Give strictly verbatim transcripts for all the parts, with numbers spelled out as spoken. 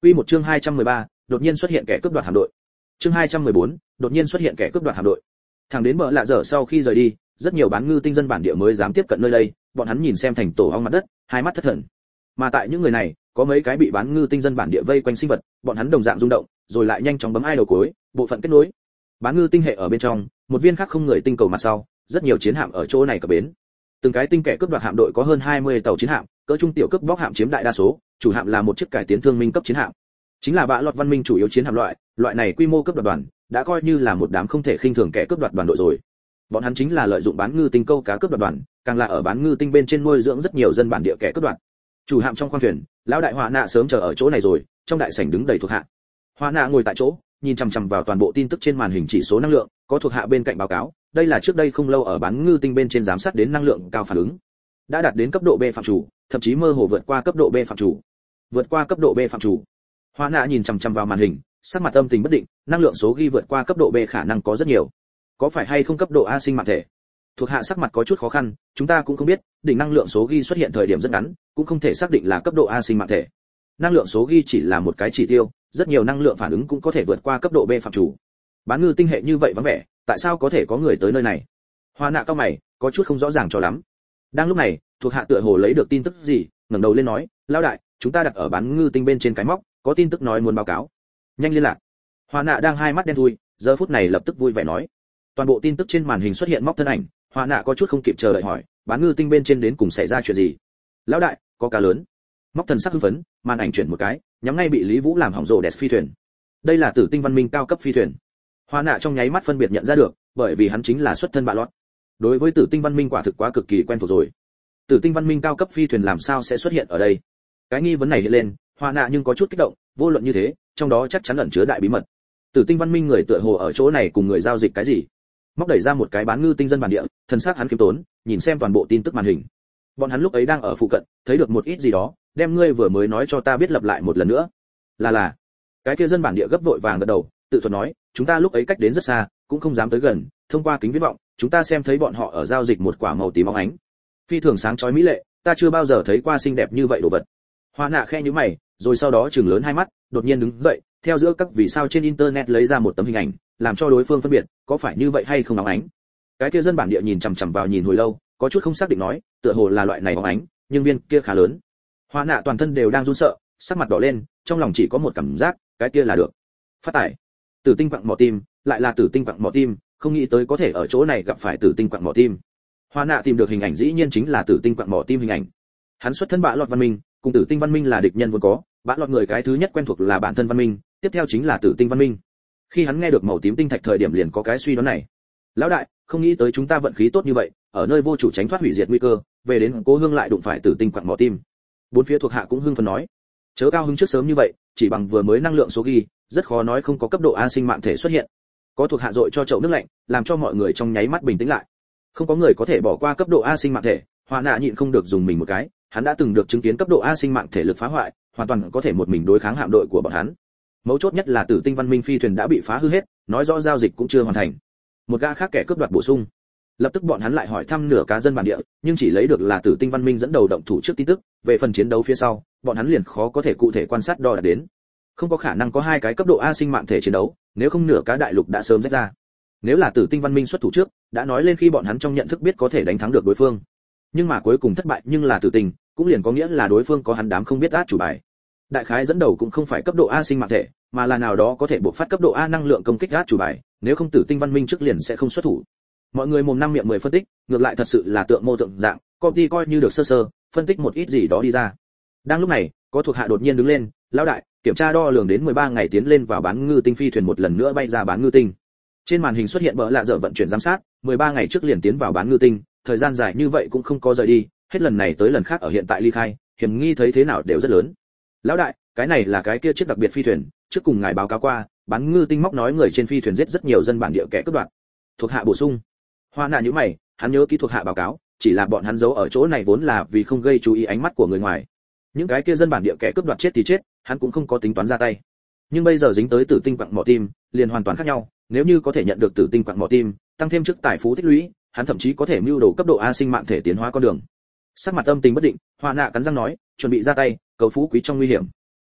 Quy một chương hai trăm mười ba, đột nhiên xuất hiện kẻ cướp đoạt hạm đội. Chương hai trăm mười bốn, đột nhiên xuất hiện kẻ cướp đoạt hạm đội. Thẳng đến bờ lạ dở sau khi rời đi, rất nhiều bán ngư tinh dân bản địa mới dám tiếp cận nơi đây, bọn hắn nhìn xem thành tổ ong mặt đất, hai mắt thất thần. Mà tại những người này, có mấy cái bị bán ngư tinh dân bản địa vây quanh sinh vật, bọn hắn đồng dạng rung động, rồi lại nhanh chóng bấm ai đầu cuối, bộ phận kết nối. Bán ngư tinh hệ ở bên trong, một viên khác không người tinh cầu mặt sau, rất nhiều chiến hạm ở chỗ này cập bến. Từng cái tinh kẻ cướp đoạt hạm đội có hơn hai mươi tàu chiến hạm, cỡ trung tiểu cấp bóc hạm chiếm đại đa số, chủ hạm là một chiếc cải tiến thương minh cấp chiến hạm. Chính là bạ lọt văn minh chủ yếu chiến hạm loại, loại này quy mô cấp đoạt đoàn, đã coi như là một đám không thể khinh thường kẻ cướp đoạt đoàn đội rồi. Bọn hắn chính là lợi dụng bán ngư tinh câu cá cướp đoạt đoàn, càng là ở bán ngư tinh bên trên nuôi dưỡng rất nhiều dân bản địa kẻ cướp đoạt. Chủ hạm trong khoang thuyền, lão đại Hỏa Nạ sớm chờ ở chỗ này rồi, trong đại sảnh đứng đầy thuộc hạ. Hỏa Nạ ngồi tại chỗ, nhìn chằm chằm vào toàn bộ tin tức trên màn hình chỉ số năng lượng, có thuộc hạ bên cạnh báo cáo, đây là trước đây không lâu ở bán ngư tinh bên trên giám sát đến năng lượng cao phản ứng, đã đạt đến cấp độ B phạm chủ, thậm chí mơ hồ vượt qua cấp độ B phạm chủ. Vượt qua cấp độ B phạm chủ. Hỏa Nạ nhìn chằm chằm vào màn hình, sắc mặt âm tình bất định, năng lượng số ghi vượt qua cấp độ B khả năng có rất nhiều. Có phải hay không cấp độ A sinh mạng thể? Thuộc hạ sắc mặt có chút khó khăn, chúng ta cũng không biết, đỉnh năng lượng số ghi xuất hiện thời điểm rất ngắn, cũng không thể xác định là cấp độ A sinh mạng thể. Năng lượng số ghi chỉ là một cái chỉ tiêu, rất nhiều năng lượng phản ứng cũng có thể vượt qua cấp độ B phạm chủ. Bán ngư tinh hệ như vậy vắng vẻ, tại sao có thể có người tới nơi này? Hỏa Nạ cao mày, có chút không rõ ràng cho lắm. Đang lúc này, thuộc hạ tựa hồ lấy được tin tức gì, ngẩng đầu lên nói, lão đại, chúng ta đặt ở bán ngư tinh bên trên cái móc, có tin tức nói muốn báo cáo. Nhanh liên lạc. Hỏa Nạ đang hai mắt đen thui, giờ phút này lập tức vui vẻ nói. Toàn bộ tin tức trên màn hình xuất hiện móc thân ảnh, Hỏa Nạ có chút không kịp chờ đợi hỏi, bán ngư tinh bên trên đến cùng xảy ra chuyện gì? Lão đại, có cá lớn. Móc thần sắc hưng phấn, màn ảnh chuyển một cái, nhắm ngay bị Lý Vũ làm hỏng rồ đẹp phi thuyền. Đây là Tử Tinh văn minh cao cấp phi thuyền. Hỏa Nạ trong nháy mắt phân biệt nhận ra được, bởi vì hắn chính là xuất thân bạ lót. Đối với Tử Tinh văn minh quả thực quá cực kỳ quen thuộc rồi. Tử Tinh văn minh cao cấp phi thuyền làm sao sẽ xuất hiện ở đây? Cái nghi vấn này hiện lên, Hỏa Nạ nhưng có chút kích động, vô luận như thế, trong đó chắc chắn ẩn chứa đại bí mật. Tử Tinh văn minh người tựa hồ ở chỗ này cùng người giao dịch cái gì? Móc đẩy ra một cái bán ngư tinh dân bản địa, thần sắc hắn kiêm tốn, nhìn xem toàn bộ tin tức màn hình. Bọn hắn lúc ấy đang ở phụ cận, thấy được một ít gì đó, đem ngươi vừa mới nói cho ta biết lặp lại một lần nữa. Là là. Cái kia dân bản địa gấp vội vàng gật đầu, tự thuật nói, chúng ta lúc ấy cách đến rất xa, cũng không dám tới gần, thông qua kính viễn vọng, chúng ta xem thấy bọn họ ở giao dịch một quả màu tím óng ánh. Phi thường sáng chói mỹ lệ, ta chưa bao giờ thấy qua xinh đẹp như vậy đồ vật. Hỏa Nạ khẽ nhíu mày, rồi sau đó trừng lớn hai mắt, đột nhiên đứng dậy, theo giữa các vì sao trên internet lấy ra một tấm hình ảnh, làm cho đối phương phân biệt, có phải như vậy hay không óng ánh. Cái kia dân bản địa nhìn chằm chằm vào nhìn hồi lâu, có chút không xác định nói, tựa hồ là loại này óng ánh, nhưng viên kia khá lớn. Hỏa Nạ toàn thân đều đang run sợ, sắc mặt đỏ lên, trong lòng chỉ có một cảm giác, cái kia là được. Phát tải. Tử tinh quặng mỏ tim, lại là tử tinh quặng mỏ tim, không nghĩ tới có thể ở chỗ này gặp phải tử tinh quặng mỏ tim. Hỏa Nạ tìm được hình ảnh dĩ nhiên chính là tử tinh quặng mỏ tim hình ảnh. Hắn xuất thân bạ lọt văn minh, cùng tử tinh văn minh là địch nhân vốn có, bạ lọt người cái thứ nhất quen thuộc là bản thân văn minh, tiếp theo chính là tử tinh văn minh. Khi hắn nghe được màu tím tinh thạch thời điểm liền có cái suy đoán này. Lão đại, không nghĩ tới chúng ta vận khí tốt như vậy, ở nơi vô chủ tránh thoát hủy diệt nguy cơ, về đến Cố Hương lại đụng phải tử tinh quặng mỏ tim. Bốn phía thuộc hạ cũng hưng phấn nói, chớ cao hứng trước sớm như vậy, chỉ bằng vừa mới năng lượng số ghi, rất khó nói không có cấp độ A sinh mạng thể xuất hiện. Có thuộc hạ dội cho chậu nước lạnh, làm cho mọi người trong nháy mắt bình tĩnh lại. Không có người có thể bỏ qua cấp độ A sinh mạng thể, Hỏa Nạ nhịn không được dùng mình một cái, hắn đã từng được chứng kiến cấp độ A sinh mạng thể lực phá hoại, hoàn toàn có thể một mình đối kháng hạm đội của bọn hắn. Mấu chốt nhất là Tử Tinh văn minh phi thuyền đã bị phá hư hết, nói rõ giao dịch cũng chưa hoàn thành. Một gã khác kẻ cướp đoạt bổ sung. Lập tức bọn hắn lại hỏi thăm nửa cá dân bản địa, nhưng chỉ lấy được là Tử Tinh văn minh dẫn đầu động thủ trước tin tức, về phần chiến đấu phía sau, bọn hắn liền khó có thể cụ thể quan sát đo đạc đến. Không có khả năng có hai cái cấp độ A sinh mạng thể chiến đấu, nếu không nửa cá đại lục đã sớm rách ra. Nếu là Tử Tinh văn minh xuất thủ trước, đã nói lên khi bọn hắn trong nhận thức biết có thể đánh thắng được đối phương. Nhưng mà cuối cùng thất bại, nhưng là Tử Tinh, cũng liền có nghĩa là đối phương có hắn đám không biết át chủ bài. Đại khái dẫn đầu cũng không phải cấp độ A sinh mạng thể, mà là nào đó có thể bộc phát cấp độ A năng lượng công kích át chủ bài, nếu không Tử Tinh văn minh trước liền sẽ không xuất thủ. Mọi người mồm năm miệng mười phân tích, ngược lại thật sự là tượng mô tượng dạng, công ty coi như được sơ sơ, phân tích một ít gì đó đi ra. Đang lúc này, có thuộc hạ đột nhiên đứng lên, lão đại, kiểm tra đo lường đến mười ba ngày tiến lên vào bán ngư tinh phi thuyền một lần nữa bay ra bán ngư tinh. Trên màn hình xuất hiện bỡ lạ dở vận chuyển giám sát, mười ba ngày trước liền tiến vào bán ngư tinh, thời gian dài như vậy cũng không có rời đi, hết lần này tới lần khác ở hiện tại ly khai, hiểm nghi thấy thế nào đều rất lớn. Lão đại, cái này là cái kia chiếc đặc biệt phi thuyền, trước cùng ngài báo cáo qua, bán ngư tinh móc nói người trên phi thuyền giết rất nhiều dân bản địa kẻ cướp đoạt. Thuộc hạ bổ sung. Hỏa Nạ nhíu mày, hắn nhớ kỹ thuộc hạ báo cáo, chỉ là bọn hắn giấu ở chỗ này vốn là vì không gây chú ý ánh mắt của người ngoài. Những cái kia dân bản địa kẻ cướp đoạt chết thì chết, hắn cũng không có tính toán ra tay. Nhưng bây giờ dính tới tử tinh quặng mỏ tim, liền hoàn toàn khác nhau, nếu như có thể nhận được tử tinh quặng mỏ tim, tăng thêm chức tài phú tích lũy, hắn thậm chí có thể mưu đồ cấp độ A sinh mạng thể tiến hóa con đường. Sắc mặt âm tình bất định, Hỏa Nạ cắn răng nói, chuẩn bị ra tay, cầu phú quý trong nguy hiểm.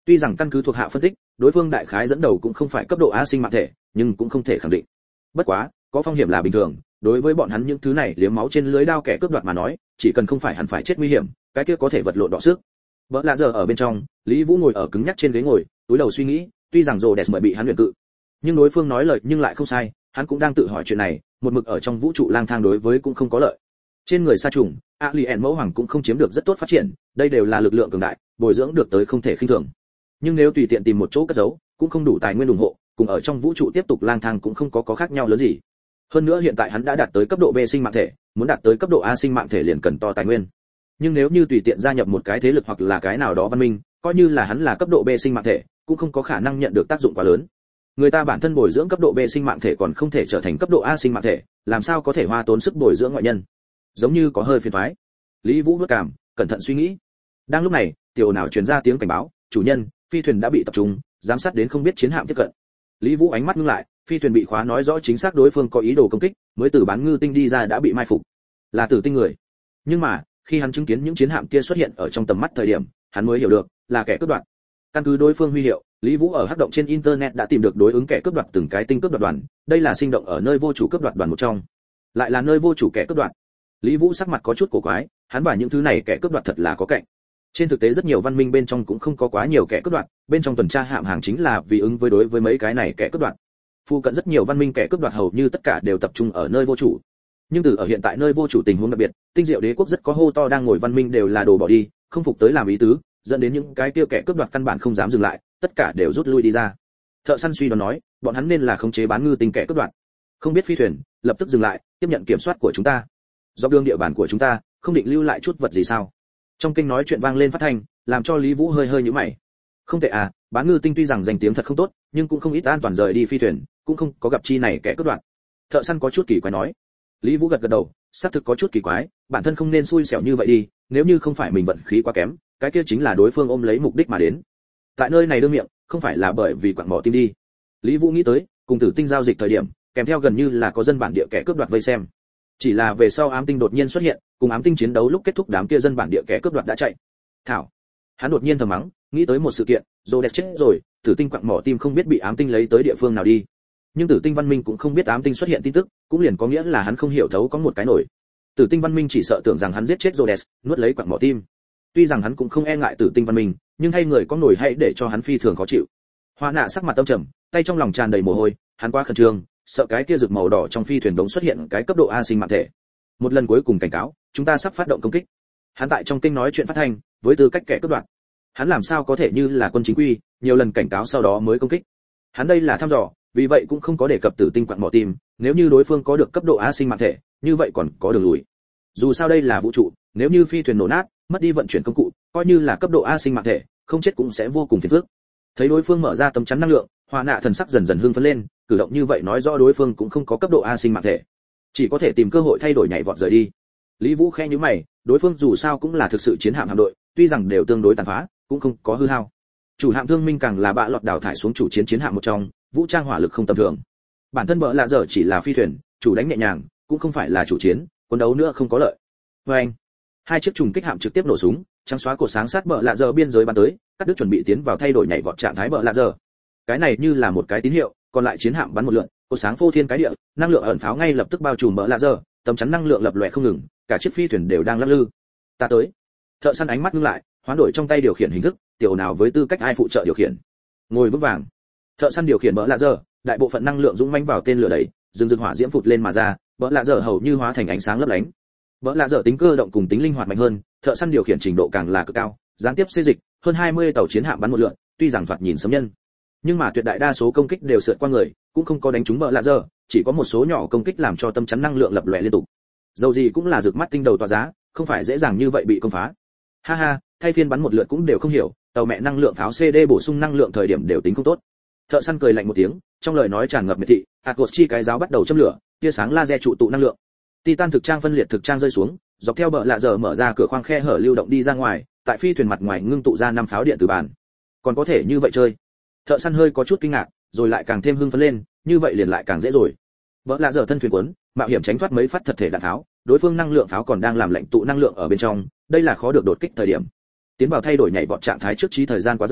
Tuy rằng căn cứ thuộc hạ phân tích, đối phương đại khái dẫn đầu cũng không phải cấp độ A sinh mạng thể, nhưng cũng không thể khẳng định. Bất quá, có phong hiểm là bình thường, đối với bọn hắn những thứ này liếm máu trên lưới đao kẻ cướp đoạt mà nói, chỉ cần không phải hẳn phải chết nguy hiểm, cái kia có thể vật lộn đọ sức. Bỡ lạ giờ ở bên trong, Lý Vũ ngồi ở cứng nhắc trên ghế ngồi, túi đầu suy nghĩ, tuy rằng Rhodes mới bị hắn luyện cự, nhưng đối phương nói lời nhưng lại không sai, hắn cũng đang tự hỏi chuyện này, một mực ở trong vũ trụ lang thang đối với cũng không có lợi. Trên người sa trùng, Alien mẫu hoàng cũng không chiếm được rất tốt phát triển, đây đều là lực lượng cường đại, bồi dưỡng được tới không thể khinh thường. Nhưng nếu tùy tiện tìm một chỗ cất giấu, cũng không đủ tài nguyên ủng hộ, cùng ở trong vũ trụ tiếp tục lang thang cũng không có có khác nhau lớn gì. Hơn nữa hiện tại hắn đã đạt tới cấp độ B sinh mạng thể, muốn đạt tới cấp độ A sinh mạng thể liền cần to tài nguyên. Nhưng nếu như tùy tiện gia nhập một cái thế lực hoặc là cái nào đó văn minh, coi như là hắn là cấp độ B sinh mạng thể, cũng không có khả năng nhận được tác dụng quá lớn. Người ta bản thân bồi dưỡng cấp độ B sinh mạng thể còn không thể trở thành cấp độ A sinh mạng thể, làm sao có thể hoa tốn sức bồi dưỡng ngoại nhân? Giống như có hơi phiền toái. Lý Vũ nuốt cảm, cẩn thận suy nghĩ. Đang lúc này, tiểu nào truyền ra tiếng cảnh báo, chủ nhân, phi thuyền đã bị tập trung, giám sát đến không biết chiến hạm tiếp cận. Lý Vũ ánh mắt ngưng lại, phi thuyền bị khóa nói rõ chính xác đối phương có ý đồ công kích, mới từ bán ngư tinh đi ra đã bị mai phục. Là tử tinh người. Nhưng mà, khi hắn chứng kiến những chiến hạm kia xuất hiện ở trong tầm mắt thời điểm, hắn mới hiểu được, là kẻ cướp đoạt. Căn cứ đối phương huy hiệu, Lý Vũ ở hắc động trên internet đã tìm được đối ứng kẻ cướp đoạt từng cái tinh cướp đoạt đoàn, đây là sinh động ở nơi vô chủ cướp đoạt đoàn một trong. Lại là nơi vô chủ kẻ cướp đoạt. Lý Vũ sắc mặt có chút cổ quái, hắn và những thứ này kẻ cướp đoạt thật là có cạnh. Trên thực tế rất nhiều văn minh bên trong cũng không có quá nhiều kẻ cướp đoạt, bên trong tuần tra hạm hàng chính là vì ứng với đối với mấy cái này kẻ cướp đoạt. Phu cận rất nhiều văn minh kẻ cướp đoạt hầu như tất cả đều tập trung ở nơi vô chủ. Nhưng từ ở hiện tại nơi vô chủ tình huống đặc biệt, tinh diệu đế quốc rất có hô to đang ngồi văn minh đều là đồ bỏ đi, không phục tới làm ý tứ, dẫn đến những cái kia kẻ cướp đoạt căn bản không dám dừng lại, tất cả đều rút lui đi ra. Thợ săn suy đoán nói, bọn hắn nên là khống chế bán ngư tinh kẻ cướp đoạt. Không biết phi thuyền, lập tức dừng lại, tiếp nhận kiểm soát của chúng ta. Dọc đường địa bàn của chúng ta, không định lưu lại chút vật gì sao? Trong kinh nói chuyện vang lên phát thanh, làm cho Lý Vũ hơi hơi nhíu mày. Không tệ à, bán ngư tinh tuy rằng danh tiếng thật không tốt, nhưng cũng không ít an toàn rời đi phi thuyền, cũng không có gặp chi này kẻ cướp đoạt. Thợ săn có chút kỳ quái nói. Lý Vũ gật gật đầu, xác thực có chút kỳ quái, bản thân không nên xui xẻo như vậy đi, nếu như không phải mình vận khí quá kém, cái kia chính là đối phương ôm lấy mục đích mà đến. Tại nơi này đương miệng, không phải là bởi vì quặng mỏ tim đi. Lý Vũ nghĩ tới, cùng tử tinh giao dịch thời điểm, kèm theo gần như là có dân bản địa kẻ cướp đoạt vây xem. Chỉ là về sau ám tinh đột nhiên xuất hiện, cùng ám tinh chiến đấu lúc kết thúc đám kia dân bản địa kẻ cướp đoạt đã chạy. Thảo, hắn đột nhiên thầm mắng, nghĩ tới một sự kiện, Rhodes chết rồi, tử tinh quặng mỏ tim không biết bị ám tinh lấy tới địa phương nào đi. Nhưng tử tinh văn minh cũng không biết ám tinh xuất hiện tin tức, cũng liền có nghĩa là hắn không hiểu thấu có một cái nổi. Tử tinh văn minh chỉ sợ tưởng rằng hắn giết chết Rhodes, nuốt lấy quặng mỏ tim. Tuy rằng hắn cũng không e ngại tử tinh văn minh, nhưng hay người có nổi hãy để cho hắn phi thường khó chịu. Hoa Nạ sắc mặt tâm trầm, tay trong lòng tràn đầy mồ hôi, hắn quá khẩn trương, sợ cái kia rực màu đỏ trong phi thuyền đống xuất hiện cái cấp độ A sinh mạng thể. Một lần cuối cùng cảnh cáo, chúng ta sắp phát động công kích. Hắn tại trong kinh nói chuyện phát thanh, với tư cách kẻ cướp đoạt, hắn làm sao có thể như là quân chính quy, nhiều lần cảnh cáo sau đó mới công kích. Hắn đây là thăm dò, vì vậy cũng không có đề cập tử tinh quặng mỏ tim, nếu như đối phương có được cấp độ A sinh mạng thể, như vậy còn có đường lùi. Dù sao đây là vũ trụ, nếu như phi thuyền nổ nát, mất đi vận chuyển công cụ, coi như là cấp độ A sinh mạng thể, không chết cũng sẽ vô cùng phiền phức. Thấy đối phương mở ra tấm chắn năng lượng, Hoa Nạ thần sắc dần dần hưng phấn lên, cử động như vậy nói rõ đối phương cũng không có cấp độ A sinh mạng thể, chỉ có thể tìm cơ hội thay đổi nhảy vọt rời đi. Lý Vũ khẽ nhíu mày, đối phương dù sao cũng là thực sự chiến hạm hạm đội, tuy rằng đều tương đối tàn phá, cũng không có hư hao. Chủ hạm Thương Minh càng là bạ lọt đào thải xuống chủ chiến chiến hạm một trong, vũ trang hỏa lực không tầm thường. Bản thân bợ lạ dở chỉ là phi thuyền, chủ đánh nhẹ nhàng, cũng không phải là chủ chiến, quân đấu nữa không có lợi. Oeng! Hai chiếc trùng kích hạm trực tiếp nổ súng, trắng xóa cột sáng sát bợ lạ dở biên giới bắn tới, cắt đứt chuẩn bị tiến vào thay đổi nhảy vọt trạng thái bợ lạ dở. Cái này như là một cái tín hiệu, còn lại chiến hạm bắn một lượt, cột sáng phô thiên cái địa, năng lượng ẩn pháo ngay lập tức bao trùm bợ lạ dở, tấm chắn năng lượng lập lòe không ngừng, cả chiếc phi thuyền đều đang lắc lư. Ta tới. Thợ săn ánh mắt ngưng lại, hoán đổi trong tay điều khiển hình thức, tiểu nào với tư cách ai phụ trợ điều khiển. Ngồi vững vàng. Thợ săn điều khiển bợ lạ dở, đại bộ phận năng lượng dũng mãnh vào tên lửa đấy, rừng rừng hỏa diễm phụt lên mà ra, bợ lạ dở hầu như hóa thành ánh sáng lấp lánh. Bợ lạ dở tính cơ động cùng tính linh hoạt mạnh hơn, thợ săn điều khiển trình độ càng là cực cao, gián tiếp xê dịch, hơn hai mươi tàu chiến hạm bắn một lượt, tuy rằng thoạt nhìn sấm nhân, nhưng mà tuyệt đại đa số công kích đều sượt qua người, cũng không có đánh trúng bợ lạ dở, chỉ có một số nhỏ công kích làm cho tâm chắn năng lượng lập lòe liên tục. Dầu gì cũng là rực mắt tinh đầu tỏa giá, không phải dễ dàng như vậy bị công phá. Ha ha, thay phiên bắn một lượt cũng đều không hiểu, tàu mẹ năng lượng pháo xê đê bổ sung năng lượng thời điểm đều tính không tốt. Thợ săn cười lạnh một tiếng, trong lời nói tràn ngập miệt thị, Atgos chi cái giáo bắt đầu châm lửa, tia sáng laser trụ tụ năng lượng. Titan thực trang phân liệt thực trang rơi xuống, dọc theo bờ lạ dở mở ra cửa khoang khe hở lưu động đi ra ngoài, tại phi thuyền mặt ngoài ngưng tụ ra năm pháo điện từ bàn. Còn có thể như vậy chơi? Thợ săn hơi có chút kinh ngạc, rồi lại càng thêm hưng phấn lên, như vậy liền lại càng dễ rồi. Bờ lạ dở thân thuyền cuốn, mạo hiểm tránh thoát mấy phát thật thể đạn pháo, đối phương năng lượng pháo còn đang làm lệnh tụ năng lượng ở bên trong, đây là khó được đột kích thời điểm. Tiến vào thay đổi nhảy vọt trạng thái trước trí thời gian quá dài,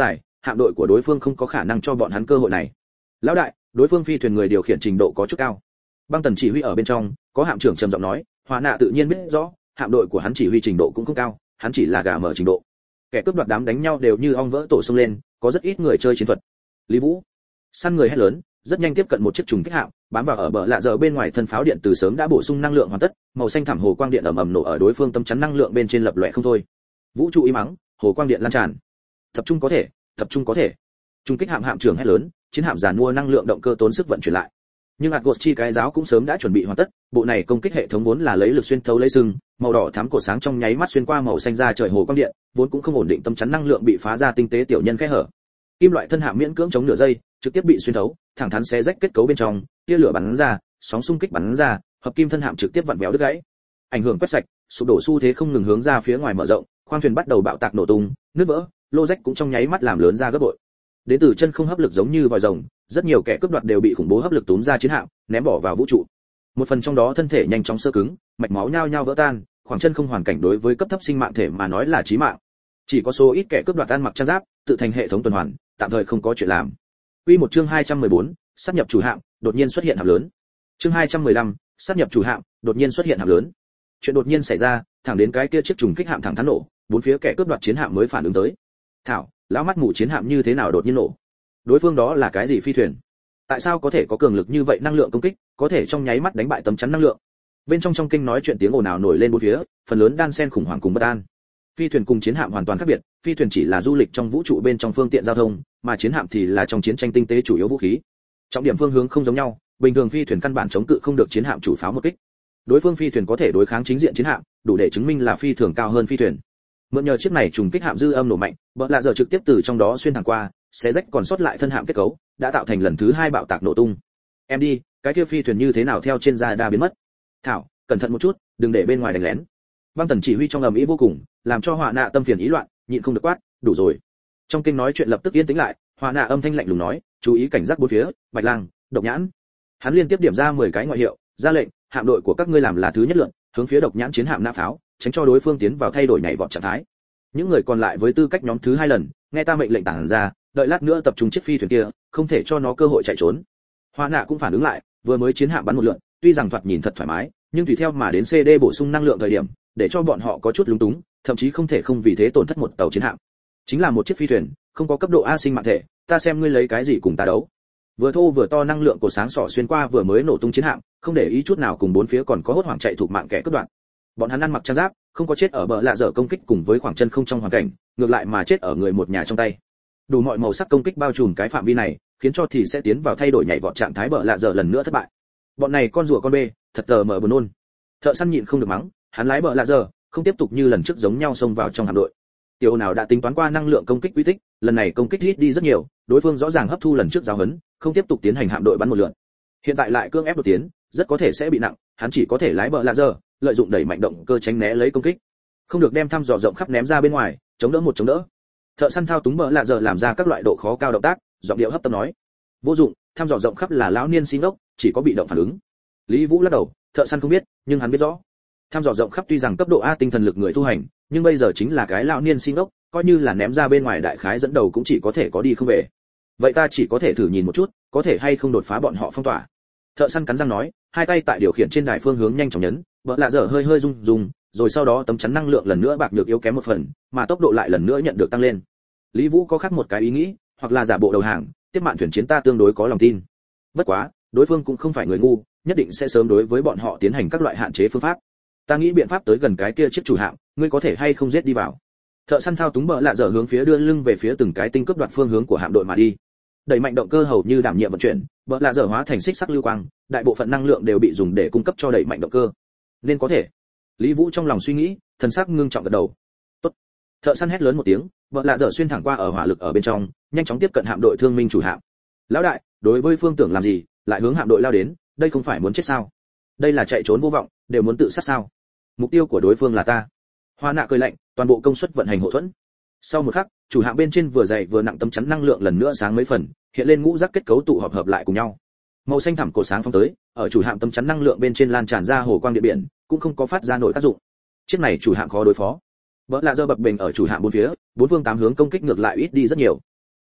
hạm đội của đối phương không có khả năng cho bọn hắn cơ hội này. Lão đại, đối phương phi thuyền người điều khiển trình độ có chút cao. Băng Tần chỉ huy ở bên trong, có hạm trưởng trầm giọng nói, Hoa Nạ tự nhiên biết rõ, hạm đội của hắn chỉ huy trình độ cũng không cao, hắn chỉ là gà mở trình độ. Kẻ cướp đoạt đám đánh nhau đều như ong vỡ tổ xông lên, có rất ít người chơi chiến thuật. Lý Vũ, săn người hét lớn, rất nhanh tiếp cận một chiếc trùng kích hạm, bám vào ở bờ lạ giờ bên ngoài thân pháo điện từ sớm đã bổ sung năng lượng hoàn tất, màu xanh thảm hồ quang điện ầm ầm nổ ở đối phương tâm chắn năng lượng bên trên lập lòe không thôi. Vũ trụ im mắng, hồ quang điện lan tràn. Tập trung có thể, tập trung có thể. Trùng kích hạm hạm trưởng hét lớn, chiến hạm giàn mua năng lượng động cơ tốn sức vận chuyển lại. Nhưng Atgos chi cái giáo cũng sớm đã chuẩn bị hoàn tất, bộ này công kích hệ thống vốn là lấy lực xuyên thấu lấy sừng, màu đỏ thắm cổ sáng trong nháy mắt xuyên qua màu xanh ra trời hồ quang điện, vốn cũng không ổn định tâm chắn năng lượng bị phá ra tinh tế tiểu nhân kẽ hở. Kim loại thân hạm miễn cưỡng chống nửa giây, trực tiếp bị xuyên thấu, thẳng thắn xé rách kết cấu bên trong, tia lửa bắn ra, sóng xung kích bắn ra, hợp kim thân hạm trực tiếp vặn vẹo đứt gãy. Ảnh hưởng quét sạch, sụp đổ xu thế không ngừng hướng ra phía ngoài mở rộng, khoang thuyền bắt đầu bạo tạc nổ tung, nứt vỡ, lô rách cũng trong nháy mắt làm lớn ra gấp bội. Đến từ chân không hấp lực giống như vòi rồng, rất nhiều kẻ cướp đoạt đều bị khủng bố hấp lực túm ra chiến hạm, ném bỏ vào vũ trụ. Một phần trong đó thân thể nhanh chóng sơ cứng, mạch máu nhao nhao vỡ tan, khoảng chân không hoàn cảnh đối với cấp thấp sinh mạng thể mà nói là chí mạng. Chỉ có số ít kẻ cướp đoạt ăn mặc trang giáp, tự thành hệ thống tuần hoàn, tạm thời không có chuyện làm. Quy một chương hai trăm mười bốn, sát nhập chủ hạm, đột nhiên xuất hiện hạm lớn. Chương hai trăm mười lăm, sát nhập chủ hạm, đột nhiên xuất hiện hạm lớn. Chuyện đột nhiên xảy ra, thẳng đến cái kia chiếc trùng kích hạm thẳng thắn nổ, bốn phía kẻ cướp đoạt chiến hạm mới phản ứng tới. Thảo, lão mắt mù chiến hạm như thế nào đột nhiên nổ? Đối phương đó là cái gì phi thuyền? Tại sao có thể có cường lực như vậy năng lượng công kích, có thể trong nháy mắt đánh bại tấm chắn năng lượng? Bên trong trong kinh nói chuyện tiếng ồn ào nổi lên bốn phía, phần lớn đan xen khủng hoảng cùng bất an. Phi thuyền cùng chiến hạm hoàn toàn khác biệt, phi thuyền chỉ là du lịch trong vũ trụ bên trong phương tiện giao thông, mà chiến hạm thì là trong chiến tranh tinh tế chủ yếu vũ khí. Trọng điểm phương hướng không giống nhau, bình thường phi thuyền căn bản chống cự không được chiến hạm chủ pháo một kích. Đối phương phi thuyền có thể đối kháng chính diện chiến hạm, đủ để chứng minh là phi thường cao hơn phi thuyền. Mượn nhờ chiếc này trùng kích hạm dư âm nổ mạnh, bỡ lạ giờ trực tiếp từ trong đó xuyên thẳng qua, xé rách còn sót lại thân hạm kết cấu, đã tạo thành lần thứ hai bạo tạc nổ tung. Em đi, cái kia phi thuyền như thế nào theo trên radar biến mất? Thảo, cẩn thận một chút, đừng để bên ngoài đánh lén. Băng Tần chỉ huy trong ầm ĩ vô cùng, làm cho Họa Nạ tâm phiền ý loạn, nhịn không được quát, đủ rồi. Trong kinh nói chuyện lập tức yên tĩnh lại, Họa Nạ âm thanh lạnh lùng nói, chú ý cảnh giác bốn phía, Bạch Lang, Độc Nhãn. Hắn liên tiếp điểm ra mười cái ngoại hiệu, ra lệnh, hạm đội của các ngươi làm là thứ nhất lượn, hướng phía Độc Nhãn chiến hạm nã pháo, tránh cho đối phương tiến vào thay đổi nhảy vọt trạng thái. Những người còn lại với tư cách nhóm thứ hai lần, nghe ta mệnh lệnh tản ra, đợi lát nữa tập trung chiếc phi thuyền kia, không thể cho nó cơ hội chạy trốn. Họa Nạ cũng phản ứng lại, vừa mới chiến hạm bắn một lượn, tuy rằng thoạt nhìn thật thoải mái, nhưng tùy theo mà đến xê đê bổ sung năng lượng thời điểm, để cho bọn họ có chút lúng túng, thậm chí không thể không vì thế tổn thất một tàu chiến hạm. Chính là một chiếc phi thuyền, không có cấp độ A sinh mạng thể, ta xem ngươi lấy cái gì cùng ta đấu. Vừa thô vừa to năng lượng của sáng sỏ xuyên qua vừa mới nổ tung chiến hạm, không để ý chút nào cùng bốn phía còn có hốt hoảng chạy thuộc mạng kẻ cướp đoạt. Bọn hắn ăn mặc trang giáp, không có chết ở bờ lạ dở công kích cùng với khoảng chân không trong hoàn cảnh, ngược lại mà chết ở người một nhà trong tay. Đủ mọi màu sắc công kích bao trùm cái phạm vi này, khiến cho thì sẽ tiến vào thay đổi nhảy vọt trạng thái bờ lạ dở lần nữa thất bại. Bọn này con rùa con bê, thật tờ mở buồn nôn. Thợ săn nhịn không được mắng, hắn lái bờ lạ dở, không tiếp tục như lần trước giống nhau xông vào trong hạm đội. Tiểu nào đã tính toán qua năng lượng công kích quy tích, lần này công kích ít đi rất nhiều, đối phương rõ ràng hấp thu lần trước giáo huấn, không tiếp tục tiến hành hạm đội bắn một lượt. Hiện tại lại cương ép đột tiến, rất có thể sẽ bị nặng, hắn chỉ có thể lái bờ lạ dở, lợi dụng đẩy mạnh động cơ tránh né lấy công kích, không được đem thăm dò rộng khắp ném ra bên ngoài, chống đỡ một chống đỡ. Thợ săn thao túng bờ lạ dở làm ra các loại độ khó cao động tác, giọng điệu hấp tấp nói, vô dụng, thăm dò rộng khắp là lão niên xin ốc, chỉ có bị động phản ứng. Lý Vũ lắc đầu, thợ săn không biết, nhưng hắn biết rõ. Thăm dò rộng khắp tuy rằng cấp độ A tinh thần lực người tu hành, nhưng bây giờ chính là cái lão niên xin ốc, coi như là ném ra bên ngoài đại khái dẫn đầu cũng chỉ có thể có đi không về. Vậy ta chỉ có thể thử nhìn một chút, có thể hay không đột phá bọn họ phong tỏa. Thợ săn cắn răng nói, hai tay tại điều khiển trên đài phương hướng nhanh chóng nhấn, bờ lạ dở hơi hơi rung rung, rồi sau đó tấm chắn năng lượng lần nữa bạc nhược yếu kém một phần, mà tốc độ lại lần nữa nhận được tăng lên. Lý Vũ có khác một cái ý nghĩ, hoặc là giả bộ đầu hàng, tiếp mạn thuyền chiến ta tương đối có lòng tin. Bất quá, đối phương cũng không phải người ngu, nhất định sẽ sớm đối với bọn họ tiến hành các loại hạn chế phương pháp. Ta nghĩ biện pháp tới gần cái kia chiếc chủ hạm, ngươi có thể hay không giết đi vào. Thợ săn thao túng bờ lạ dở hướng phía đưa lưng về phía từng cái tinh cướp đoạt phương hướng của hạm đội mà đi. Đẩy mạnh động cơ hầu như đảm nhiệm vận chuyển, bờ lạ dở hóa thành xích sắc lưu quang, đại bộ phận năng lượng đều bị dùng để cung cấp cho đẩy mạnh động cơ. Nên có thể. Lý Vũ trong lòng suy nghĩ, thần sắc ngưng trọng gật đầu. Tốt. Thợ săn hét lớn một tiếng, bờ lạ dở xuyên thẳng qua ở hỏa lực ở bên trong, nhanh chóng tiếp cận hạm đội thương minh chủ hạm. Lão đại, đối với phương tưởng làm gì, lại hướng hạm đội lao đến, đây không phải muốn chết sao? Đây là chạy trốn vô vọng, đều muốn tự sát sao? Mục tiêu của đối phương là ta. Hoa Nạ cười lạnh, toàn bộ công suất vận hành hộ thuẫn. Sau một khắc, chủ hạm bên trên vừa dày vừa nặng tấm chắn năng lượng lần nữa sáng mấy phần, hiện lên ngũ giác kết cấu tụ hợp hợp lại cùng nhau. Màu xanh thẳm cổ sáng phóng tới, ở chủ hạm tấm chắn năng lượng bên trên lan tràn ra hồ quang điện biển, cũng không có phát ra nổi tác dụng. Chiếc này chủ hạm khó đối phó. Bỡ lạ dơ bập bềnh ở chủ hạm bốn phía, bốn phương tám hướng công kích ngược lại ít đi rất nhiều.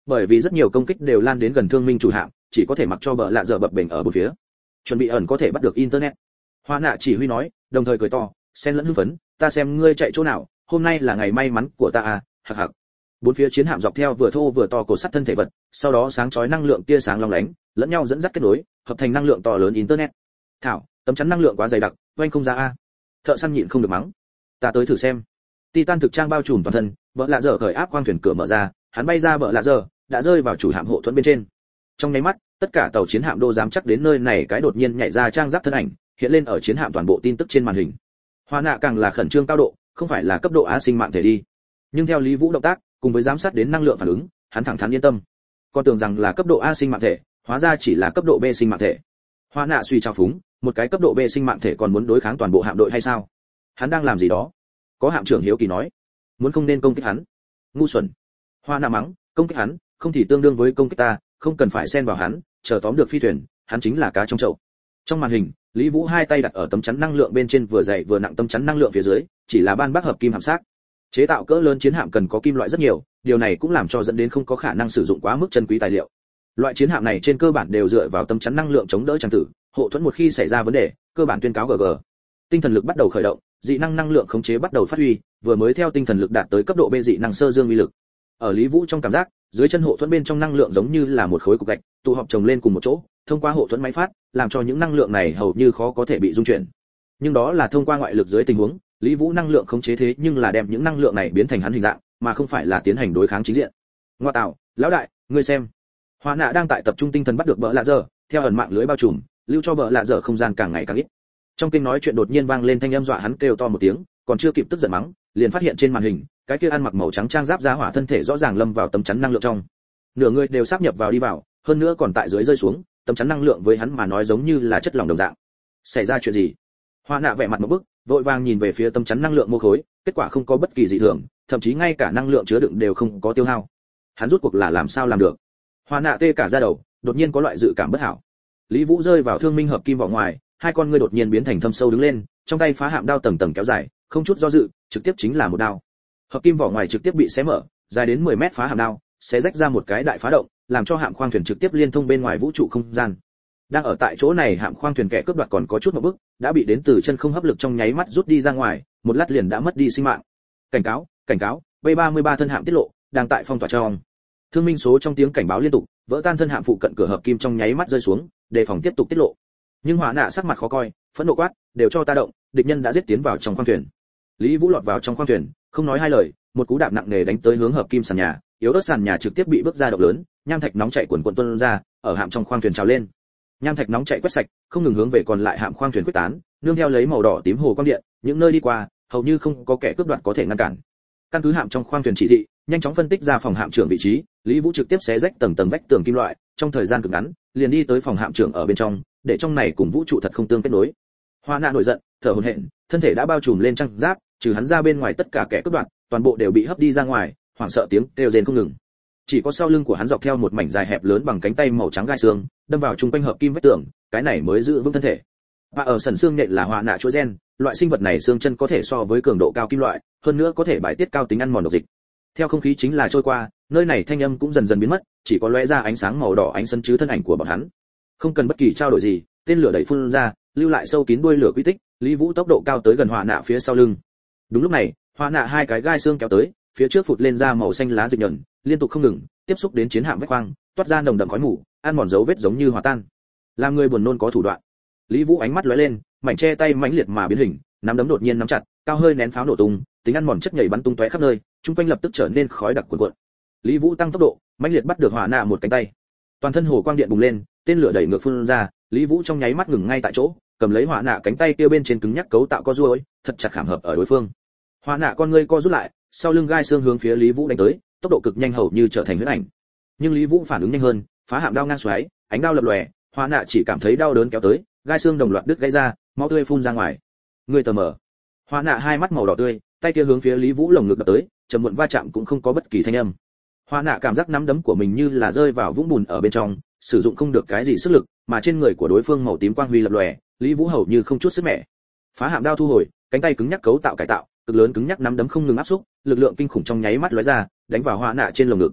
Bởi vì rất nhiều công kích đều lan đến gần thương minh chủ hạm, chỉ có thể mặc cho bờ lạ dở bập bềnh ở bốn phía. Chuẩn bị ẩn có thể bắt được internet. Hoa nạ chỉ huy nói, đồng thời cười to, xen lẫn hưng phấn, ta xem ngươi chạy chỗ nào, hôm nay là ngày may mắn của ta à, hạc hạc. Bốn phía chiến hạm dọc theo vừa thô vừa to cổ sắt thân thể vật, sau đó sáng chói năng lượng tia sáng long lánh, lẫn nhau dẫn dắt kết nối, hợp thành năng lượng to lớn internet. Thảo, tấm chắn năng lượng quá dày đặc, oanh không ra a. Thợ săn nhịn không được mắng. Ta tới thử xem. Titan thực trang bao trùm toàn thân, bờ lạ dở khởi áp quang thuyền cửa mở ra, hắn bay ra bờ lạ dở, đã rơi vào chủ hạm hộ thuẫn bên trên. Trong nháy mắt, tất cả tàu chiến hạm đô dám chắc đến nơi này cái đột nhiên nhảy ra trang giáp thân ảnh, hiện lên ở chiến hạm toàn bộ tin tức trên màn hình. Hoa nạ càng là khẩn trương cao độ, không phải là cấp độ á sinh mạng thể đi. Nhưng theo Lý Vũ động tác, cùng với giám sát đến năng lượng phản ứng, hắn thẳng thắn yên tâm. Con tưởng rằng là cấp độ A sinh mạng thể, hóa ra chỉ là cấp độ B sinh mạng thể. Hoa nạ suy trao phúng, một cái cấp độ B sinh mạng thể còn muốn đối kháng toàn bộ hạm đội hay sao? Hắn đang làm gì đó? Có hạm trưởng hiếu kỳ nói, muốn không nên công kích hắn. Ngu xuẩn. Hoa nạ mắng, công kích hắn, không thì tương đương với công kích ta, không cần phải xen vào hắn, chờ tóm được phi thuyền, hắn chính là cá trong chậu. Trong màn hình, Lý Vũ hai tay đặt ở tấm chắn năng lượng bên trên vừa dày vừa nặng tấm chắn năng lượng phía dưới, chỉ là ban bác hợp kim hàm sát. Chế tạo cỡ lớn chiến hạm cần có kim loại rất nhiều, điều này cũng làm cho dẫn đến không có khả năng sử dụng quá mức chân quý tài liệu. Loại chiến hạm này trên cơ bản đều dựa vào tấm chắn năng lượng chống đỡ trang tử, hộ thuẫn một khi xảy ra vấn đề, cơ bản tuyên cáo giê giê. Tinh thần lực bắt đầu khởi động, dị năng năng lượng khống chế bắt đầu phát huy, vừa mới theo tinh thần lực đạt tới cấp độ B dị năng sơ dương uy lực. Ở Lý Vũ trong cảm giác, dưới chân hộ thuẫn bên trong năng lượng giống như là một khối cục gạch, tụ họp chồng lên cùng một chỗ, thông qua hộ thuẫn máy phát, làm cho những năng lượng này hầu như khó có thể bị dung chuyển. Nhưng đó là thông qua ngoại lực dưới tình huống, Lý Vũ năng lượng khống chế thế nhưng là đem những năng lượng này biến thành hắn hình dạng, mà không phải là tiến hành đối kháng chính diện. Ngoa tạo, lão đại, ngươi xem. Hoa nạ đang tại tập trung tinh thần bắt được bờ lạ dở, theo ẩn mạng lưới bao trùm, lưu cho bờ lạ dở không gian càng ngày càng ít. Trong kênh nói chuyện đột nhiên vang lên thanh âm dọa hắn kêu to một tiếng, còn chưa kịp tức giận mắng, liền phát hiện trên màn hình, cái kia ăn mặc màu trắng trang giáp giá hỏa thân thể rõ ràng lâm vào tấm chắn năng lượng trong. Nửa người đều sáp nhập vào đi vào, hơn nữa còn tại dưới rơi xuống, tấm chắn năng lượng với hắn mà nói giống như là chất lỏng đồng dạng. Xảy ra chuyện gì? Hoa nạ vẻ mặt một bức, vội vàng nhìn về phía tấm chắn năng lượng mô khối, kết quả không có bất kỳ dị thường, thậm chí ngay cả năng lượng chứa đựng đều không có tiêu hao. Hắn rút cuộc là làm sao làm được? Hoa nạ tê cả da đầu, đột nhiên có loại dự cảm bất hảo. Lý Vũ rơi vào thương minh hợp kim vỏ ngoài, hai con ngươi đột nhiên biến thành thâm sâu đứng lên, trong tay phá hạm đao tầng tầng kéo dài, không chút do dự, trực tiếp chính là một đao. Hợp kim vỏ ngoài trực tiếp bị xé mở, dài đến mười mét phá hạm đao, xé rách ra một cái đại phá động, làm cho hạm khoang thuyền trực tiếp liên thông bên ngoài vũ trụ không gian. Đang ở tại chỗ này hạm khoang thuyền kẻ cướp đoạt còn có chút một bước, đã bị đến từ chân không hấp lực trong nháy mắt rút đi ra ngoài, một lát liền đã mất đi sinh mạng. Cảnh cáo, cảnh cáo, B ba mươi ba thân hạm tiết lộ, đang tại phong tỏa trong. Thương minh số trong tiếng cảnh báo liên tục, vỡ tan thân hạm phụ cận cửa hợp kim trong nháy mắt rơi xuống, đề phòng tiếp tục tiết lộ. Nhưng Hỏa Nạ sắc mặt khó coi, phẫn nộ quát, đều cho ta động, địch nhân đã giết tiến vào trong khoang thuyền. Lý Vũ lọt vào trong khoang thuyền, không nói hai lời, một cú đạp nặng nề đánh tới hướng hợp kim sàn nhà, yếu ớt sàn nhà trực tiếp bị bước ra động lớn, nham thạch nóng chảy cuồn cuộn tuôn ra, ở hạm trong khoang thuyền trào lên. Nham thạch nóng chảy quét sạch, không ngừng hướng về còn lại hạm khoang thuyền quyết tán, nương theo lấy màu đỏ tím hồ quang điện, những nơi đi qua, hầu như không có kẻ cướp đoạt có thể ngăn cản. Căn cứ hạm trong khoang thuyền chỉ thị, nhanh chóng phân tích ra phòng hạm trưởng vị trí, Lý Vũ trực tiếp xé rách tầng tầng vách tường kim loại, trong thời gian cực ngắn, liền đi tới phòng hạm trưởng ở bên trong, để trong này cùng vũ trụ thật không tương kết nối. Hoa Nạ nổi giận, thở hổn hển, thân thể đã bao trùm lên trang giáp, trừ hắn ra bên ngoài tất cả kẻ cướp đoạt, toàn bộ đều bị hấp đi ra ngoài, hoảng sợ tiếng kêu rên không ngừng. Chỉ có sau lưng của hắn dọc theo một mảnh dài hẹp lớn bằng cánh tay màu trắng gai xương, đâm vào trung quanh hợp kim vách tường, cái này mới giữ vững thân thể. Và ở sần xương nhện là Hoa Nạ chuỗi gen, loại sinh vật này xương chân có thể so với cường độ cao kim loại, hơn nữa có thể bài tiết cao tính ăn mòn độc dịch. Theo không khí chính là trôi qua, nơi này thanh âm cũng dần dần biến mất, chỉ có lóe ra ánh sáng màu đỏ ánh sân chứ thân ảnh của bọn hắn. Không cần bất kỳ trao đổi gì, tên lửa đẩy phun ra, lưu lại sâu kín đuôi lửa quy tích, Lý Vũ tốc độ cao tới gần Hoa Nạ phía sau lưng. Đúng lúc này, Hoa Nạ hai cái gai xương kéo tới, phía trước phụt lên ra màu xanh lá dịch nhẫn, liên tục không ngừng, tiếp xúc đến chiến hạm vách khoang, toát ra nồng đậm khói mù, ăn mòn dấu vết giống như hòa tan. Làm người buồn nôn có thủ đoạn. Lý Vũ ánh mắt lóe lên, mảnh che tay mãnh liệt mà biến hình, nắm đấm đột nhiên nắm chặt, cao hơi nén pháo nổ tung, tính ăn mòn chất nhảy bắn tung tóe khắp nơi, trung quanh lập tức trở nên khói đặc cuồn cuộn. Lý Vũ tăng tốc độ, mãnh liệt bắt được Hoa Nạ một cánh tay. Toàn thân hồ quang điện bùng lên, tên lửa đẩy ngược phun ra, Lý Vũ trong nháy mắt ngừng ngay tại chỗ, cầm lấy Hoa Nạ cánh tay kia bên trên cứng nhắc cấu tạo co duỗi, thật chặt khảm hợp ở đối phương. Hoa Nạ con ngươi co rút lại, sau lưng gai xương hướng phía Lý Vũ đánh tới, tốc độ cực nhanh hầu như trở thành huyễn ảnh. Nhưng Lý Vũ phản ứng nhanh hơn, phá hạm đao ngang xoáy, ánh đao lập lòe, Hoa Nạ chỉ cảm thấy đau đớn kéo tới, gai xương đồng loạt đứt gãy ra, máu tươi phun ra ngoài. Người tờ mờ. Hoa Nạ hai mắt màu đỏ tươi, tay kia hướng phía Lý Vũ lồng ngực đập tới, trầm muộn va chạm cũng không có bất kỳ thanh âm. Hoa Nạ cảm giác nắm đấm của mình như là rơi vào vũng bùn ở bên trong, sử dụng không được cái gì sức lực, mà trên người của đối phương màu tím quang huy lập lòe, Lý Vũ hầu như không chút sức mẻ. Phá hạm đao thu hồi, cánh tay cứng nhắc cấu tạo cải tạo, cực lớn cứng nhắc nắm đấm không ngừng áp xúc, lực lượng kinh khủng trong nháy mắt lóe ra, đánh vào Hoa Nạ trên lồng ngực.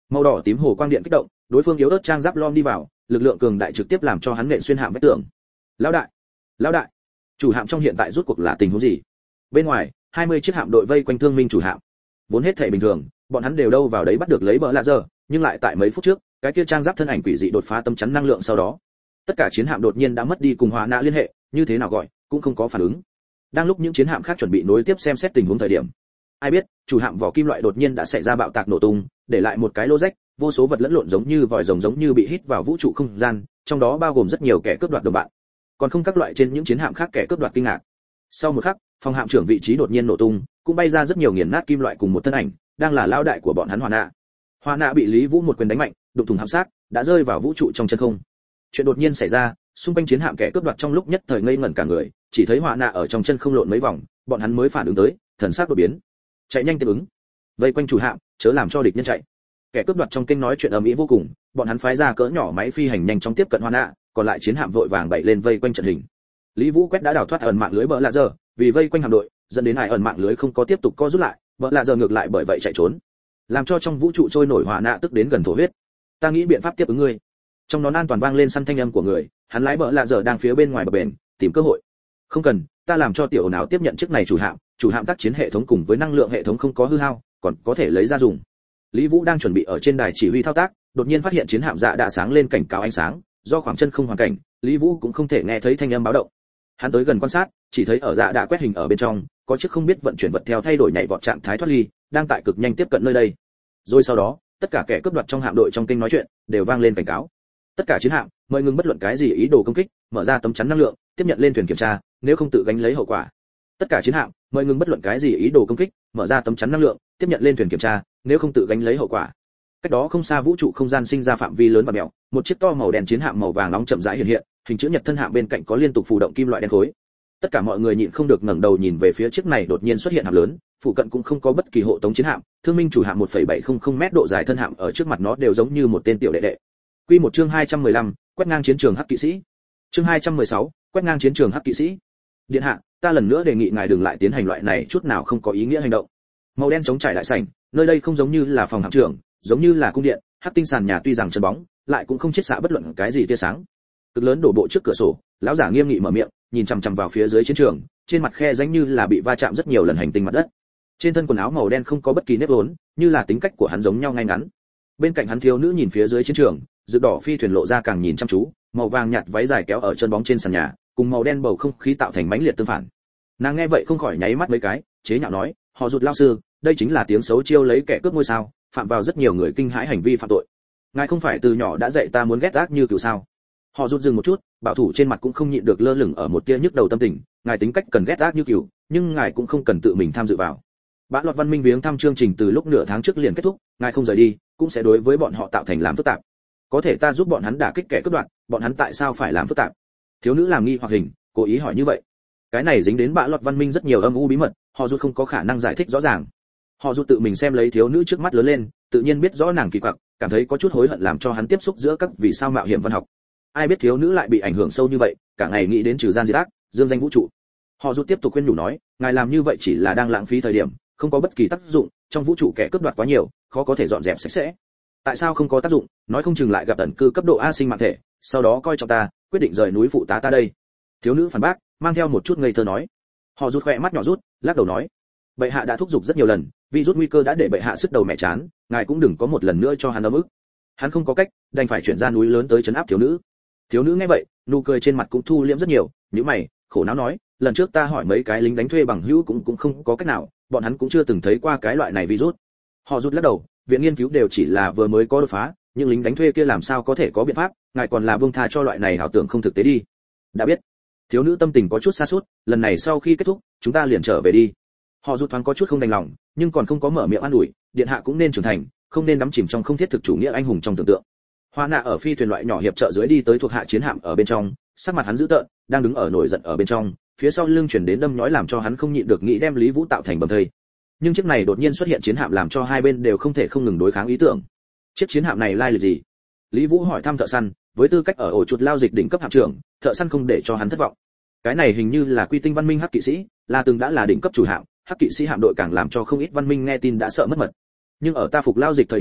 Màu đỏ tím hồ quang điện kích động, đối phương yếu ớt trang giáp lom đi vào, lực lượng cường đại trực tiếp làm cho hắn nện xuyên hạm vách tường. Lão đại, lão đại, chủ hạm trong hiện tại rút cuộc là tình huống gì? Bên ngoài, hai mươi chiếc hạm đội vây quanh thương minh chủ hạm. Vốn hết thảy bình thường, bọn hắn đều đâu vào đấy bắt được lấy bờ lạ giờ, nhưng lại tại mấy phút trước, cái kia trang giáp thân ảnh quỷ dị đột phá tâm chắn năng lượng sau đó, tất cả chiến hạm đột nhiên đã mất đi cùng Hoa Nạ liên hệ, như thế nào gọi cũng không có phản ứng. Đang lúc những chiến hạm khác chuẩn bị nối tiếp xem xét tình huống thời điểm, ai biết, chủ hạm vỏ kim loại đột nhiên đã xảy ra bạo tạc nổ tung, để lại một cái lỗ rách, vô số vật lẫn lộn giống như vòi rồng giống như bị hít vào vũ trụ không gian, trong đó bao gồm rất nhiều kẻ cướp đoạt đồng bạn. Còn không các loại trên những chiến hạm khác kẻ cướp đoạt kinh ngạc. Sau một khắc, phòng hạm trưởng vị trí đột nhiên nổ tung, cũng bay ra rất nhiều nghiền nát kim loại cùng một thân ảnh, đang là lão đại của bọn hắn Hoa Nạ. Hoa Nạ bị Lý Vũ một quyền đánh mạnh, đụng thủng hạm xác, đã rơi vào vũ trụ trong chân không. Chuyện đột nhiên xảy ra, xung quanh chiến hạm kẻ cướp đoạt trong lúc nhất thời ngây ngẩn cả người, chỉ thấy Hoa Nạ ở trong chân không lộn mấy vòng, bọn hắn mới phản ứng tới, thần sắc đột biến. Chạy nhanh tiếp ứng. Vây quanh chủ hạm, chớ làm cho địch nhân chạy. Kẻ cướp đoạt trong kênh nói chuyện ầm ĩ vô cùng, bọn hắn phái ra cỡ nhỏ máy phi hành nhanh chóng tiếp cận Hoa Nạ, còn lại chiến hạm vội vàng bày lên vây quanh trận hình. Lý Vũ quét đã đào thoát ẩn mạng lưới bờ lạ giờ, vì vây quanh hạm đội, dẫn đến hải ẩn mạng lưới không có tiếp tục co rút lại, bờ lạ giờ ngược lại bởi vậy chạy trốn, làm cho trong vũ trụ trôi nổi Hoa Nạ tức đến gần thổ huyết. Ta nghĩ biện pháp tiếp ứng ngươi. Trong nón an toàn vang lên săn thanh âm của người, hắn lái bờ lạ giờ đang phía bên ngoài bờ bền, tìm cơ hội. Không cần, ta làm cho tiểu nào tiếp nhận chiếc này chủ hạm, chủ hạm tác chiến hệ thống cùng với năng lượng hệ thống không có hư hao, còn có thể lấy ra dùng. Lý Vũ đang chuẩn bị ở trên đài chỉ huy thao tác, đột nhiên phát hiện chiến hạm dạ đã sáng lên cảnh cáo ánh sáng, do khoảng chân không hoàn cảnh, Lý Vũ cũng không thể nghe thấy thanh âm báo động. Hắn tới gần quan sát, chỉ thấy ở dạ đã quét hình ở bên trong, có chiếc không biết vận chuyển vật theo thay đổi nhảy vọt trạng thái thoát ly, đang tại cực nhanh tiếp cận nơi đây. Rồi sau đó, tất cả kẻ cướp đoạt trong hạm đội trong kênh nói chuyện đều vang lên cảnh cáo. Tất cả chiến hạm, mời ngừng bất luận cái gì ý đồ công kích, mở ra tấm chắn năng lượng, tiếp nhận lên thuyền kiểm tra, nếu không tự gánh lấy hậu quả. Tất cả chiến hạm, mời ngừng bất luận cái gì ý đồ công kích, mở ra tấm chắn năng lượng, tiếp nhận lên thuyền kiểm tra, nếu không tự gánh lấy hậu quả. Cách đó không xa vũ trụ không gian sinh ra phạm vi lớn và mèo, một chiếc to màu đen chiến hạm màu vàng nóng chậm rãi hiện hiện, hình chữ nhật thân hạm bên cạnh có liên tục phù động kim loại đen khối. Tất cả mọi người nhịn không được ngẩng đầu nhìn về phía chiếc này đột nhiên xuất hiện hạm lớn, phụ cận cũng không có bất kỳ hộ tống chiến hạm, thương minh chủ hạm một phẩy bảy không không mét độ dài thân hạm ở trước mặt nó đều giống như một tên tiểu đệ đệ. Quy một chương hai trăm mười lăm, quét ngang chiến trường hắc kỵ sĩ. Chương hai trăm mười sáu, quét ngang chiến trường hắc kỵ sĩ. Điện hạ, ta lần nữa đề nghị ngài đừng lại tiến hành loại này chút nào không có ý nghĩa hành động. Màu đen chống trải đại sảnh, nơi đây không giống như là phòng hạm trưởng, giống như là cung điện, hắc tinh sàn nhà tuy rằng chân bóng, lại cũng không chiết xạ bất luận cái gì tia sáng. Cực lớn đổ bộ trước cửa sổ, lão giả nghiêm nghị mở miệng, nhìn chằm chằm vào phía dưới chiến trường, trên mặt khe rãnh như là bị va chạm rất nhiều lần hành tinh mặt đất. Trên thân quần áo màu đen không có bất kỳ nếp vốn, như là tính cách của hắn giống nhau ngay ngắn. Bên cạnh hắn thiếu nữ nhìn phía dưới chiến trường, rực đỏ phi thuyền lộ ra càng nhìn chăm chú, màu vàng nhạt váy dài kéo ở chân bóng trên sàn nhà, cùng màu đen bầu không khí tạo thành mãnh liệt tương phản. Nàng nghe vậy không khỏi nháy mắt mấy cái, chế nhạo nói, họ rụt lao sư, đây chính là tiếng xấu chiêu lấy kẻ cướp ngôi sao, phạm vào rất nhiều người kinh hãi hành vi phạm tội. Ngài không phải từ nhỏ đã dạy ta muốn ghét ác như cừu sao? Họ rút dừng một chút, bảo thủ trên mặt cũng không nhịn được lơ lửng ở một tia nhức đầu tâm tình, ngài tính cách cần ghét ác như cừu, nhưng ngài cũng không cần tự mình tham dự vào. Bã lọt văn minh viếng thăm chương trình từ lúc nửa tháng trước liền kết thúc, ngài không rời đi, cũng sẽ đối với bọn họ tạo thành làm phức tạp. Có thể ta giúp bọn hắn đả kích kẻ cướp đoạt, bọn hắn tại sao phải làm phức tạp? Thiếu nữ làm nghi hoặc hình, cố ý hỏi như vậy. Cái này dính đến bã lọt văn minh rất nhiều âm u bí mật, họ rút không có khả năng giải thích rõ ràng. Họ rút tự mình xem lấy thiếu nữ trước mắt lớn lên, tự nhiên biết rõ nàng kỳ quặc, cảm thấy có chút hối hận làm cho hắn tiếp xúc giữa các vì sao mạo hiểm văn học. Ai biết thiếu nữ lại bị ảnh hưởng sâu như vậy, cả ngày nghĩ đến trừ gian diệt ác, dương danh vũ trụ. Họ rút tiếp tục khuyên nhủ nói, ngài làm như vậy chỉ là đang lãng phí thời điểm, không có bất kỳ tác dụng, trong vũ trụ kẻ cướp đoạt quá nhiều, khó có thể dọn dẹp sạch sẽ. Tại sao không có tác dụng? Nói không chừng lại gặp tần cư cấp độ a sinh mạng thể, sau đó coi trọng ta, quyết định rời núi phụ tá ta đây. Thiếu nữ phản bác, mang theo một chút ngây thơ nói. Họ rút khỏe mắt nhỏ rút, lắc đầu nói, bệ hạ đã thúc giục rất nhiều lần, vì rút nguy cơ đã để bệ hạ sức đầu mẹ chán, ngài cũng đừng có một lần nữa cho hắn ấm ức. Hắn không có cách, đành phải chuyển ra núi lớn tới trấn áp thiếu nữ. Thiếu nữ nghe vậy, nụ cười trên mặt cũng thu liễm rất nhiều, nhíu mày, khổ não nói, lần trước ta hỏi mấy cái lính đánh thuê bằng hữu cũng cũng không có cách nào, bọn hắn cũng chưa từng thấy qua cái loại này virus. Họ rút lắc đầu, viện nghiên cứu đều chỉ là vừa mới có đột phá, nhưng lính đánh thuê kia làm sao có thể có biện pháp, ngài còn là buông tha cho loại này ảo tưởng không thực tế đi. Đã biết. Thiếu nữ tâm tình có chút sa sút, lần này sau khi kết thúc, chúng ta liền trở về đi. Họ rút thoáng có chút không đành lòng, nhưng còn không có mở miệng an ủi, điện hạ cũng nên trưởng thành, không nên đắm chìm trong không thiết thực chủ nghĩa anh hùng trong tưởng tượng. Hoa Nạ ở phi thuyền loại nhỏ hiệp trợ dưới đi tới thuộc hạ chiến hạm ở bên trong, sắc mặt hắn dữ tợn, đang đứng ở nổi giận ở bên trong, phía sau lưng chuyển đến đâm nhói làm cho hắn không nhịn được nghĩ đem Lý Vũ tạo thành bầm thây. Nhưng chiếc này đột nhiên xuất hiện chiến hạm làm cho hai bên đều không thể không ngừng đối kháng ý tưởng. Chiếc chiến hạm này lai lịch gì? Lý Vũ hỏi thăm thợ săn, với tư cách ở ổ chuột lao dịch đỉnh cấp hạm trưởng, thợ săn không để cho hắn thất vọng. Cái này hình như là Quy Tinh văn minh hắc kỵ sĩ, là từng đã là đỉnh cấp chủ hạm, hắc kỵ sĩ hạm đội càng làm cho không ít văn minh nghe tin đã sợ mất mật. Nhưng ở ta phục lao dịch thời điểm,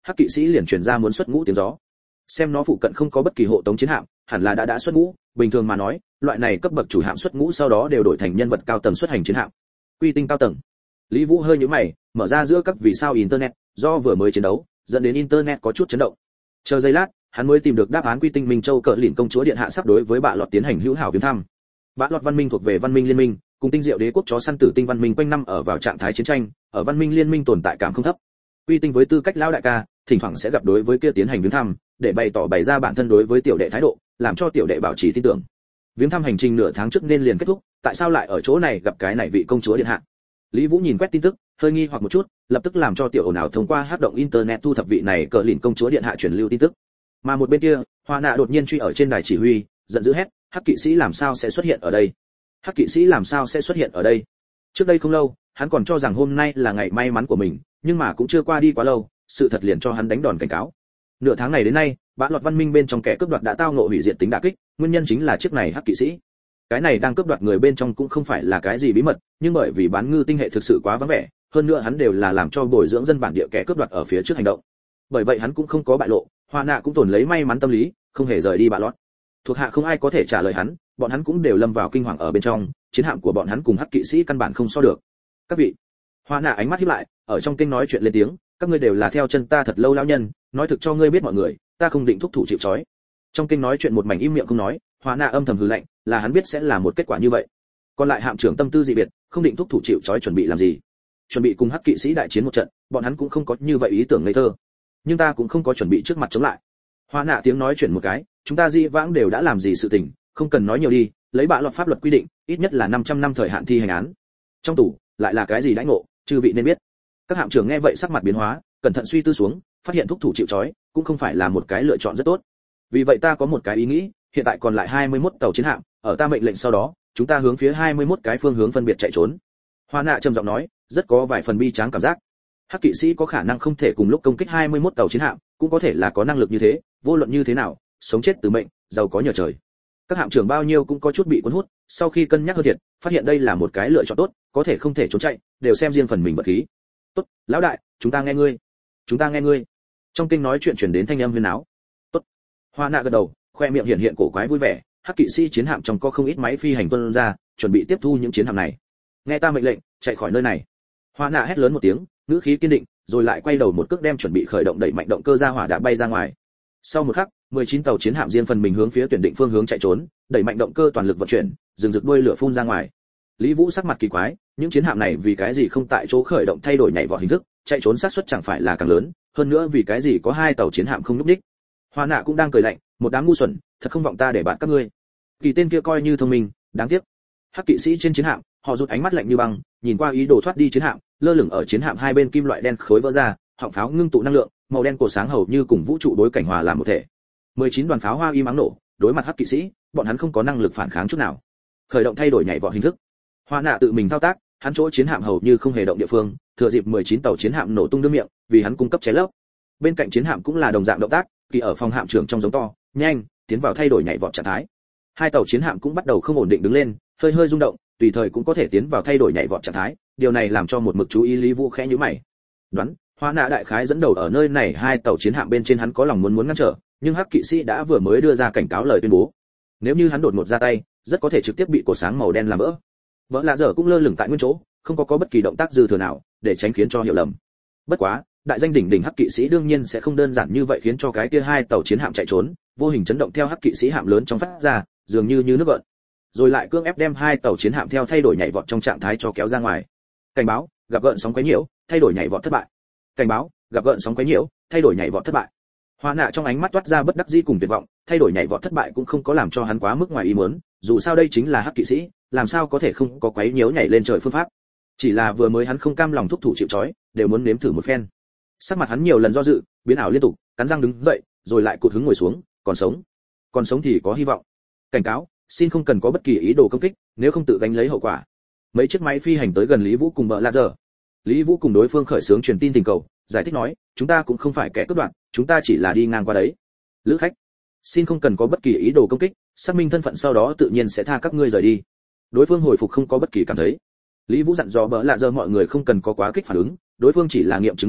hắc kỵ sĩ liền truyền ra muốn xuất ngũ tiếng gió. Xem nó phụ cận không có bất kỳ hộ tống chiến hạm, hẳn là đã đã xuất ngũ, bình thường mà nói, loại này cấp bậc chủ hạm xuất ngũ sau đó đều đổi thành nhân vật cao tầng xuất hành chiến hạm. Quy tinh cao tầng. Lý Vũ hơi nhíu mày, mở ra giữa các vì sao internet, do vừa mới chiến đấu, dẫn đến internet có chút chấn động. Chờ giây lát, hắn mới tìm được đáp án. Quy tinh Minh Châu cỡ lỉnh công chúa điện hạ sắp đối với bạ lọt tiến hành hữu hảo viếng thăm. Bạ lọt văn minh thuộc về văn minh liên minh, cùng tinh diệu đế quốc chó săn tử tinh văn minh quanh năm ở vào trạng thái chiến tranh, ở văn minh liên minh tồn tại cảm không thấp. Quy tinh với tư cách lão đại ca, thỉnh thoảng sẽ gặp đối với kia tiến hành viếng thăm, để bày tỏ bày ra bản thân đối với tiểu đệ thái độ, làm cho tiểu đệ bảo trì tin tưởng. Viếng thăm hành trình nửa tháng trước nên liền kết thúc, tại sao lại ở chỗ này gặp cái này vị công chúa điện hạ? Lý Vũ nhìn quét tin tức, hơi nghi hoặc một chút, lập tức làm cho tiểu ồn ào thông qua hát động internet thu thập vị này cờ lìn công chúa điện hạ truyền lưu tin tức. Mà một bên kia, Hoa Nạ đột nhiên truy ở trên đài chỉ huy, giận dữ hét, hắc kỵ sĩ làm sao sẽ xuất hiện ở đây? Hắc kỵ sĩ làm sao sẽ xuất hiện ở đây? Trước đây không lâu, hắn còn cho rằng hôm nay là ngày may mắn của mình, nhưng mà cũng chưa qua đi quá lâu, sự thật liền cho hắn đánh đòn cảnh cáo. Nửa tháng này đến nay, bã lọt văn minh bên trong kẻ cướp đoạt đã tao ngộ hủy diệt tính đả kích, nguyên nhân chính là chiếc này hắc kỵ sĩ. Cái này đang cướp đoạt người bên trong cũng không phải là cái gì bí mật, nhưng bởi vì bán ngư tinh hệ thực sự quá vắng vẻ, hơn nữa hắn đều là làm cho bồi dưỡng dân bản địa kẻ cướp đoạt ở phía trước hành động. Bởi vậy hắn cũng không có bại lộ, Hoa Nạ cũng tồn lấy may mắn tâm lý, không hề rời đi bạ lọt. Thuộc hạ không ai có thể trả lời hắn, bọn hắn cũng đều lâm vào kinh hoàng ở bên trong, chiến hạm của bọn hắn cùng hắc kỵ sĩ căn bản không so được. Các vị, Hoa Nạ ánh mắt híp lại, ở trong kinh nói chuyện lên tiếng, các ngươi đều là theo chân ta thật lâu lão nhân, nói thực cho ngươi biết mọi người, ta không định thúc thủ chịu trói. Trong kinh nói chuyện một mảnh im miệng không nói, Hoa Nạ âm thầm hừ lạnh, là hắn biết sẽ là một kết quả như vậy. Còn lại hạm trưởng tâm tư dị biệt, không định thúc thủ chịu trói chuẩn bị làm gì? Chuẩn bị cùng hắc kỵ sĩ đại chiến một trận, bọn hắn cũng không có như vậy ý tưởng ngây thơ. Nhưng ta cũng không có chuẩn bị trước mặt chống lại. Hoa Nạ tiếng nói chuyển một cái, chúng ta di vãng đều đã làm gì sự tình, không cần nói nhiều đi, lấy bạ lọt pháp luật quy định, ít nhất là năm trăm năm thời hạn thi hành án. Trong tù, lại là cái gì đãi ngộ, chư vị nên biết. Các hạm trưởng nghe vậy sắc mặt biến hóa, cẩn thận suy tư xuống, phát hiện thúc thủ chịu trói, cũng không phải là một cái lựa chọn rất tốt. Vì vậy ta có một cái ý nghĩ, hiện tại còn lại hai mươi mốt tàu chiến hạm, ở ta mệnh lệnh sau đó, chúng ta hướng phía hai mươi mốt cái phương hướng phân biệt chạy trốn. Hoa Nạ trầm giọng nói, rất có vài phần bi tráng cảm giác. Hắc kỵ sĩ có khả năng không thể cùng lúc công kích hai mươi mốt tàu chiến hạm, cũng có thể là có năng lực như thế, vô luận như thế nào, sống chết từ mệnh, giàu có nhờ trời. Các hạm trưởng bao nhiêu cũng có chút bị cuốn hút, sau khi cân nhắc hơn thiệt, phát hiện đây là một cái lựa chọn tốt, có thể không thể trốn chạy, đều xem riêng phần mình vật khí. Tốt, lão đại, chúng ta nghe ngươi. Chúng ta nghe ngươi. Trong kinh nói chuyện truyền đến thanh âm huyên náo. Tốt. Hoa Nạ gật đầu, khoe miệng hiện hiện cổ quái vui vẻ, hắc kỵ sĩ chiến hạm trong có không ít máy phi hành tuân ra, chuẩn bị tiếp thu những chiến hạm này. Nghe ta mệnh lệnh, chạy khỏi nơi này. Hoa Nạ hét lớn một tiếng, ngữ khí kiên định, rồi lại quay đầu một cước đem chuẩn bị khởi động đẩy mạnh động cơ ra hỏa đã bay ra ngoài. Sau một khắc, mười chín tàu chiến hạm riêng phần mình hướng phía tuyển định phương hướng chạy trốn, đẩy mạnh động cơ toàn lực vận chuyển, dừng rực đuôi lửa phun ra ngoài. Lý Vũ sắc mặt kỳ quái, những chiến hạm này vì cái gì không tại chỗ khởi động thay đổi nhảy vọt hình thức, chạy trốn xác suất chẳng phải là càng lớn, hơn nữa vì cái gì có hai tàu chiến hạm không lúc đích. Hoa Nạ cũng đang cười lạnh, một đám ngu xuẩn, thật không vọng ta để bạn các ngươi. Kỳ tên kia coi như thông minh, đáng tiếc. Hắc kỵ sĩ trên chiến hạm, họ rút ánh mắt lạnh như băng, nhìn qua ý đồ thoát đi chiến hạm, lơ lửng ở chiến hạm hai bên kim loại đen khối vỡ ra, họng pháo ngưng tụ năng lượng, màu đen cổ sáng hầu như cùng vũ trụ đối cảnh hòa làm một thể. mười chín đoàn pháo hoa y mắng nổ, đối mặt hắc kỵ sĩ, bọn hắn không có năng lực phản kháng chút nào. Khởi động thay đổi nhảy vọt hình thức. Hoa Nạ tự mình thao tác, hắn chỗ chiến hạm hầu như không hề động địa phương, thừa dịp mười chín tàu chiến hạm nổ tung đương miệng, vì hắn cung cấp cháy lấp. Bên cạnh chiến hạm cũng là đồng dạng động tác, kỳ ở phòng hạm trưởng trong giống to, nhanh, tiến vào thay đổi nhảy vọt trạng thái. Hai tàu chiến hạm cũng bắt đầu không ổn định đứng lên, hơi hơi rung động, tùy thời cũng có thể tiến vào thay đổi nhảy vọt trạng thái, điều này làm cho một mực chú ý Lý Vũ khẽ nhíu mày. Đoán, Hoa Nạ đại khái dẫn đầu ở nơi này hai tàu chiến hạm bên trên hắn có lòng muốn muốn ngăn trở, nhưng hắc kỵ sĩ đã vừa mới đưa ra cảnh cáo lời tuyên bố. Nếu như hắn đột ngột ra tay, rất có thể trực tiếp bị cổ sáng màu đen làm vỡ. Vỡ lạ dở cũng lơ lửng tại nguyên chỗ, không có có bất kỳ động tác dư thừa nào, để tránh khiến cho hiểu lầm. Bất quá, đại danh đỉnh đỉnh hắc kỵ sĩ đương nhiên sẽ không đơn giản như vậy khiến cho cái kia hai tàu chiến hạm chạy trốn, vô hình chấn động theo hắc kỵ sĩ hạm lớn trong phát ra, dường như như nước gợn. Rồi lại cưỡng ép đem hai tàu chiến hạm theo thay đổi nhảy vọt trong trạng thái cho kéo ra ngoài. Cảnh báo, gặp gợn sóng quấy nhiễu, thay đổi nhảy vọt thất bại. Cảnh báo, gặp gợn sóng quấy nhiễu, thay đổi nhảy vọt thất bại. Hoa Nạ trong ánh mắt toát ra bất đắc dĩ cùng tuyệt vọng, thay đổi nhảy vọt thất bại cũng không có làm cho hắn quá mức ngoài ý muốn, dù sao đây chính là hắc kỵ sĩ, làm sao có thể không có quấy nhiễu nhảy lên trời phương pháp. Chỉ là vừa mới hắn không cam lòng thúc thủ chịu trói, đều muốn nếm thử một phen. Sắc mặt hắn nhiều lần do dự, biến ảo liên tục, cắn răng đứng dậy, rồi lại cụt hứng ngồi xuống, còn sống, còn sống thì có hy vọng. Cảnh cáo, xin không cần có bất kỳ ý đồ công kích, nếu không tự gánh lấy hậu quả. Mấy chiếc máy phi hành tới gần Lý Vũ cùng bợ lạ dở. Lý Vũ cùng đối phương khởi xướng truyền tin tình cầu, giải thích nói, chúng ta cũng không phải kẻ cướp đoạt, chúng ta chỉ là đi ngang qua đấy. Lữ khách, xin không cần có bất kỳ ý đồ công kích, xác minh thân phận sau đó tự nhiên sẽ tha các ngươi rời đi. Đối phương hồi phục không có bất kỳ cảm thấy. Lý Vũ dặn dò bợ lạ dở mọi người không cần có quá kích phản ứng, đối phương chỉ là nghiệm chứng thân phận,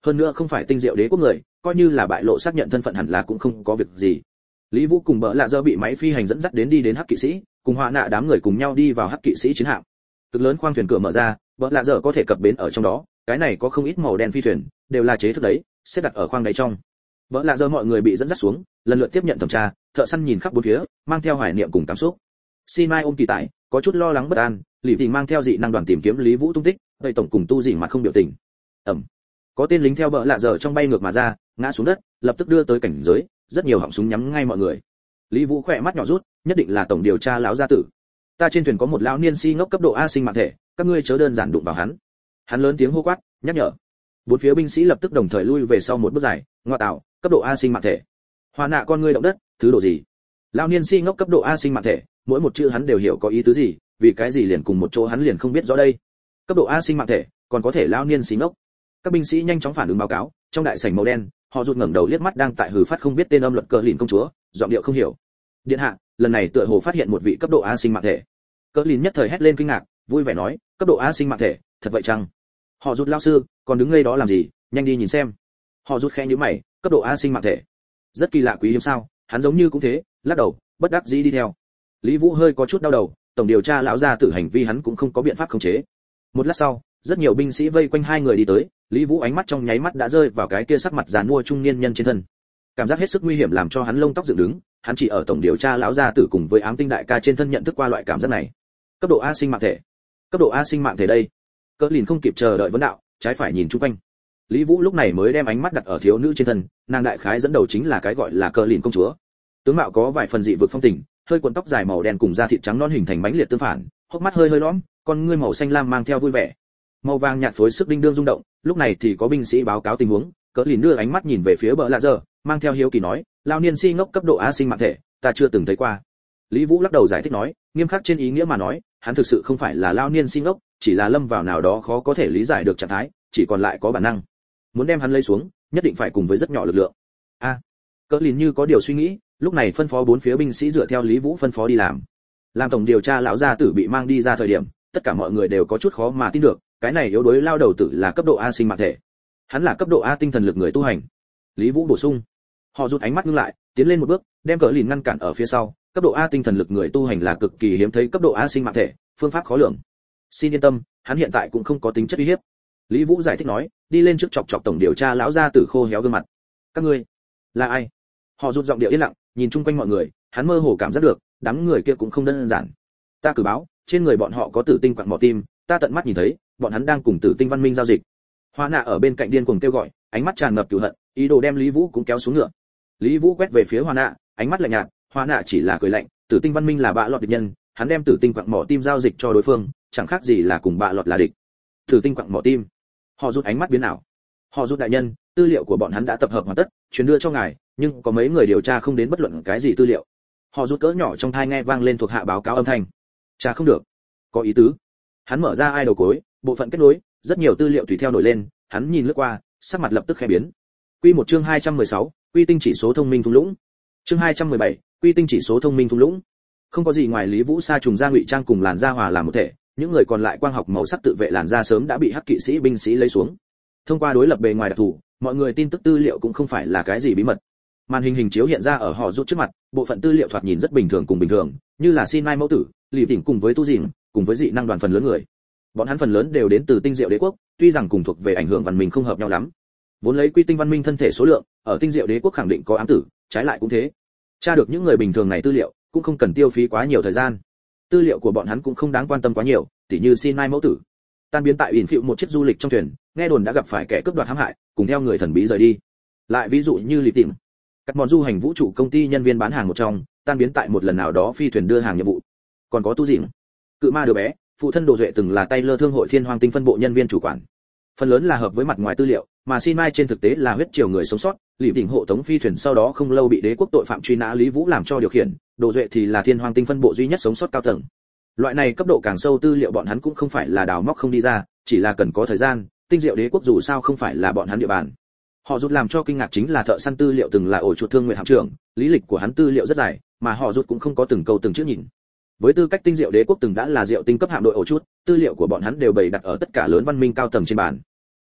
hơn nữa không phải tinh diệu đế quốc người, coi như là bại lộ xác nhận thân phận hẳn là cũng không có việc gì. Lý Vũ cùng bỡ lạ dơ bị máy phi hành dẫn dắt đến đi đến hắc kỵ sĩ, cùng Hoa Nạ đám người cùng nhau đi vào hắc kỵ sĩ chiến hạm. Cực lớn khoang thuyền cửa mở ra, bỡ lạ dơ có thể cập bến ở trong đó, cái này có không ít màu đen phi thuyền, đều là chế thức đấy, xếp đặt ở khoang đáy trong. Bỡ lạ dơ mọi người bị dẫn dắt xuống, lần lượt tiếp nhận thẩm tra, thợ săn nhìn khắp bốn phía, mang theo hoài niệm cùng cảm xúc. Xin Mai ôm kỳ tại, có chút lo lắng bất an, Lý Tình mang theo dị năng đoàn tìm kiếm Lý Vũ tung tích, Tây tổng cùng Tu Dĩnh mặt không biểu tình. Ẩm. Có tên lính theo bỡ lạ dơ trong bay ngược mà ra, ngã xuống đất, lập tức đưa tới cảnh giới, rất nhiều họng súng nhắm ngay mọi người. Lý Vũ khỏe mắt nhỏ rút, nhất định là tổng điều tra lão gia tử. Ta trên thuyền có một lão niên si ngốc cấp độ A sinh mạng thể, các ngươi chớ đơn giản đụng vào hắn. Hắn lớn tiếng hô quát, nhắc nhở. Bốn phía binh sĩ lập tức đồng thời lui về sau một bước dài, ngoa tạo, cấp độ A sinh mạng thể. Hoa Nạ con ngươi động đất, thứ độ gì? Lão niên si ngốc cấp độ A sinh mạng thể, mỗi một chữ hắn đều hiểu có ý tứ gì, vì cái gì liền cùng một chỗ hắn liền không biết rõ đây. Cấp độ A sinh mạng thể, còn có thể lão niên si ngốc. Các binh sĩ nhanh chóng phản ứng báo cáo, trong đại sảnh màu đen, họ rụt ngẩng đầu liếc mắt đang tại hừ phát không biết tên âm luật cờ lìn công chúa, giọng điệu không hiểu. Điện hạ, lần này tựa hồ phát hiện một vị cấp độ A sinh mạng thể. Cờ lìn nhất thời hét lên kinh ngạc, vui vẻ nói, cấp độ A sinh mạng thể, thật vậy chăng? Họ rụt lão sư, còn đứng ngây đó làm gì, nhanh đi nhìn xem. Họ rụt khẽ nhíu mày, cấp độ A sinh mạng thể, rất kỳ lạ quý hiếm sao? Hắn giống như cũng thế, lắc đầu, bất đắc dĩ đi theo. Lý Vũ hơi có chút đau đầu, tổng điều tra lão gia tử hành vi hắn cũng không có biện pháp khống chế. Một lát sau, rất nhiều binh sĩ vây quanh hai người đi tới, Lý Vũ ánh mắt trong nháy mắt đã rơi vào cái kia sắc mặt giàn mua trung niên nhân trên thân. Cảm giác hết sức nguy hiểm làm cho hắn lông tóc dựng đứng, hắn chỉ ở tổng điều tra lão gia tử cùng với ám tinh đại ca trên thân nhận thức qua loại cảm giác này. Cấp độ A sinh mạng thể. Cấp độ A sinh mạng thể đây. Cỡ lìn không kịp chờ đợi vấn đạo, trái phải nhìn chung quanh. Lý Vũ lúc này mới đem ánh mắt đặt ở thiếu nữ trên thân, nàng đại khái dẫn đầu chính là cái gọi là Cỡ lìn công chúa. Tướng mạo có vài phần dị vực phong tình, hơi cuộn tóc dài màu đen cùng da thịt trắng non hình thành mãnh liệt tương phản, hốc mắt hơi hơi lõm, con ngươi màu xanh lam mang theo vui vẻ. Màu vàng nhạt phối sức đinh đương rung động, lúc này thì có binh sĩ báo cáo tình huống, Cỡ lìn đưa ánh mắt nhìn về phía bờ lạ giờ, mang theo hiếu kỳ nói, lao niên si ngốc cấp độ A sinh mạng thể, ta chưa từng thấy qua. Lý Vũ lắc đầu giải thích nói, nghiêm khắc trên ý nghĩa mà nói, hắn thực sự không phải là lao niên si ngốc, chỉ là lâm vào nào đó khó có thể lý giải được trạng thái, chỉ còn lại có bản năng. Muốn đem hắn lấy xuống, nhất định phải cùng với rất nhỏ lực lượng. A. À, Cỡ lìn như có điều suy nghĩ, lúc này phân phó bốn phía binh sĩ dựa theo Lý Vũ phân phó đi làm. Làm tổng điều tra lão gia tử bị mang đi ra thời điểm, tất cả mọi người đều có chút khó mà tin được, cái này yếu đuối lao đầu tử là cấp độ A sinh mạng thể. Hắn là cấp độ A tinh thần lực người tu hành. Lý Vũ bổ sung. Họ rút ánh mắt ngưng lại, tiến lên một bước, đem Cỡ lìn ngăn cản ở phía sau, cấp độ A tinh thần lực người tu hành là cực kỳ hiếm thấy cấp độ A sinh mạng thể, phương pháp khó lường. Xin yên tâm, hắn hiện tại cũng không có tính chất uy hiếp. Lý Vũ giải thích nói, đi lên trước chọc chọc tổng điều tra lão gia tử khô héo gương mặt. Các ngươi là ai? Họ rút giọng điệu yên lặng, nhìn chung quanh mọi người, hắn mơ hồ cảm giác được, đám người kia cũng không đơn giản. Ta cử báo, trên người bọn họ có tử tinh quặng mỏ tim, ta tận mắt nhìn thấy, bọn hắn đang cùng tử tinh văn minh giao dịch. Hoa Nạ ở bên cạnh điên cuồng kêu gọi, ánh mắt tràn ngập cừu hận, ý đồ đem Lý Vũ cũng kéo xuống ngựa. Lý Vũ quét về phía Hoa Nạ, ánh mắt lạnh nhạt, Hoa Nạ chỉ là cười lạnh, tử tinh văn minh là bạ lọt địch nhân, hắn đem tử tinh quặng mỏ tim giao dịch cho đối phương, chẳng khác gì là cùng bạ lọt là địch. Tử tinh quặng mỏ tim. Họ rút ánh mắt biến ảo. Họ rút đại nhân, tư liệu của bọn hắn đã tập hợp hoàn tất, truyền đưa cho ngài, nhưng có mấy người điều tra không đến bất luận cái gì tư liệu. Họ rút cỡ nhỏ trong thai nghe vang lên thuộc hạ báo cáo âm thanh. Tra không được. Có ý tứ. Hắn mở ra ai đầu cối, bộ phận kết nối, rất nhiều tư liệu tùy theo nổi lên, hắn nhìn lướt qua, sắc mặt lập tức khẽ biến. Quy một chương hai trăm mười sáu, quy tinh chỉ số thông minh thung lũng. Chương hai trăm mười bảy, quy tinh chỉ số thông minh thung lũng. Không có gì ngoài Lý Vũ sa trùng ra ngụy trang cùng làn da hòa làm một thể, những người còn lại quang học màu sắc tự vệ làn da sớm đã bị hắc kỵ sĩ binh sĩ lấy xuống. Thông qua đối lập bề ngoài đặc thù, mọi người tin tức tư liệu cũng không phải là cái gì bí mật. Màn hình hình chiếu hiện ra ở họ rút trước mặt, bộ phận tư liệu thoạt nhìn rất bình thường cùng bình thường, như là Xin Mai mẫu tử, Lý Tỉnh cùng với Tu Dĩnh, cùng với dị năng đoàn phần lớn người. Bọn hắn phần lớn đều đến từ tinh diệu đế quốc, tuy rằng cùng thuộc về ảnh hưởng văn minh không hợp nhau lắm. Vốn lấy quy tinh văn minh thân thể số lượng, ở tinh diệu đế quốc khẳng định có ám tử, trái lại cũng thế. Tra được những người bình thường này tư liệu, cũng không cần tiêu phí quá nhiều thời gian. Tư liệu của bọn hắn cũng không đáng quan tâm quá nhiều, tỉ như Xin Mai mẫu tử. Tan biến tại ỉn phịu một chiếc du lịch trong thuyền, nghe đồn đã gặp phải kẻ cướp đoạt hãm hại, cùng theo người thần bí rời đi. Lại ví dụ như Lý Tỉnh, các món du hành vũ trụ công ty nhân viên bán hàng một trong, tan biến tại một lần nào đó phi thuyền đưa hàng nhiệm vụ. Còn có Tu Dĩnh, cự ma đứa bé, phụ thân Đồ Duệ từng là Taylor thương hội Thiên Hoàng Tinh phân bộ nhân viên chủ quản. Phần lớn là hợp với mặt ngoài tư liệu, mà Xin Mai trên thực tế là huyết triều người sống sót, Lý Tỉnh hộ tống phi thuyền sau đó không lâu bị đế quốc tội phạm truy nã Lý Vũ làm cho điều khiển, Đồ Duệ thì là Thiên Hoàng Tinh phân bộ duy nhất sống sót cao tầng. Loại này cấp độ càng sâu tư liệu bọn hắn cũng không phải là đào móc không đi ra, chỉ là cần có thời gian, tinh diệu đế quốc dù sao không phải là bọn hắn địa bàn. Họ rút làm cho kinh ngạc chính là thợ săn tư liệu từng là ổ chuột thương nguyện hạm trưởng, lý lịch của hắn tư liệu rất dài, mà họ rút cũng không có từng câu từng chữ nhìn. Với tư cách tinh diệu đế quốc từng đã là diệu tinh cấp hạm đội ổ chuột, tư liệu của bọn hắn đều bày đặt ở tất cả lớn văn minh cao tầng trên bàn.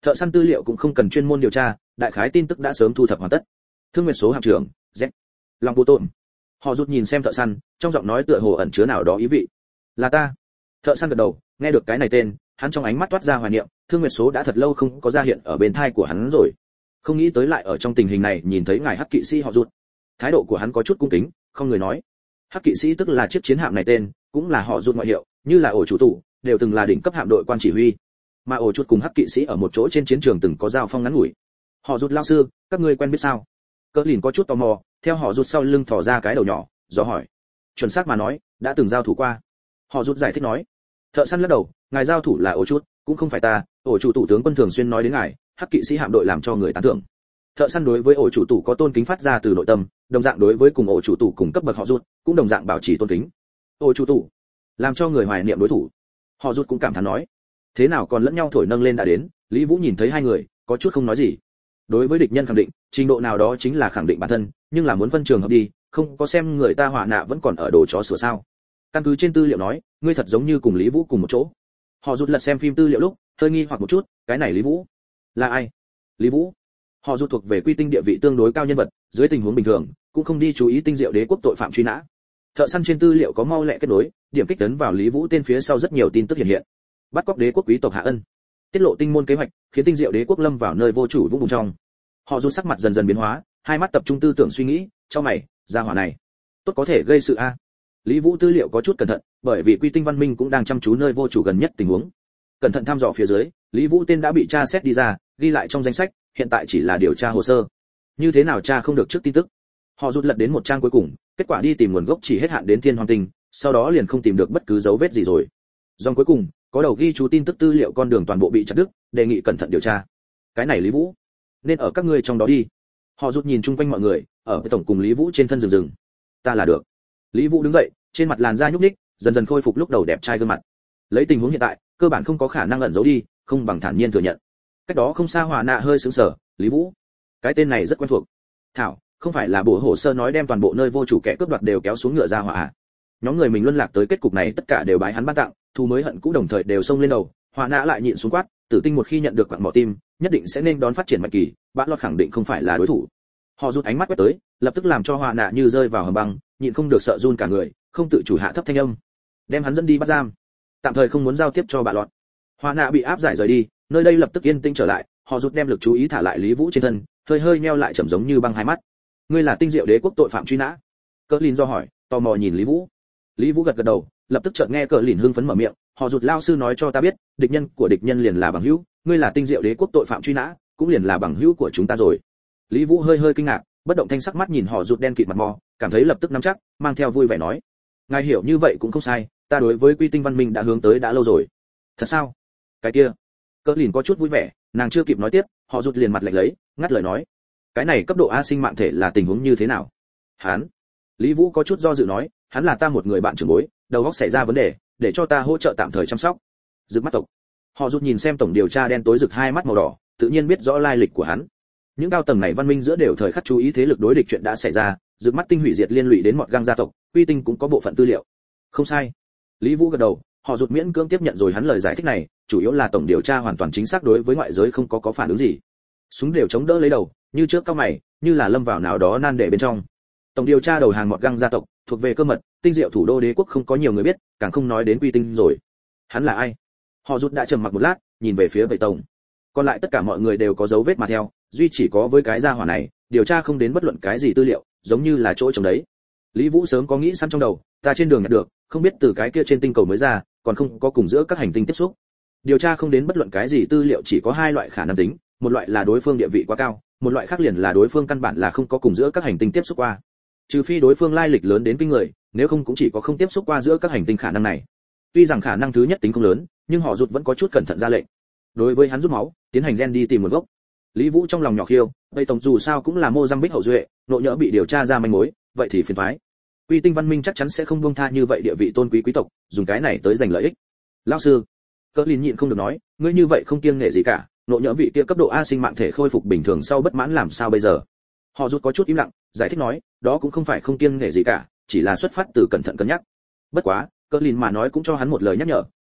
Thợ săn tư liệu cũng không cần chuyên môn điều tra, đại khái tin tức đã sớm thu thập hoàn tất. Thương Nguyệt số hạm trưởng, Z. Long Bố Tổn. Họ rút nhìn xem thợ săn, trong giọng nói tựa hồ ẩn chứa nào đó ý vị. Là ta. Thợ săn gật đầu, nghe được cái này tên, hắn trong ánh mắt toát ra hoài niệm, Thương Nguyệt số đã thật lâu không có ra hiện ở bên thai của hắn rồi. Không nghĩ tới lại ở trong tình hình này nhìn thấy ngài Hắc kỵ sĩ họ rút. Thái độ của hắn có chút cung kính, không người nói. Hắc kỵ sĩ tức là chiếc chiến hạm này tên, cũng là họ rút ngoại hiệu, như là ổ chủ tụ, đều từng là đỉnh cấp hạm đội quan chỉ huy. Mà ổ chuột cùng Hắc kỵ sĩ ở một chỗ trên chiến trường từng có giao phong ngắn ngủi. Họ rút lao sư, các ngươi quen biết sao? Cỡ lìn có chút tò mò, theo họ rút sau lưng thò ra cái đầu nhỏ, dò hỏi. Chuẩn xác mà nói, đã từng giao thủ qua. Họ rút giải thích nói. Thợ săn lắc đầu, ngài giao thủ là ổ chuột, cũng không phải ta, ổ chủ thủ tướng quân thường xuyên nói đến ngài, Hắc kỵ sĩ hạm đội làm cho người tán thưởng. Thợ săn đối với ổ chủ tủ có tôn kính phát ra từ nội tâm, đồng dạng đối với cùng ổ chủ tủ cùng cấp bậc họ rút, cũng đồng dạng bảo trì tôn kính. Ổ chủ tủ, làm cho người hoài niệm đối thủ. Họ rút cũng cảm thán nói. Thế nào còn lẫn nhau thổi nâng lên đã đến, Lý Vũ nhìn thấy hai người, có chút không nói gì. Đối với địch nhân khẳng định, trình độ nào đó chính là khẳng định bản thân, nhưng là muốn phân trường hợp đi, không có xem người ta họa nạ vẫn còn ở đồ chó sửa sao. Căn cứ trên tư liệu nói, ngươi thật giống như cùng Lý Vũ cùng một chỗ. Họ rút lật xem phim tư liệu lúc, hơi nghi hoặc một chút, cái này Lý Vũ là ai? Lý Vũ, họ rút thuộc về quy tinh địa vị tương đối cao nhân vật, dưới tình huống bình thường, cũng không đi chú ý tinh diệu đế quốc tội phạm truy nã. Thợ săn trên tư liệu có mau lẹ kết nối, điểm kích tấn vào Lý Vũ tên phía sau rất nhiều tin tức hiện hiện. Bắt cóc đế quốc quý tộc Hạ Ân, tiết lộ tinh môn kế hoạch, khiến tinh diệu đế quốc lâm vào nơi vô chủ vũng bùn trong. Họ rút sắc mặt dần dần biến hóa, hai mắt tập trung tư tưởng suy nghĩ, cho mày, gia hỏa này, tốt có thể gây sự a. Lý Vũ tư liệu có chút cẩn thận, bởi vì quy tinh văn minh cũng đang chăm chú nơi vô chủ gần nhất tình huống. Cẩn thận thăm dò phía dưới, Lý Vũ tên đã bị tra xét đi ra, ghi lại trong danh sách, hiện tại chỉ là điều tra hồ sơ. Như thế nào tra không được trước tin tức? Họ rút lật đến một trang cuối cùng, kết quả đi tìm nguồn gốc chỉ hết hạn đến Thiên Hoàng Tinh, sau đó liền không tìm được bất cứ dấu vết gì rồi. Dòng cuối cùng, có đầu ghi chú tin tức tư liệu con đường toàn bộ bị chặt đứt, đề nghị cẩn thận điều tra. Cái này Lý Vũ, nên ở các ngươi trong đó đi. Họ rút nhìn chung quanh mọi người, ở tổng cùng Lý Vũ trên thân rừng rừng. Ta là được. Lý Vũ đứng dậy, trên mặt làn da nhúc nhích, dần dần khôi phục lúc đầu đẹp trai gương mặt. Lấy tình huống hiện tại, cơ bản không có khả năng ẩn giấu đi, không bằng thản nhiên thừa nhận. Cách đó không xa Hòa Nạ hơi sững sờ, Lý Vũ, cái tên này rất quen thuộc. Thảo, không phải là bộ hồ sơ nói đem toàn bộ nơi vô chủ kẻ cướp đoạt đều kéo xuống ngựa ra hỏa à? Nhóm người mình luân lạc tới kết cục này tất cả đều bái hắn ban tặng, thù mới hận cũ đồng thời đều xông lên đầu. Hòa Nạ lại nhịn xuống quát, Tử Tinh một khi nhận được quặng mỏ tim, nhất định sẽ nên đón phát triển mạnh kỳ, bạn lọt khẳng định không phải là đối thủ. Họ rút ánh mắt quét tới, lập tức làm cho Hòa Nạ như rơi vào hầm băng, nhịn không được sợ run cả người, không tự chủ hạ thấp thanh âm, đem hắn dẫn đi bắt giam, tạm thời không muốn giao tiếp cho bạn lọt. Hòa Nạ bị áp giải rời đi, nơi đây lập tức yên tĩnh trở lại. Họ rút đem lực chú ý thả lại Lý Vũ trên thân, hơi hơi nheo lại trầm giống như băng hai mắt. Ngươi là tinh diệu đế quốc tội phạm truy nã? Cỡ lìn do hỏi, tò mò nhìn Lý Vũ. Lý Vũ gật gật đầu, lập tức chợt nghe Cỡ lìn hưng phấn mở miệng, họ rút lao sư nói cho ta biết, địch nhân của địch nhân liền là bằng hữu, ngươi là tinh diệu đế quốc tội phạm truy nã, cũng liền là bằng hữu của chúng ta rồi. Lý Vũ hơi hơi kinh ngạc, bất động thanh sắc mắt nhìn họ rút đen kịt mặt mò, cảm thấy lập tức nắm chắc, mang theo vui vẻ nói, ngài hiểu như vậy cũng không sai, ta đối với quy tinh văn minh đã hướng tới đã lâu rồi. Thật sao? Cái kia. Cỡ lìn có chút vui vẻ, nàng chưa kịp nói tiếp, họ rút liền mặt lạnh lấy, ngắt lời nói, cái này cấp độ a sinh mạng thể là tình huống như thế nào? Hắn. Lý Vũ có chút do dự nói, hắn là ta một người bạn trưởng bối, đầu óc xảy ra vấn đề, để cho ta hỗ trợ tạm thời chăm sóc. Rực mắt tộc. Họ rút nhìn xem tổng điều tra đen tối rực hai mắt màu đỏ, tự nhiên biết rõ lai lịch của hắn. Những cao tầng này văn minh giữa đều thời khắc chú ý thế lực đối địch chuyện đã xảy ra, rực mắt tinh hủy diệt liên lụy đến mọt găng gia tộc, uy tinh cũng có bộ phận tư liệu. Không sai. Lý Vũ gật đầu, họ rút miễn cưỡng tiếp nhận rồi hắn lời giải thích này, chủ yếu là tổng điều tra hoàn toàn chính xác đối với ngoại giới không có có phản ứng gì. Súng đều chống đỡ lấy đầu, như trước cao mày, như là lâm vào nào đó nan để bên trong. Tổng điều tra đầu hàng mọt găng gia tộc, thuộc về cơ mật, tinh diệu thủ đô đế quốc không có nhiều người biết, càng không nói đến quy tinh rồi. Hắn là ai? Họ rút đã trầm mặc một lát, nhìn về phía Vệ tổng. Còn lại tất cả mọi người đều có dấu vết mà theo, duy chỉ có với cái gia hỏa này, điều tra không đến bất luận cái gì tư liệu, giống như là chỗ trống đấy. Lý Vũ sớm có nghĩ sẵn trong đầu, ta trên đường nhặt được, không biết từ cái kia trên tinh cầu mới ra, còn không có cùng giữa các hành tinh tiếp xúc. Điều tra không đến bất luận cái gì tư liệu chỉ có hai loại khả năng tính, một loại là đối phương địa vị quá cao, một loại khác liền là đối phương căn bản là không có cùng giữa các hành tinh tiếp xúc qua. Trừ phi đối phương lai lịch lớn đến kinh người, nếu không cũng chỉ có không tiếp xúc qua giữa các hành tinh khả năng này. Tuy rằng khả năng thứ nhất tính không lớn, nhưng họ rụt vẫn có chút cẩn thận ra lệnh. Đối với hắn rút máu, tiến hành gen đi tìm nguồn gốc. Lý Vũ trong lòng nhỏ khiêu, Tây tổng dù sao cũng là Mozambique hậu duệ, nội nhỡ bị điều tra ra manh mối, vậy thì phiền toái. Quy tinh văn minh chắc chắn sẽ không buông tha như vậy địa vị tôn quý quý tộc, dùng cái này tới giành lợi ích. Lão sư, Cỡ Lìn nhịn không được nói, ngươi như vậy không kiêng nể gì cả, nội nhỡ vị kia cấp độ A sinh mạng thể khôi phục bình thường sau bất mãn làm sao bây giờ? Họ rút có chút im lặng, giải thích nói, đó cũng không phải không kiêng nể gì cả, chỉ là xuất phát từ cẩn thận cân nhắc. Bất quá, Cỡ Lìn mà nói cũng cho hắn một lời nhắc nhở,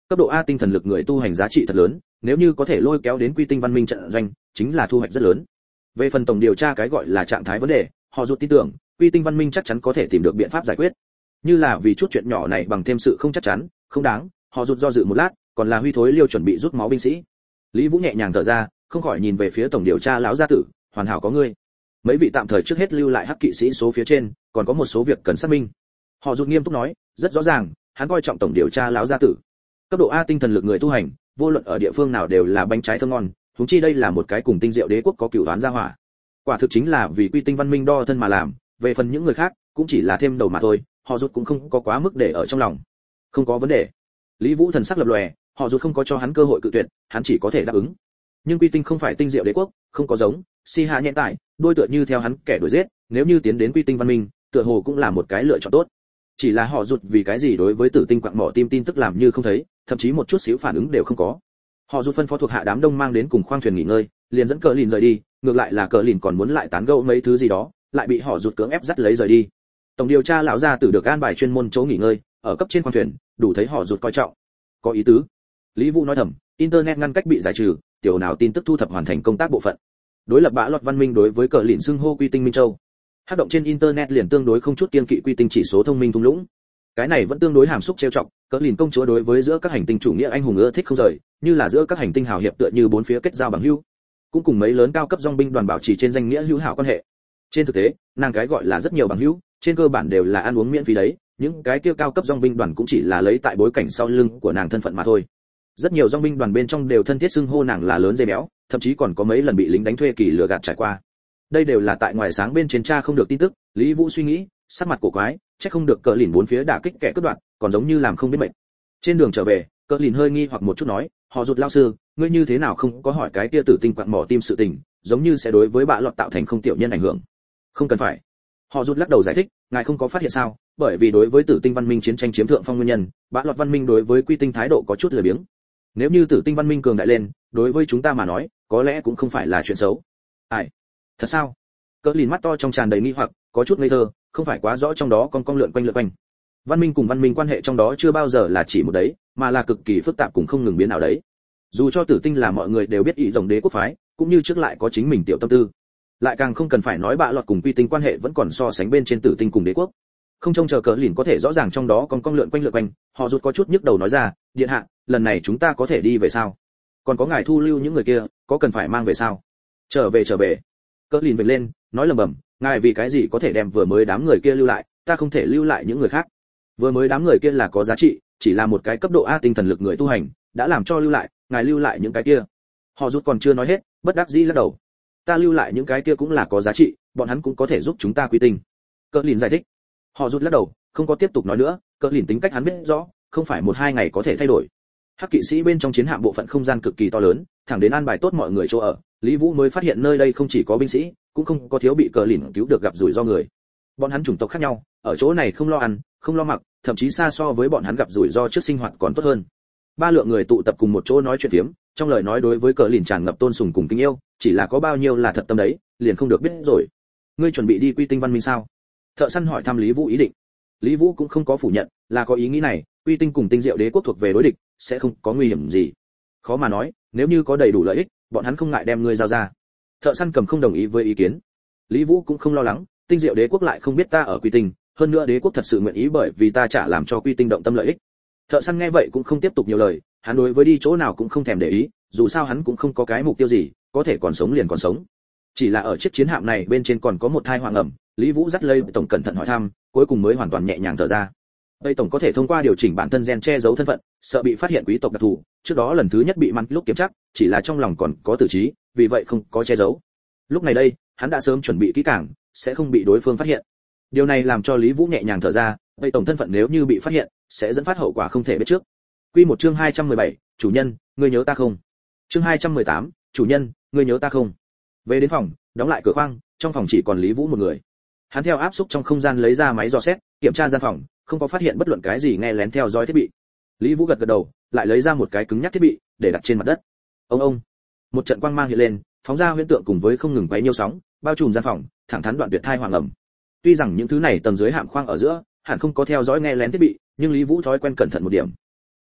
cấp độ A tinh thần lực người tu hành giá trị thật lớn, nếu như có thể lôi kéo đến Quy Tinh Văn Minh trận doanh, chính là thu hoạch rất lớn. Về phần tổng điều tra cái gọi là trạng thái vấn đề, họ rụt tin tưởng, Quy Tinh Văn Minh chắc chắn có thể tìm được biện pháp giải quyết. Như là vì chút chuyện nhỏ này bằng thêm sự không chắc chắn, không đáng, họ rụt do dự một lát, còn là Huy Thối Liêu chuẩn bị rút máu binh sĩ. Lý Vũ nhẹ nhàng thở ra, không khỏi nhìn về phía tổng điều tra lão gia tử, hoàn hảo có ngươi. Mấy vị tạm thời trước hết lưu lại hắc kỵ sĩ số phía trên, còn có một số việc cần xác minh. Họ rụt nghiêm túc nói, rất rõ ràng, hắn coi trọng tổng điều tra lão gia tử. Cấp độ A tinh thần lực người tu hành, vô luận ở địa phương nào đều là bánh trái thơm ngon, huống chi đây là một cái cùng Tinh Diệu Đế quốc có cửu đoán gia hỏa. Quả thực chính là vì Quy Tinh Văn Minh đo thân mà làm, về phần những người khác, cũng chỉ là thêm đầu mà thôi, họ rụt cũng không có quá mức để ở trong lòng. Không có vấn đề. Lý Vũ thần sắc lập lòe, họ rụt không có cho hắn cơ hội cự tuyệt, hắn chỉ có thể đáp ứng. Nhưng Quy Tinh không phải Tinh Diệu Đế quốc, không có giống, si hạ nhẹ tại, đôi tựa như theo hắn kẻ đuổi giết, nếu như tiến đến Quy Tinh Văn Minh, tựa hồ cũng là một cái lựa chọn tốt. Chỉ là họ rụt vì cái gì đối với Tử Tinh quặng mỏ tim tin tức làm như không thấy, thậm chí một chút xíu phản ứng đều không có. Họ rụt phân phó thuộc hạ đám đông mang đến cùng khoang thuyền nghỉ ngơi, liền dẫn Cờ Lìn rời đi, ngược lại là Cờ Lìn còn muốn lại tán gẫu mấy thứ gì đó, lại bị họ rụt cưỡng ép dắt lấy rời đi. Tổng điều tra lão gia tử được an bài chuyên môn chỗ nghỉ ngơi, ở cấp trên khoang thuyền, đủ thấy họ rụt coi trọng. Có ý tứ. Lý Vũ nói thầm, internet ngăn cách bị giải trừ, tiểu nào tin tức thu thập hoàn thành công tác bộ phận. Đối lập bã lọt văn minh đối với Cờ Lìn xưng hô Quy Tinh Minh Châu. Hoạt động trên internet liền tương đối không chút kiên kỵ Quy Tinh chỉ số thông minh thung lũng. Cái này vẫn tương đối hàm xúc trêu chọc, Cờ Lìn công chúa đối với giữa các hành tinh chủ nghĩa anh hùng ưa thích không rời, như là giữa các hành tinh hào hiệp tựa như bốn phía kết giao bằng hữu, cũng cùng mấy lớn cao cấp dòng binh đoàn bảo trì trên danh nghĩa hữu hảo quan hệ. Trên thực tế, nàng cái gọi là rất nhiều bằng hữu, trên cơ bản đều là ăn uống miễn phí đấy, những cái kia cao cấp dòng binh đoàn cũng chỉ là lấy tại bối cảnh sau lưng của nàng thân phận mà thôi. Rất nhiều dòng binh đoàn bên trong đều thân thiết xưng hô nàng là lớn dây béo, thậm chí còn có mấy lần bị lính đánh thuê kỳ lừa gạt trải qua. Đây đều là tại ngoài sáng bên trên tra không được tin tức, Lý Vũ suy nghĩ, sắc mặt cổ quái, chắc không được Cờ Lìn bốn phía đả kích kẻ cướp đoạt, còn giống như làm không biết mệnh. Trên đường trở về, Cờ Lìn hơi nghi hoặc một chút nói, họ rụt lão sư, ngươi như thế nào không có hỏi cái kia Tử Tinh quặng mỏ tim sự tình, giống như sẽ đối với bạ lọt tạo thành không tiểu nhân ảnh hưởng. Không cần phải. Họ rụt lắc đầu giải thích, ngài không có phát hiện sao? Bởi vì đối với Tử Tinh văn minh chiến tranh chiếm thượng phong nguyên nhân, bạ lọt văn minh đối với Quy Tinh thái độ có chút lười biếng. Nếu như Tử Tinh văn minh cường đại lên, đối với chúng ta mà nói, có lẽ cũng không phải là chuyện xấu. Ai? Thật sao? Cờ Lìn mắt to trong tràn đầy nghi hoặc, có chút ngây thơ, không phải quá rõ trong đó con con lượn quanh lượn quanh. Văn minh cùng văn minh quan hệ trong đó chưa bao giờ là chỉ một đấy, mà là cực kỳ phức tạp cùng không ngừng biến ảo đấy. Dù cho Tử Tinh là mọi người đều biết ý rồng đế quốc phái, cũng như trước lại có chính mình tiểu tâm tư. Lại càng không cần phải nói bạ lọt cùng Quy Tinh quan hệ vẫn còn so sánh bên trên Tử Tinh cùng đế quốc. Không trông chờ Cờ Lìn có thể rõ ràng trong đó con con lượn quanh lượn quanh, họ rụt có chút nhức đầu nói ra, điện hạ, lần này chúng ta có thể đi về sao? Còn có ngài thu lưu những người kia, có cần phải mang về sao? Trở về trở về. Cờ Lìn vểnh lên, nói lầm bầm, ngài vì cái gì có thể đem vừa mới đám người kia lưu lại, ta không thể lưu lại những người khác. Vừa mới đám người kia là có giá trị, chỉ là một cái cấp độ A tinh thần lực người tu hành, đã làm cho lưu lại, ngài lưu lại những cái kia. Họ rút còn chưa nói hết, bất đắc dĩ lắc đầu. Ta lưu lại những cái kia cũng là có giá trị, bọn hắn cũng có thể giúp chúng ta quy tinh. Cờ Lìn giải thích. Họ rút lắc đầu, không có tiếp tục nói nữa, Cờ Lìn tính cách hắn biết rõ, không phải một hai ngày có thể thay đổi. Hắc kỵ sĩ bên trong chiến hạm bộ phận không gian cực kỳ to lớn, thẳng đến an bài tốt mọi người chỗ ở, Lý Vũ mới phát hiện nơi đây không chỉ có binh sĩ, cũng không có thiếu bị Cờ Lìn cứu được gặp rủi ro người. Bọn hắn chủng tộc khác nhau, ở chỗ này không lo ăn, không lo mặc, thậm chí xa so với bọn hắn gặp rủi ro trước sinh hoạt còn tốt hơn. Ba lượng người tụ tập cùng một chỗ nói chuyện phiếm, trong lời nói đối với Cờ Lìn tràn ngập tôn sùng cùng kính yêu, chỉ là có bao nhiêu là thật tâm đấy, liền không được biết rồi. Ngươi chuẩn bị đi Quy Tinh văn minh sao? Thợ săn hỏi thăm Lý Vũ ý định. Lý Vũ cũng không có phủ nhận, là có ý nghĩ này, Quy Tinh cùng Tinh Diệu Đế quốc thuộc về đối địch, sẽ không có nguy hiểm gì. Khó mà nói, nếu như có đầy đủ lợi ích, bọn hắn không ngại đem ngươi giao ra. Thợ săn cầm không đồng ý với ý kiến. Lý Vũ cũng không lo lắng, Tinh Diệu Đế quốc lại không biết ta ở Quy Tinh, hơn nữa đế quốc thật sự nguyện ý bởi vì ta trả làm cho Quy Tinh động tâm lợi ích. Thợ săn nghe vậy cũng không tiếp tục nhiều lời, hắn đối với đi chỗ nào cũng không thèm để ý, dù sao hắn cũng không có cái mục tiêu gì, có thể còn sống liền còn sống. Chỉ là ở chiếc chiến hạm này bên trên còn có một thai hoàng ẩm, Lý Vũ dắt lây tổng cẩn thận hỏi thăm, cuối cùng mới hoàn toàn nhẹ nhàng thở ra. Tây tổng có thể thông qua điều chỉnh bản thân gen che giấu thân phận, sợ bị phát hiện quý tộc đặc thù, trước đó lần thứ nhất bị măn lúc kiểm tra, chỉ là trong lòng còn có tử trí, vì vậy không có che giấu. Lúc này đây, hắn đã sớm chuẩn bị kỹ càng, sẽ không bị đối phương phát hiện. Điều này làm cho Lý Vũ nhẹ nhàng thở ra, Tây tổng thân phận nếu như bị phát hiện, sẽ dẫn phát hậu quả không thể biết trước. Quy một chương hai trăm mười bảy, chủ nhân, ngươi nhớ ta không? Chương hai trăm mười tám, chủ nhân, ngươi nhớ ta không? Về đến phòng, đóng lại cửa khoang, trong phòng chỉ còn Lý Vũ một người. Hắn theo áp xúc trong không gian lấy ra máy dò xét, kiểm tra gian phòng, không có phát hiện bất luận cái gì nghe lén theo dõi thiết bị. Lý Vũ gật gật đầu, lại lấy ra một cái cứng nhắc thiết bị, để đặt trên mặt đất. Ông ông, một trận quang mang hiện lên, phóng ra huyễn tượng cùng với không ngừng quấy nhiêu sóng, bao trùm gian phòng, thẳng thắn đoạn tuyệt thai hoàng ẩm. Tuy rằng những thứ này tầng dưới hạm khoang ở giữa, hẳn không có theo dõi nghe lén thiết bị, nhưng Lý Vũ thói quen cẩn thận một điểm.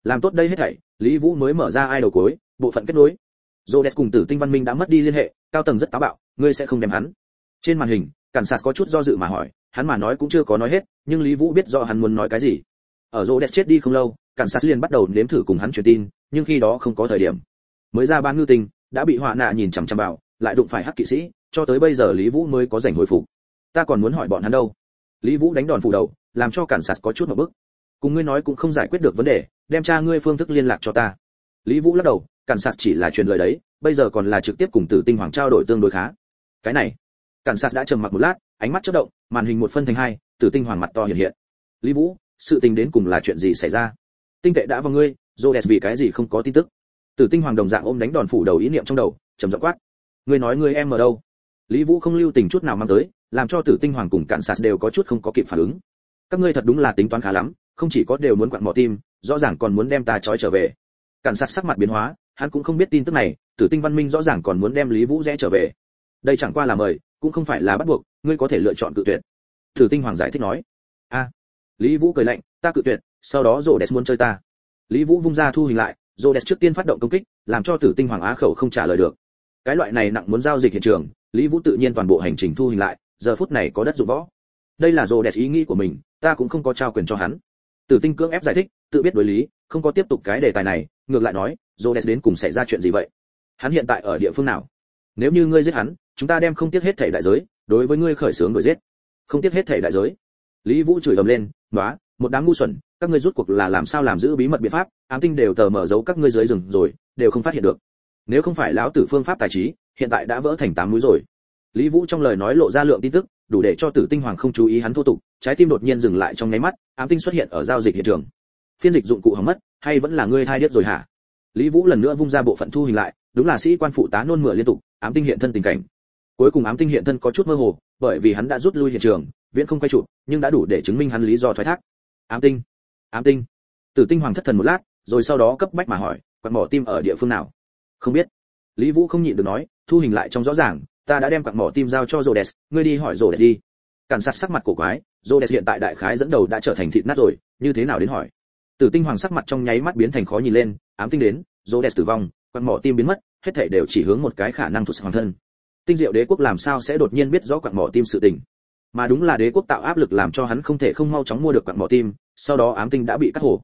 Làm tốt đây hết thảy, Lý Vũ mới mở ra ai đầu cuối, bộ phận kết nối. Rhodes cùng Tử Tinh Văn Minh đã mất đi liên hệ, cao tầng rất táo bạo, ngươi sẽ không đem hắn. Trên màn hình, Cản Sạt có chút do dự mà hỏi, hắn mà nói cũng chưa có nói hết, nhưng Lý Vũ biết rõ hắn muốn nói cái gì. Ở Rhodes chết đi không lâu, Cản Sạt liền bắt đầu nếm thử cùng hắn truyền tin, nhưng khi đó không có thời điểm. Mới ra bán ngư tinh, đã bị họa nạ nhìn chằm chằm vào, lại đụng phải hắc kỵ sĩ, cho tới bây giờ Lý Vũ mới có rảnh hồi phục. Ta còn muốn hỏi bọn hắn đâu. Lý Vũ đánh đòn phủ đầu, làm cho Cản Sạt có chút một bức. Cùng ngươi nói cũng không giải quyết được vấn đề, đem cha ngươi phương thức liên lạc cho ta. Lý Vũ lắc đầu, Cản Sạt chỉ là truyền lời đấy, bây giờ còn là trực tiếp cùng Tử Tinh Hoàng trao đổi tương đối khá. Cái này, Cản Sạt đã trầm mặc một lát, ánh mắt chớp động, màn hình một phân thành hai, Tử Tinh Hoàng mặt to hiện hiện. Lý Vũ, sự tình đến cùng là chuyện gì xảy ra? Tinh tệ đã vào ngươi, Rhodes vì cái gì không có tin tức? Tử Tinh Hoàng đồng dạng ôm đánh đòn phủ đầu ý niệm trong đầu, trầm giọng quát. Ngươi nói ngươi em ở đâu? Lý Vũ không lưu tình chút nào mang tới, làm cho Tử Tinh Hoàng cùng Cản Sạt đều có chút không có kịp phản ứng. Các ngươi thật đúng là tính toán khá lắm, không chỉ có đều muốn quặn mỏ tim, rõ ràng còn muốn đem ta trói trở về. Cản Sạt sắc mặt biến hóa, hắn cũng không biết tin tức này, Tử Tinh Văn Minh rõ ràng còn muốn đem Lý Vũ rẽ trở về. Đây chẳng qua là mời, cũng không phải là bắt buộc, ngươi có thể lựa chọn cự tuyệt. Tử Tinh Hoàng giải thích nói. A. Lý Vũ cười lạnh, ta cự tuyệt, sau đó Rhodes muốn chơi ta. Lý Vũ vung ra thu hình lại, Rhodes trước tiên phát động công kích, làm cho Tử Tinh Hoàng á khẩu không trả lời được. Cái loại này nặng muốn giao dịch hiện trường, Lý Vũ tự nhiên toàn bộ hành trình thu hình lại, giờ phút này có đất dụng võ. Đây là Rhodes ý nghĩ của mình, ta cũng không có trao quyền cho hắn. Tử Tinh cưỡng ép giải thích, tự biết đối lý, không có tiếp tục cái đề tài này, ngược lại nói, Rhodes đến cùng xảy ra chuyện gì vậy? Hắn hiện tại ở địa phương nào? Nếu như ngươi giết hắn, chúng ta đem không tiếc hết thảy đại giới, đối với ngươi khởi xướng đuổi giết. Không tiếc hết thảy đại giới. Lý Vũ chửi ầm lên, "Nóa, một đám ngu xuẩn, các ngươi rút cuộc là làm sao làm giữ bí mật biện pháp, ám tinh đều tờ mở giấu các ngươi dưới rừng rồi, đều không phát hiện được. Nếu không phải lão tử phương pháp tài trí, hiện tại đã vỡ thành tám núi rồi." Lý Vũ trong lời nói lộ ra lượng tin tức, đủ để cho Tử Tinh Hoàng không chú ý hắn thô tục, trái tim đột nhiên dừng lại trong nháy mắt, ám tinh xuất hiện ở giao dịch hiện trường. Phiên dịch dụng cụ hỏng mất, hay vẫn là ngươi thai điếc rồi hả? Lý Vũ lần nữa vung ra bộ phận thu hình lại, đúng là sĩ quan phụ tá nôn mửa liên tục, ám tinh hiện thân tình cảnh. Cuối cùng ám tinh hiện thân có chút mơ hồ, bởi vì hắn đã rút lui hiện trường, viễn không quay chụp, nhưng đã đủ để chứng minh hắn lý do thoái thác. Ám tinh, ám tinh. Tử Tinh Hoàng thất thần một lát, rồi sau đó cấp bách mà hỏi, quặng mỏ tim ở địa phương nào? Không biết. Lý Vũ không nhịn được nói, thu hình lại trong rõ ràng, ta đã đem quặng mỏ tim giao cho Rhodes, ngươi đi hỏi Rhodes đi. Cản Sạt sắc mặt cổ quái, Rhodes hiện tại đại khái dẫn đầu đã trở thành thịt nát rồi, như thế nào đến hỏi? Tử Tinh Hoàng sắc mặt trong nháy mắt biến thành khó nhìn lên, ám tinh đến, Rhodes tử vong, quặng mỏ tim biến mất, hết thảy đều chỉ hướng một cái khả năng thuộc hoàng thân. Tinh Diệu Đế quốc làm sao sẽ đột nhiên biết rõ quặng mỏ tim sự tình? Mà đúng là đế quốc tạo áp lực làm cho hắn không thể không mau chóng mua được quặng mỏ tim, sau đó ám tinh đã bị cắt hồ.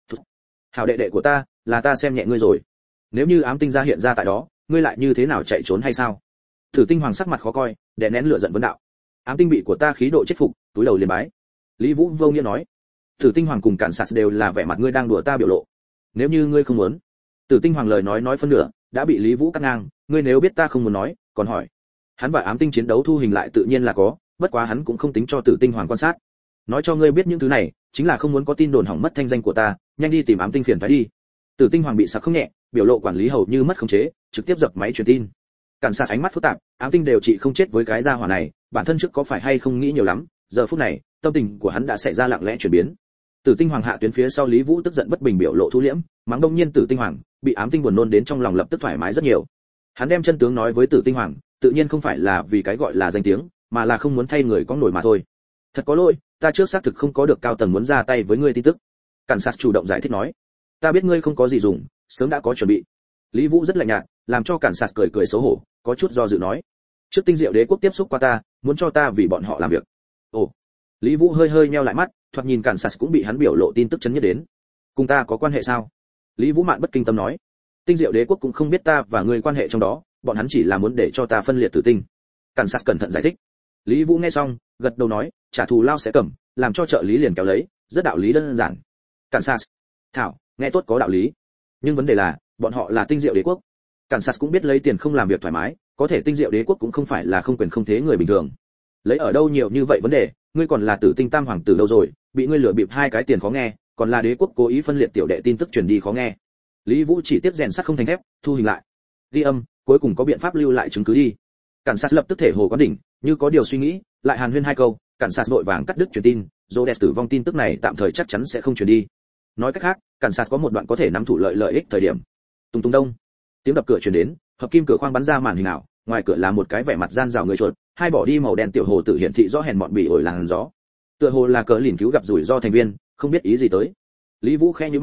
Hảo đệ đệ của ta, là ta xem nhẹ ngươi rồi. Nếu như ám tinh ra hiện ra tại đó, ngươi lại như thế nào chạy trốn hay sao? Tử Tinh Hoàng sắc mặt khó coi, đè nén lửa giận vấn đạo. Ám tinh bị của ta khí độ chết phục, túi đầu liền bái. Lý Vũ vô nghĩa nói. Tử Tinh Hoàng cùng Cản Sạt đều là vẻ mặt ngươi đang đùa ta biểu lộ. Nếu như ngươi không muốn. Tử Tinh Hoàng lời nói nói phân nửa, đã bị Lý Vũ cắt ngang, ngươi nếu biết ta không muốn nói, còn hỏi. Hắn và ám tinh chiến đấu thu hình lại tự nhiên là có, bất quá hắn cũng không tính cho Tử Tinh Hoàng quan sát. Nói cho ngươi biết những thứ này, chính là không muốn có tin đồn hỏng mất thanh danh của ta, nhanh đi tìm ám tinh phiền phải đi. Tử Tinh Hoàng bị sặc không nhẹ, biểu lộ quản lý hầu như mất khống chế, trực tiếp dập máy truyền tin. Cản Sạt ánh mắt phức tạp, ám tinh đều trị không chết với cái gia hỏa này, bản thân trước có phải hay không nghĩ nhiều lắm, giờ phút này, tâm tình của hắn đã xảy ra lặng lẽ chuyển biến. Tử Tinh Hoàng hạ tuyến phía sau Lý Vũ tức giận bất bình biểu lộ thu liễm, mắng đông nhiên Tử Tinh Hoàng, bị ám tinh buồn nôn đến trong lòng lập tức thoải mái rất nhiều. Hắn đem chân tướng nói với Tử Tinh Hoàng, tự nhiên không phải là vì cái gọi là danh tiếng, mà là không muốn thay người có nổi mà thôi. Thật có lỗi, ta trước xác thực không có được cao tầng muốn ra tay với ngươi tin tức. Cản Sạt chủ động giải thích nói, ta biết ngươi không có gì dùng, sớm đã có chuẩn bị. Lý Vũ rất lạnh nhạt, làm cho Cản Sạt cười cười xấu hổ, có chút do dự nói, trước Tinh Diệu Đế quốc tiếp xúc qua ta, muốn cho ta vì bọn họ làm việc. Ồ. Lý Vũ hơi hơi nheo lại mắt, thoạt nhìn Cản Sạt cũng bị hắn biểu lộ tin tức chấn nhất đến. Cùng ta có quan hệ sao? Lý Vũ mạn bất kinh tâm nói, Tinh Diệu Đế quốc cũng không biết ta và ngươi quan hệ trong đó, bọn hắn chỉ là muốn để cho ta phân liệt tử tinh. Cản Sạt cẩn thận giải thích. Lý Vũ nghe xong, gật đầu nói, trả thù lao sẽ cầm, làm cho trợ lý liền kéo lấy, rất đạo lý đơn giản. Cản Sạt, thảo, nghe tốt có đạo lý. Nhưng vấn đề là, bọn họ là Tinh Diệu Đế quốc. Cản Sạt cũng biết lấy tiền không làm việc thoải mái, có thể Tinh Diệu Đế quốc cũng không phải là không quyền không thế người bình thường. Lấy ở đâu nhiều như vậy vấn đề, ngươi còn là Tử Tinh Tam hoàng tử đâu rồi, bị ngươi lừa bịp hai cái tiền khó nghe, còn là đế quốc cố ý phân liệt tiểu đệ tin tức truyền đi khó nghe. Lý Vũ chỉ tiếp rèn sắt không thành thép, thu hình lại. Ghi âm, cuối cùng có biện pháp lưu lại chứng cứ đi. Cản Sạt lập tức thể hồ quán đỉnh, như có điều suy nghĩ, lại hàn huyên hai câu, Cản Sạt vội vàng cắt đứt truyền tin, Rhodes tử vong tin tức này tạm thời chắc chắn sẽ không truyền đi. Nói cách khác, Cản Sạt có một đoạn có thể nắm thủ lợi lợi ích thời điểm. Tung tung đông, tiếng đập cửa truyền đến, hợp kim cửa khoang bắn ra màn hình ảo, ngoài cửa là một cái vẻ mặt gian rào người chuột, hai bỏ đi màu đen tiểu hồ tự hiển thị rõ hèn mọn bị ổi làn gió. Tựa hồ là cờ lìn cứu gặp rủi ro thành viên, không biết ý gì tới. Lý Vũ khẽ nhíu mày,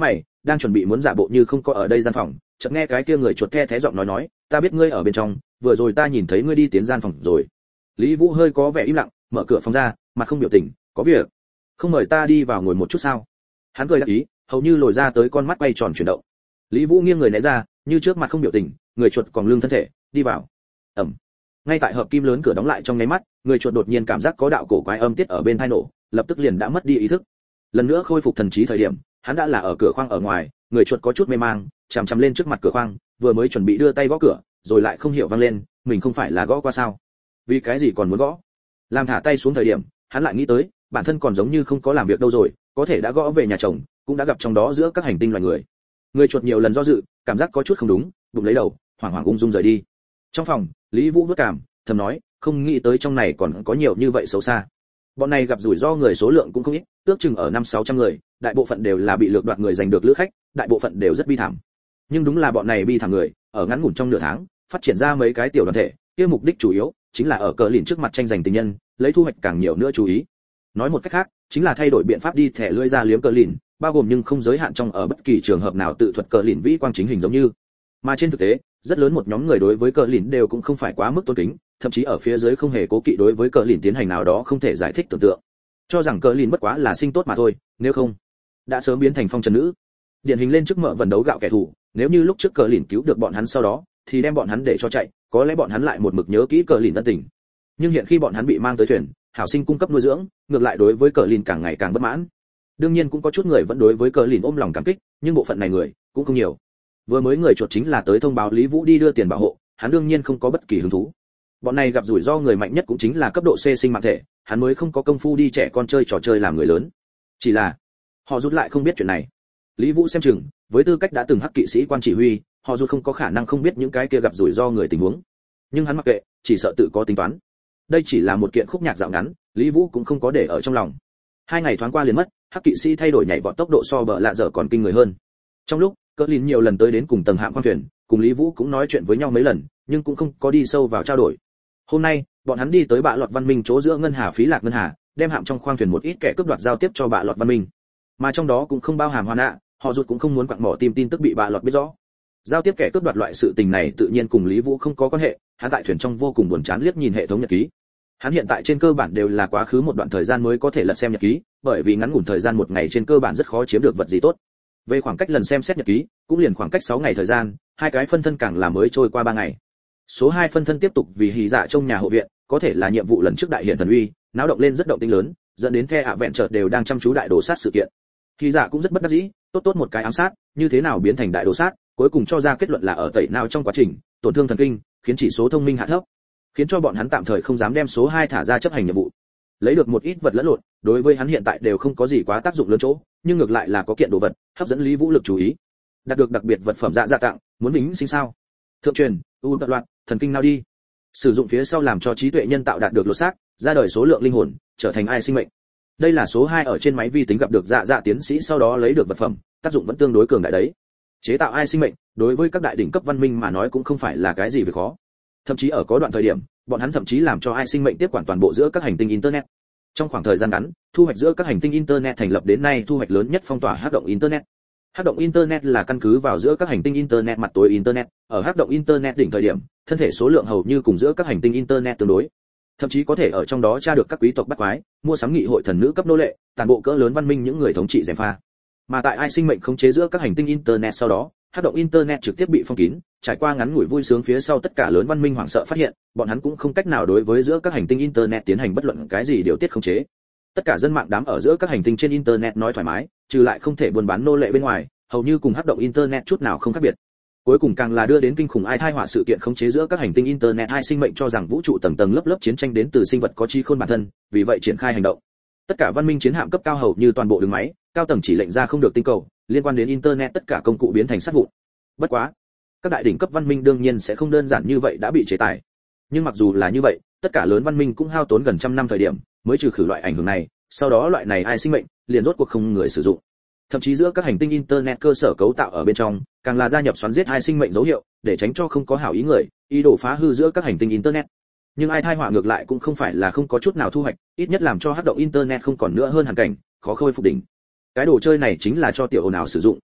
đang chuẩn bị muốn giả bộ như không có ở đây gian phòng, chợt nghe cái kia người chuột the thé giọng nói nói, ta biết ngươi ở bên trong, vừa rồi ta nhìn thấy ngươi đi tiến gian phòng rồi. Lý Vũ hơi có vẻ im lặng, mở cửa phòng ra, mặt không biểu tình, có việc, không mời ta đi vào ngồi một chút sao? Hắn cười đáp ý, hầu như lồi ra tới con mắt quay tròn chuyển động. Lý Vũ nghiêng người né ra, như trước mặt không biểu tình, người chuột còn lưng thân thể, đi vào. Ầm. Ngay tại hợp kim lớn cửa đóng lại trong nháy mắt, người chuột đột nhiên cảm giác có đạo cổ quái âm tiết ở bên tai nổ, lập tức liền đã mất đi ý thức. Lần nữa khôi phục thần trí thời điểm, hắn đã là ở cửa khoang ở ngoài, người chuột có chút mê mang, chằm chằm lên trước mặt cửa khoang, vừa mới chuẩn bị đưa tay gõ cửa, rồi lại không hiểu vang lên, mình không phải là gõ qua sao? Vì cái gì còn muốn gõ? Làm thả tay xuống thời điểm, hắn lại nghĩ tới, bản thân còn giống như không có làm việc đâu rồi, có thể đã gõ về nhà chồng, cũng đã gặp trong đó giữa các hành tinh loài người. Người chuột nhiều lần do dự, cảm giác có chút không đúng, bụng lấy đầu, hoảng hoảng ung dung rời đi. Trong phòng, Lý Vũ vuốt cảm, thầm nói, không nghĩ tới trong này còn có nhiều như vậy xấu xa. Bọn này gặp rủi ro người số lượng cũng không ít, ước chừng ở năm sáu trăm người, đại bộ phận đều là bị lược đoạt người giành được lữ khách, đại bộ phận đều rất bi thảm. Nhưng đúng là bọn này bi thảm người, ở ngắn ngủn trong nửa tháng, phát triển ra mấy cái tiểu đoàn thể, kia mục đích chủ yếu chính là ở cờ lìn trước mặt tranh giành tình nhân, lấy thu hoạch càng nhiều nữa chú ý. Nói một cách khác, chính là thay đổi biện pháp đi thẻ lưỡi ra liếm cờ lìn, bao gồm nhưng không giới hạn trong ở bất kỳ trường hợp nào tự thuật cờ lìn vĩ quang chính hình giống như. Mà trên thực tế, rất lớn một nhóm người đối với cờ lìn đều cũng không phải quá mức tôn kính, thậm chí ở phía dưới không hề cố kỵ đối với cờ lìn tiến hành nào đó không thể giải thích tưởng tượng, cho rằng cờ lìn bất quá là sinh tốt mà thôi, nếu không đã sớm biến thành phong trần nữ, điển hình lên trước mở vần đấu gạo kẻ thù. Nếu như lúc trước cờ lìn cứu được bọn hắn sau đó thì đem bọn hắn để cho chạy, có lẽ bọn hắn lại một mực nhớ kỹ cờ lìn ân tình. Nhưng hiện khi bọn hắn bị mang tới thuyền, hảo sinh cung cấp nuôi dưỡng, ngược lại đối với cờ lìn càng ngày càng bất mãn. Đương nhiên cũng có chút người vẫn đối với cờ lìn ôm lòng cảm kích, nhưng bộ phận này người cũng không nhiều. Vừa mới người chuột chính là tới thông báo Lý Vũ đi đưa tiền bảo hộ, hắn đương nhiên không có bất kỳ hứng thú. Bọn này gặp rủi ro người mạnh nhất cũng chính là cấp độ C sinh mạng thể, hắn mới không có công phu đi trẻ con chơi trò chơi làm người lớn. Chỉ là họ rút lại không biết chuyện này. Lý Vũ xem chừng, với tư cách đã từng hắc kỵ sĩ quan chỉ huy, họ rút không có khả năng không biết những cái kia gặp rủi ro người tình huống. Nhưng hắn mặc kệ, chỉ sợ tự có tính toán. Đây chỉ là một kiện khúc nhạc dạo ngắn, Lý Vũ cũng không có để ở trong lòng. Hai ngày thoáng qua liền mất, hắc kỵ sĩ thay đổi nhảy vọt tốc độ so bờ lạ dở còn kinh người hơn. Trong lúc cỡ lìn nhiều lần tới đến cùng tầng hạm khoang thuyền, cùng Lý Vũ cũng nói chuyện với nhau mấy lần, nhưng cũng không có đi sâu vào trao đổi. Hôm nay, bọn hắn đi tới bạ lọt văn minh chỗ giữa ngân hà phí lạc ngân hà, đem hạm trong khoang thuyền một ít kẻ cướp đoạt giao tiếp cho bạ lọt văn minh. Mà trong đó cũng không bao hàm Hoàn ạ, họ rụt cũng không muốn quặng mỏ tìm tin tức bị bạ lọt biết rõ. Giao tiếp kẻ cướp đoạt loại sự tình này tự nhiên cùng Lý Vũ không có quan hệ, hắn tại thuyền trong vô cùng buồn chán liếc nhìn hệ thống nhật ký. Hắn hiện tại trên cơ bản đều là quá khứ một đoạn thời gian mới có thể lật xem nhật ký, bởi vì ngắn ngủn thời gian một ngày trên cơ bản rất khó chiếm được vật gì tốt. Về khoảng cách lần xem xét nhật ký, cũng liền khoảng cách sáu ngày thời gian, hai cái phân thân càng là mới trôi qua ba ngày. Số hai phân thân tiếp tục vì hỉ dạ trong nhà hộ viện, có thể là nhiệm vụ lần trước đại hiện thần uy, náo động lên rất động tĩnh lớn, dẫn đến The ạ vẹn chợt đều đang chăm chú đại đồ sát sự kiện. Hỉ dạ cũng rất bất đắc dĩ, tốt tốt một cái ám sát, như thế nào biến thành đại đồ sát, cuối cùng cho ra kết luận là ở tẩy não trong quá trình, tổn thương thần kinh, khiến chỉ số thông minh hạ thấp, khiến cho bọn hắn tạm thời không dám đem số hai thả ra chấp hành nhiệm vụ. Lấy được một ít vật lẫn lộn, đối với hắn hiện tại đều không có gì quá tác dụng lớn chỗ, nhưng ngược lại là có kiện đồ vật hấp dẫn Lý Vũ lực chú ý. Đạt được đặc biệt vật phẩm dạ dạ tặng, muốn vĩnh sinh sao? Thượng truyền, u tật loạn, thần kinh nào đi. Sử dụng phía sau làm cho trí tuệ nhân tạo đạt được lột xác, ra đời số lượng linh hồn, trở thành ai sinh mệnh. Đây là số hai ở trên máy vi tính gặp được dạ dạ tiến sĩ sau đó lấy được vật phẩm, tác dụng vẫn tương đối cường đại đấy. Chế tạo ai sinh mệnh, đối với các đại đỉnh cấp văn minh mà nói cũng không phải là cái gì việc khó. Thậm chí ở có đoạn thời điểm, bọn hắn thậm chí làm cho ai sinh mệnh tiếp quản toàn bộ giữa các hành tinh internet. Trong khoảng thời gian ngắn, thu hoạch giữa các hành tinh internet thành lập đến nay thu hoạch lớn nhất phong tỏa hắc động internet. Hắc động internet là căn cứ vào giữa các hành tinh internet mặt tối internet, ở hắc động internet đỉnh thời điểm, thân thể số lượng hầu như cùng giữa các hành tinh internet tương đối. Thậm chí có thể ở trong đó tra được các quý tộc bắt quái, mua sắm nghị hội thần nữ cấp nô lệ, toàn bộ cỡ lớn văn minh những người thống trị gièm pha. Mà tại ai sinh mệnh khống chế giữa các hành tinh internet sau đó, hắc động internet trực tiếp bị phong kín, trải qua ngắn ngủi vui sướng phía sau tất cả lớn văn minh hoảng sợ phát hiện, bọn hắn cũng không cách nào đối với giữa các hành tinh internet tiến hành bất luận cái gì điều tiết khống chế. Tất cả dân mạng đám ở giữa các hành tinh trên internet nói thoải mái, trừ lại không thể buôn bán nô lệ bên ngoài, hầu như cùng hắc động internet chút nào không khác biệt. Cuối cùng càng là đưa đến kinh khủng ai thai họa sự kiện khống chế giữa các hành tinh internet hai sinh mệnh cho rằng vũ trụ tầng tầng lớp lớp chiến tranh đến từ sinh vật có trí khôn bản thân, vì vậy triển khai hành động. Tất cả văn minh chiến hạm cấp cao hầu như toàn bộ đứng máy, cao tầng chỉ lệnh ra không được tinh cầu, liên quan đến internet tất cả công cụ biến thành sát vụn. Bất quá, các đại đỉnh cấp văn minh đương nhiên sẽ không đơn giản như vậy đã bị chế tài. Nhưng mặc dù là như vậy, tất cả lớn văn minh cũng hao tốn gần trăm năm thời điểm mới trừ khử loại ảnh hưởng này, sau đó loại này ai sinh mệnh liền rốt cuộc không người sử dụng. Thậm chí giữa các hành tinh internet cơ sở cấu tạo ở bên trong, càng là gia nhập xoắn giết ai sinh mệnh dấu hiệu, để tránh cho không có hảo ý người ý đồ phá hư giữa các hành tinh internet. Nhưng ai thai họa ngược lại cũng không phải là không có chút nào thu hoạch, ít nhất làm cho hắc động internet không còn nữa hơn hoàn cảnh khó khôi phục đỉnh. Cái đồ chơi này chính là cho tiểu ồn ào sử dụng,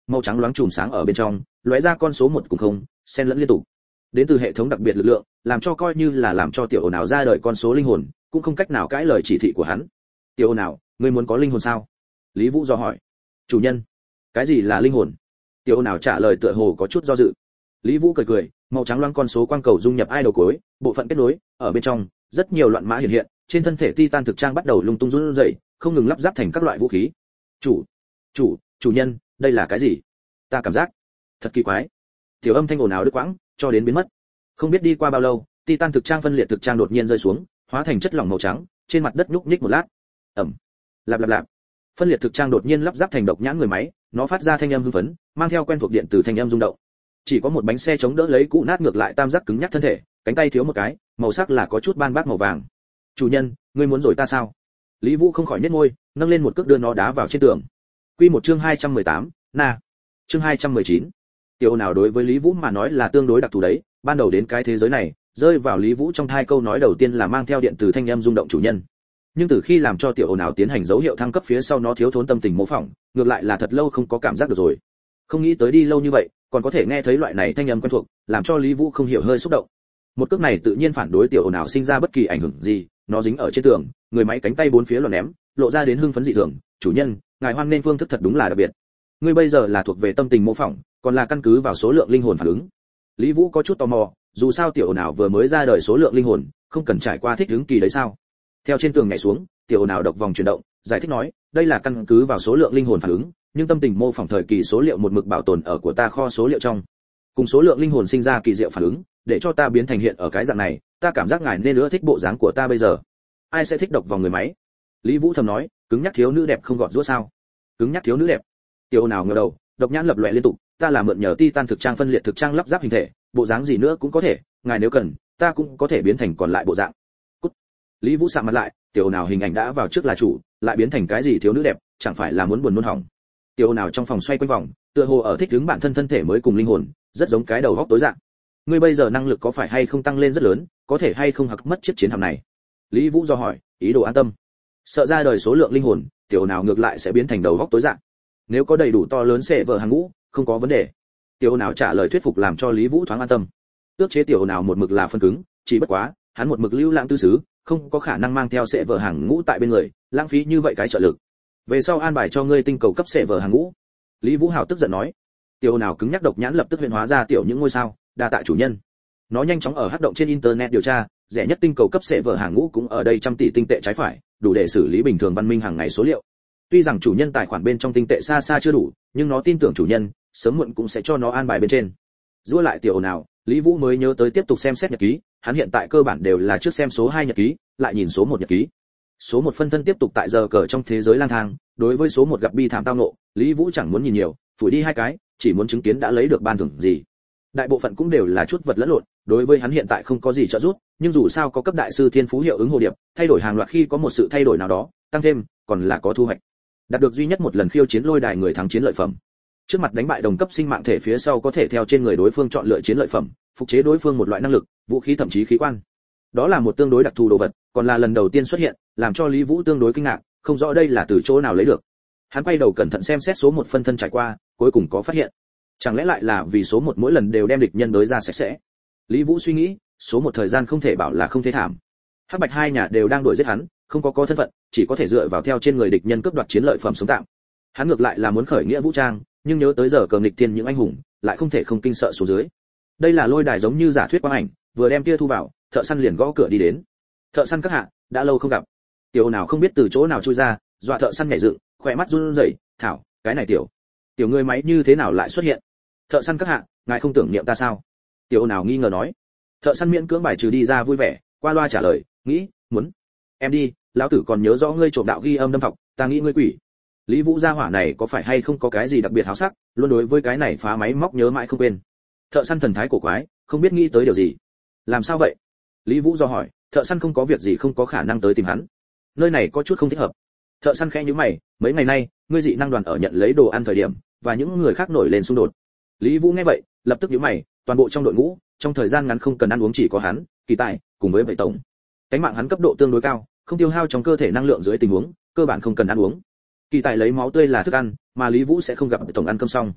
màu trắng loáng chùm sáng ở bên trong lóe ra con số một cùng không xen lẫn liên tục. Đến từ hệ thống đặc biệt lực lượng, làm cho coi như là làm cho tiểu ồn ào ra đời con số linh hồn cũng không cách nào cãi lời chỉ thị của hắn. Tiểu ồn ào, ngươi muốn có linh hồn sao? Lý Vũ do hỏi. Chủ nhân, cái gì là linh hồn? Tiểu ồn ào trả lời tựa hồ có chút do dự. Lý Vũ cười cười, màu trắng loáng con số quang cầu dung nhập ai đầu cối, bộ phận kết nối, ở bên trong, rất nhiều loạn mã hiện hiện, trên thân thể Titan thực trang bắt đầu lung tung run rẩy, không ngừng lắp ráp thành các loại vũ khí. Chủ, chủ, chủ nhân, đây là cái gì? Ta cảm giác thật kỳ quái. Tiểu âm thanh ồn ào đứt quãng, cho đến biến mất. Không biết đi qua bao lâu, Titan thực trang phân liệt thực trang đột nhiên rơi xuống, hóa thành chất lỏng màu trắng, trên mặt đất nhúc nhích một lát. Ầm. Lạp lạp lạp. Phân liệt thực trang đột nhiên lắp ráp thành độc nhãn người máy, nó phát ra thanh âm hưng phấn, mang theo quen thuộc điện từ thanh âm rung động. Chỉ có một bánh xe chống đỡ lấy cũ nát ngược lại tam giác cứng nhắc thân thể, cánh tay thiếu một cái, màu sắc là có chút ban bác màu vàng. Chủ nhân, ngươi muốn rồi ta sao? Lý Vũ không khỏi nhếch môi, nâng lên một cước đưa nó đá vào trên tường. Quy một chương hai trăm mười tám, na. Chương hai trăm mười chín. Tiểu nào đối với Lý Vũ mà nói là tương đối đặc thù đấy, ban đầu đến cái thế giới này, rơi vào Lý Vũ trong hai câu nói đầu tiên là mang theo điện từ thanh âm rung động chủ nhân. Nhưng từ khi làm cho tiểu nào tiến hành dấu hiệu thăng cấp phía sau nó thiếu thốn tâm tình mô phỏng, ngược lại là thật lâu không có cảm giác được rồi. Không nghĩ tới đi lâu như vậy, còn có thể nghe thấy loại này thanh âm quen thuộc, làm cho Lý Vũ không hiểu hơi xúc động. Một cước này tự nhiên phản đối tiểu nào sinh ra bất kỳ ảnh hưởng gì, nó dính ở trên tường, người máy cánh tay bốn phía loạn ném, lộ ra đến hưng phấn dị thường. Chủ nhân, ngài hoan nên phương thức thật đúng là đặc biệt. Ngươi bây giờ là thuộc về tâm tình mô phỏng, còn là căn cứ vào số lượng linh hồn phản ứng. Lý Vũ có chút tò mò, dù sao tiểu nào vừa mới ra đời số lượng linh hồn, không cần trải qua thích ứng kỳ đấy sao? Theo trên tường nhảy xuống, tiểu nào độc vòng chuyển động, giải thích nói, đây là căn cứ vào số lượng linh hồn phản ứng, nhưng tâm tình mô phỏng thời kỳ số liệu một mực bảo tồn ở của ta kho số liệu trong. Cùng số lượng linh hồn sinh ra kỳ diệu phản ứng, để cho ta biến thành hiện ở cái dạng này, ta cảm giác ngài nên ưa thích bộ dáng của ta bây giờ. Ai sẽ thích độc vòng người máy? Lý Vũ thầm nói, cứng nhắc thiếu nữ đẹp không gọt giũa sao? Cứng nhắc thiếu nữ đẹp. Tiểu nào ngửa đầu, độc nhãn lập lòe liên tục, ta là mượn nhờ Titan thực trang phân liệt thực trang lắp ráp hình thể, bộ dáng gì nữa cũng có thể, ngài nếu cần, ta cũng có thể biến thành còn lại bộ dạng. Cút. Lý Vũ sạm mặt lại, tiểu nào hình ảnh đã vào trước là chủ, lại biến thành cái gì thiếu nữ đẹp, chẳng phải là muốn buồn nôn hỏng. Tiểu nào trong phòng xoay quanh vòng, tựa hồ ở thích ứng bản thân thân thể mới cùng linh hồn, rất giống cái đầu góc tối dạng. Ngươi bây giờ năng lực có phải hay không tăng lên rất lớn, có thể hay không hặc mất chiếc chiến hạm này? Lý Vũ do hỏi, ý đồ an tâm. Sợ ra đời số lượng linh hồn, tiểu nào ngược lại sẽ biến thành đầu góc tối dạng. Nếu có đầy đủ to lớn sẽ vợ hàng ngũ, không có vấn đề. Tiểu nào trả lời thuyết phục làm cho Lý Vũ thoáng an tâm. Ước chế tiểu nào một mực là phân cứng, chỉ bất quá, hắn một mực lưu lãng tư xứ, không có khả năng mang theo sẽ vợ hàng ngũ tại bên người, lãng phí như vậy cái trợ lực. Về sau an bài cho ngươi tinh cầu cấp sẽ vợ hàng ngũ. Lý Vũ Hào tức giận nói. Tiểu nào cứng nhắc độc nhãn lập tức hiện hóa ra tiểu những ngôi sao, đa tạ chủ nhân. Nó nhanh chóng ở hắc động trên internet điều tra, rẻ nhất tinh cầu cấp sẽ vợ hàng ngũ cũng ở đây trăm tỷ tinh tệ trái phải, đủ để xử lý bình thường văn minh hàng ngày số liệu. Tuy rằng chủ nhân tài khoản bên trong tinh tệ xa xa chưa đủ, nhưng nó tin tưởng chủ nhân, sớm muộn cũng sẽ cho nó an bài bên trên. Rũa lại tiểu nào, Lý Vũ mới nhớ tới tiếp tục xem xét nhật ký, hắn hiện tại cơ bản đều là trước xem số hai nhật ký, lại nhìn số một nhật ký. Số một phân thân tiếp tục tại giờ cờ trong thế giới lang thang, đối với số một gặp bi thảm tao ngộ, Lý Vũ chẳng muốn nhìn nhiều, phủi đi hai cái, chỉ muốn chứng kiến đã lấy được ban thưởng gì. Đại bộ phận cũng đều là chút vật lẫn lộn, đối với hắn hiện tại không có gì trợ giúp, nhưng dù sao có cấp đại sư thiên phú hiệu ứng hồ điệp, thay đổi hàng loạt khi có một sự thay đổi nào đó, tăng thêm, còn là có thu hoạch. Đạt được duy nhất một lần khiêu chiến lôi đài người thắng chiến lợi phẩm. Trước mặt đánh bại đồng cấp sinh mạng thể phía sau có thể theo trên người đối phương chọn lựa chiến lợi phẩm, phục chế đối phương một loại năng lực, vũ khí thậm chí khí quan. Đó là một tương đối đặc thù đồ vật, còn là lần đầu tiên xuất hiện, làm cho Lý Vũ tương đối kinh ngạc, không rõ đây là từ chỗ nào lấy được. Hắn quay đầu cẩn thận xem xét số một phân thân trải qua, cuối cùng có phát hiện. Chẳng lẽ lại là vì số một mỗi lần đều đem địch nhân đối ra sạch sẽ? Lý Vũ suy nghĩ, số một thời gian không thể bảo là không thế thảm. Hắc Bạch hai nhà đều đang đuổi giết hắn, không có có thân phận, chỉ có thể dựa vào theo trên người địch nhân cướp đoạt chiến lợi phẩm sống tạm. Hắn ngược lại là muốn khởi nghĩa vũ trang, nhưng nhớ tới giờ cờ nghịch tiên những anh hùng, lại không thể không kinh sợ xuống dưới. Đây là lôi đài giống như giả thuyết quang ảnh, vừa đem kia thu vào, thợ săn liền gõ cửa đi đến. Thợ săn các hạ, đã lâu không gặp. Tiểu nào không biết từ chỗ nào chui ra, dọa thợ săn nhảy dựng, khỏe mắt run rẩy, thảo, cái này tiểu, tiểu người máy như thế nào lại xuất hiện? Thợ săn các hạ, ngài không tưởng niệm ta sao? Tiểu nào nghi ngờ nói. Thợ săn miễn cưỡng bài trừ đi ra vui vẻ, qua loa trả lời, nghĩ, muốn, em đi, lão tử còn nhớ rõ ngươi trộm đạo ghi âm đâm thọc, ta nghĩ ngươi quỷ. Lý Vũ gia hỏa này có phải hay không có cái gì đặc biệt háo sắc, luôn đối với cái này phá máy móc nhớ mãi không quên. Thợ săn thần thái cổ quái, không biết nghĩ tới điều gì. Làm sao vậy? Lý Vũ do hỏi, thợ săn không có việc gì không có khả năng tới tìm hắn. Nơi này có chút không thích hợp. Thợ săn khẽ nhíu mày, mấy ngày nay, ngươi dị năng đoàn ở nhận lấy đồ ăn thời điểm, và những người khác nổi lên xung đột. Lý Vũ nghe vậy, lập tức nhíu mày, toàn bộ trong đội ngũ, trong thời gian ngắn không cần ăn uống chỉ có hắn, Kỳ Tài, cùng với Vệ Tổng. Cánh mạng hắn cấp độ tương đối cao, không tiêu hao trong cơ thể năng lượng dưới tình huống, cơ bản không cần ăn uống. Kỳ Tài lấy máu tươi là thức ăn, mà Lý Vũ sẽ không gặp Vệ Tổng ăn cơm xong.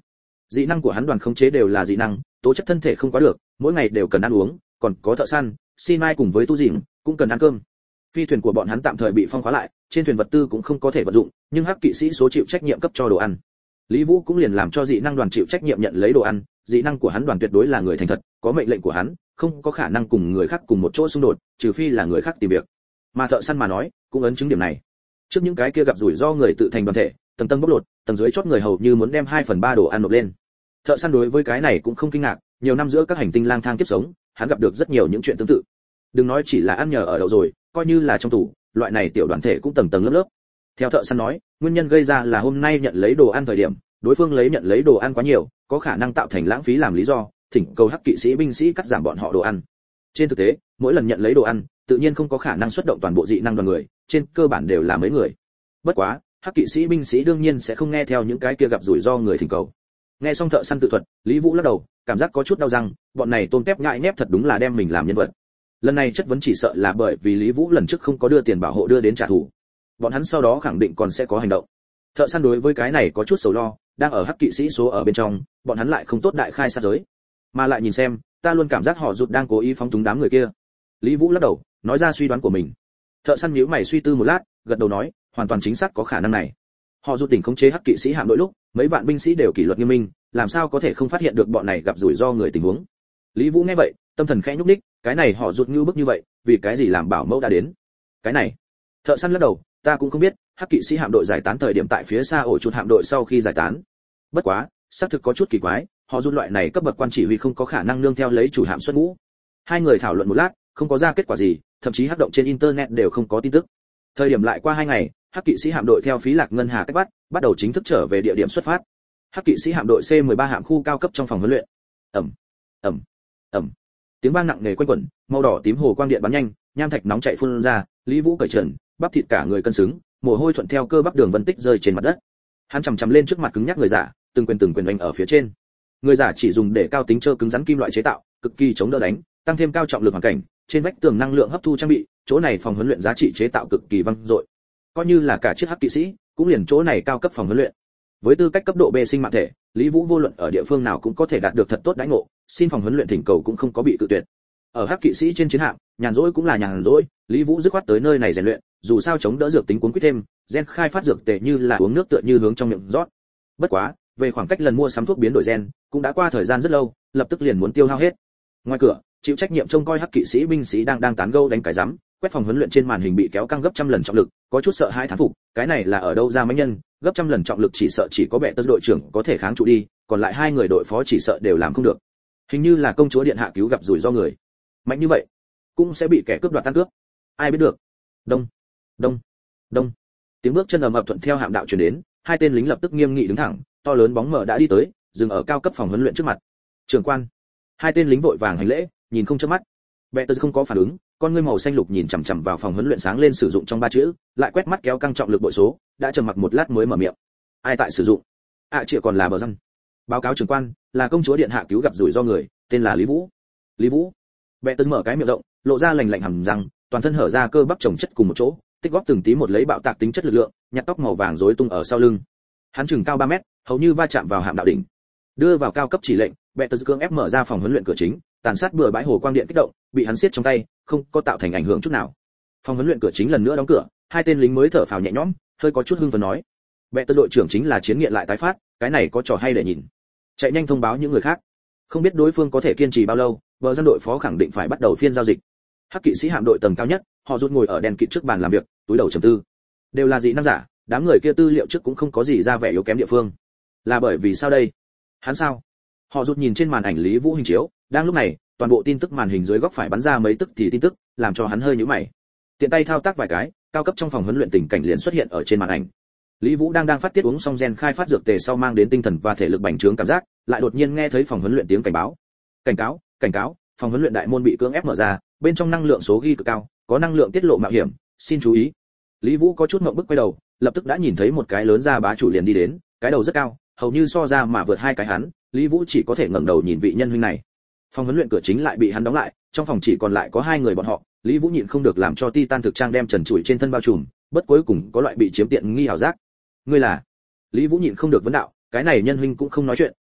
Dị năng của hắn đoàn khống chế đều là dị năng, tố chất thân thể không quá được, mỗi ngày đều cần ăn uống, còn có thợ săn, xin mai cùng với tu dìm cũng cần ăn cơm. Phi thuyền của bọn hắn tạm thời bị phong khóa lại, trên thuyền vật tư cũng không có thể vận dụng, nhưng hắc kỵ sĩ số chịu trách nhiệm cấp cho đồ ăn. Lý Vũ cũng liền làm cho dị năng đoàn chịu trách nhiệm nhận lấy đồ ăn, dị năng của hắn đoàn tuyệt đối là người thành thật, có mệnh lệnh của hắn, không có khả năng cùng người khác cùng một chỗ xung đột, trừ phi là người khác tìm việc. Mà thợ săn mà nói, cũng ấn chứng điểm này. Trước những cái kia gặp rủi ro người tự thành đoàn thể, tầng tầng bóc lột, tầng dưới chót người hầu như muốn đem hai phần ba đồ ăn nộp lên. Thợ săn đối với cái này cũng không kinh ngạc, nhiều năm giữa các hành tinh lang thang kiếp sống, hắn gặp được rất nhiều những chuyện tương tự. Đừng nói chỉ là ăn nhờ ở đậu rồi, coi như là trong tủ, loại này tiểu đoàn thể cũng tầng tầng lớp lớp. Theo thợ săn nói, nguyên nhân gây ra là hôm nay nhận lấy đồ ăn thời điểm, đối phương lấy nhận lấy đồ ăn quá nhiều, có khả năng tạo thành lãng phí làm lý do, thỉnh cầu hắc kỵ sĩ binh sĩ cắt giảm bọn họ đồ ăn. Trên thực tế, mỗi lần nhận lấy đồ ăn, tự nhiên không có khả năng xuất động toàn bộ dị năng đoàn người, trên cơ bản đều là mấy người. Bất quá, hắc kỵ sĩ binh sĩ đương nhiên sẽ không nghe theo những cái kia gặp rủi ro người thỉnh cầu. Nghe xong thợ săn tự thuật, Lý Vũ lắc đầu, cảm giác có chút đau răng, bọn này tôm tép nhại nhép thật đúng là đem mình làm nhân vật. Lần này chất vấn chỉ sợ là bởi vì Lý Vũ lần trước không có đưa tiền bảo hộ đưa đến trả thù. Bọn hắn sau đó khẳng định còn sẽ có hành động. Thợ săn đối với cái này có chút sầu lo, đang ở hắc kỵ sĩ số ở bên trong, bọn hắn lại không tốt đại khai sát giới. Mà lại nhìn xem, ta luôn cảm giác họ rụt đang cố ý phóng túng đám người kia. Lý Vũ lắc đầu, nói ra suy đoán của mình. Thợ săn nhíu mày suy tư một lát, gật đầu nói, hoàn toàn chính xác có khả năng này. Họ rụt đỉnh khống chế hắc kỵ sĩ hạm đội lúc, mấy vạn binh sĩ đều kỷ luật nghiêm minh, làm sao có thể không phát hiện được bọn này gặp rủi ro người tình huống. Lý Vũ nghe vậy, tâm thần khẽ nhúc nhích, cái này họ rụt như bức như vậy, vì cái gì làm bảo mẫu đã đến? Cái này, thợ săn lắc đầu, ta cũng không biết, hắc kỵ sĩ hạm đội giải tán thời điểm tại phía xa ổ chuột hạm đội sau khi giải tán. Bất quá, xác thực có chút kỳ quái, họ rút loại này cấp bậc quan chỉ huy không có khả năng nương theo lấy chủ hạm xuất ngũ. Hai người thảo luận một lát, không có ra kết quả gì, thậm chí hắc động trên internet đều không có tin tức. Thời điểm lại qua hai ngày, hắc kỵ sĩ hạm đội theo phí lạc ngân hà cách bắt, bắt đầu chính thức trở về địa điểm xuất phát. Hắc kỵ sĩ hạm đội C mười ba hạm khu cao cấp trong phòng huấn luyện. Ầm, ầm, ầm. Tiếng vang nặng nề quanh quẩn, màu đỏ tím hồ quang điện bắn nhanh, nham thạch nóng chảy phun ra, Lý Vũ cởi trần, bắp thịt cả người cân xứng, mồ hôi thuận theo cơ bắp đường vân tích rơi trên mặt đất. Hắn chầm chằm lên trước mặt cứng nhắc người giả, từng quyền từng quyền đánh ở phía trên. Người giả chỉ dùng để cao tính trơ cứng rắn kim loại chế tạo, cực kỳ chống đỡ đánh, tăng thêm cao trọng lực hoàn cảnh, trên vách tường năng lượng hấp thu trang bị, chỗ này phòng huấn luyện giá trị chế tạo cực kỳ vang dội. Coi như là cả chiếc hắc kỵ sĩ, cũng liền chỗ này cao cấp phòng huấn luyện. Với tư cách cấp độ B sinh mạng thể, Lý Vũ vô luận ở địa phương nào cũng có thể đạt được thật tốt đãi ngộ, xin phòng huấn luyện thỉnh cầu cũng không có bị cự tuyệt. Ở hắc kỵ sĩ trên chiến hạm, nhàn rỗi cũng là nhàn rỗi, Lý Vũ dứt khoát tới nơi này rèn luyện, dù sao chống đỡ dược tính cuốn quýt thêm, gen khai phát dược tệ như là uống nước tựa như hướng trong miệng rót. Bất quá, về khoảng cách lần mua sắm thuốc biến đổi gen, cũng đã qua thời gian rất lâu, lập tức liền muốn tiêu hao hết. Ngoài cửa, chịu trách nhiệm trông coi hắc kỵ sĩ binh sĩ đang đang tán gẫu đánh cái rắm, quét phòng huấn luyện trên màn hình bị kéo căng gấp trăm lần trọng lực, có chút sợ hãi thán phục, cái này là ở đâu ra mấy nhân, gấp trăm lần trọng lực chỉ sợ chỉ có bệ tơ đội trưởng có thể kháng trụ đi, còn lại hai người đội phó chỉ sợ đều làm không được. Hình như là công chúa điện hạ cứu gặp rủi ro người. Mạnh như vậy, cũng sẽ bị kẻ cướp đoạt tan cướp. Ai biết được. Đông, đông, đông. Tiếng bước chân ầm ầm thuận theo hạm đạo truyền đến, hai tên lính lập tức nghiêm nghị đứng thẳng, to lớn bóng mờ đã đi tới, dừng ở cao cấp phòng huấn luyện trước mặt. Trưởng quan. Hai tên lính vội vàng hành lễ, nhìn không chớp mắt. Bệ tơ không có phản ứng, con ngươi màu xanh lục nhìn chằm chằm vào phòng huấn luyện sáng lên sử dụng trong ba chữ, lại quét mắt kéo căng trọng lực bội số, đã trầm mặc một lát mới mở miệng. Ai tại sử dụng? À chỉ còn là bờ răng. Báo cáo trưởng quan, là công chúa điện hạ cứu gặp rủi ro người, tên là Lý Vũ. Lý Vũ. Bệ tơ mở cái miệng rộng, lộ ra lành lạnh hầm răng, toàn thân hở ra cơ bắp chồng chất cùng một chỗ, tích góp từng tí một lấy bạo tạc tính chất lực lượng, nhặt tóc màu vàng rối tung ở sau lưng. Hắn chừng cao ba mét, hầu như va chạm vào hạm đạo đỉnh. Đưa vào cao cấp chỉ lệnh, Bệ tơ cưỡng ép mở ra phòng huấn luyện cửa chính, tàn sát bừa bãi hồ quang điện kích động, bị hắn siết trong tay, không có tạo thành ảnh hưởng chút nào. Phòng huấn luyện cửa chính lần nữa đóng cửa, hai tên lính mới thở phào nhẹ nhõm, hơi có chút hưng phấn nói: "Bệ tơ đội trưởng chính là chiến nghiện lại tái phát, cái này có trò hay để nhìn." Chạy nhanh thông báo những người khác. Không biết đối phương có thể kiên trì bao lâu, bờ dân đội phó khẳng định phải bắt đầu phiên giao dịch. Hắc kỵ sĩ hạm đội tầng cao nhất, họ rút ngồi ở đèn kịt trước bàn làm việc, túi đầu trầm tư. Đều là dị năng giả, đám người kia tư liệu trước cũng không có gì ra vẻ yếu kém địa phương. Là bởi vì sao đây? Hắn sao? Họ rút nhìn trên màn ảnh Lý Vũ hình chiếu, đang lúc này, toàn bộ tin tức màn hình dưới góc phải bắn ra mấy tức thì tin tức, làm cho hắn hơi nhíu mày. Tiện tay thao tác vài cái, cao cấp trong phòng huấn luyện tình cảnh liền xuất hiện ở trên màn ảnh. Lý Vũ đang đang phát tiết uống xong gen khai phát dược tề sau mang đến tinh thần và thể lực bành trướng cảm giác, lại đột nhiên nghe thấy phòng huấn luyện tiếng cảnh báo. Cảnh cáo, cảnh cáo, phòng huấn luyện đại môn bị cưỡng ép mở ra, bên trong năng lượng số ghi cực cao, có năng lượng tiết lộ mạo hiểm, xin chú ý. Lý Vũ có chút ngượng bức quay đầu, lập tức đã nhìn thấy một cái lớn da bá chủ liền đi đến, cái đầu rất cao, hầu như so ra mà vượt hai cái hắn, Lý Vũ chỉ có thể ngẩng đầu nhìn vị nhân huynh này. Phòng huấn luyện cửa chính lại bị hắn đóng lại, trong phòng chỉ còn lại có hai người bọn họ, Lý Vũ nhịn không được làm cho Titan thực trang đem trần trụi trên thân bao trùm, bất cuối cùng có loại bị chiếm tiện nghi hảo giác. Ngươi là? Lý Vũ nhịn không được vấn đạo, cái này nhân huynh cũng không nói chuyện,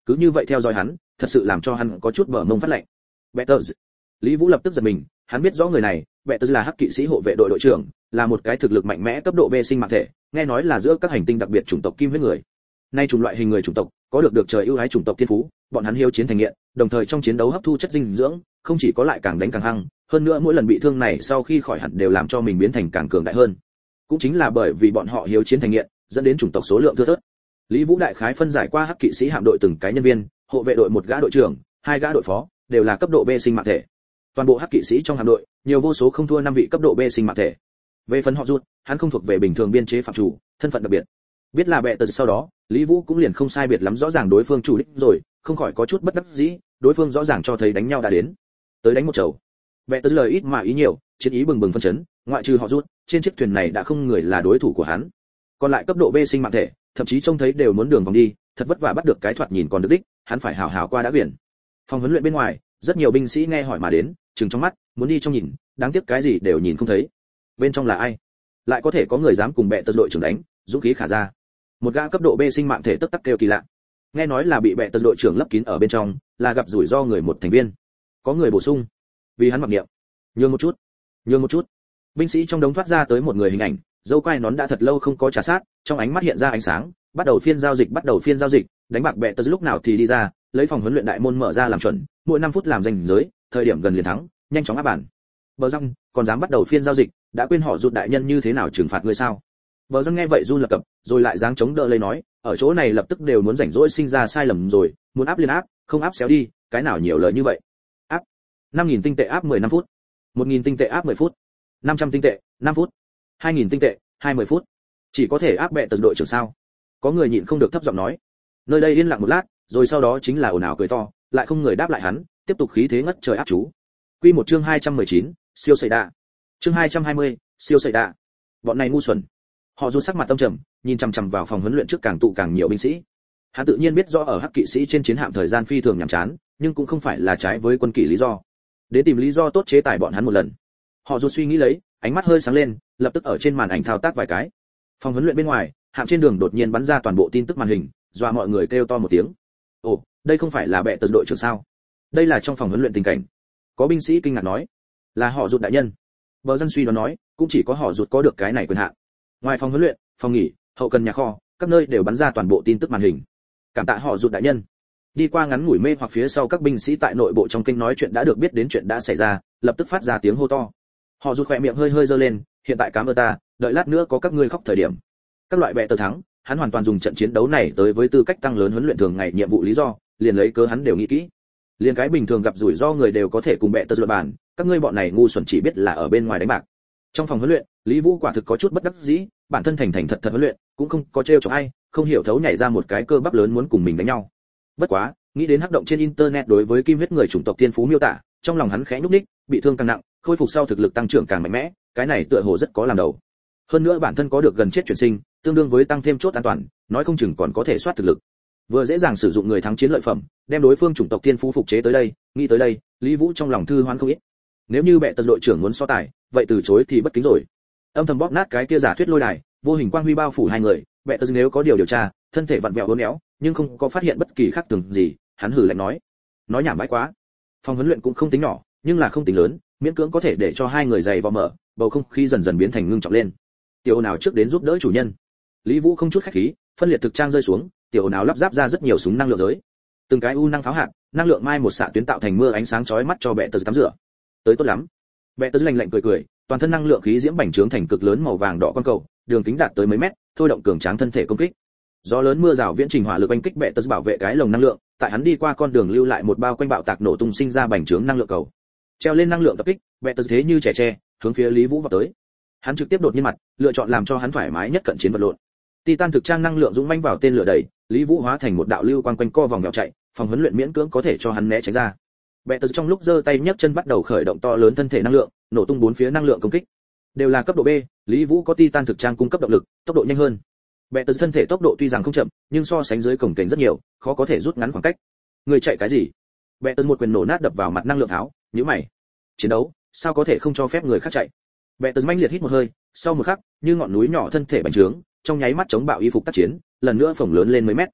cứ như vậy theo dõi hắn, thật sự làm cho hắn có chút bờ mông phát lạnh. Betters. Lý Vũ lập tức giật mình, hắn biết rõ người này, Betters là hắc kỵ sĩ hộ vệ đội đội trưởng, là một cái thực lực mạnh mẽ cấp độ B sinh mạng thể, nghe nói là giữa các hành tinh đặc biệt chủng tộc kim huyết người. Nay chủng loại hình người chủng tộc, có được được trời ưu ái chủng tộc thiên phú, bọn hắn hiếu chiến thành nghiện, đồng thời trong chiến đấu hấp thu chất dinh dưỡng, không chỉ có lại càng đánh càng hăng, hơn nữa mỗi lần bị thương này sau khi khỏi hẳn đều làm cho mình biến thành càng cường đại hơn. Cũng chính là bởi vì bọn họ hiếu chiến thành nghiện, dẫn đến chủng tộc số lượng thưa thớt. Lý Vũ đại khái phân giải qua hắc kỵ sĩ hạm đội từng cái nhân viên, hộ vệ đội một gã đội trưởng, hai gã đội phó, đều là cấp độ B sinh mạng thể. Toàn bộ hắc kỵ sĩ trong hạm đội, nhiều vô số không thua năm vị cấp độ B sinh mạng thể. Về phần họ rút, hắn không thuộc về bình thường biên chế phạm chủ, thân phận đặc biệt. Biết là bệ tờ sau đó, Lý Vũ cũng liền không sai biệt lắm rõ ràng đối phương chủ đích rồi, không khỏi có chút bất đắc dĩ, đối phương rõ ràng cho thấy đánh nhau đã đến. Tới đánh một chầu. Bệ tờ lời ít mà ý nhiều, chiến ý bừng bừng phân chấn, ngoại trừ họ rút, trên chiếc thuyền này đã không người là đối thủ của hắn. Còn lại cấp độ B sinh mạng thể, thậm chí trông thấy đều muốn đường vòng đi, thật vất vả bắt được cái thoạt nhìn còn được đích, hắn phải hào hào qua đã biển. Phòng huấn luyện bên ngoài, rất nhiều binh sĩ nghe hỏi mà đến, trừng trong mắt, muốn đi trong nhìn, đáng tiếc cái gì đều nhìn không thấy. Bên trong là ai? Lại có thể có người dám cùng bệ tờ đội trưởng đánh, dũng khí khả ra. Một gã cấp độ B sinh mạng thể tức tắc kêu kỳ lạ. Nghe nói là bị bệ tờ đội trưởng lấp kín ở bên trong, là gặp rủi ro người một thành viên. Có người bổ sung, vì hắn mặc niệm. Nhường một chút, nhường một chút. Binh sĩ trong đống thoát ra tới một người hình ảnh, dâu quai nón đã thật lâu không có trà sát, trong ánh mắt hiện ra ánh sáng, bắt đầu phiên giao dịch, bắt đầu phiên giao dịch, đánh bạc bệ tờ lúc nào thì đi ra, lấy phòng huấn luyện đại môn mở ra làm chuẩn, mỗi năm phút làm danh giới, thời điểm gần liền thắng, nhanh chóng áp bản. Bờ răng, còn dám bắt đầu phiên giao dịch, đã quên họ rụt đại nhân như thế nào trừng phạt người sao? Bờ răng nghe vậy run lập cập, rồi lại dáng chống đỡ lấy nói, ở chỗ này lập tức đều muốn rảnh rỗi sinh ra sai lầm rồi, muốn áp liền áp, không áp xéo đi, cái nào nhiều lời như vậy? Áp. năm nghìn tinh tệ áp mười lăm phút. một nghìn tinh tệ áp mười phút. năm trăm tinh tệ, năm phút. hai nghìn tinh tệ, hai mươi phút. Chỉ có thể áp bệ tờ đội trưởng sao? Có người nhịn không được thấp giọng nói. Nơi đây yên lặng một lát, rồi sau đó chính là ồn ào cười to, lại không người đáp lại hắn, tiếp tục khí thế ngất trời áp chú. Quy một chương hai trăm mười chín, siêu sẩy đạ. Chương hai trăm hai mươi, siêu sẩy đạ. Bọn này ngu xuẩn. Họ rút sắc mặt tâm trầm, nhìn chằm chằm vào phòng huấn luyện trước càng tụ càng nhiều binh sĩ. Hắn tự nhiên biết rõ ở hắc kỵ sĩ trên chiến hạm thời gian phi thường nhàm chán, nhưng cũng không phải là trái với quân kỷ lý do. Đến tìm lý do tốt chế tài bọn hắn một lần. Họ rút suy nghĩ lấy, ánh mắt hơi sáng lên, lập tức ở trên màn ảnh thao tác vài cái. Phòng huấn luyện bên ngoài, hạm trên đường đột nhiên bắn ra toàn bộ tin tức màn hình, dọa mọi người kêu to một tiếng. Ồ, đây không phải là bệ tờ đội trưởng sao? Đây là trong phòng huấn luyện tình cảnh. Có binh sĩ kinh ngạc nói, là họ rụt đại nhân. Bờ dân suy đoán nói, cũng chỉ có họ rụt có được cái này quyền hạn. Ngoài phòng huấn luyện, phòng nghỉ, hậu cần nhà kho, các nơi đều bắn ra toàn bộ tin tức màn hình. Cảm tạ họ rụt đại nhân. Đi qua ngắn ngủi mê hoặc phía sau các binh sĩ tại nội bộ trong kênh nói chuyện đã được biết đến chuyện đã xảy ra, lập tức phát ra tiếng hô to. Họ rụt khỏe miệng hơi hơi giơ lên, hiện tại cám ơn ta, đợi lát nữa có các ngươi khóc thời điểm. Các loại bệ tờ thắng, hắn hoàn toàn dùng trận chiến đấu này tới với tư cách tăng lớn huấn luyện thường ngày nhiệm vụ lý do, liền lấy cớ hắn đều nghĩ kỹ. Liên cái bình thường gặp rủi ro người đều có thể cùng bệ tờ luận bàn, các ngươi bọn này ngu xuẩn chỉ biết là ở bên ngoài đánh bạc. Trong phòng huấn luyện, Lý Vũ quả thực có chút bất đắc dĩ, bản thân thành thành thật thật huấn luyện, cũng không có trêu chọc ai, không hiểu thấu nhảy ra một cái cơ bắp lớn muốn cùng mình đánh nhau. Bất quá, nghĩ đến hắc động trên internet đối với kim huyết người chủng tộc tiên phú miêu tả, trong lòng hắn khẽ nhúc nhích, bị thương càng nặng, khôi phục sau thực lực tăng trưởng càng mạnh mẽ, cái này tựa hồ rất có làm đầu. Hơn nữa bản thân có được gần chết chuyển sinh, tương đương với tăng thêm chốt an toàn, nói không chừng còn có thể soát thực lực. Vừa dễ dàng sử dụng người thắng chiến lợi phẩm, đem đối phương chủng tộc tiên phú phục chế tới đây, nghĩ tới đây, Lý Vũ trong lòng thư hoan không ít. Nếu như bệ tờ đội trưởng muốn so tài, vậy từ chối thì bất kính rồi. Âm thầm bóp nát cái kia giả thuyết lôi đài, vô hình quang huy bao phủ hai người, bệ tờ nếu có điều điều tra, thân thể vặn vẹo uốn éo, nhưng không có phát hiện bất kỳ khác thường gì, hắn hừ lạnh nói, nói nhảm bãi quá. Phòng huấn luyện cũng không tính nhỏ, nhưng là không tính lớn, miễn cưỡng có thể để cho hai người dày vò mở, bầu không khí dần dần biến thành ngưng trọng lên. Tiểu nào trước đến giúp đỡ chủ nhân. Lý Vũ không chút khách khí, phân liệt thực trang rơi xuống, tiểu nào lắp ráp ra rất nhiều súng năng lượng giới. Từng cái u năng pháo hạt, năng lượng mai một xạ tuyến tạo thành mưa ánh sáng chói mắt cho bệ tờ tắm rửa. Tới tốt lắm. Bệ tờ lạnh lạnh cười cười, toàn thân năng lượng khí diễm bành trướng thành cực lớn màu vàng đỏ con cầu, đường kính đạt tới mấy mét, thôi động cường tráng thân thể công kích. Gió lớn mưa rào viễn trình hỏa lực oanh kích bệ tờ bảo vệ cái lồng năng lượng, tại hắn đi qua con đường lưu lại một bao quanh bạo tạc nổ tung sinh ra bành trướng năng lượng cầu. Treo lên năng lượng tập kích, bệ tờ thế như trẻ tre, hướng phía Lý Vũ vào tới. Hắn trực tiếp đột nhiên mặt, lựa chọn làm cho hắn thoải mái nhất cận chiến vật lộn. Titan thực trang năng lượng dũng mãnh vào tên lửa đầy, Lý Vũ hóa thành một đạo lưu quang quanh co vòng vèo chạy, phòng huấn luyện miễn cưỡng có thể cho hắn né tránh ra. Bệ tờ trong lúc giơ tay nhấc chân bắt đầu khởi động to lớn thân thể năng lượng, nổ tung bốn phía năng lượng công kích. Đều là cấp độ B, Lý Vũ có Titan thực trang cung cấp động lực, tốc độ nhanh hơn. Bệ tờ thân thể tốc độ tuy rằng không chậm, nhưng so sánh dưới cổng kềnh rất nhiều, khó có thể rút ngắn khoảng cách. Người chạy cái gì? Bệ tờ một quyền nổ nát đập vào mặt năng lượng tháo, nhíu mày. Chiến đấu, sao có thể không cho phép người khác chạy? Bệ tờ manh liệt hít một hơi, sau một khắc, như ngọn núi nhỏ thân thể bành trướng, trong nháy mắt chống bạo y phục tác chiến, lần nữa phồng lớn lên mấy mét.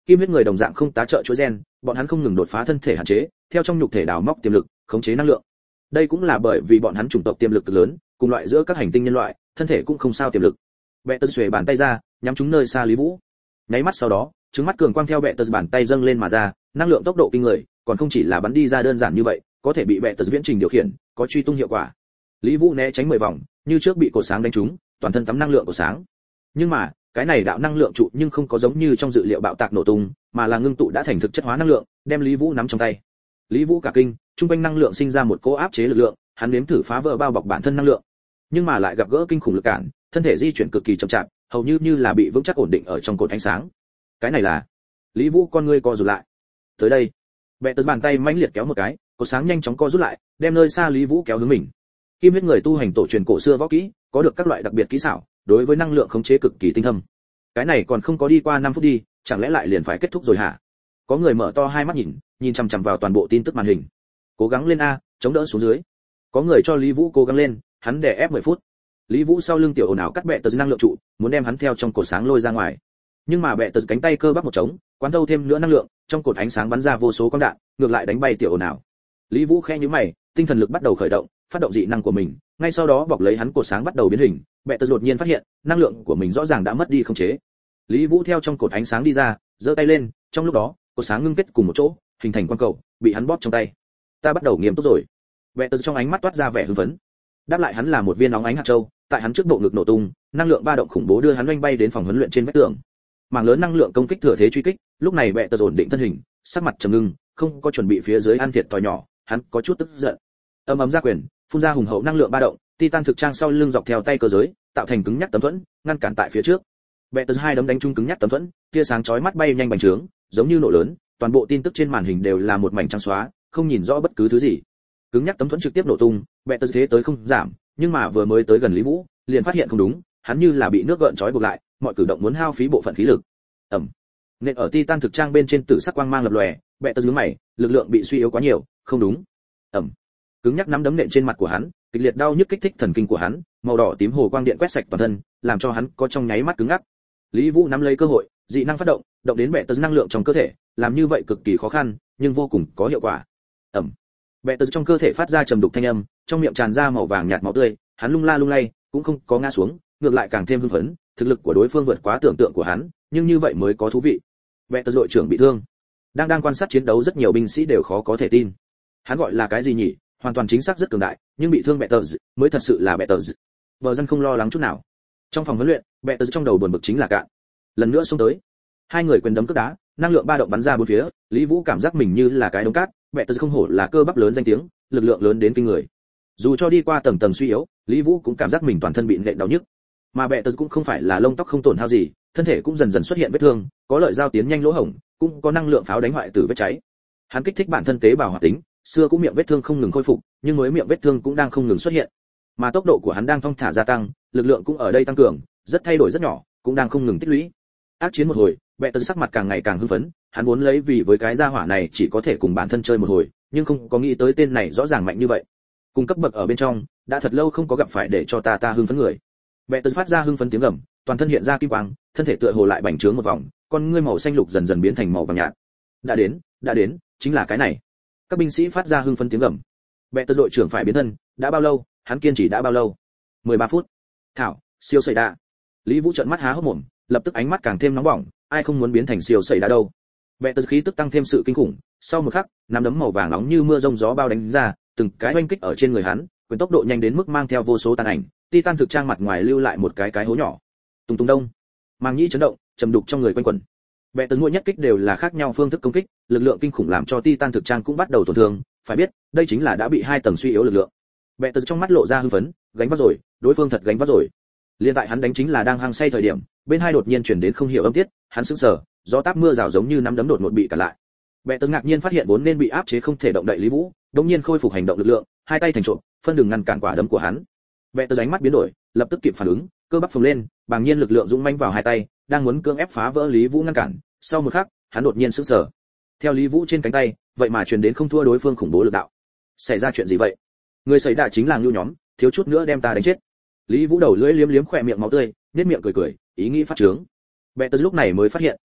Kim huyết người đồng dạng không tá trợ chuỗi gen, bọn hắn không ngừng đột phá thân thể hạn chế, theo trong nhục thể đào móc tiềm lực, khống chế năng lượng. Đây cũng là bởi vì bọn hắn chủng tộc tiềm lực cực lớn, cùng loại giữa các hành tinh nhân loại, thân thể cũng không sao tiềm lực. Bệ tật xuề bàn tay ra, nhắm trúng nơi xa Lý Vũ. Nháy mắt sau đó, trứng mắt cường quang theo bệ tật bàn tay dâng lên mà ra, năng lượng tốc độ kinh người, còn không chỉ là bắn đi ra đơn giản như vậy, có thể bị bệ tật viễn trình điều khiển, có truy tung hiệu quả. Lý Vũ né tránh mười vòng, như trước bị cột sáng đánh trúng, toàn thân tắm năng lượng của sáng. Nhưng mà, cái này đạo năng lượng trụ nhưng không có giống như trong dự liệu bạo tạc nổ tung, mà là ngưng tụ đã thành thực chất hóa năng lượng, đem Lý Vũ nắm trong tay. Lý Vũ cả kinh, trung quanh năng lượng sinh ra một cỗ áp chế lực lượng, hắn nếm thử phá vỡ bao bọc bản thân năng lượng, nhưng mà lại gặp gỡ kinh khủng lực cản, thân thể di chuyển cực kỳ chậm chạp, hầu như như là bị vững chắc ổn định ở trong cột ánh sáng. Cái này là? Lý Vũ con ngươi co rụt lại. Tới đây, bệ tật bàn tay mãnh liệt kéo một cái, cột sáng nhanh chóng co rút lại, đem nơi xa Lý Vũ kéo hướng mình. Kim huyết người tu hành tổ truyền cổ xưa võ kỹ, có được các loại đặc biệt kỹ xảo, đối với năng lượng khống chế cực kỳ tinh thâm. Cái này còn không có đi qua năm phút đi, chẳng lẽ lại liền phải kết thúc rồi hả? Có người mở to hai mắt nhìn, nhìn chằm chằm vào toàn bộ tin tức màn hình. Cố gắng lên a, chống đỡ xuống dưới. Có người cho Lý Vũ cố gắng lên, hắn đè ép mười phút. Lý Vũ sau lưng tiểu ồn ào cắt bệ tật năng lượng trụ, muốn đem hắn theo trong cột sáng lôi ra ngoài. Nhưng mà bệ tật cánh tay cơ bắp một trống, quán thâu thêm nữa năng lượng, trong cột ánh sáng bắn ra vô số quang đạn, ngược lại đánh bay tiểu ồn ào. Lý Vũ khẽ nhíu mày, tinh thần lực bắt đầu khởi động, phát động dị năng của mình, ngay sau đó bọc lấy hắn cột sáng bắt đầu biến hình. Bệ tật đột nhiên phát hiện, năng lượng của mình rõ ràng đã mất đi khống chế. Lý Vũ theo trong cột ánh sáng đi ra, giơ tay lên, trong lúc đó, cột sáng ngưng kết cùng một chỗ, hình thành quang cầu, bị hắn bóp trong tay. Ta bắt đầu nghiêm túc rồi. Bệ tật trong ánh mắt toát ra vẻ hưng phấn. Đáp lại hắn là một viên nóng ánh hạt châu, tại hắn trước bộ ngực nổ tung, năng lượng ba động khủng bố đưa hắn oanh bay đến phòng huấn luyện trên vách tường. Mảng lớn năng lượng công kích thừa thế truy kích, lúc này bệ tật ổn định thân hình, sắc mặt trầm ngưng, không có chuẩn bị phía dưới ăn thiệt thòi nhỏ, hắn có chút tức giận. Ầm ầm ra quyền, phun ra hùng hậu năng lượng ba động, titan thực trang sau lưng dọc theo tay cơ giới, tạo thành cứng nhắc tấm thuẫn, ngăn cản tại phía trước. Bệ tật hai đấm đánh trúng cứng nhắc tấm thuẫn, tia sáng chói mắt bay nhanh bành trướng, giống như nổ lớn, toàn bộ tin tức trên màn hình đều là một mảnh trắng xóa, không nhìn rõ bất cứ thứ gì. Cứng nhắc tấm thuẫn trực tiếp nổ tung, bệ tật thế tới không giảm, nhưng mà vừa mới tới gần Lý Vũ, liền phát hiện không đúng, hắn như là bị nước gợn trói buộc lại, mọi cử động muốn hao phí bộ phận khí lực. Ầm. Nên ở titan thực trang bên trên tử sắc quang mang lập lòe, bệ tật nhướng mày, lực lượng bị suy yếu quá nhiều, không đúng. Ầm. Cứng nhắc nắm đấm nện trên mặt của hắn, kịch liệt đau nhức kích thích thần kinh của hắn, màu đỏ tím hồ quang điện quét sạch toàn thân, làm cho hắn có trong nháy mắt cứng ngắc. Lý Vũ nắm lấy cơ hội, dị năng phát động, động đến bệ tật năng lượng trong cơ thể, làm như vậy cực kỳ khó khăn, nhưng vô cùng có hiệu quả. Ầm. Bệ tật trong cơ thể phát ra trầm đục thanh âm, trong miệng tràn ra màu vàng nhạt máu tươi, hắn lung la lung lay, cũng không có ngã xuống, ngược lại càng thêm hưng phấn, thực lực của đối phương vượt quá tưởng tượng của hắn, nhưng như vậy mới có thú vị. Bệ tật đội trưởng bị thương, đang đang quan sát chiến đấu rất nhiều binh sĩ đều khó có thể tin. Hắn gọi là cái gì nhỉ? Hoàn toàn chính xác rất cường đại, nhưng bị thương bệ tật mới thật sự là bệ tật. Bờ dân không lo lắng chút nào. Trong phòng huấn luyện, bệ tật trong đầu buồn bực chính là cạn. Lần nữa xông tới, hai người quyền đấm cước đá, năng lượng ba động bắn ra bốn phía, Lý Vũ cảm giác mình như là cái đống cát, bệ tật không hổ là cơ bắp lớn danh tiếng, lực lượng lớn đến kinh người. Dù cho đi qua tầng tầng suy yếu, Lý Vũ cũng cảm giác mình toàn thân bị nện đau nhức. Mà bệ tật cũng không phải là lông tóc không tổn hao gì, thân thể cũng dần dần xuất hiện vết thương, có lợi giao tiến nhanh lỗ hổng, cũng có năng lượng pháo đánh hoại tử vết cháy. Hắn kích thích bản thân tế bào hoạt tính, xưa cũng miệng vết thương không ngừng khôi phục, nhưng mới miệng vết thương cũng đang không ngừng xuất hiện. Mà tốc độ của hắn đang thong thả gia tăng, lực lượng cũng ở đây tăng cường, rất thay đổi rất nhỏ, cũng đang không ngừng tích lũy. Ác chiến một hồi, bệ tật sắc mặt càng ngày càng hưng phấn, hắn muốn lấy vì với cái gia hỏa này chỉ có thể cùng bản thân chơi một hồi, nhưng không có nghĩ tới tên này rõ ràng mạnh như vậy. Cùng cấp bậc ở bên trong, đã thật lâu không có gặp phải để cho ta ta hưng phấn người. Bệ tật phát ra hưng phấn tiếng gầm, toàn thân hiện ra kim quang, thân thể tựa hồ lại bành trướng một vòng, con ngươi màu xanh lục dần dần biến thành màu vàng nhạt. Đã đến, đã đến, chính là cái này. Các binh sĩ phát ra hưng phấn tiếng gầm. Bệ tật đội trưởng phải biến thân, đã bao lâu? Hắn kiên trì đã bao lâu? mười ba phút. Thảo, siêu sẩy đa. Lý Vũ trợn mắt há hốc mồm, lập tức ánh mắt càng thêm nóng bỏng, ai không muốn biến thành siêu sẩy đa đâu. Bệ tật khí tức tăng thêm sự kinh khủng, sau một khắc, nắm đấm màu vàng nóng như mưa rông gió bao đánh ra, từng cái oanh kích ở trên người hắn, quyền tốc độ nhanh đến mức mang theo vô số tàn ảnh, titan thực trang mặt ngoài lưu lại một cái cái hố nhỏ. Tung tung đông, màng nhĩ chấn động, trầm đục trong người quanh quẩn. Bệ tật mỗi nhất kích đều là khác nhau phương thức công kích, lực lượng kinh khủng làm cho titan thực trang cũng bắt đầu tổn thương, phải biết, đây chính là đã bị hai tầng suy yếu lực lượng. Bệ tật trong mắt lộ ra hưng phấn, gánh vác rồi, đối phương thật gánh vác rồi. Liên tại hắn đánh chính là đang hăng say thời điểm, bên hai đột nhiên truyền đến không hiểu âm tiết, hắn sững sờ, gió táp mưa rào giống như nắm đấm đột ngột bị cản lại. Bệ tật ngạc nhiên phát hiện vốn nên bị áp chế không thể động đậy Lý Vũ, đột nhiên khôi phục hành động lực lượng, hai tay thành trộm, phân đường ngăn cản quả đấm của hắn. Bệ tật ánh mắt biến đổi, lập tức kịp phản ứng, cơ bắp phồng lên, bàng nhiên lực lượng dũng mãnh vào hai tay, đang muốn cưỡng ép phá vỡ Lý Vũ ngăn cản, sau một khắc, hắn đột nhiên sững sờ. Theo Lý Vũ trên cánh tay, vậy mà truyền đến không thua đối phương khủng bố lực đạo. Xảy ra chuyện gì vậy? Người xảy ra chính là Ngưu nhóm, thiếu chút nữa đem ta đánh chết. Lý Vũ đầu lưỡi liếm liếm khỏe miệng máu tươi, nhếch miệng cười cười, ý nghĩ phát trướng. Bệ tật lúc này mới phát hiện,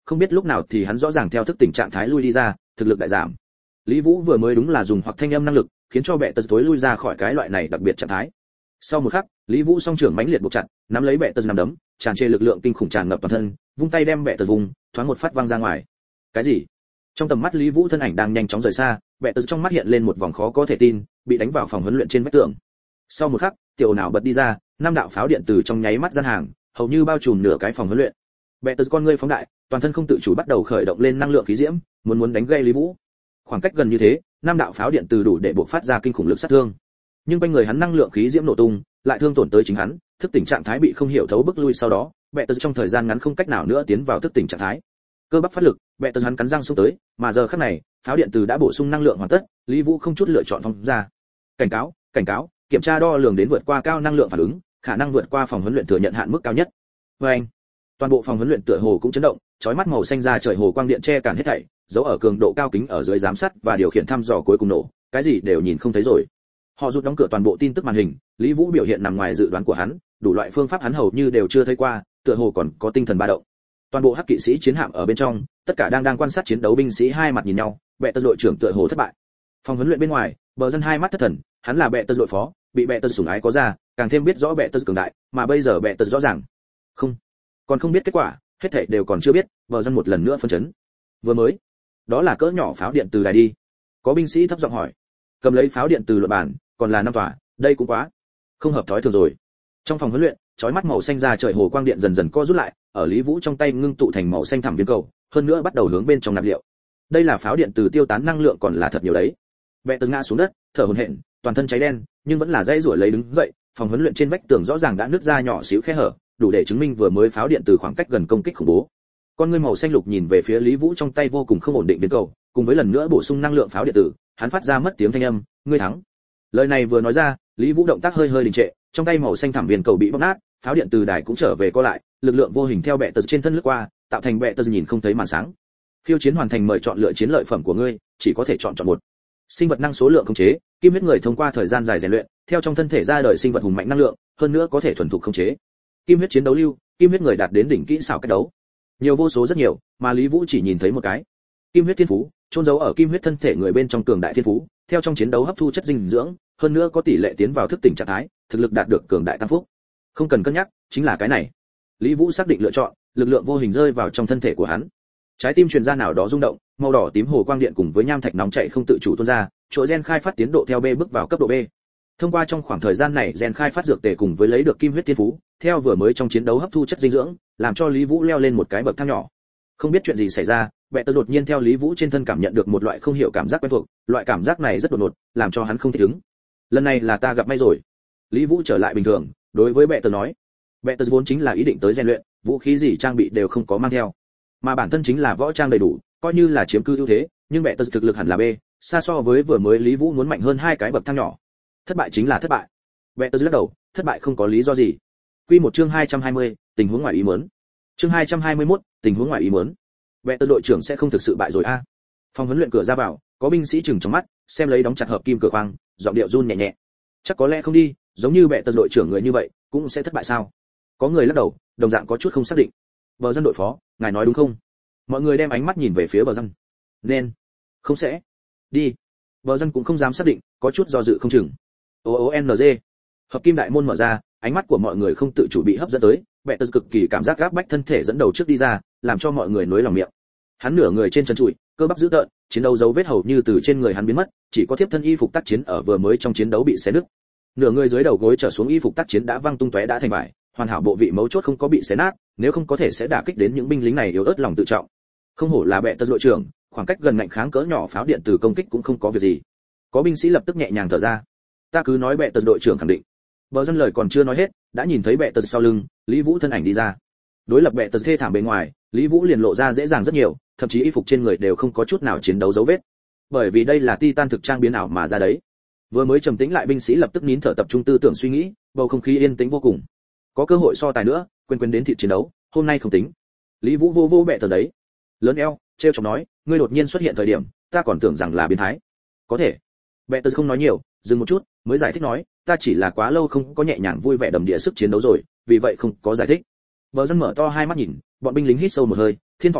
không biết lúc nào thì hắn rõ ràng theo thức tỉnh trạng thái lui đi ra, thực lực đại giảm. Lý Vũ vừa mới đúng là dùng hoặc thanh âm năng lực, khiến cho bệ tật tối lui ra khỏi cái loại này đặc biệt trạng thái. Sau một khắc, Lý Vũ song trưởng mãnh liệt buộc chặt, nắm lấy bệ tật nắm đấm, tràn trề lực lượng kinh khủng tràn ngập toàn thân, vung tay đem bệ tật vùng, thoáng một phát văng ra ngoài. Cái gì? Trong tầm mắt Lý Vũ thân ảnh đang nhanh chóng rời xa, bệ tật trong mắt hiện lên một vòng khó có thể tin, bị đánh vào phòng huấn luyện trên vách tường. Sau một khắc, tiểu não bật đi ra, năm đạo pháo điện từ trong nháy mắt gian hàng, hầu như bao trùm nửa cái phòng huấn luyện. Bệ tật con ngươi phóng đại, toàn thân không tự chủ bắt đầu khởi động lên năng lượng khí diễm, muốn muốn đánh gây Lý Vũ. Khoảng cách gần như thế, năm đạo pháo điện từ đủ để bộc phát ra kinh khủng lực sát thương. Nhưng quanh người hắn năng lượng khí diễm nổ tung, lại thương tổn tới chính hắn, thức tỉnh trạng thái bị không hiểu thấu bức lui sau đó, bệ tật trong thời gian ngắn không cách nào nữa tiến vào thức tỉnh trạng thái. Cơ bắp phát lực, bệ tật hắn cắn răng xông tới, mà giờ khắc này, pháo điện từ đã bổ sung năng lượng hoàn tất, Lý Vũ không chút lựa chọn phóng ra. Cảnh cáo, cảnh cáo, kiểm tra đo lường đến vượt qua cao năng lượng phản ứng, khả năng vượt qua phòng huấn luyện thừa nhận hạn mức cao nhất. Và anh, toàn bộ phòng huấn luyện tựa hồ cũng chấn động, chói mắt màu xanh ra trời hồ quang điện che cản hết thảy, giấu ở cường độ cao kính ở dưới giám sát và điều khiển thăm dò cuối cùng nổ, cái gì đều nhìn không thấy rồi. Họ rút đóng cửa toàn bộ tin tức màn hình, Lý Vũ biểu hiện nằm ngoài dự đoán của hắn, đủ loại phương pháp hắn hầu như đều chưa thấy qua, tựa hồ còn có tinh thần ba động. Toàn bộ hắc kỵ sĩ chiến hạm ở bên trong, tất cả đang đang quan sát chiến đấu binh sĩ hai mặt nhìn nhau, bệ tật đội trưởng tựa hồ thất bại. Phòng huấn luyện bên ngoài, bờ dân hai mắt thất thần, hắn là bệ tật đội phó, bị bệ tật sủng ái có ra, càng thêm biết rõ bệ tật cường đại, mà bây giờ bệ tật rõ ràng, không, còn không biết kết quả, hết thảy đều còn chưa biết, bờ dân một lần nữa phân chấn. Vừa mới, đó là cỡ nhỏ pháo điện từ đài đi. Có binh sĩ thấp giọng hỏi, cầm lấy pháo điện từ luật bản, còn là năm tòa, đây cũng quá không hợp thói thường rồi. Trong phòng huấn luyện, chói mắt màu xanh ra trời hồ quang điện dần dần co rút lại, ở Lý Vũ trong tay ngưng tụ thành màu xanh thẳm viên cầu, hơn nữa bắt đầu hướng bên trong nạp liệu. Đây là pháo điện từ tiêu tán năng lượng còn là thật nhiều đấy. Bệ tật ngã xuống đất, thở hổn hển, toàn thân cháy đen, nhưng vẫn là dây rủa lấy đứng dậy. Phòng huấn luyện trên vách tường rõ ràng đã nứt ra nhỏ xíu khe hở, đủ để chứng minh vừa mới pháo điện từ khoảng cách gần công kích khủng bố. Con ngươi màu xanh lục nhìn về phía Lý Vũ trong tay vô cùng không ổn định viên cầu, cùng với lần nữa bổ sung năng lượng pháo điện tử, hắn phát ra mất tiếng thanh âm, ngươi thắng. Lời này vừa nói ra, Lý Vũ động tác hơi hơi đình trệ, trong tay màu xanh thẳm viên cầu bị bóp nát, pháo điện từ đài cũng trở về co lại, lực lượng vô hình theo bệ tật trên thân lướt qua, tạo thành bệ tật nhìn không thấy màn sáng. Khiêu chiến hoàn thành, mời chọn lựa chiến lợi phẩm của ngươi, chỉ có thể chọn chọn một. Sinh vật năng số lượng khống chế, kim huyết người thông qua thời gian dài rèn luyện, theo trong thân thể ra đời sinh vật hùng mạnh năng lượng, hơn nữa có thể thuần thục khống chế. Kim huyết chiến đấu lưu, kim huyết người đạt đến đỉnh kỹ xảo cách đấu. Nhiều vô số rất nhiều, mà Lý Vũ chỉ nhìn thấy một cái. Kim huyết thiên phú, chôn giấu ở kim huyết thân thể người bên trong cường đại thiên phú, theo trong chiến đấu hấp thu chất dinh dưỡng, hơn nữa có tỷ lệ tiến vào thức tỉnh trạng thái, thực lực đạt được cường đại tăng phúc. Không cần cân nhắc, chính là cái này. Lý Vũ xác định lựa chọn, lực lượng vô hình rơi vào trong thân thể của hắn. Trái tim truyền ra nào đó rung động, màu đỏ tím hồ quang điện cùng với nham thạch nóng chảy không tự chủ tuôn ra, chỗ gen khai phát tiến độ theo B bước vào cấp độ B. Thông qua trong khoảng thời gian này gen khai phát dược tề cùng với lấy được kim huyết thiên phú, theo vừa mới trong chiến đấu hấp thu chất dinh dưỡng, làm cho Lý Vũ leo lên một cái bậc thang nhỏ. Không biết chuyện gì xảy ra, bệ tật đột nhiên theo Lý Vũ trên thân cảm nhận được một loại không hiểu cảm giác quen thuộc, loại cảm giác này rất đột ngột, làm cho hắn không thích ứng. Lần này là ta gặp may rồi. Lý Vũ trở lại bình thường, đối với bệ tật nói. Bệ tật vốn chính là ý định tới rèn luyện, vũ khí gì trang bị đều không có mang theo, mà bản thân chính là võ trang đầy đủ, coi như là chiếm cư ưu thế, nhưng bệ tật thực lực hẳn là B, xa so với vừa mới Lý Vũ muốn mạnh hơn hai cái bậc thang nhỏ. Thất bại chính là thất bại. Bệ tật lắc đầu, thất bại không có lý do gì. Quy một chương hai trăm hai mươi, tình huống ngoài ý muốn. Chương hai trăm hai mươi mốt, tình huống ngoài ý muốn. Bệ tật đội trưởng sẽ không thực sự bại rồi a. À. Phòng huấn luyện cửa ra vào, có binh sĩ chừng trong mắt, xem lấy đóng chặt hợp kim cửa khoang, giọng điệu run nhẹ nhẹ. Chắc có lẽ không đi, giống như bệ tật đội trưởng người như vậy, cũng sẽ thất bại sao? Có người lắc đầu, đồng dạng có chút không xác định. Bờ dân đội phó, ngài nói đúng không? Mọi người đem ánh mắt nhìn về phía bờ dân. Nên, không sẽ. Đi. Bờ dân cũng không dám xác định, có chút do dự không chừng. O O N G. Hợp kim đại môn mở ra, ánh mắt của mọi người không tự chủ bị hấp dẫn tới, bệ tật cực kỳ cảm giác gáp bách thân thể dẫn đầu trước đi ra, làm cho mọi người nối lòng miệng. Hắn nửa người trên trần trụi, cơ bắp dữ tợn, chiến đấu dấu vết hầu như từ trên người hắn biến mất, chỉ có tiếp thân y phục tác chiến ở vừa mới trong chiến đấu bị xé nứt. Nửa người dưới đầu gối trở xuống y phục tác chiến đã văng tung tóe đã thành vải, hoàn hảo bộ vị mấu chốt không có bị xé nát, nếu không có thể sẽ đả kích đến những binh lính này yếu ớt lòng tự trọng. Không hổ là bệ tật đội trưởng, khoảng cách gần ngạnh kháng cỡ nhỏ pháo điện từ công kích cũng không có việc gì. Có binh sĩ lập tức nhẹ nhàng thở ra. Ta cứ nói bệ tật đội trưởng khẳng định. Bờ dân lời còn chưa nói hết, đã nhìn thấy bệ tật sau lưng, Lý Vũ thân ảnh đi ra. Đối lập bệ tật thê thảm bề ngoài, Lý Vũ liền lộ ra dễ dàng rất nhiều, thậm chí y phục trên người đều không có chút nào chiến đấu dấu vết. Bởi vì đây là titan thực trang biến ảo mà ra đấy. Vừa mới trầm tĩnh lại binh sĩ lập tức nín thở tập trung tư tưởng suy nghĩ, bầu không khí yên tĩnh vô cùng. Có cơ hội so tài nữa, quên quên đến thị chiến đấu, hôm nay không tính. Lý Vũ vô vô bệ tật đấy. Lớn eo, trêu chọc nói, ngươi đột nhiên xuất hiện thời điểm, ta còn tưởng rằng là biến thái. Có thể. Bệ tật không nói nhiều, dừng một chút, mới giải thích nói, ta chỉ là quá lâu không có nhẹ nhàng vui vẻ đầm địa sức chiến đấu rồi, vì vậy không có giải thích. Bờ dân mở to hai mắt nhìn, bọn binh lính hít sâu một hơi, thiên thọ á,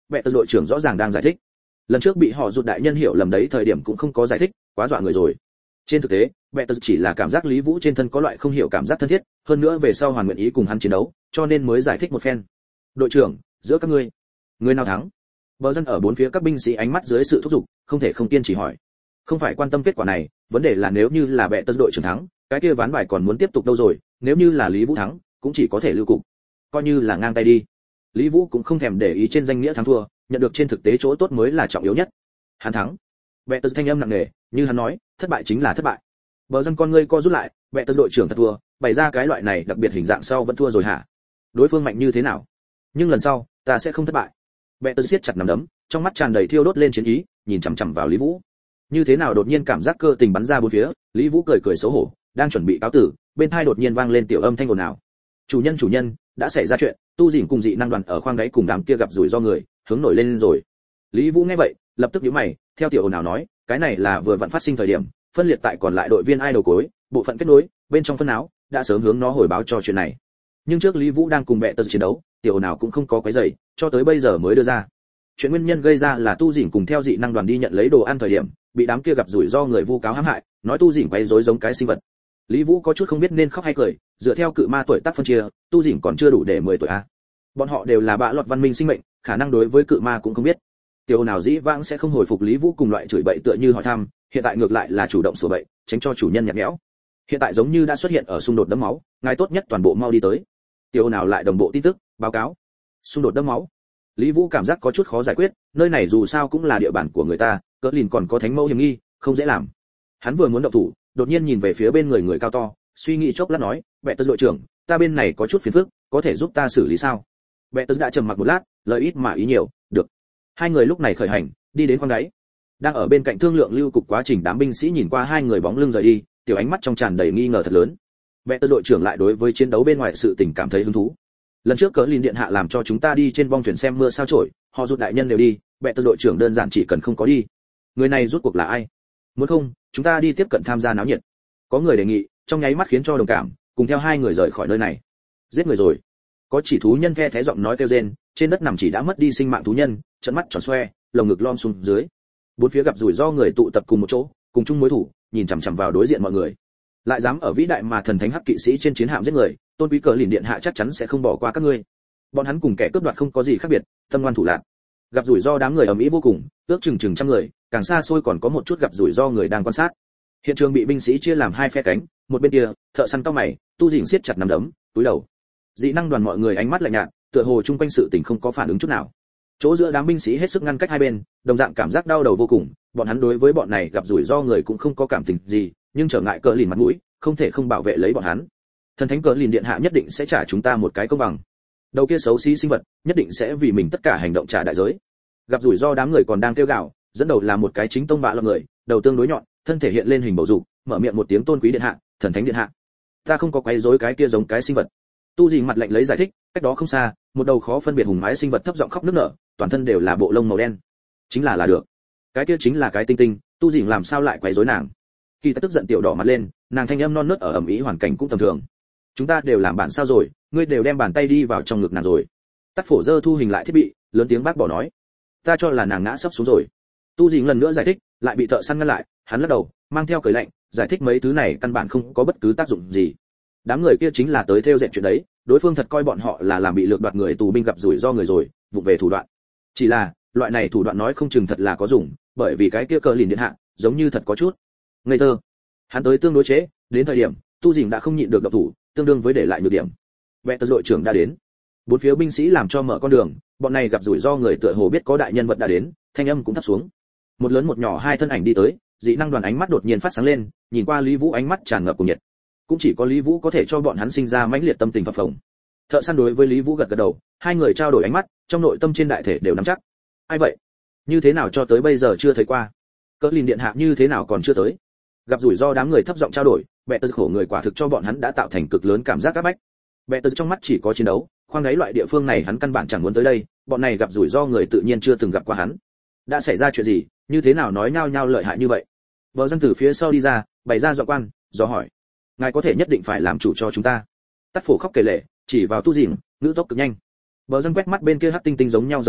bệ tật đội trưởng rõ ràng đang giải thích. Lần trước bị họ rụt đại nhân hiểu lầm đấy thời điểm cũng không có giải thích, quá dọa người rồi. Trên thực tế, bệ tật chỉ là cảm giác Lý Vũ trên thân có loại không hiểu cảm giác thân thiết, hơn nữa về sau hoàn nguyện ý cùng hắn chiến đấu, cho nên mới giải thích một phen. Đội trưởng, giữa các ngươi, người nào thắng? Bờ dân ở bốn phía các binh sĩ ánh mắt dưới sự thúc giục, không thể không kiên trì hỏi. Không phải quan tâm kết quả này, vấn đề là nếu như là bệ tật đội trưởng thắng, cái kia ván bài còn muốn tiếp tục đâu rồi, nếu như là Lý Vũ thắng, cũng chỉ có thể lưu cục. Coi như là ngang tay đi. Lý Vũ cũng không thèm để ý trên danh nghĩa thắng thua, nhận được trên thực tế chỗ tốt mới là trọng yếu nhất. Hắn thắng. Bệ tật thanh âm nặng nề, như hắn nói, thất bại chính là thất bại. Bờ dân con ngươi co rút lại, bệ tật đội trưởng thật thua, bày ra cái loại này đặc biệt hình dạng sau vẫn thua rồi hả? Đối phương mạnh như thế nào? Nhưng lần sau, ta sẽ không thất bại. Bệ tật siết chặt nắm đấm, trong mắt tràn đầy thiêu đốt lên chiến ý, nhìn chằm chằm vào Lý Vũ. Như thế nào đột nhiên cảm giác cơ tình bắn ra bốn phía, Lý Vũ cười cười xấu hổ, đang chuẩn bị cáo tử, bên tai đột nhiên vang lên tiểu âm thanh ồn ào. Chủ nhân chủ nhân, đã xảy ra chuyện, tu dỉn cùng dị năng đoàn ở khoang đáy cùng đám kia gặp rủi ro người, hướng nổi lên rồi. Lý Vũ nghe vậy, lập tức nhíu mày, theo tiểu ồn ào nói, cái này là vừa vặn phát sinh thời điểm, phân liệt tại còn lại đội viên ai đầu cối, bộ phận kết nối, bên trong phân áo, đã sớm hướng nó hồi báo cho chuyện này. Nhưng trước Lý Vũ đang cùng bệ tật chiến đấu, tiểu ồn ào cũng không có quấy rầy, cho tới bây giờ mới đưa ra. Chuyện nguyên nhân gây ra là tu dỉn cùng theo dị năng đoàn đi nhận lấy đồ ăn thời điểm, bị đám kia gặp rủi ro người vu cáo hãm hại, nói tu dỉn quấy rối giống cái sinh vật. Lý Vũ có chút không biết nên khóc hay cười, dựa theo cự ma tuổi tác phân chia, tu dỉn còn chưa đủ để mười tuổi a. Bọn họ đều là bạ lọt văn minh sinh mệnh, khả năng đối với cự ma cũng không biết. Tiểu nào dĩ vãng sẽ không hồi phục Lý Vũ cùng loại chửi bậy tựa như hỏi thăm, hiện tại ngược lại là chủ động sửa bậy, tránh cho chủ nhân nhạt nhẽo. Hiện tại giống như đã xuất hiện ở xung đột đẫm máu, ngài tốt nhất toàn bộ mau đi tới. Tiểu nào lại đồng bộ tin tức, báo cáo. Xung đột đẫm máu. Lý Vũ cảm giác có chút khó giải quyết, nơi này dù sao cũng là địa bàn của người ta, cỡ lìn còn có thánh mẫu hiểm nghi, không dễ làm. Hắn vừa muốn động thủ, đột nhiên nhìn về phía bên người người cao to, suy nghĩ chốc lát nói, "Bệ tật đội trưởng, ta bên này có chút phiền phức, có thể giúp ta xử lý sao?" Bệ tật đã trầm mặc một lát, lời ít mà ý nhiều, "Được." Hai người lúc này khởi hành, đi đến khoang đáy. Đang ở bên cạnh thương lượng lưu cục quá trình, đám binh sĩ nhìn qua hai người bóng lưng rời đi, tiểu ánh mắt trong tràn đầy nghi ngờ thật lớn. Bệ tật đội trưởng lại đối với chiến đấu bên ngoài sự tình cảm thấy hứng thú. Lần trước cỡ lìn điện hạ làm cho chúng ta đi trên bong thuyền xem mưa sao chổi, họ rút đại nhân đều đi, bệ tật đội trưởng đơn giản chỉ cần không có đi. Người này rút cuộc là ai? Muốn không, chúng ta đi tiếp cận tham gia náo nhiệt. Có người đề nghị, trong nháy mắt khiến cho đồng cảm, cùng theo hai người rời khỏi nơi này. Giết người rồi. Có chỉ thú nhân the thé giọng nói kêu rên, trên đất nằm chỉ đã mất đi sinh mạng thú nhân, trận mắt tròn xoe, lồng ngực lom xuống dưới. Bốn phía gặp rủi ro người tụ tập cùng một chỗ, cùng chung mối thủ, nhìn chằm chằm vào đối diện mọi người. Lại dám ở vĩ đại mà thần thánh hắc kỵ sĩ trên chiến hạm giết người, tôn quý cờ lìn điện hạ chắc chắn sẽ không bỏ qua các ngươi. Bọn hắn cùng kẻ cướp đoạt không có gì khác biệt, tâm ngoan thủ lạn. Gặp rủi ro đám người ầm ĩ vô cùng, ước chừng chừng trăm người, càng xa xôi còn có một chút gặp rủi ro người đang quan sát. Hiện trường bị binh sĩ chia làm hai phe cánh, một bên kia, thợ săn cao mày, tu dỉn siết chặt nắm đấm, túi đầu. Dị năng đoàn mọi người ánh mắt lạnh nhạt, tựa hồ chung quanh sự tình không có phản ứng chút nào. Chỗ giữa đám binh sĩ hết sức ngăn cách hai bên, đồng dạng cảm giác đau đầu vô cùng, bọn hắn đối với bọn này gặp rủi ro người cũng không có cảm tình gì, nhưng trở ngại cờ lìn mặt mũi, không thể không bảo vệ lấy bọn hắn. Thần thánh cờ lìn điện hạ nhất định sẽ trả chúng ta một cái công bằng. Đầu kia xấu xí sinh vật, nhất định sẽ vì mình tất cả hành động trả đại giới. Gặp rủi ro đám người còn đang kêu gào, dẫn đầu là một cái chính tông bạ lọt người, đầu tương đối nhọn, thân thể hiện lên hình bầu dục, mở miệng một tiếng tôn quý điện hạ, thần thánh điện hạ. Ta không có quấy rối cái kia giống cái sinh vật. Tu dỉn mặt lạnh lấy giải thích, cách đó không xa, một đầu khó phân biệt hùng mái sinh vật thấp giọng khóc nức nở, toàn thân đều là bộ lông màu đen. Chính là là được. Cái kia chính là cái tinh tinh, tu dỉn làm sao lại quấy rối nàng? Khi ta tức giận tiểu đỏ mặt lên, nàng thanh âm non nớt ở ẩm ý hoàn cảnh cũng tầm thường. Chúng ta đều làm bản sao rồi, ngươi đều đem bàn tay đi vào trong ngực nàng rồi. Tắt phổ dơ thu hình lại thiết bị, lớn tiếng bác bỏ nói. Ta cho là nàng ngã sấp xuống rồi. Tu dỉn lần nữa giải thích, lại bị thợ săn ngăn lại, hắn lắc đầu, mang theo cười lạnh, giải thích mấy thứ này căn bản không có bất cứ tác dụng gì. Đám người kia chính là tới theo dệt chuyện đấy, đối phương thật coi bọn họ là làm bị lược đoạt người tù binh gặp rủi ro người rồi, vụ về thủ đoạn. Chỉ là, loại này thủ đoạn nói không chừng thật là có dùng, bởi vì cái kia cờ lìn điện hạ, giống như thật có chút ngây thơ. Hắn tới tương đối chế, đến thời điểm, tu dỉn đã không nhịn được độc thủ, tương đương với để lại nhược điểm. Bệ tật đội trưởng đã đến. Bốn phía binh sĩ làm cho mở con đường, bọn này gặp rủi ro người tựa hồ biết có đại nhân vật đã đến, thanh âm cũng thấp xuống. Một lớn một nhỏ hai thân ảnh đi tới, dị năng đoàn ánh mắt đột nhiên phát sáng lên, nhìn qua Lý Vũ ánh mắt tràn ngập cùng nhiệt. Cũng chỉ có Lý Vũ có thể cho bọn hắn sinh ra mãnh liệt tâm tình phập phồng. Thợ săn đối với Lý Vũ gật gật đầu, hai người trao đổi ánh mắt, trong nội tâm trên đại thể đều nắm chắc. Ai vậy? Như thế nào cho tới bây giờ chưa thấy qua? Cỡ lìn điện hạ như thế nào còn chưa tới? Gặp rủi ro đám người thấp giọng trao đổi, bệ tật khổ người quả thực cho bọn hắn đã tạo thành cực lớn cảm giác áp bách. Bệ tật trong mắt chỉ có chiến đấu, khoang đáy loại địa phương này hắn căn bản chẳng muốn tới đây, bọn này gặp rủi ro người tự nhiên chưa từng gặp qua hắn. Đã xảy ra chuyện gì, như thế nào nói nhao nhao lợi hại như vậy? Bờ dân từ phía sau đi ra, bày ra dọa quan, dò hỏi. Ngài có thể nhất định phải làm chủ cho chúng ta. Tắt phổ khóc kể lể, chỉ vào tu dỉn, ngữ tốc cực nhanh. Bờ dân quét mắt bên kia hắc tinh tinh giống nhau giống cái,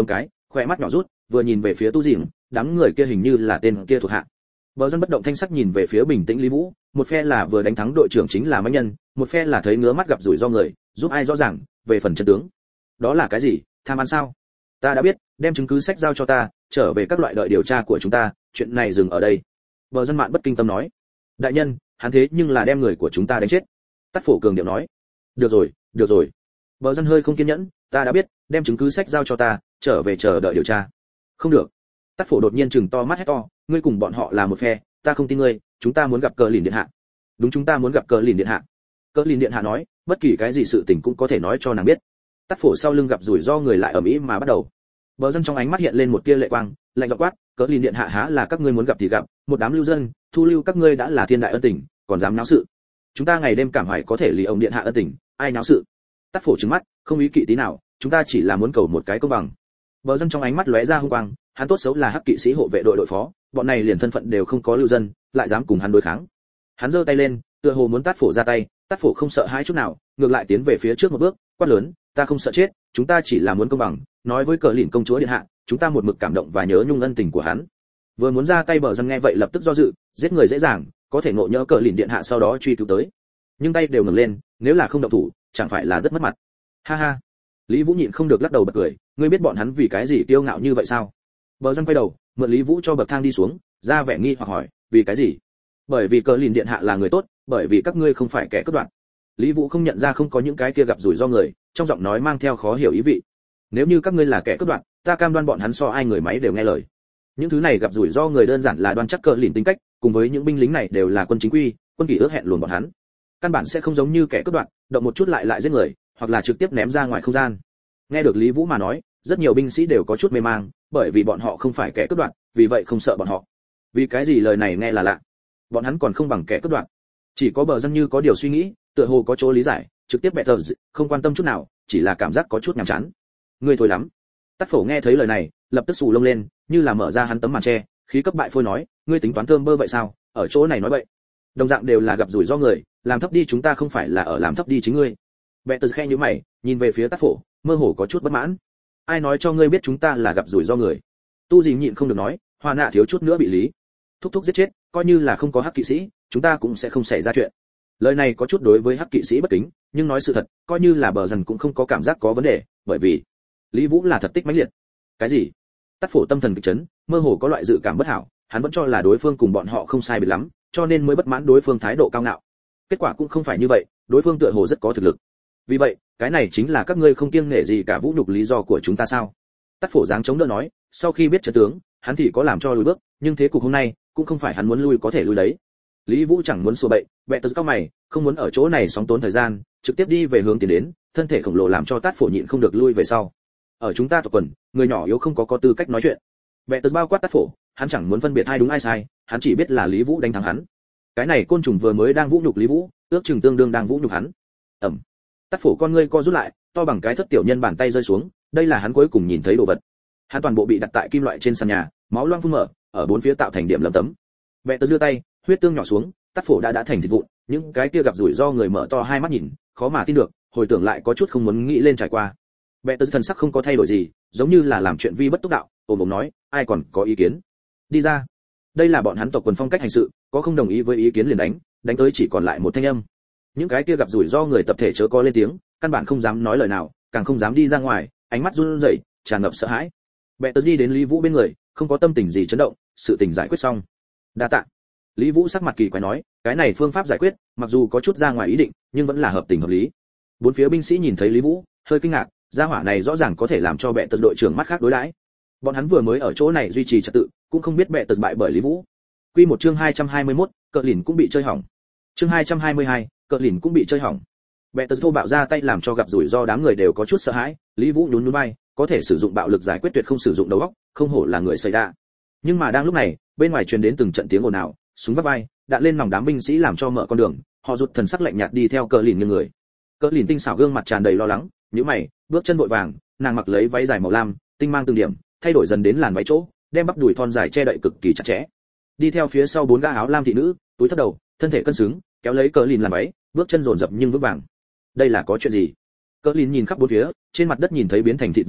khỏe mắt nhỏ rút, vừa nhìn về phía tu dìm, đám người kia hình như là tên kia thuộc hạ. Bờ dân bất động thanh sắc nhìn về phía bình tĩnh Lý Vũ, một phe là vừa đánh thắng đội trưởng chính là mãnh nhân, một phe là thấy ngứa mắt gặp rủi ro người, giúp ai rõ ràng, về phần chân tướng. Đó là cái gì? Tham ăn sao? Ta đã biết, đem chứng cứ sách giao cho ta, trở về các loại đợi điều tra của chúng ta, chuyện này dừng ở đây. Bờ dân mạn bất kinh tâm nói. Đại nhân, hắn thế nhưng là đem người của chúng ta đánh chết. Tát Phổ cường điệu nói. Được rồi, được rồi. Bờ dân hơi không kiên nhẫn, ta đã biết, đem chứng cứ sách giao cho ta, trở về chờ đợi điều tra. Không được. Tát Phổ đột nhiên trừng to mắt hét to, ngươi cùng bọn họ là một phe, ta không tin ngươi, chúng ta muốn gặp Cờ Lìn điện hạ. Đúng, chúng ta muốn gặp Cờ Lìn điện hạ. Cờ Lìn điện hạ nói, bất kỳ cái gì sự tình cũng có thể nói cho nàng biết. Tát Phổ sau lưng gặp rủi ro người lại ở mỹ mà bắt đầu. Bờ dân trong ánh mắt hiện lên một tia lệ quang, lạnh giọng quát, Cờ Lìn điện hạ há là các ngươi muốn gặp thì gặp, một đám lưu dân, thu lưu các ngươi đã là thiên đại ân tình, còn dám náo sự. Chúng ta ngày đêm cảm hoài có thể lì ông điện hạ ân tình, ai náo sự? Tát Phổ trừng mắt, không ý kỵ tí nào, chúng ta chỉ là muốn cầu một cái công bằng. Bờ dân trong ánh mắt lóe ra hung quang, hắn tốt xấu là hắc kỵ sĩ hộ vệ đội đội phó, bọn này liền thân phận đều không có lưu dân, lại dám cùng hắn đối kháng. Hắn giơ tay lên, tựa hồ muốn Tát Phổ ra tay, Tát Phổ không sợ hãi chút nào, ngược lại tiến về phía trước một bước, quát lớn, ta không sợ chết, chúng ta chỉ là muốn công bằng, nói với Cờ Lìn công chúa điện hạ, chúng ta một mực cảm động và nhớ nhung ân tình của hắn. Vừa muốn ra tay Bờ dân nghe vậy lập tức do dự, giết người dễ dàng, có thể ngộ nhỡ Cờ Lìn điện hạ sau đó truy cứu tới. Nhưng tay đều ngẩng lên, nếu là không động thủ, chẳng phải là rất mất mặt. Ha ha. Lý Vũ nhịn không được lắc đầu bật cười, ngươi biết bọn hắn vì cái gì kiêu ngạo như vậy sao? Bờ dân quay đầu, mượn Lý Vũ cho bậc thang đi xuống, ra vẻ nghi hoặc hỏi, vì cái gì? Bởi vì Cờ Lìn điện hạ là người tốt, bởi vì các ngươi không phải kẻ cướp đoạt. Lý Vũ không nhận ra không có những cái kia gặp rủi ro người, trong giọng nói mang theo khó hiểu ý vị. Nếu như các ngươi là kẻ cướp đoạt, ta cam đoan bọn hắn so ai người máy đều nghe lời. Những thứ này gặp rủi ro người đơn giản là đoan chắc Cờ Lìn tính cách, cùng với những binh lính này đều là quân chính quy, quân kỷ ước hẹn luồn bọn hắn. Căn bản sẽ không giống như kẻ cướp đoạt, động một chút lại lại giết người, hoặc là trực tiếp ném ra ngoài không gian. Nghe được Lý Vũ mà nói, rất nhiều binh sĩ đều có chút mê mang, bởi vì bọn họ không phải kẻ cướp đoạt, vì vậy không sợ bọn họ. Vì cái gì lời này nghe là lạ? Bọn hắn còn không bằng kẻ cướp đoạt. Chỉ có Bờ dân như có điều suy nghĩ, tựa hồ có chỗ lý giải, trực tiếp bẹt tờ, không quan tâm chút nào, chỉ là cảm giác có chút nhàm chán. Ngươi thôi lắm. Tát Phổ nghe thấy lời này, lập tức sù lông lên, như là mở ra hắn tấm màn che, khí cấp bại phôi nói, ngươi tính toán thơm bơ vậy sao? Ở chỗ này nói vậy. Đồng dạng đều là gặp rủi ro người, làm thấp đi chúng ta không phải là ở làm thấp đi chính ngươi. Bẹt tờ khe như mày, nhìn về phía Tát Phổ, mơ hồ có chút bất mãn. Ai nói cho ngươi biết chúng ta là gặp rủi ro người? Tu gì nhịn không được nói, Hoa Nạ thiếu chút nữa bị Lý thúc thúc giết chết, coi như là không có hắc kỵ sĩ, chúng ta cũng sẽ không xảy ra chuyện. Lời này có chút đối với hắc kỵ sĩ bất kính, nhưng nói sự thật, coi như là Bờ dần cũng không có cảm giác có vấn đề, bởi vì Lý Vũ là thật tích mãnh liệt. Cái gì? Tát Phổ tâm thần kịch chấn, mơ hồ có loại dự cảm bất hảo, hắn vẫn cho là đối phương cùng bọn họ không sai biệt lắm, cho nên mới bất mãn đối phương thái độ cao ngạo. Kết quả cũng không phải như vậy, đối phương tựa hồ rất có thực lực. Vì vậy, cái này chính là các ngươi không kiêng nể gì cả vũ nhục lý do của chúng ta sao? Tát Phổ dáng chống đỡ nói, sau khi biết trận tướng, hắn thì có làm cho lùi bước, nhưng thế cục hôm nay cũng không phải hắn muốn lui có thể lui đấy. Lý Vũ chẳng muốn xua bậy, bẹ tớ cao mày, không muốn ở chỗ này sóng tốn thời gian, trực tiếp đi về hướng tiến đến, thân thể khổng lồ làm cho Tát Phổ nhịn không được lui về sau. Ở chúng ta tộc quần, người nhỏ yếu không có có tư cách nói chuyện. Bẹ tớ bao quát Tát Phổ, hắn chẳng muốn phân biệt ai đúng ai sai, hắn chỉ biết là Lý Vũ đánh thắng hắn. Cái này côn trùng vừa mới đang vũ nhục Lý Vũ, ước chừng tương đương đang vũ nhục hắn. Ẩm. Tát Phổ con ngươi co rút lại, to bằng cái thất tiểu nhân bàn tay rơi xuống, đây là hắn cuối cùng nhìn thấy đồ vật. Hắn toàn bộ bị đặt tại kim loại trên sàn nhà, máu loang phun mở, ở bốn phía tạo thành điểm lấm tấm. Bẹ tớ đưa tay, huyết tương nhỏ xuống, Tát Phổ đã đã thành thịt vụn, những cái kia gặp rủi ro người mở to hai mắt nhìn, khó mà tin được, hồi tưởng lại có chút không muốn nghĩ lên trải qua. Bẹ tớ thần sắc không có thay đổi gì, giống như là làm chuyện vi bất túc đạo, ồm ồm nói, ai còn có ý kiến? Đi ra. Đây là bọn hắn tộc quần phong cách hành sự, có không đồng ý với ý kiến liền đánh, đánh tới chỉ còn lại một thanh âm. Những cái kia gặp rủi ro người tập thể chớ có lên tiếng, căn bản không dám nói lời nào, càng không dám đi ra ngoài, ánh mắt run rẩy, tràn ngập sợ hãi. Bẹ tớ đi đến Lý Vũ bên người, không có tâm tình gì chấn động, sự tình giải quyết xong. Đa tạ. Lý Vũ sắc mặt kỳ quái nói, cái này phương pháp giải quyết, mặc dù có chút ra ngoài ý định, nhưng vẫn là hợp tình hợp lý. Bốn phía binh sĩ nhìn thấy Lý Vũ, hơi kinh ngạc, gia hỏa này rõ ràng có thể làm cho bệ tật đội trưởng mắt khác đối đãi. Bọn hắn vừa mới ở chỗ này duy trì trật tự, cũng không biết bệ tật bại bởi Lý Vũ. Quy một chương hai trăm hai mươi mốt, Cờ Lìn cũng bị chơi hỏng. Chương hai trăm hai mươi hai, Cờ Lìn cũng bị chơi hỏng. Bệ tật thô bạo ra tay làm cho gặp rủi ro đám người đều có chút sợ hãi, Lý Vũ nhún nhún vai, có thể sử dụng bạo lực giải quyết tuyệt không sử dụng đầu óc, không hổ là người xảy đa. Nhưng mà đang lúc này, bên ngoài truyền đến từng trận tiếng ồn ào, súng vắt vai, đạn lên nòng đám binh sĩ làm cho mở con đường, họ rụt thần sắc lạnh nhạt đi theo Cờ Lìn như người. Cờ Lìn tinh xảo gương mặt tràn đầy lo lắng, nhíu mày, bước chân vội vàng, nàng mặc lấy váy dài màu lam, tinh mang từng điểm, thay đổi dần đến làn váy chỗ, đem bắp đùi thon dài che đậy cực kỳ chặt chẽ. Đi theo phía sau bốn gã áo lam thị nữ, túi thấp đầu, thân thể cân xứng, kéo lấy Cờ Lìn làm váy, bước chân dồn dập nhưng vững vàng. Đây là có chuyện gì? Cờ Lìn nhìn khắp bốn phía, trên mặt đất nhìn thấy biến thành thịt vụn sáp,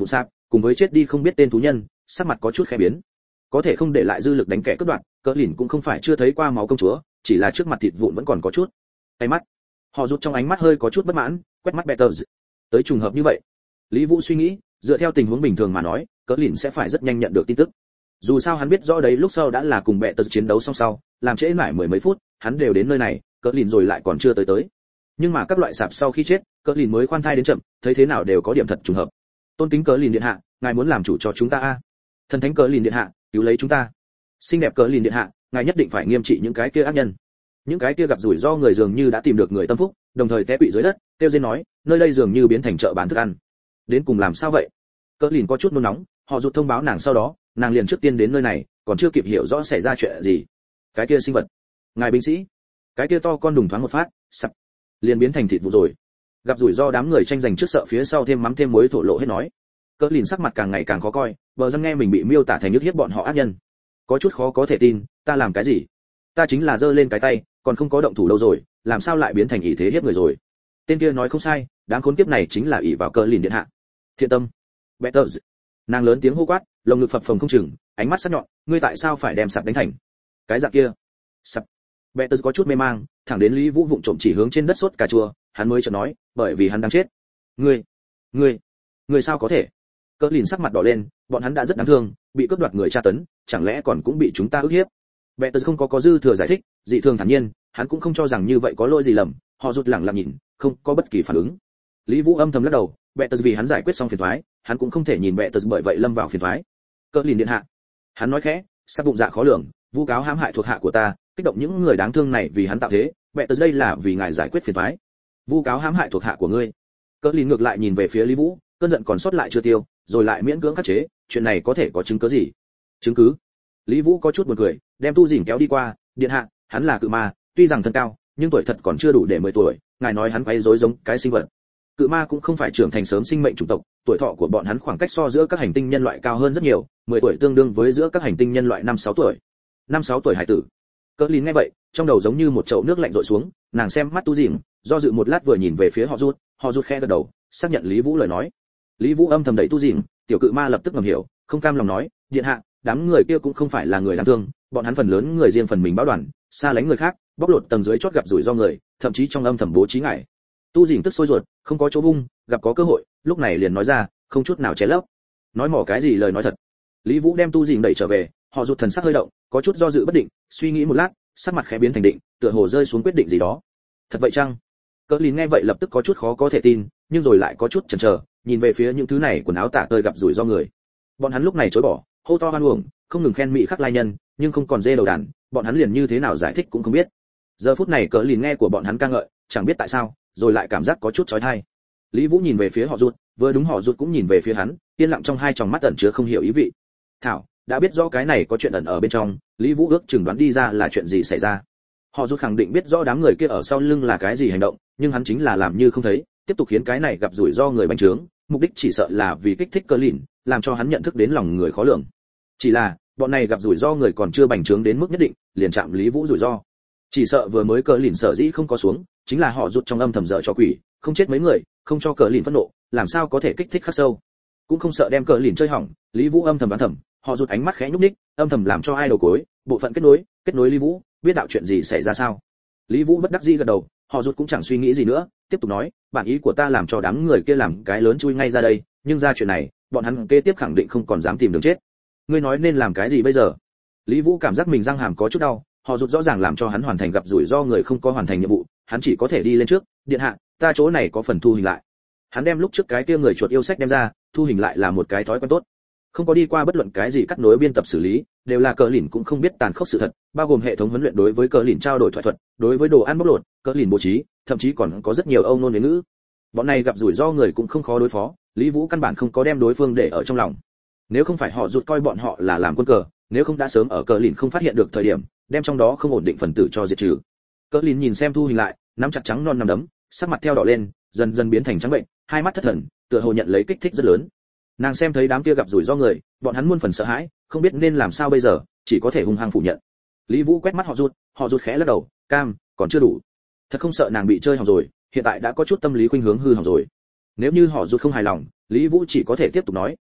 cùng với chết đi không biết tên thú nhân, sắc mặt có chút khẽ biến. Có thể không để lại dư lực đánh kẻ cướp đoạt, cỡ lìn cũng không phải chưa thấy qua máu công chúa, chỉ là trước mặt thịt vụn vẫn còn có chút. Tay mắt. Họ rút trong ánh mắt hơi có chút bất mãn, quét mắt Betters. Tới trùng hợp như vậy. Lý Vũ suy nghĩ, dựa theo tình huống bình thường mà nói, cỡ lìn sẽ phải rất nhanh nhận được tin tức. Dù sao hắn biết rõ đấy, lúc sau đã là cùng Betters chiến đấu xong sau, làm trễ mãi mười mấy phút, hắn đều đến nơi này, cỡ lìn rồi lại còn chưa tới tới. Nhưng mà các loại sạp sau khi chết, cỡ lìn mới khoan thai đến chậm, thấy thế nào đều có điểm thật trùng hợp. Tôn kính cỡ lìn điện hạ, ngài muốn làm chủ cho chúng ta a? Thần thánh cỡ lìn điện hạ, cứu lấy chúng ta. Xinh đẹp cỡ lìn điện hạ, ngài nhất định phải nghiêm trị những cái kia ác nhân. Những cái kia gặp rủi ro người dường như đã tìm được người tâm phúc, đồng thời té quỵ dưới đất, kêu rên nói, nơi đây dường như biến thành chợ bán thức ăn. Đến cùng làm sao vậy? Cỡ lìn có chút nôn nóng, họ rụt thông báo nàng sau đó, nàng liền trước tiên đến nơi này, còn chưa kịp hiểu rõ xảy ra chuyện gì. Cái kia sinh vật, ngài binh sĩ, cái kia to con đùng thoáng một phát, sập, liền biến thành thịt vụ rồi. Gặp rủi ro đám người tranh giành trước sợ phía sau thêm mắm thêm muối thổ lộ hết nói. Cỡ lìn sắc mặt càng ngày càng khó coi, bờ dân nghe mình bị miêu tả thành nhức hiếp bọn họ ác nhân, có chút khó có thể tin, ta làm cái gì? Ta chính là giơ lên cái tay, còn không có động thủ đâu rồi, làm sao lại biến thành ỷ thế hiếp người rồi? Tên kia nói không sai, đám khốn kiếp này chính là ỷ vào cỡ lìn điện hạ. Thiện tâm, Betters. Nàng lớn tiếng hô quát, lồng ngực phập phồng không chừng, ánh mắt sắc nhọn, ngươi tại sao phải đem sập đánh thành cái dạng kia? Sập. Betters có chút mê mang, thẳng đến Lý Vũ vụng trộm chỉ hướng trên đất sốt cà chua, hắn mới chợt nói, bởi vì hắn đang chết. Ngươi, ngươi, ngươi sao có thể? Cỡ lìn sắc mặt đỏ lên, bọn hắn đã rất đáng thương, bị cướp đoạt người tra tấn, chẳng lẽ còn cũng bị chúng ta ức hiếp? Betters không có có dư thừa giải thích, dị thường thản nhiên, hắn cũng không cho rằng như vậy có lỗi gì lầm, họ rụt lẳng lặng nhìn, không có bất kỳ phản ứng. Lý Vũ âm thầm lắc đầu, Betters vì hắn giải quyết xong phiền toái, hắn cũng không thể nhìn Betters bởi vậy lâm vào phiền toái. Cỡ lìn điện hạ, hắn nói khẽ, sắc bụng dạ khó lường, vu cáo hãm hại thuộc hạ của ta, kích động những người đáng thương này vì hắn tạo thế, Betters đây là vì ngài giải quyết phiền toái. Vu cáo hãm hại thuộc hạ của ngươi. Cỡ lìn ngược lại nhìn về phía Lý Vũ, cơn giận còn sót lại chưa tiêu, rồi lại miễn cưỡng khắc chế, chuyện này có thể có chứng cứ gì? Chứng cứ? Lý Vũ có chút buồn cười, đem Tu Dĩnh kéo đi qua, điện hạ, hắn là cự ma, tuy rằng thân cao, nhưng tuổi thật còn chưa đủ để mười tuổi, ngài nói hắn quấy rối giống cái sinh vật. Cự ma cũng không phải trưởng thành sớm sinh mệnh chủng tộc, tuổi thọ của bọn hắn khoảng cách so giữa các hành tinh nhân loại cao hơn rất nhiều, mười tuổi tương đương với giữa các hành tinh nhân loại năm sáu tuổi. năm sáu tuổi hải tử. Cỡ lìn nghe vậy, trong đầu giống như một chậu nước lạnh rội xuống, nàng xem mắt Tu Dĩnh, do dự một lát vừa nhìn về phía họ rút, họ rút khẽ gật đầu, xác nhận Lý Vũ lời nói. Lý Vũ âm thầm đẩy Tu Dĩnh, tiểu cự ma lập tức ngầm hiểu, không cam lòng nói, điện hạ, đám người kia cũng không phải là người đáng thương, bọn hắn phần lớn người riêng phần mình báo đoàn, xa lánh người khác, bóc lột tầng dưới chót gặp rủi ro người, thậm chí trong âm thầm bố trí ngải. Tu Dĩnh tức sôi ruột, không có chỗ vung, gặp có cơ hội, lúc này liền nói ra, không chút nào che lấp. Nói mỏ cái gì lời nói thật. Lý Vũ đem Tu Dĩnh đẩy trở về, họ rụt thần sắc hơi động, có chút do dự bất định, suy nghĩ một lát, sắc mặt khẽ biến thành định, tựa hồ rơi xuống quyết định gì đó. Thật vậy chăng? Cỡ lìn nghe vậy lập tức có chút khó có thể tin, nhưng rồi lại có chút chần chờ, nhìn về phía những thứ này quần áo tả tơi gặp rủi ro người. Bọn hắn lúc này chối bỏ, hô to hoan uổng, không ngừng khen mỹ khắc lai nhân, nhưng không còn dê đầu đàn, bọn hắn liền như thế nào giải thích cũng không biết. Giờ phút này Cỡ lìn nghe của bọn hắn ca ngợi, chẳng biết tại sao, rồi lại cảm giác có chút chói tai. Lý Vũ nhìn về phía họ rụt, vừa đúng họ rụt cũng nhìn về phía hắn, yên lặng trong hai tròng mắt ẩn chứa không hiểu ý vị. Thảo, đã biết rõ cái này có chuyện ẩn ở bên trong, Lý Vũ ước chừng đoán đi ra là chuyện gì xảy ra. Họ rụt khẳng định biết rõ đám người kia ở sau lưng là cái gì hành động, nhưng hắn chính là làm như không thấy, tiếp tục khiến cái này gặp rủi ro người bành trướng, mục đích chỉ sợ là vì kích thích Cỡ lìn, làm cho hắn nhận thức đến lòng người khó lường. Chỉ là, bọn này gặp rủi ro người còn chưa bành trướng đến mức nhất định, liền chạm Lý Vũ rủi ro. Chỉ sợ vừa mới Cỡ lìn sở dĩ không có xuống, chính là họ rụt trong âm thầm dở trò quỷ, không chết mấy người, không cho Cỡ lìn phẫn nộ, làm sao có thể kích thích khắc sâu. Cũng không sợ đem Cỡ lìn chơi hỏng, Lý Vũ âm thầm đoán thầm, họ rụt ánh mắt khẽ nhúc nhích, âm thầm làm cho ai đầu cối, bộ phận kết nối, kết nối Lý Vũ, biết đạo chuyện gì xảy ra sao? Lý Vũ bất đắc dĩ gật đầu, họ rụt cũng chẳng suy nghĩ gì nữa, tiếp tục nói, bản ý của ta làm cho đám người kia làm cái lớn chui ngay ra đây, nhưng ra chuyện này, bọn hắn kế tiếp khẳng định không còn dám tìm đường chết. Ngươi nói nên làm cái gì bây giờ? Lý Vũ cảm giác mình răng hàm có chút đau, họ rụt rõ ràng làm cho hắn hoàn thành gặp rủi ro người không có hoàn thành nhiệm vụ, hắn chỉ có thể đi lên trước, điện hạ, ta chỗ này có phần thu hình lại. Hắn đem lúc trước cái kia người chuột yêu sách đem ra, thu hình lại là một cái thói quen tốt. Không có đi qua bất luận cái gì cắt nối biên tập xử lý, đều là Cỡ lìn cũng không biết tàn khốc sự thật, bao gồm hệ thống huấn luyện đối với Cỡ lìn trao đổi thoại thuật, đối với đồ ăn bóc lột, Cỡ lìn bố trí, thậm chí còn có rất nhiều âu nôn huế ngữ. Bọn này gặp rủi ro người cũng không khó đối phó, Lý Vũ căn bản không có đem đối phương để ở trong lòng. Nếu không phải họ rụt coi bọn họ là làm quân cờ, nếu không đã sớm ở Cỡ lìn không phát hiện được thời điểm, đem trong đó không ổn định phần tử cho diệt trừ. Cỡ lìn nhìn xem thu hình lại, nắm chặt trắng non nắm đấm, sắc mặt theo đỏ lên, dần dần biến thành trắng bệnh, hai mắt thất thần, tựa hồ nhận lấy kích thích rất lớn. Nàng xem thấy đám kia gặp rủi ro người, bọn hắn muôn phần sợ hãi, không biết nên làm sao bây giờ, chỉ có thể hung hăng phủ nhận. Lý Vũ quét mắt họ rụt, họ rụt khẽ lắc đầu, cam, còn chưa đủ. Thật không sợ nàng bị chơi hỏng rồi, hiện tại đã có chút tâm lý khuynh hướng hư hỏng rồi. Nếu như họ rụt không hài lòng, Lý Vũ chỉ có thể tiếp tục nói,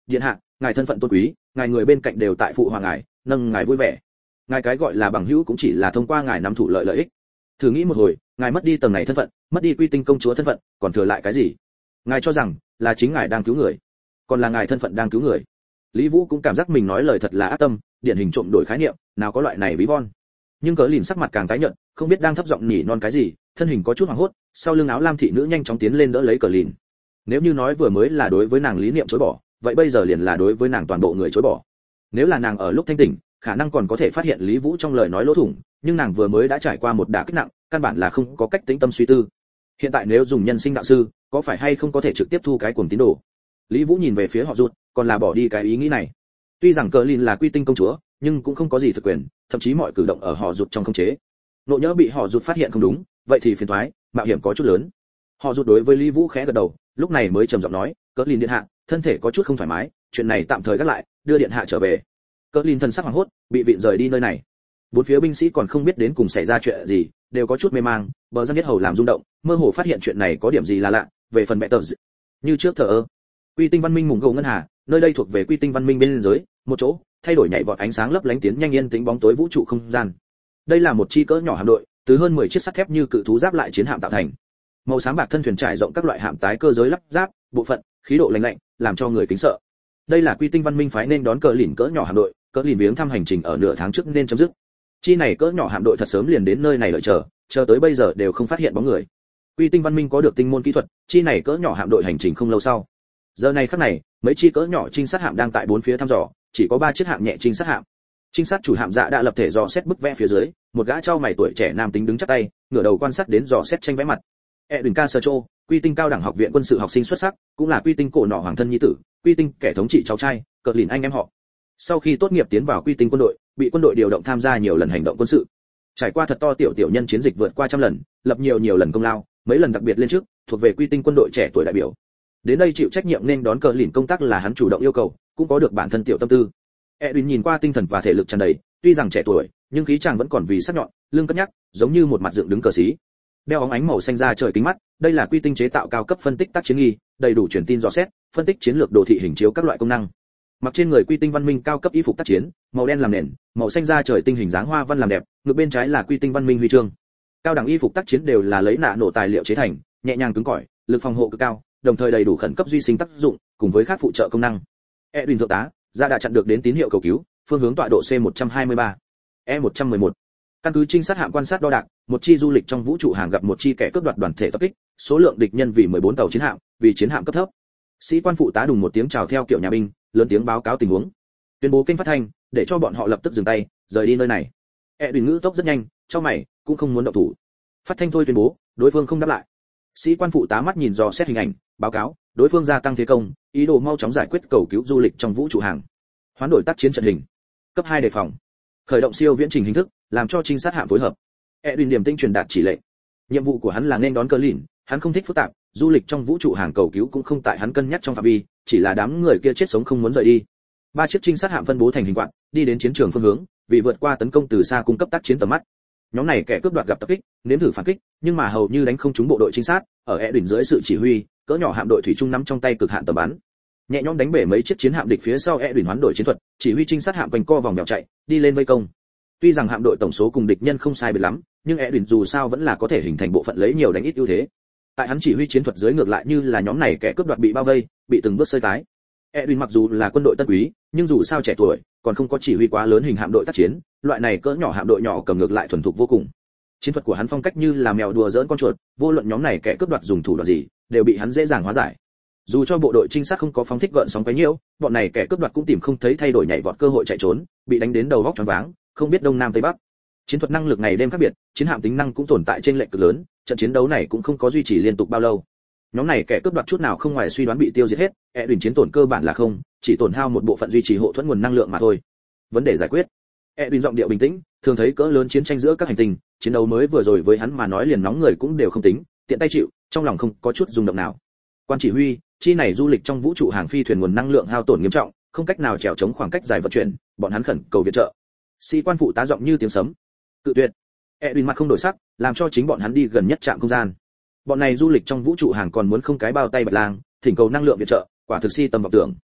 điện hạ, ngài thân phận tôn quý, ngài người bên cạnh đều tại phụ hoàng ngài, nâng ngài vui vẻ. Ngài cái gọi là bằng hữu cũng chỉ là thông qua ngài nắm thủ lợi lợi ích. Thử nghĩ một hồi, ngài mất đi tầng này thân phận, mất đi Quy Tinh công chúa thân phận, còn thừa lại cái gì? Ngài cho rằng là chính ngài đang cứu người, còn là ngài thân phận đang cứu người. Lý Vũ cũng cảm giác mình nói lời thật là ác tâm, điển hình trộm đổi khái niệm, nào có loại này ví von. Nhưng Cớ Lìn sắc mặt càng tái nhợt, không biết đang thấp giọng nỉ non cái gì, thân hình có chút hoảng hốt, sau lưng áo lam thị nữ nhanh chóng tiến lên đỡ lấy Cớ Lìn. Nếu như nói vừa mới là đối với nàng lý niệm chối bỏ, vậy bây giờ liền là đối với nàng toàn bộ người chối bỏ. Nếu là nàng ở lúc thanh tỉnh, khả năng còn có thể phát hiện Lý Vũ trong lời nói lỗ thủng, nhưng nàng vừa mới đã trải qua một đả kích nặng, căn bản là không có cách tĩnh tâm suy tư. Hiện tại nếu dùng nhân sinh đạo sư, có phải hay không có thể trực tiếp thu cái cuồng tín đồ? Lý Vũ nhìn về phía họ Rụt, còn là bỏ đi cái ý nghĩ này. Tuy rằng Cờ Lìn là Quy Tinh công chúa, nhưng cũng không có gì thực quyền, thậm chí mọi cử động ở họ Rụt trong khống chế. Nộ nhỡ bị họ Rụt phát hiện không đúng, vậy thì phiền toái, mạo hiểm có chút lớn. Họ Rụt đối với Lý Vũ khẽ gật đầu, lúc này mới trầm giọng nói, Cờ Lìn điện hạ, thân thể có chút không thoải mái, chuyện này tạm thời gác lại, đưa điện hạ trở về. Cờ Lìn thần sắc hoảng hốt, bị vịn rời đi nơi này. Bốn phía binh sĩ còn không biết đến cùng xảy ra chuyện gì, đều có chút mê mang, bờ răng biết hầu làm rung động, mơ hồ phát hiện chuyện này có điểm gì là lạ. Về phần mẹ tờ d... như trước thờ ơ. Quy Tinh văn minh mùng gầu ngân hà, nơi đây thuộc về Quy Tinh văn minh bên giới, một chỗ thay đổi nhảy vọt ánh sáng lấp lánh tiến nhanh yên tĩnh bóng tối vũ trụ không gian. Đây là một chi cỡ nhỏ hạm đội, từ hơn mười chiếc sắt thép như cự thú giáp lại chiến hạm tạo thành. Màu xám bạc thân thuyền trải rộng các loại hạm tái cơ giới lắp ráp, bộ phận, khí độ lạnh lạnh, làm cho người kính sợ. Đây là Quy Tinh văn minh phái nên đón Cờ Lìn cỡ nhỏ hạm đội, Cờ Lìn viếng thăm hành trình ở nửa tháng trước nên chấm dứt. Chi này cỡ nhỏ hạm đội thật sớm liền đến nơi này đợi chờ, chờ tới bây giờ đều không phát hiện bóng người. Quy Tinh văn minh có được tinh môn kỹ thuật, chi này cỡ nhỏ hạm đội hành trình không lâu sau. Giờ này khắc này, mấy chi cỡ nhỏ trinh sát hạm đang tại bốn phía thăm dò, chỉ có ba chiếc hạm nhẹ trinh sát hạm. Trinh sát chủ hạm Dạ đã lập thể dò xét bức vẽ phía dưới, một gã trao mày tuổi trẻ nam tính đứng chắp tay, ngửa đầu quan sát đến dò xét tranh vẽ mặt. Edwin Castro, Quy Tinh cao đẳng học viện quân sự học sinh xuất sắc, cũng là Quy Tinh cổ nọ hoàng thân nhi tử, Quy Tinh kẻ thống trị cháu trai, Cờ Lìn anh em họ. Sau khi tốt nghiệp tiến vào Quy Tinh quân đội, bị quân đội điều động tham gia nhiều lần hành động quân sự. Trải qua thật to tiểu tiểu nhân chiến dịch vượt qua trăm lần, lập nhiều nhiều lần công lao, mấy lần đặc biệt lên trước, thuộc về Quy Tinh quân đội trẻ tuổi đại biểu. Đến đây chịu trách nhiệm nên đón Cờ Lìn công tác là hắn chủ động yêu cầu, cũng có được bản thân tiểu tâm tư. Edwin nhìn qua tinh thần và thể lực tràn đầy, tuy rằng trẻ tuổi, nhưng khí chàng vẫn còn vì sắc nhọn, lưng cất nhắc, giống như một mặt dựng đứng cờ sĩ. Đeo óng ánh màu xanh da trời kính mắt, đây là Quy Tinh chế tạo cao cấp phân tích tác chiến nghi, đầy đủ truyền tin dò xét, phân tích chiến lược đồ thị hình chiếu các loại công năng. Mặc trên người Quy Tinh văn minh cao cấp y phục tác chiến, màu đen làm nền, màu xanh da trời tinh hình dáng hoa văn làm đẹp, ngược bên trái là Quy Tinh văn minh huy chương. Cao đẳng y phục tác chiến đều là lấy nạ nổ tài liệu chế thành, nhẹ nhàng cứng cỏi, lực phòng hộ cực cao, đồng thời đầy đủ khẩn cấp duy sinh tác dụng, cùng với các phụ trợ công năng. Edwin thượng tá, ra đã chặn được đến tín hiệu cầu cứu, phương hướng tọa độ C một trăm hai mươi ba, E một trăm mười một. Căn cứ trinh sát hạm quan sát đo đạc, một chi du lịch trong vũ trụ hàng gặp một chi kẻ cướp đoạt đoàn thể tập kích, số lượng địch nhân vì mười bốn tàu chiến hạm, vì chiến hạm cấp thấp. Sĩ quan phụ tá đùng một tiếng chào theo kiểu nhà binh, lớn tiếng báo cáo tình huống, tuyên bố kênh phát thanh, để cho bọn họ lập tức dừng tay, rời đi nơi này. Edwin ngữ tốc rất nhanh, trong mày cũng không muốn động thủ. Phát thanh thôi tuyên bố, đối phương không đáp lại. Sĩ quan phụ tá mắt nhìn dò xét hình ảnh, báo cáo, đối phương gia tăng thế công, ý đồ mau chóng giải quyết cầu cứu du lịch trong vũ trụ hàng. Hoán đổi tác chiến trận hình. Cấp hai đề phòng. Khởi động siêu viễn trình hình thức, làm cho trinh sát hạm phối hợp. Edwin điểm tinh truyền đạt chỉ lệnh. Nhiệm vụ của hắn là nên đón Cờ Lìn, hắn không thích phức tạp, du lịch trong vũ trụ hàng cầu cứu cũng không tại hắn cân nhắc trong phạm vi, chỉ là đám người kia chết sống không muốn rời đi. Ba chiếc trinh sát hạm phân bố thành hình quạt, đi đến chiến trường phương hướng, vì vượt qua tấn công từ xa cung cấp tác chiến tầm mắt. Nhóm này kẻ cướp đoạt gặp tập kích, nếm thử phản kích, nhưng mà hầu như đánh không trúng bộ đội trinh sát, ở Edwin dưới sự chỉ huy, cỡ nhỏ hạm đội thủy chung nắm trong tay cực hạn tầm bắn. Nhẹ nhõm đánh bể mấy chiếc chiến hạm địch phía sau, Edwin hoán đổi chiến thuật, chỉ huy trinh sát hạm quanh co vòng vèo chạy, đi lên vây công. Tuy rằng hạm đội tổng số cùng địch nhân không sai biệt lắm, nhưng Edwin dù sao vẫn là có thể hình thành bộ phận lấy nhiều đánh ít ưu thế. Tại hắn chỉ huy chiến thuật dưới ngược lại như là nhóm này kẻ cướp đoạt bị bao vây, bị từng bước sơi tái. Edwin mặc dù là quân đội tân quý, nhưng dù sao trẻ tuổi, còn không có chỉ huy quá lớn hình hạm đội tác chiến, loại này cỡ nhỏ hạm đội nhỏ cầm ngược lại thuần thục vô cùng. Chiến thuật của hắn phong cách như là mèo đùa giỡn con chuột, vô luận nhóm này kẻ cướp đoạt dùng thủ đoạn gì, đều bị hắn dễ dàng hóa giải. Dù cho bộ đội trinh sát không có phóng thích gợn sóng quấy nhiễu, bọn này kẻ cướp đoạt cũng tìm không thấy thay đổi nhảy vọt cơ hội chạy trốn, bị đánh đến đầu góc choáng váng, không biết đông nam tây bắc. Chiến thuật năng lực ngày đêm khác biệt, chiến hạm tính năng cũng tồn tại trên lệch cực lớn, trận chiến đấu này cũng không có duy trì liên tục bao lâu. Nhóm này kẻ cướp đoạt chút nào không ngoài suy đoán bị tiêu diệt hết, Edwin chiến tổn cơ bản là không, chỉ tổn hao một bộ phận duy trì hộ thuẫn nguồn năng lượng mà thôi. Vấn đề giải quyết. Edwin giọng điệu bình tĩnh, thường thấy cỡ lớn chiến tranh giữa các hành tinh, chiến đấu mới vừa rồi với hắn mà nói liền nóng người cũng đều không tính, tiện tay chịu, trong lòng không có chút rung động nào. Quan chỉ huy, chi này du lịch trong vũ trụ hàng phi thuyền nguồn năng lượng hao tổn nghiêm trọng, không cách nào chèo chống khoảng cách dài vận chuyển, bọn hắn khẩn cầu viện trợ. Sĩ quan phụ tá giọng như tiếng sấm. Cự tuyệt. Edwin mặt không đổi sắc, làm cho chính bọn hắn đi gần nhất trạm không gian. Bọn này du lịch trong vũ trụ hàng còn muốn không cái bao tay bạch lang, thỉnh cầu năng lượng viện trợ, quả thực si tầm vọng tưởng.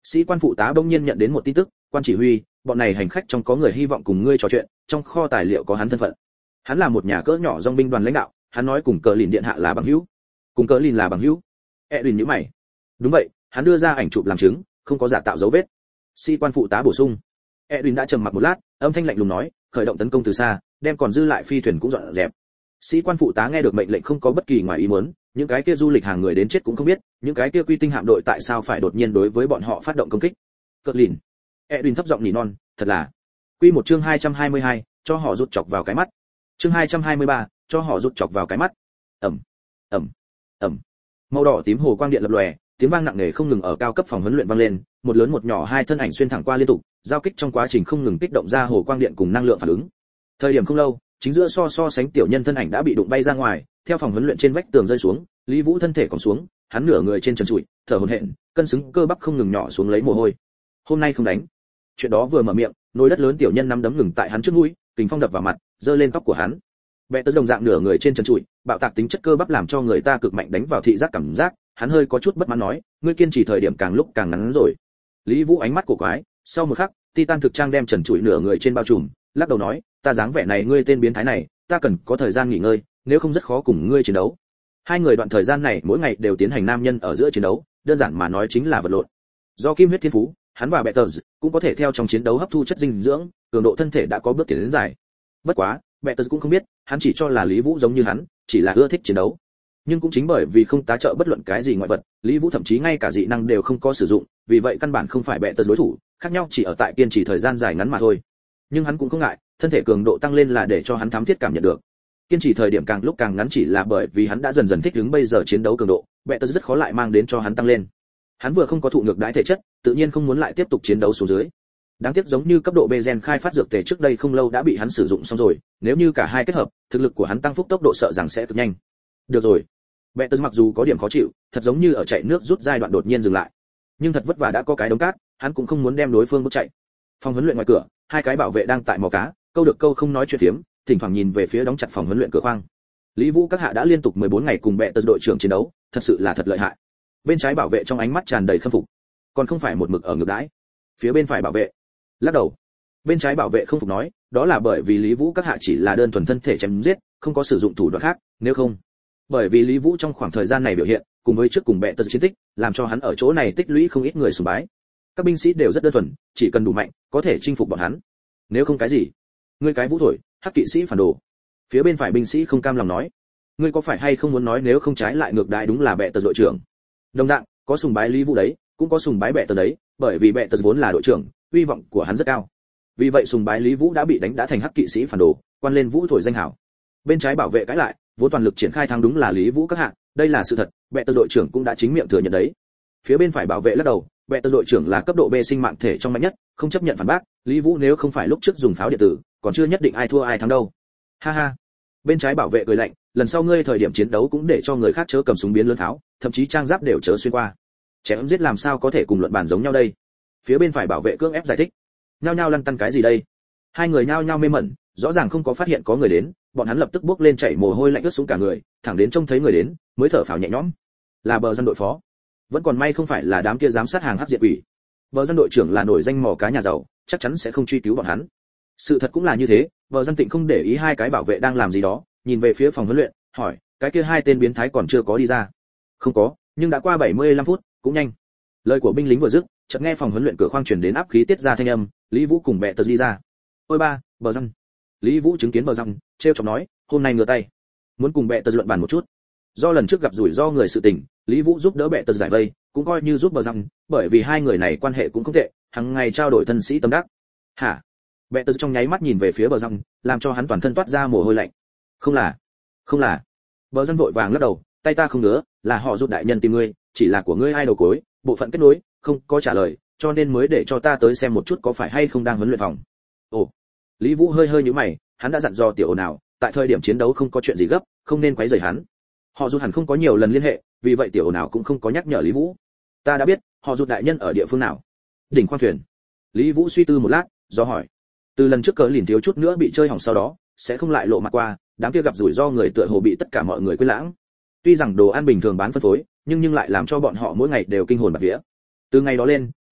Sĩ quan phụ tá bỗng nhiên nhận đến một tin tức, quan chỉ huy, bọn này hành khách trong có người hy vọng cùng ngươi trò chuyện, trong kho tài liệu có hắn thân phận. Hắn là một nhà cỡ nhỏ dòng binh đoàn lãnh đạo, hắn nói cùng Cờ Lìn điện hạ là bằng hữu. Cùng Cờ Lìn là bằng hữu? Edwin nhíu mày. Đúng vậy, hắn đưa ra ảnh chụp làm chứng, không có giả tạo dấu vết. Sĩ quan phụ tá bổ sung. Edwin đã trầm mặc một lát, âm thanh lạnh lùng nói, khởi động tấn công từ xa, đem còn dư lại phi thuyền cũng dọn dẹp. Sĩ quan phụ tá nghe được mệnh lệnh không có bất kỳ ngoài ý muốn, những cái kia du lịch hàng người đến chết cũng không biết, những cái kia quy tinh hạm đội tại sao phải đột nhiên đối với bọn họ phát động công kích. Cờ Lìn. Edwin thấp giọng nỉ non, thật là. Quy một chương hai trăm hai mươi hai, cho họ rút chọc vào cái mắt. Chương hai trăm hai mươi ba, cho họ rút chọc vào cái mắt. Ầm, ầm, ầm. Màu đỏ tím hồ quang điện lập lòe, tiếng vang nặng nề không ngừng ở cao cấp phòng huấn luyện vang lên, một lớn một nhỏ hai thân ảnh xuyên thẳng qua liên tục, giao kích trong quá trình không ngừng kích động ra hồ quang điện cùng năng lượng phản ứng. Thời điểm không lâu, chính giữa so so sánh tiểu nhân thân ảnh đã bị đụng bay ra ngoài, theo phòng huấn luyện trên vách tường rơi xuống, Lý Vũ thân thể còn xuống, hắn nửa người trên trần trụi, thở hổn hển, cân xứng cơ bắp không ngừng nhỏ xuống lấy mồ hôi. Hôm nay không đánh. Chuyện đó vừa mở miệng, nồi đất lớn tiểu nhân nắm đấm ngừng tại hắn trước mũi, kình phong đập vào mặt, giơ lên tóc của hắn. Bệ tớ đồng dạng nửa người trên trần trụi, bạo tạc tính chất cơ bắp làm cho người ta cực mạnh đánh vào thị giác cảm giác, hắn hơi có chút bất mãn nói, ngươi kiên trì thời điểm càng lúc càng ngắn rồi. Lý Vũ ánh mắt cổ quái, sau một khắc, Titan thực trang đem trần trụi nửa người trên bao trùm, lắc đầu nói, ta dáng vẻ này ngươi tên biến thái này, ta cần có thời gian nghỉ ngơi, nếu không rất khó cùng ngươi chiến đấu. Hai người đoạn thời gian này mỗi ngày đều tiến hành nam nhân ở giữa chiến đấu, đơn giản mà nói chính là vật lộn. Do kim huyết thiên phú, hắn và Betters cũng có thể theo trong chiến đấu hấp thu chất dinh dưỡng, cường độ thân thể đã có bước tiến đến dài. Bất quá, Betters cũng không biết, hắn chỉ cho là Lý Vũ giống như hắn, chỉ là ưa thích chiến đấu. Nhưng cũng chính bởi vì không tá trợ bất luận cái gì ngoại vật, Lý Vũ thậm chí ngay cả dị năng đều không có sử dụng, vì vậy căn bản không phải Betters đối thủ, khác nhau chỉ ở tại kiên trì thời gian dài ngắn mà thôi. Nhưng hắn cũng không ngại, thân thể cường độ tăng lên là để cho hắn thám thiết cảm nhận được. Kiên trì thời điểm càng lúc càng ngắn chỉ là bởi vì hắn đã dần dần thích ứng bây giờ chiến đấu cường độ, Betters rất khó lại mang đến cho hắn tăng lên. Hắn vừa không có thụ ngược đãi thể chất, tự nhiên không muốn lại tiếp tục chiến đấu xuống dưới. Đáng tiếc giống như cấp độ B gen khai phát dược tề trước đây không lâu đã bị hắn sử dụng xong rồi, nếu như cả hai kết hợp, thực lực của hắn tăng phúc tốc độ sợ rằng sẽ cực nhanh. Được rồi. Betters mặc dù có điểm khó chịu, thật giống như ở chạy nước rút giai đoạn đột nhiên dừng lại. Nhưng thật vất vả đã có cái đống cát, hắn cũng không muốn đem đối phương bước chạy. Phòng huấn luyện ngoài cửa, hai cái bảo vệ đang tại mò cá, câu được câu không nói chuyện phiếm, thỉnh thoảng nhìn về phía đóng chặt phòng huấn luyện cửa khoang. Lý Vũ các hạ đã liên tục mười bốn ngày cùng Betters đội trưởng chiến đấu, thật sự là thật lợi hại. Bên trái bảo vệ trong ánh mắt tràn đầy khâm phục, còn không phải một mực ở ngược đãi. Phía bên phải bảo vệ lắc đầu. Bên trái bảo vệ không phục nói, đó là bởi vì Lý Vũ các hạ chỉ là đơn thuần thân thể chém giết, không có sử dụng thủ đoạn khác, nếu không, bởi vì Lý Vũ trong khoảng thời gian này biểu hiện, cùng với trước cùng Betters chiến tích, làm cho hắn ở chỗ này tích lũy không ít người sùng bái. Các binh sĩ đều rất đơn thuần, chỉ cần đủ mạnh, có thể chinh phục bọn hắn. Nếu không cái gì, ngươi cái Vũ thổi, hắc kỵ sĩ phản đồ. Phía bên phải binh sĩ không cam lòng nói, ngươi có phải hay không muốn nói nếu không trái lại ngược đại đúng là Betters đội trưởng. Đồng dạng, có sùng bái Lý Vũ đấy, cũng có sùng bái Betters đấy, bởi vì Betters vốn là đội trưởng, uy vọng của hắn rất cao. Vì vậy sùng bái Lý Vũ đã bị đánh đã thành hắc kỵ sĩ phản đồ, quan lên Vũ thổi danh hảo. Bên trái bảo vệ cãi lại, vốn toàn lực triển khai thắng đúng là Lý Vũ các hạ, đây là sự thật, Betters đội trưởng cũng đã chính miệng thừa nhận đấy. Phía bên phải bảo vệ lắc đầu, Betters đội trưởng là cấp độ B sinh mạng thể trong mạnh nhất, không chấp nhận phản bác, Lý Vũ nếu không phải lúc trước dùng pháo điện tử, còn chưa nhất định ai thua ai thắng đâu. Ha ha. Bên trái bảo vệ cười lạnh, lần sau ngươi thời điểm chiến đấu cũng để cho người khác chớ cầm súng biến lớn pháo, thậm chí trang giáp đều chớ xuyên qua. Chém giết làm sao có thể cùng luận bàn giống nhau đây? Phía bên phải bảo vệ cưỡng ép giải thích. Nhao nhao lăn tăn cái gì đây? Hai người nhao nhao mê mẩn, rõ ràng không có phát hiện có người đến, bọn hắn lập tức bước lên chảy mồ hôi lạnh ướt xuống cả người, thẳng đến trông thấy người đến, mới thở phào nhẹ nhõm. Là bờ dân đội phó. Vẫn còn may không phải là đám kia giám sát hàng hắc diệt quỷ. Bờ dân đội trưởng là nổi danh mò cá nhà giàu, chắc chắn sẽ không truy cứu bọn hắn. Sự thật cũng là như thế, bờ dân tịnh không để ý hai cái bảo vệ đang làm gì đó, nhìn về phía phòng huấn luyện, hỏi, cái kia hai tên biến thái còn chưa có đi ra? Không có, nhưng đã qua bảy mươi lăm phút, cũng nhanh. Lời của binh lính vừa dứt, chợt nghe phòng huấn luyện cửa khoang truyền đến áp khí tiết ra thanh âm, Lý Vũ cùng Betters đi ra. Ôi ba, bờ dân. Lý Vũ chứng kiến bờ dân, trêu chọc nói, hôm nay ngửa tay, muốn cùng Betters luận bàn một chút. Do lần trước gặp rủi ro người sự tình, Lý Vũ giúp đỡ Betters giải vây, cũng coi như giúp bờ dân, bởi vì hai người này quan hệ cũng không tệ, hàng ngày trao đổi thân sĩ tâm đắc. Hả? Betters trong nháy mắt nhìn về phía bờ dân, làm cho hắn toàn thân toát ra mồ hôi lạnh. Không là, không là. Bờ dân vội vàng lắc đầu, tay ta không ngứa, là họ giúp đại nhân tìm ngươi, chỉ là của ngươi ai đầu cối, bộ phận kết nối, không có trả lời, cho nên mới để cho ta tới xem một chút có phải hay không đang huấn luyện phòng. Ồ. Lý Vũ hơi hơi nhíu mày, hắn đã dặn dò tiểu ồn nào, tại thời điểm chiến đấu không có chuyện gì gấp, không nên quấy rầy hắn. Họ rút hẳn không có nhiều lần liên hệ, vì vậy tiểu ồn nào cũng không có nhắc nhở Lý Vũ. Ta đã biết, họ rút đại nhân ở địa phương nào? Đỉnh khoang thuyền. Lý Vũ suy tư một lát, do hỏi. Từ lần trước cớ lìn thiếu chút nữa bị chơi hỏng sau đó, sẽ không lại lộ mặt qua, đám kia gặp rủi ro người tựa hồ bị tất cả mọi người quên lãng. Tuy rằng đồ ăn bình thường bán phân phối, nhưng nhưng lại làm cho bọn họ mỗi ngày đều kinh hồn bạt vía. Từ ngày đó lên,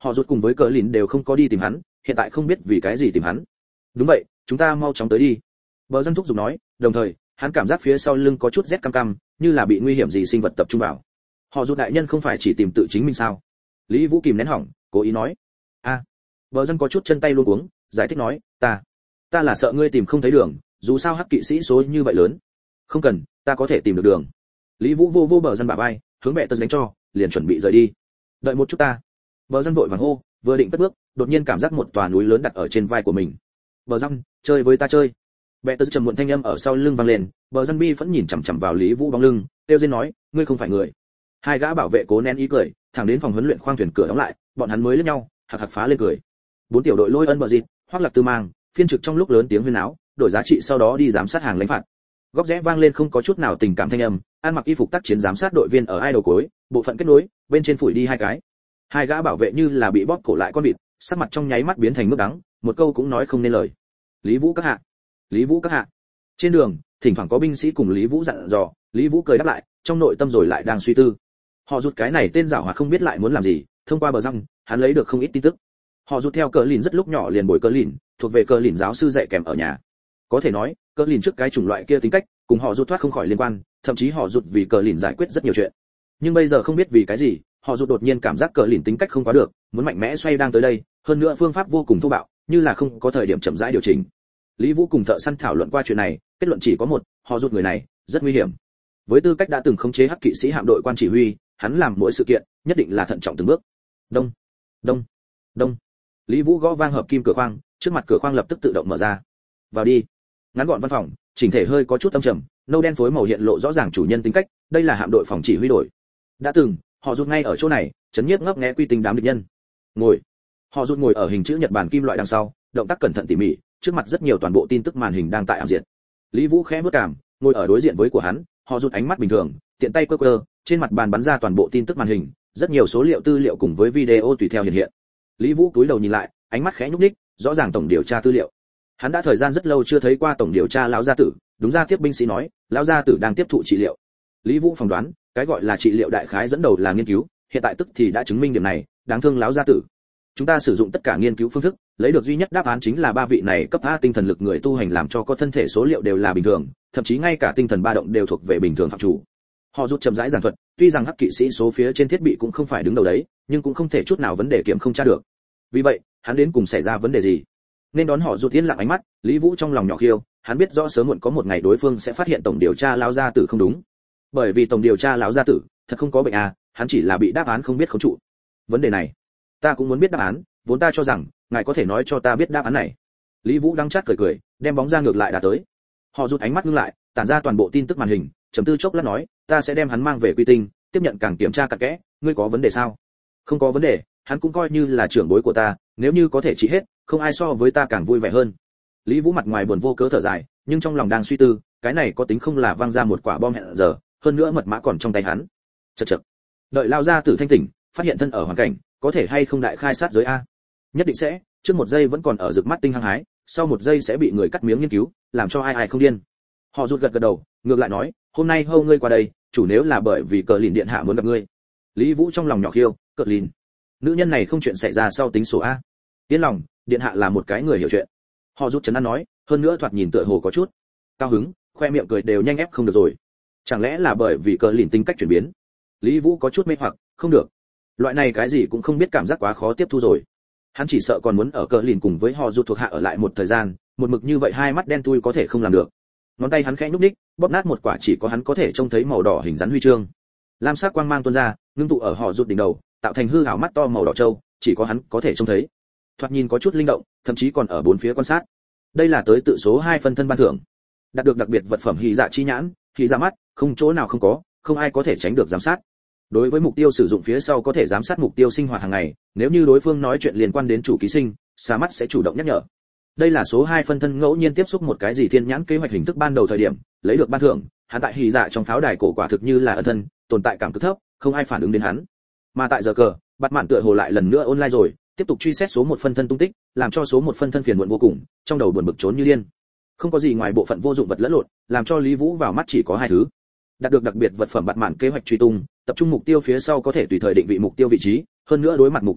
họ rút cùng với cờ lìn đều không có đi tìm hắn, hiện tại không biết vì cái gì tìm hắn. Đúng vậy, chúng ta mau chóng tới đi. Bờ dân thúc giục nói, đồng thời hắn cảm giác phía sau lưng có chút rét căm căm, như là bị nguy hiểm gì sinh vật tập trung vào. Họ rút đại nhân không phải chỉ tìm tự chính mình sao? Lý Vũ kìm nén hỏng, cố ý nói. A. À. Bờ dân có chút chân tay luống cuống, giải thích nói, ta, ta là sợ ngươi tìm không thấy đường, dù sao hắc kỵ sĩ số như vậy lớn. Không cần, ta có thể tìm được đường. Lý Vũ vô vô bờ dân bả vai, hướng mẹ tớ đánh cho, liền chuẩn bị rời đi. Đợi một chút ta. Bờ dân vội vàng hô, vừa định cất bước, đột nhiên cảm giác một tòa núi lớn đặt ở trên vai của mình. Bờ dân, chơi với ta chơi. Bệ tớ trầm muộn thanh âm ở sau lưng vang lên, bờ dân bi vẫn nhìn chằm chằm vào Lý Vũ bóng lưng, tiêu diên nói, ngươi không phải người. Hai gã bảo vệ cố nén ý cười, thẳng đến phòng huấn luyện khoang thuyền cửa đóng lại, bọn hắn mới liếc nhau, hạc hạc phá lên cười. Bốn tiểu đội lôi ân bờ dịt, hoặc lạc tư mang, phiên trực trong lúc lớn tiếng huyên náo, đổi giá trị sau đó đi giám sát hàng lãnh phạt. Góc rẽ vang lên không có chút nào tình cảm thanh âm, ăn mặc y phục tác chiến giám sát đội viên ở ai đầu cuối, bộ phận kết nối, bên trên phủi đi hai cái. Hai gã bảo vệ như là bị bóp cổ lại con vịt, sắc mặt trong nháy mắt biến thành nước đắng, một câu cũng nói không nên lời. Lý Vũ các hạ, Lý Vũ các hạ. Trên đường, thỉnh thoảng có binh sĩ cùng Lý Vũ dặn dò, Lý Vũ cười đáp lại, trong nội tâm rồi lại đang suy tư. Họ rút cái này tên giảo hoạt không biết lại muốn làm gì, thông qua bờ răng, hắn lấy được không ít tin tức. Họ rút theo cờ lìn rất lúc nhỏ liền bồi cờ lìn, thuộc về cờ lìn giáo sư dạy kèm ở nhà. Có thể nói, cờ lìn trước cái chủng loại kia tính cách, cùng họ rút thoát không khỏi liên quan, thậm chí họ rút vì cờ lìn giải quyết rất nhiều chuyện. Nhưng bây giờ không biết vì cái gì, họ rút đột nhiên cảm giác cờ lìn tính cách không quá được, muốn mạnh mẽ xoay đang tới đây, hơn nữa phương pháp vô cùng thô bạo, như là không có thời điểm chậm rãi điều chỉnh. Lý Vũ cùng thợ săn thảo luận qua chuyện này, kết luận chỉ có một, họ rút người này rất nguy hiểm. Với tư cách đã từng khống chế hắc kỵ sĩ hạm đội quan chỉ huy, hắn làm mỗi sự kiện nhất định là thận trọng từng bước. Đông, đông, đông. Lý Vũ gõ vang hợp kim cửa khoang, trước mặt cửa khoang lập tức tự động mở ra. Vào đi. Ngắn gọn văn phòng, chỉnh thể hơi có chút âm trầm, nâu đen phối màu hiện lộ rõ ràng chủ nhân tính cách, đây là hạm đội phòng chỉ huy đổi. Đã từng, họ rút ngay ở chỗ này, chấn nhiếp ngấp nghé quy tính đám địch nhân. Ngồi. Họ rút ngồi ở hình chữ nhật bản kim loại đằng sau, động tác cẩn thận tỉ mỉ, trước mặt rất nhiều toàn bộ tin tức màn hình đang tại ảm diện. Lý Vũ khẽ bước cảm, ngồi ở đối diện với của hắn, họ rút ánh mắt bình thường, tiện tay quơ quơ, trên mặt bàn bắn ra toàn bộ tin tức màn hình, rất nhiều số liệu tư liệu cùng với video tùy theo hiện hiện. Lý Vũ cúi đầu nhìn lại, ánh mắt khẽ nhúc nhích, rõ ràng tổng điều tra tư liệu. Hắn đã thời gian rất lâu chưa thấy qua tổng điều tra lão gia tử, đúng ra tiếp binh sĩ nói, lão gia tử đang tiếp thụ trị liệu. Lý Vũ phỏng đoán, cái gọi là trị liệu đại khái dẫn đầu là nghiên cứu, hiện tại tức thì đã chứng minh điểm này, đáng thương lão gia tử. Chúng ta sử dụng tất cả nghiên cứu phương thức, lấy được duy nhất đáp án chính là ba vị này cấp A tinh thần lực người tu hành làm cho có thân thể số liệu đều là bình thường, thậm chí ngay cả tinh thần ba động đều thuộc về bình thường phạm chủ. Họ rút chậm rãi giảng thuật, tuy rằng hắc kỵ sĩ số phía trên thiết bị cũng không phải đứng đầu đấy, nhưng cũng không thể chút nào vấn đề kiểm không tra được. Vì vậy, hắn đến cùng xảy ra vấn đề gì? Nên đón họ rút tiến lặng ánh mắt, Lý Vũ trong lòng nhỏ khiêu, hắn biết rõ sớm muộn có một ngày đối phương sẽ phát hiện tổng điều tra lão gia tử không đúng. Bởi vì tổng điều tra lão gia tử thật không có bệnh à, hắn chỉ là bị đáp án không biết khống trụ. Vấn đề này, ta cũng muốn biết đáp án, vốn ta cho rằng ngài có thể nói cho ta biết đáp án này. Lý Vũ đắng chát cười cười, đem bóng ra ngược lại đã tới. Họ rút ánh mắt ngưng lại, tản ra toàn bộ tin tức màn hình, trầm tư chốc lát nói, ta sẽ đem hắn mang về quy tinh, tiếp nhận càng kiểm tra cặn kẽ, ngươi có vấn đề sao? Không có vấn đề, hắn cũng coi như là trưởng bối của ta, nếu như có thể trị hết, không ai so với ta càng vui vẻ hơn. Lý Vũ mặt ngoài buồn vô cớ thở dài, nhưng trong lòng đang suy tư, cái này có tính không là vang ra một quả bom hẹn giờ, hơn nữa mật mã còn trong tay hắn. Chậc chậc. Đợi lao ra tử thanh tỉnh, phát hiện thân ở hoàn cảnh, có thể hay không đại khai sát giới a? Nhất định sẽ, trước một giây vẫn còn ở rực mắt tinh hăng hái, sau một giây sẽ bị người cắt miếng nghiên cứu, làm cho ai ai không điên. Họ rút gật gật đầu, ngược lại nói, hôm nay hâu ngươi qua đây, chủ nếu là bởi vì cờ lìn điện hạ muốn gặp ngươi. Lý Vũ trong lòng nhỏ khiêu, cờ lìn, nữ nhân này không chuyện xảy ra sau tính sổ a. Yên lòng, điện hạ là một cái người hiểu chuyện. Họ rút chấn an nói, hơn nữa thoạt nhìn tựa hồ có chút cao hứng, khoe miệng cười đều nhanh ép không được rồi. Chẳng lẽ là bởi vì cờ lìn tính cách chuyển biến? Lý Vũ có chút mê hoặc, không được. Loại này cái gì cũng không biết cảm giác quá khó tiếp thu rồi. Hắn chỉ sợ còn muốn ở cờ lìn cùng với họ rút thuộc hạ ở lại một thời gian, một mực như vậy hai mắt đen thui có thể không làm được. Ngón tay hắn khẽ nhúc nhích, bóp nát một quả chỉ có hắn có thể trông thấy màu đỏ hình rắn huy chương. Lam sắc quang mang tuôn ra, ngưng tụ ở họ rút đỉnh đầu, tạo thành hư ảo mắt to màu đỏ trâu, chỉ có hắn có thể trông thấy. Thoạt nhìn có chút linh động, thậm chí còn ở bốn phía quan sát. Đây là tới tự số hai phân thân ban thưởng. Đạt được đặc biệt vật phẩm hỉ dạ chi nhãn, hỉ dạ mắt, không chỗ nào không có, không ai có thể tránh được giám sát. Đối với mục tiêu sử dụng phía sau có thể giám sát mục tiêu sinh hoạt hàng ngày, nếu như đối phương nói chuyện liên quan đến chủ ký sinh, xà mắt sẽ chủ động nhắc nhở. Đây là số hai phân thân ngẫu nhiên tiếp xúc một cái gì thiên nhãn kế hoạch hình thức ban đầu thời điểm, lấy được ban thưởng, hắn tại hỉ dạ trong pháo đài cổ quả thực như là ân thân, tồn tại cảm cực thấp, không ai phản ứng đến hắn. Mà tại giờ cờ, Bạt Mạn tựa hồ lại lần nữa online rồi, tiếp tục truy xét số một phân thân tung tích, làm cho số một phân thân phiền muộn vô cùng, trong đầu buồn bực trốn như điên. Không có gì ngoài bộ phận vô dụng vật lẫn lộn, làm cho Lý Vũ vào mắt chỉ có hai thứ. Đạt được đặc biệt vật phẩm Bạt Mạn kế hoạch truy tung, tập trung mục tiêu phía sau có thể tùy thời định vị mục tiêu vị trí, hơn nữa đối mặt mục tiêu lúc,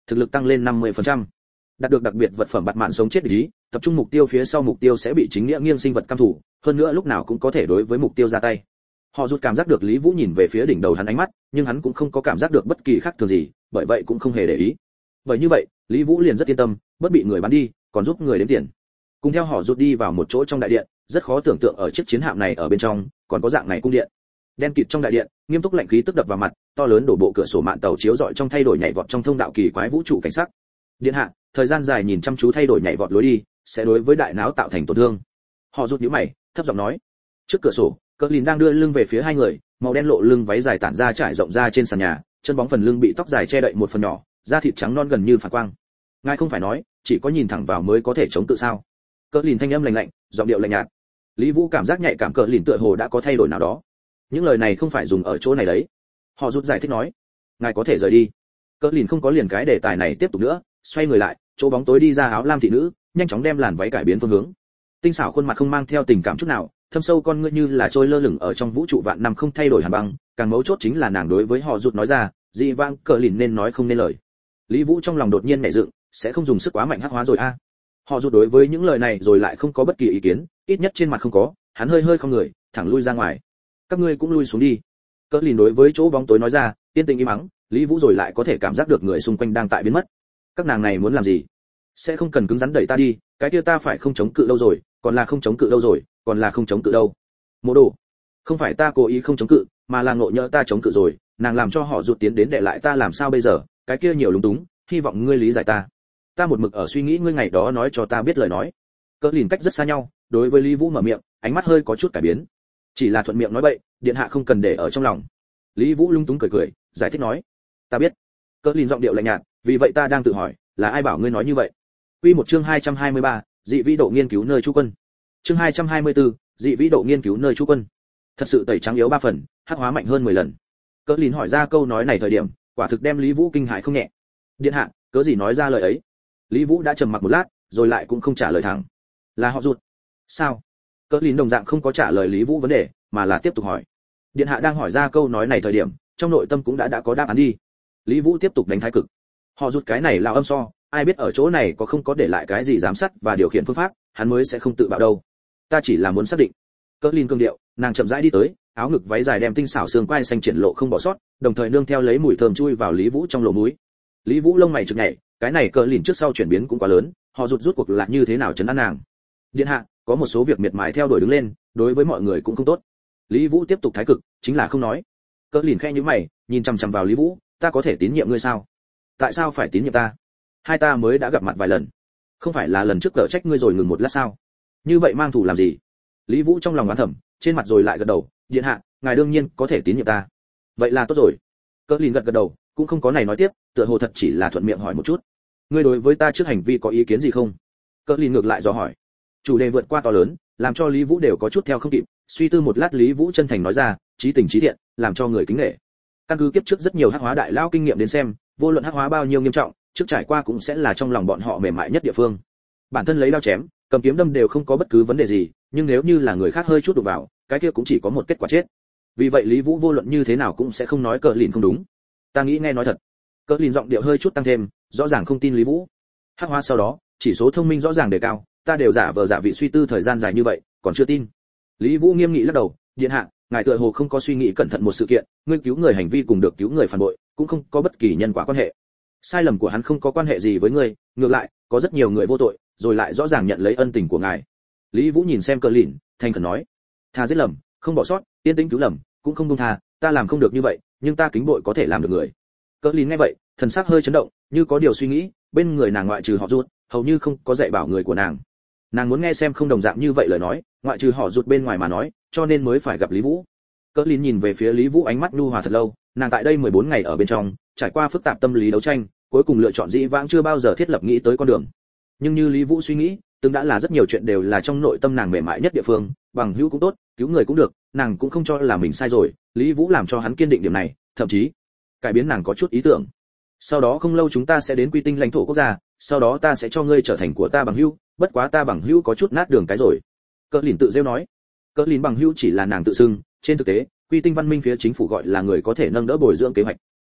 thực lực tăng lên năm mươi phần trăm. Đạt được đặc biệt vật phẩm bạt mạng sống chết ý, tập trung mục tiêu phía sau mục tiêu sẽ bị chính nghĩa nghiêng sinh vật căm thủ, hơn nữa lúc nào cũng có thể đối với mục tiêu ra tay. Họ rút cảm giác được Lý Vũ nhìn về phía đỉnh đầu hắn ánh mắt, nhưng hắn cũng không có cảm giác được bất kỳ khác thường gì, bởi vậy cũng không hề để ý. Bởi như vậy, Lý Vũ liền rất yên tâm, bất bị người bắn đi, còn giúp người đếm tiền. Cùng theo họ rút đi vào một chỗ trong đại điện, rất khó tưởng tượng ở chiếc chiến hạm này ở bên trong còn có dạng này cung điện. Đen kịt trong đại điện, nghiêm túc lạnh khí tức đập vào mặt, to lớn đổ bộ cửa sổ mạn tàu chiếu rọi trong thay đổi nhảy vọt trong thông đạo kỳ quái vũ trụ cảnh sắc. Điện hạ, thời gian dài nhìn chăm chú thay đổi nhảy vọt lối đi, sẽ đối với đại não tạo thành tổn thương. Họ rút nhíu mày, thấp giọng nói. Trước cửa sổ, Cờ Lìn đang đưa lưng về phía hai người, màu đen lộ lưng váy dài tản ra trải rộng ra trên sàn nhà, chân bóng phần lưng bị tóc dài che đậy một phần nhỏ, da thịt trắng non gần như phản quang. Ngài không phải nói, chỉ có nhìn thẳng vào mới có thể chống cự sao? Cờ Lìn thanh âm lạnh lạnh, giọng điệu lạnh nhạt. Lý Vũ cảm giác nhạy cảm Cờ Lìn tựa hồ đã có thay đổi nào đó. Những lời này không phải dùng ở chỗ này đấy. Họ rút giải thích nói, ngài có thể rời đi. Cờ Lìn không có liền cái đề tài này tiếp tục nữa, xoay người lại, chỗ bóng tối đi ra áo lam thị nữ, nhanh chóng đem làn váy cải biến phương hướng. Tinh xảo khuôn mặt không mang theo tình cảm chút nào, thâm sâu con ngươi như là trôi lơ lửng ở trong vũ trụ vạn năm không thay đổi hàn băng, càng mấu chốt chính là nàng đối với họ rút nói ra, dị vãng Cờ Lìn nên nói không nên lời. Lý Vũ trong lòng đột nhiên nhảy dựng, sẽ không dùng sức quá mạnh hắc hóa rồi a. À. Họ rút đối với những lời này rồi lại không có bất kỳ ý kiến, ít nhất trên mặt không có, hắn hơi hơi không người, thẳng lui ra ngoài. Các ngươi cũng lui xuống đi. Cờ Lìn đối với chỗ bóng tối nói ra, yên tĩnh im mắng, Lý Vũ rồi lại có thể cảm giác được người xung quanh đang tại biến mất. Các nàng này muốn làm gì? Sẽ không cần cứng rắn đẩy ta đi, cái kia ta phải không chống cự lâu rồi, còn là không chống cự lâu rồi, còn là không chống cự đâu. Mộ đồ, không phải ta cố ý không chống cự, mà là ngộ nhỡ ta chống cự rồi, nàng làm cho họ rụt tiến đến để lại ta làm sao bây giờ, cái kia nhiều lúng túng, hy vọng ngươi lý giải ta. Ta một mực ở suy nghĩ ngươi ngày đó nói cho ta biết lời nói. Cỡ Lìn cách rất xa nhau, đối với Lý Vũ mở miệng, ánh mắt hơi có chút cải biến. Chỉ là thuận miệng nói bậy, điện hạ không cần để ở trong lòng. Lý Vũ lung túng cười cười, giải thích nói, ta biết. Cỡ Lìn giọng điệu lạnh nhạt, vì vậy ta đang tự hỏi, là ai bảo ngươi nói như vậy? Quy một chương hai trăm hai mươi ba, dị vĩ độ nghiên cứu nơi trú quân. Chương hai trăm hai mươi tư, dị vĩ độ nghiên cứu nơi trú quân. Thật sự tẩy trắng yếu ba phần, hắc hóa mạnh hơn mười lần. Cỡ Lìn hỏi ra câu nói này thời điểm, quả thực đem Lý Vũ kinh hãi không nhẹ. Điện hạ, cớ gì nói ra lời ấy? Lý Vũ đã trầm mặc một lát, rồi lại cũng không trả lời thẳng. Là họ rụt. Sao? Cỡ Lìn đồng dạng không có trả lời Lý Vũ vấn đề, mà là tiếp tục hỏi. Điện hạ đang hỏi ra câu nói này thời điểm, trong nội tâm cũng đã đã có đáp án đi. Lý Vũ tiếp tục đánh thái cực. Họ rụt cái này lao âm so, ai biết ở chỗ này có không có để lại cái gì giám sát và điều khiển phương pháp, hắn mới sẽ không tự bạo đâu. Ta chỉ là muốn xác định. Cỡ Lìn cương điệu, nàng chậm rãi đi tới, áo ngực váy dài đem tinh xảo xương quai xanh triển lộ không bỏ sót, đồng thời nương theo lấy mùi thơm chui vào Lý Vũ trong lỗ mũi. Lý Vũ lông mày chực nhảy, cái này Cỡ Lìn trước sau chuyển biến cũng quá lớn, họ rụt rút cuộc là như thế nào trấn an nàng. Điện hạ, có một số việc miệt mài theo đuổi đứng lên, đối với mọi người cũng không tốt. Lý Vũ tiếp tục thái cực, chính là không nói. Cỡ Lìn khẽ nhíu mày, nhìn chằm chằm vào Lý Vũ, ta có thể tín nhiệm ngươi sao? Tại sao phải tín nhiệm ta? Hai ta mới đã gặp mặt vài lần, không phải là lần trước cỡ trách ngươi rồi ngừng một lát sao? Như vậy mang thủ làm gì? Lý Vũ trong lòng oán thầm, trên mặt rồi lại gật đầu, điện hạ, ngài đương nhiên có thể tín nhiệm ta. Vậy là tốt rồi. Cỡ Lìn gật gật đầu, cũng không có này nói tiếp, tựa hồ thật chỉ là thuận miệng hỏi một chút. Ngươi đối với ta trước hành vi có ý kiến gì không? Cỡ Lìn ngược lại dò hỏi. Chủ đề vượt qua to lớn, làm cho Lý Vũ đều có chút theo không kịp, suy tư một lát Lý Vũ chân thành nói ra, trí tình trí thiện, làm cho người kính nể. Căn cứ kiếp trước rất nhiều hắc hóa đại lao kinh nghiệm đến xem, vô luận hắc hóa bao nhiêu nghiêm trọng, trước trải qua cũng sẽ là trong lòng bọn họ mềm mại nhất địa phương. Bản thân lấy dao chém, cầm kiếm đâm đều không có bất cứ vấn đề gì, nhưng nếu như là người khác hơi chút đụng vào, cái kia cũng chỉ có một kết quả chết. Vì vậy Lý Vũ vô luận như thế nào cũng sẽ không nói Cỡ Lìn không đúng. Ta nghĩ nghe nói thật. Cỡ Lìn giọng điệu hơi chút tăng thêm, rõ ràng không tin Lý Vũ. Hắc hóa sau đó, chỉ số thông minh rõ ràng đề cao, ta đều giả vờ giả vị suy tư thời gian dài như vậy, còn chưa tin. Lý Vũ nghiêm nghị lắc đầu, điện hạ, ngài tựa hồ không có suy nghĩ cẩn thận một sự kiện, ngươi cứu người hành vi cùng được cứu người phản bội, cũng không có bất kỳ nhân quả quan hệ. Sai lầm của hắn không có quan hệ gì với ngươi, ngược lại, có rất nhiều người vô tội, rồi lại rõ ràng nhận lấy ân tình của ngài. Lý Vũ nhìn xem Cỡ Lìn, thành khẩn nói, tha giết lầm, không bỏ sót, yên tĩnh cứu lầm, cũng không buông tha, ta làm không được như vậy, nhưng ta kính bội có thể làm được người. Cỡ Lìn nghe vậy, thần sắc hơi chấn động, như có điều suy nghĩ, bên người nàng ngoại trừ họ rụt, hầu như không có dạy bảo người của nàng. Nàng muốn nghe xem không đồng dạng như vậy lời nói, ngoại trừ họ rụt bên ngoài mà nói, cho nên mới phải gặp Lý Vũ. Cỡ Lìn nhìn về phía Lý Vũ ánh mắt nhu hòa thật lâu, nàng tại đây mười bốn ngày ở bên trong, trải qua phức tạp tâm lý đấu tranh, cuối cùng lựa chọn dĩ vãng chưa bao giờ thiết lập nghĩ tới con đường. Nhưng như Lý Vũ suy nghĩ, từng đã là rất nhiều chuyện đều là trong nội tâm nàng mềm mại nhất địa phương, bằng hữu cũng tốt, cứu người cũng được, nàng cũng không cho là mình sai rồi, Lý Vũ làm cho hắn kiên định điểm này, thậm chí cải biến nàng có chút ý tưởng. Sau đó không lâu chúng ta sẽ đến quy tinh lãnh thổ quốc gia, sau đó ta sẽ cho ngươi trở thành của ta bằng hữu, bất quá ta bằng hữu có chút nát đường cái rồi. Cỡ Lìn tự rêu nói. Cỡ Lìn bằng hữu chỉ là nàng tự xưng, trên thực tế, quy tinh văn minh phía chính phủ gọi là người có thể nâng đỡ bồi dưỡng kế hoạch.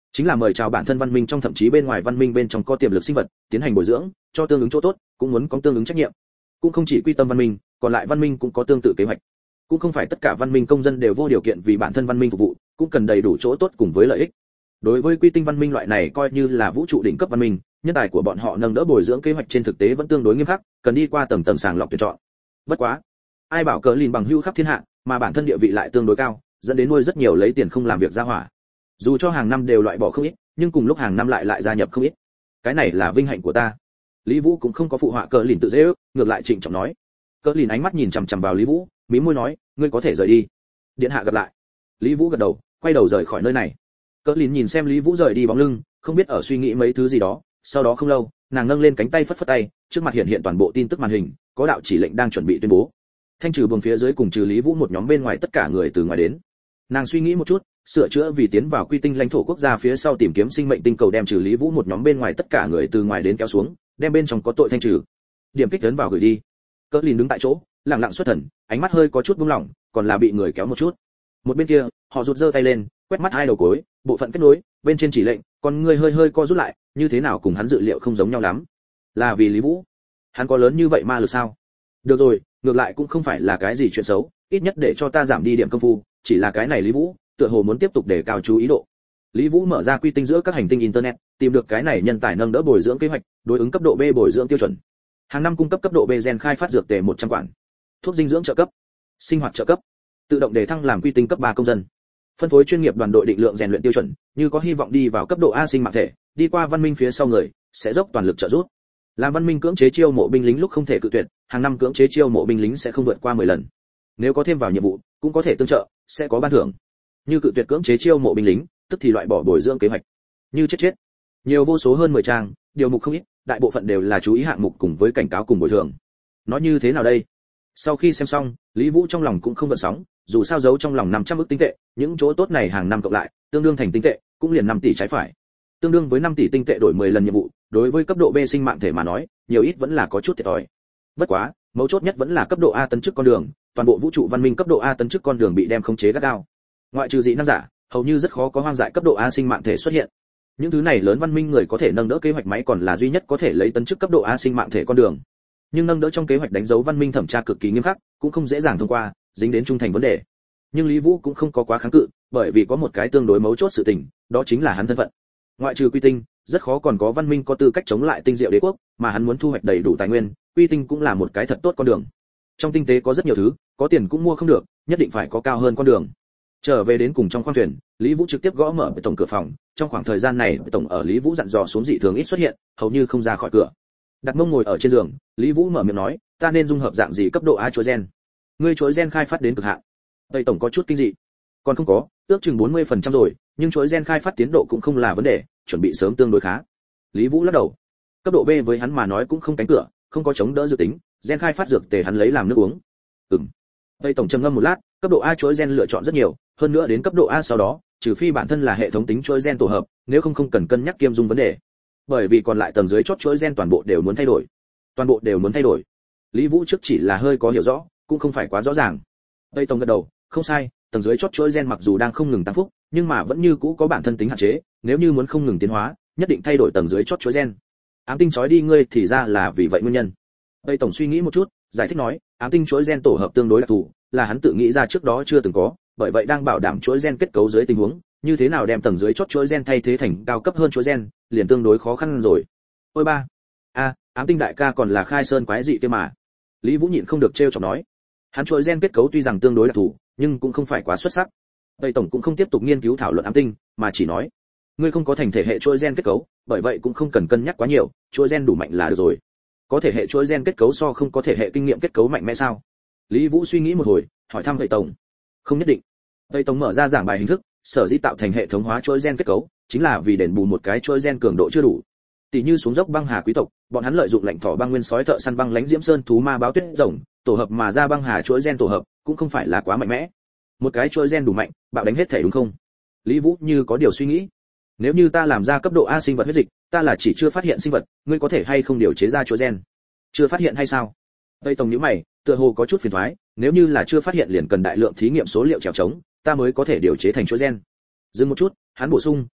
chính là mời chào bản thân văn minh trong thậm chí bên ngoài văn minh bên trong có tiềm lực sinh vật, tiến hành bồi dưỡng, cho tương ứng chỗ tốt, cũng muốn có tương ứng trách nhiệm. Cũng không chỉ quy tâm văn minh, còn lại văn minh cũng có tương tự kế hoạch. Cũng không phải tất cả văn minh công dân đều vô điều kiện vì bản thân văn minh phục vụ, cũng cần đầy đủ chỗ tốt cùng với lợi ích. Đối với quy tinh văn minh loại này coi như là vũ trụ đỉnh cấp văn minh, nhân tài của bọn họ nâng đỡ bồi dưỡng kế hoạch trên thực tế vẫn tương đối nghiêm khắc, cần đi qua tầng tầng sàng lọc tuyển chọn. Bất quá, ai bảo cờ lìn bằng hữu khắp thiên hạ, mà bản thân địa vị lại tương đối cao, dẫn đến nuôi rất nhiều lấy tiền không làm việc ra hỏa. Dù cho hàng năm đều loại bỏ không ít, nhưng cùng lúc hàng năm lại lại gia nhập không ít. Cái này là vinh hạnh của ta. Lý Vũ cũng không có phụ họa cờ lìn tự dễ ước, ngược lại trịnh trọng nói. Cờ lìn ánh mắt nhìn chằm chằm vào Lý Vũ, mím môi nói, ngươi có thể rời đi. Điện hạ gặp lại. Lý Vũ gật đầu, quay đầu rời khỏi nơi này. Cờ lìn nhìn xem Lý Vũ rời đi bóng lưng, không biết ở suy nghĩ mấy thứ gì đó, sau đó không lâu, nàng nâng lên cánh tay phất phất tay, trước mặt hiện hiện toàn bộ tin tức màn hình, có đạo chỉ lệnh đang chuẩn bị tuyên bố. Thanh trừ buồng phía dưới cùng trừ Lý Vũ một nhóm bên ngoài tất cả người từ ngoài đến. Nàng suy nghĩ một chút, sửa chữa vì tiến vào quy tinh lãnh thổ quốc gia phía sau tìm kiếm sinh mệnh tinh cầu đem trừ Lý Vũ một nhóm bên ngoài tất cả người từ ngoài đến kéo xuống, đem bên trong có tội thanh trừ. Điểm kích ấn vào gửi đi. Cỡ lìn đứng tại chỗ, lặng lặng xuất thần, ánh mắt hơi có chút buông lỏng, còn là bị người kéo một chút. Một bên kia, họ rụt giơ tay lên, quét mắt hai đầu cối, bộ phận kết nối, bên trên chỉ lệnh, còn người hơi hơi co rút lại, như thế nào cùng hắn dự liệu không giống nhau lắm. Là vì Lý Vũ? Hắn có lớn như vậy ma lực sao? Được rồi, ngược lại cũng không phải là cái gì chuyện xấu, ít nhất để cho ta giảm đi điểm công phu, chỉ là cái này Lý Vũ, tựa hồ muốn tiếp tục để cao chú ý độ. Lý Vũ mở ra quy tinh giữa các hành tinh internet, tìm được cái này nhân tài nâng đỡ bồi dưỡng kế hoạch, đối ứng cấp độ B bồi dưỡng tiêu chuẩn. Hàng năm cung cấp cấp độ B gen khai phát dược tề một trăm quản, thuốc dinh dưỡng trợ cấp, sinh hoạt trợ cấp, tự động đề thăng làm quy tinh cấp ba công dân. Phân phối chuyên nghiệp đoàn đội định lượng rèn luyện tiêu chuẩn, như có hy vọng đi vào cấp độ A sinh mạng thể, đi qua văn minh phía sau người, sẽ dốc toàn lực trợ giúp. Làm văn minh cưỡng chế chiêu mộ binh lính lúc không thể cự tuyệt, hàng năm cưỡng chế chiêu mộ binh lính sẽ không vượt qua mười lần. Nếu có thêm vào nhiệm vụ, cũng có thể tương trợ, sẽ có ban thưởng. Như cự tuyệt cưỡng chế chiêu mộ binh lính, tức thì loại bỏ bồi dưỡng kế hoạch. Như chết chết. Nhiều vô số hơn mười trang, điều mục không ít, đại bộ phận đều là chú ý hạng mục cùng với cảnh cáo cùng bồi thường. Nói như thế nào đây? Sau khi xem xong, Lý Vũ trong lòng cũng không gợn sóng, dù sao giấu trong lòng năm trăm ức tinh tệ, những chỗ tốt này hàng năm cộng lại, tương đương thành tinh tệ, cũng liền năm tỷ trái phải. Tương đương với năm tỷ tinh tệ đổi mười lần nhiệm vụ, đối với cấp độ B sinh mạng thể mà nói, nhiều ít vẫn là có chút thiệt thòi. Bất quá, mấu chốt nhất vẫn là cấp độ A tấn chức con đường, toàn bộ vũ trụ văn minh cấp độ A tấn chức con đường bị đem khống chế gắt gao. Ngoại trừ dị năng giả, hầu như rất khó có hoang dại cấp độ A sinh mạng thể xuất hiện. Những thứ này lớn văn minh người có thể nâng đỡ kế hoạch máy còn là duy nhất có thể lấy tấn chức cấp độ A sinh mạng thể con đường. Nhưng nâng đỡ trong kế hoạch đánh dấu văn minh thẩm tra cực kỳ nghiêm khắc, cũng không dễ dàng thông qua, dính đến trung thành vấn đề. Nhưng Lý Vũ cũng không có quá kháng cự, bởi vì có một cái tương đối mấu chốt sự tình, đó chính là hắn thân phận. Ngoại trừ quy tinh, rất khó còn có văn minh có tư cách chống lại tinh diệu đế quốc, mà hắn muốn thu hoạch đầy đủ tài nguyên, quy tinh cũng là một cái thật tốt con đường. Trong tinh tế có rất nhiều thứ, có tiền cũng mua không được, nhất định phải có cao hơn con đường. Trở về đến cùng trong khoang thuyền, Lý Vũ trực tiếp gõ mở tổng cửa phòng, trong khoảng thời gian này, tổng ở Lý Vũ dặn dò xuống dị thường ít xuất hiện, hầu như không ra khỏi cửa. Đặt mông ngồi ở trên giường, Lý Vũ mở miệng nói, ta nên dung hợp dạng gì cấp độ A chuỗi gen? Ngươi chuỗi gen khai phát đến cực hạn. Tây tổng có chút kinh dị. Còn không có, ước chừng bốn mươi phần trăm rồi, nhưng chuỗi gen khai phát tiến độ cũng không là vấn đề, chuẩn bị sớm tương đối khá. Lý Vũ lắc đầu. Cấp độ B với hắn mà nói cũng không cánh cửa, không có chống đỡ dự tính, gen khai phát dược tề hắn lấy làm nước uống. Ừm. Tây tổng trầm ngâm một lát, cấp độ A chuỗi gen lựa chọn rất nhiều, hơn nữa đến cấp độ A sau đó, trừ phi bản thân là hệ thống tính chuỗi gen tổ hợp, nếu không không cần cân nhắc kiêm dung vấn đề. Bởi vì còn lại tầng dưới chót chuỗi gen toàn bộ đều muốn thay đổi. Toàn bộ đều muốn thay đổi. Lý Vũ trước chỉ là hơi có hiểu rõ, cũng không phải quá rõ ràng. Tây tổng gật đầu, không sai, tầng dưới chót chuỗi gen mặc dù đang không ngừng tăng phúc, nhưng mà vẫn như cũ có bản thân tính hạn chế, nếu như muốn không ngừng tiến hóa, nhất định thay đổi tầng dưới chót chuỗi gen. Ám tinh chói đi ngươi thì ra là vì vậy nguyên nhân. Tây tổng suy nghĩ một chút, giải thích nói, ám tinh chuỗi gen tổ hợp tương đối đặc thù, là hắn tự nghĩ ra trước đó chưa từng có, bởi vậy đang bảo đảm chuỗi gen kết cấu dưới tình huống, như thế nào đem tầng dưới chót chuỗi gen thay thế thành cao cấp hơn chuỗi gen, liền tương đối khó khăn rồi. Ôi ba, a, à, ám tinh đại ca còn là khai sơn quái dị kia mà. Lý Vũ nhịn không được trêu chọc nói, hắn chuỗi gen kết cấu tuy rằng tương đối đặc thù, nhưng cũng không phải quá xuất sắc. Tây tổng cũng không tiếp tục nghiên cứu thảo luận ám tinh, mà chỉ nói, ngươi không có thành thể hệ chuỗi gen kết cấu, bởi vậy cũng không cần cân nhắc quá nhiều, chuỗi gen đủ mạnh là được rồi. Có thể hệ chuỗi gen kết cấu so không có thể hệ kinh nghiệm kết cấu mạnh mẽ sao? Lý Vũ suy nghĩ một hồi, hỏi thăm Tây tổng. Không nhất định. Tây tổng mở ra giảng bài hình thức, sở dĩ tạo thành hệ thống hóa chuỗi gen kết cấu, chính là vì đền bù một cái chuỗi gen cường độ chưa đủ. Tỷ như xuống dốc băng hà quý tộc, bọn hắn lợi dụng lệnh thỏ băng nguyên sói thợ săn băng lãnh diễm sơn thú ma báo tuyết rồng, tổ hợp mà ra băng hà chuỗi gen tổ hợp, cũng không phải là quá mạnh mẽ. Một cái chuỗi gen đủ mạnh, bạo đánh hết thể đúng không? Lý Vũ như có điều suy nghĩ. Nếu như ta làm ra cấp độ A sinh vật huyết dịch, ta là chỉ chưa phát hiện sinh vật, ngươi có thể hay không điều chế ra chuỗi gen? Chưa phát hiện hay sao? Tây tổng nhíu mày, tựa hồ có chút phiền toái, nếu như là chưa phát hiện liền cần đại lượng thí nghiệm số liệu trèo trống, ta mới có thể điều chế thành chuỗi gen. Dừng một chút, hắn bổ sung,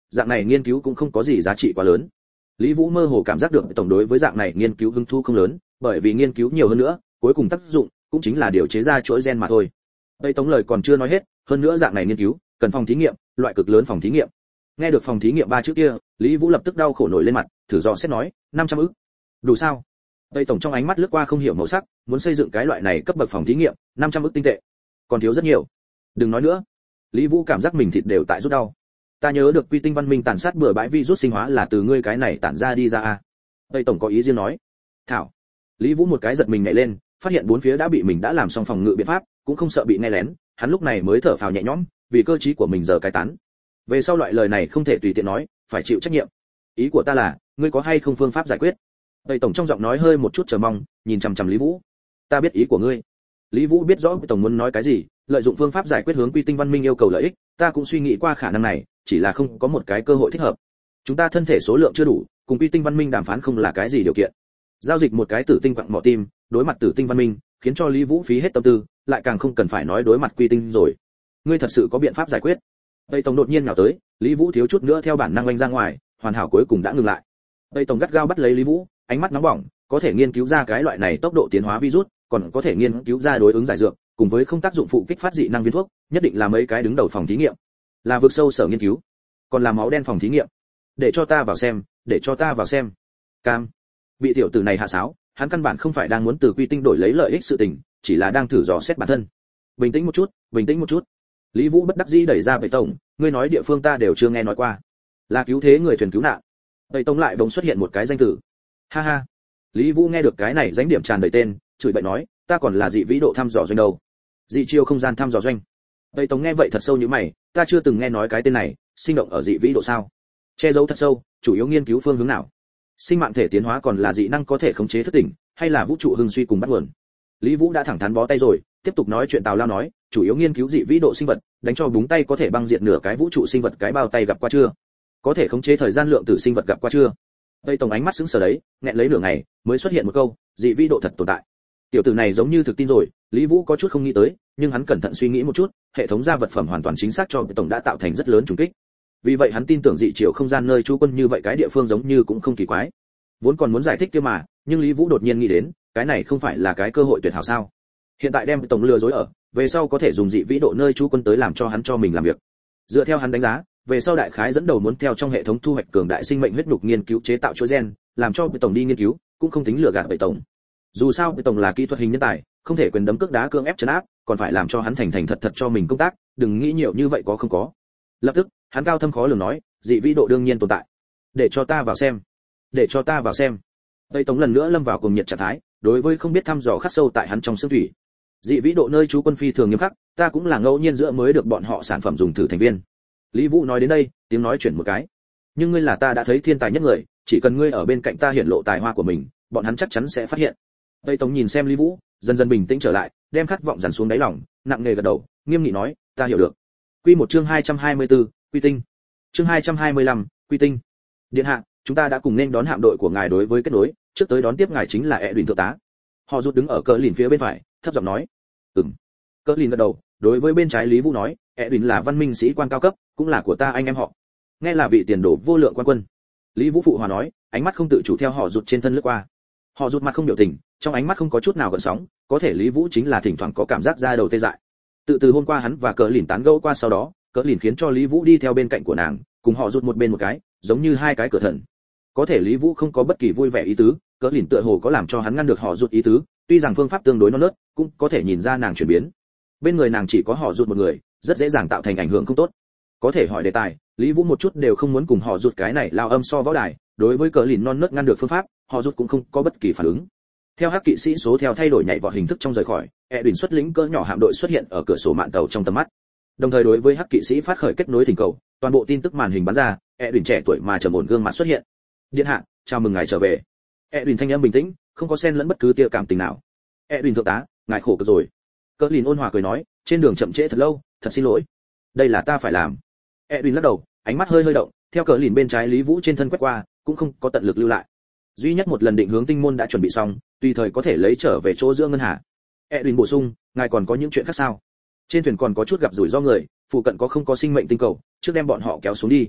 dạng này nghiên cứu cũng không có gì giá trị quá lớn. Lý Vũ mơ hồ cảm giác được tổng đối với dạng này nghiên cứu hứng thú không lớn, bởi vì nghiên cứu nhiều hơn nữa, cuối cùng tác dụng cũng chính là điều chế ra chuỗi gen mà thôi. Tây Tống lời còn chưa nói hết, hơn nữa dạng này nghiên cứu cần phòng thí nghiệm, loại cực lớn phòng thí nghiệm. Nghe được phòng thí nghiệm ba chữ kia, Lý Vũ lập tức đau khổ nổi lên mặt, thử dò xét nói, năm trăm ức. Đủ sao? Tây Tổng trong ánh mắt lướt qua không hiểu màu sắc, muốn xây dựng cái loại này cấp bậc phòng thí nghiệm, năm trăm ức tinh tệ. Còn thiếu rất nhiều. Đừng nói nữa. Lý Vũ cảm giác mình thịt đều tại rút đau. Ta nhớ được quy tinh văn minh tàn sát bừa bãi virus sinh hóa là từ ngươi cái này tản ra đi ra à? Tây Tổng có ý riêng nói. Thảo. Lý Vũ một cái giật mình nhảy lên, phát hiện bốn phía đã bị mình đã làm xong phòng ngự biện pháp, cũng không sợ bị nghe lén, hắn lúc này mới thở phào nhẹ nhõm, vì cơ trí của mình giờ cái tán. Về sau loại lời này không thể tùy tiện nói, phải chịu trách nhiệm. Ý của ta là, ngươi có hay không phương pháp giải quyết? Tây Tổng trong giọng nói hơi một chút chờ mong, nhìn chằm chằm Lý Vũ. Ta biết ý của ngươi. Lý Vũ biết rõ Tổng muốn nói cái gì, lợi dụng phương pháp giải quyết hướng quy tinh văn minh yêu cầu lợi ích, ta cũng suy nghĩ qua khả năng này, chỉ là không có một cái cơ hội thích hợp. Chúng ta thân thể số lượng chưa đủ, cùng quy tinh văn minh đàm phán không là cái gì điều kiện. Giao dịch một cái tử tinh quặng mỏ tim, đối mặt tử tinh văn minh, khiến cho Lý Vũ phí hết tâm tư, lại càng không cần phải nói đối mặt quy tinh rồi. Ngươi thật sự có biện pháp giải quyết? Tây Tổng đột nhiên nhào tới, Lý Vũ thiếu chút nữa theo bản năng oanh ra ngoài, hoàn hảo cuối cùng đã ngừng lại. Tây Tổng gắt gao bắt lấy Lý Vũ, ánh mắt nóng bỏng, có thể nghiên cứu ra cái loại này tốc độ tiến hóa virus, còn có thể nghiên cứu ra đối ứng giải dược, cùng với không tác dụng phụ kích phát dị năng viên thuốc, nhất định là mấy cái đứng đầu phòng thí nghiệm. Là vực sâu sở nghiên cứu, còn là máu đen phòng thí nghiệm. Để cho ta vào xem, để cho ta vào xem. Cam. Bị tiểu tử này hạ sáo, hắn căn bản không phải đang muốn từ quy tinh đổi lấy lợi ích sự tình, chỉ là đang thử dò xét bản thân. Bình tĩnh một chút, bình tĩnh một chút. Lý Vũ bất đắc dĩ đẩy ra Tây Tổng, ngươi nói địa phương ta đều chưa nghe nói qua. Là cứu thế người thuyền cứu nạn. Tây Tổng lại bỗng xuất hiện một cái danh từ. Ha ha. Lý Vũ nghe được cái này danh điểm tràn đầy tên, chửi bậy nói, ta còn là dị vĩ độ thăm dò doanh đâu. Dị chiêu không gian thăm dò doanh. Tây Tổng nghe vậy thật sâu như mày, ta chưa từng nghe nói cái tên này, sinh động ở dị vĩ độ sao? Che giấu thật sâu, chủ yếu nghiên cứu phương hướng nào? Sinh mạng thể tiến hóa còn là dị năng có thể khống chế thức tỉnh, hay là vũ trụ hưng suy cùng bắt nguồn? Lý Vũ đã thẳng thắn bó tay rồi, tiếp tục nói chuyện tào lao nói, chủ yếu nghiên cứu dị vĩ độ sinh vật, đánh cho búng tay có thể băng diệt nửa cái vũ trụ sinh vật cái bao tay gặp qua chưa? Có thể khống chế thời gian lượng tử sinh vật gặp qua chưa? Tây Tổng ánh mắt sững sờ đấy, nghẹn lấy nửa ngày, mới xuất hiện một câu, dị vĩ độ thật tồn tại. Tiểu tử này giống như thực tin rồi, Lý Vũ có chút không nghĩ tới, nhưng hắn cẩn thận suy nghĩ một chút, hệ thống gia vật phẩm hoàn toàn chính xác cho Tổng đã tạo thành rất lớn trùng kích. Vì vậy hắn tin tưởng dị chiều không gian nơi trú quân như vậy cái địa phương giống như cũng không kỳ quái. Vốn còn muốn giải thích kia mà, nhưng Lý Vũ đột nhiên nghĩ đến, cái này không phải là cái cơ hội tuyệt hảo sao? Hiện tại đem Tổng lừa dối ở, về sau có thể dùng dị vĩ độ nơi trú quân tới làm cho hắn cho mình làm việc. Dựa theo hắn đánh giá, về sau đại khái dẫn đầu muốn theo trong hệ thống thu hoạch cường đại sinh mệnh huyết nhục nghiên cứu chế tạo chuỗi gen, làm cho Tổng đi nghiên cứu, cũng không tính lừa gạt Tổng. Dù sao Tổng là kỹ thuật hình nhân tài, không thể quyền đấm cước đá cương ép trấn áp, còn phải làm cho hắn thành thành thật thật cho mình công tác, đừng nghĩ nhiều như vậy có không có. Lập tức, hắn cao thâm khó lường nói, dị vĩ độ đương nhiên tồn tại. Để cho ta vào xem. Để cho ta vào xem. Tây Tống lần nữa lâm vào cùng nhiệt trạng thái, đối với không biết thăm dò khắc sâu tại hắn trong xương thủy. Dị vĩ độ nơi trú quân phi thường nghiêm khắc, ta cũng là ngẫu nhiên giữa mới được bọn họ sản phẩm dùng thử thành viên. Lý Vũ nói đến đây, tiếng nói chuyển một cái. Nhưng ngươi là ta đã thấy thiên tài nhất người, chỉ cần ngươi ở bên cạnh ta hiển lộ tài hoa của mình, bọn hắn chắc chắn sẽ phát hiện. Tây Tống nhìn xem Lý Vũ, dần dần bình tĩnh trở lại, đem khát vọng dằn xuống đáy lòng, nặng nề gật đầu, nghiêm nghị nói, ta hiểu được. Quy một chương hai trăm hai mươi tư, Quy tinh. Chương hai trăm hai mươi lăm, Quy tinh. Điện hạ, chúng ta đã cùng nên đón hạm đội của ngài đối với kết nối, trước tới đón tiếp ngài chính là Edwin thượng tá. Họ rút đứng ở cỡ lìn phía bên phải, thấp giọng nói. Ừm. Cỡ lìn gật đầu, đối với bên trái Lý Vũ nói, Edwin là văn minh sĩ quan cao cấp, cũng là của ta anh em họ. Nghe là vị tiền đồ vô lượng quan quân. Lý Vũ phụ hòa nói, ánh mắt không tự chủ theo họ rút trên thân lướt qua. Họ rút mặt không biểu tình, trong ánh mắt không có chút nào gợn sóng, có thể Lý Vũ chính là thỉnh thoảng có cảm giác da đầu tê dại. Tự từ hôm qua hắn và cỡ lìn tán gẫu qua sau đó, cỡ lìn khiến cho Lý Vũ đi theo bên cạnh của nàng, cùng họ rút một bên một cái, giống như hai cái cửa thần. Có thể Lý Vũ không có bất kỳ vui vẻ ý tứ, cỡ lìn tựa hồ có làm cho hắn ngăn được họ rút ý tứ, tuy rằng phương pháp tương đối non nớt, cũng có thể nhìn ra nàng chuyển biến. Bên người nàng chỉ có họ rút một người, rất dễ dàng tạo thành ảnh hưởng không tốt. Có thể hỏi đề tài, Lý Vũ một chút đều không muốn cùng họ rút cái này lao âm so võ đài, đối với cỡ lìn non nớt ngăn được phương pháp, họ rút cũng không có bất kỳ phản ứng. Theo hắc kỵ sĩ số theo thay đổi nhảy vọt hình thức trong rời khỏi, Edwin xuất lĩnh cỡ nhỏ hạm đội xuất hiện ở cửa sổ mạn tàu trong tầm mắt. Đồng thời đối với hắc kỵ sĩ phát khởi kết nối thỉnh cầu, toàn bộ tin tức màn hình bắn ra, Edwin trẻ tuổi mà trầm ổn gương mặt xuất hiện. Điện hạ, chào mừng ngài trở về. Edwin thanh âm bình tĩnh, không có xen lẫn bất cứ tia cảm tình nào. Edwin thượng tá, ngài khổ cực rồi. Cỡ lìn ôn hòa cười nói, trên đường chậm trễ thật lâu, thật xin lỗi. Đây là ta phải làm. Edwin lắc đầu, ánh mắt hơi hơi động, theo cỡ lìn bên trái Lý Vũ trên thân quét qua, cũng không có tận lực lưu lại. Duy nhất một lần định hướng tinh môn đã chuẩn bị xong, tùy thời có thể lấy trở về chỗ giữa ngân hà. Edwin bổ sung, ngài còn có những chuyện khác sao? Trên thuyền còn có chút gặp rủi ro người, phụ cận có không có sinh mệnh tinh cầu, trước đem bọn họ kéo xuống đi.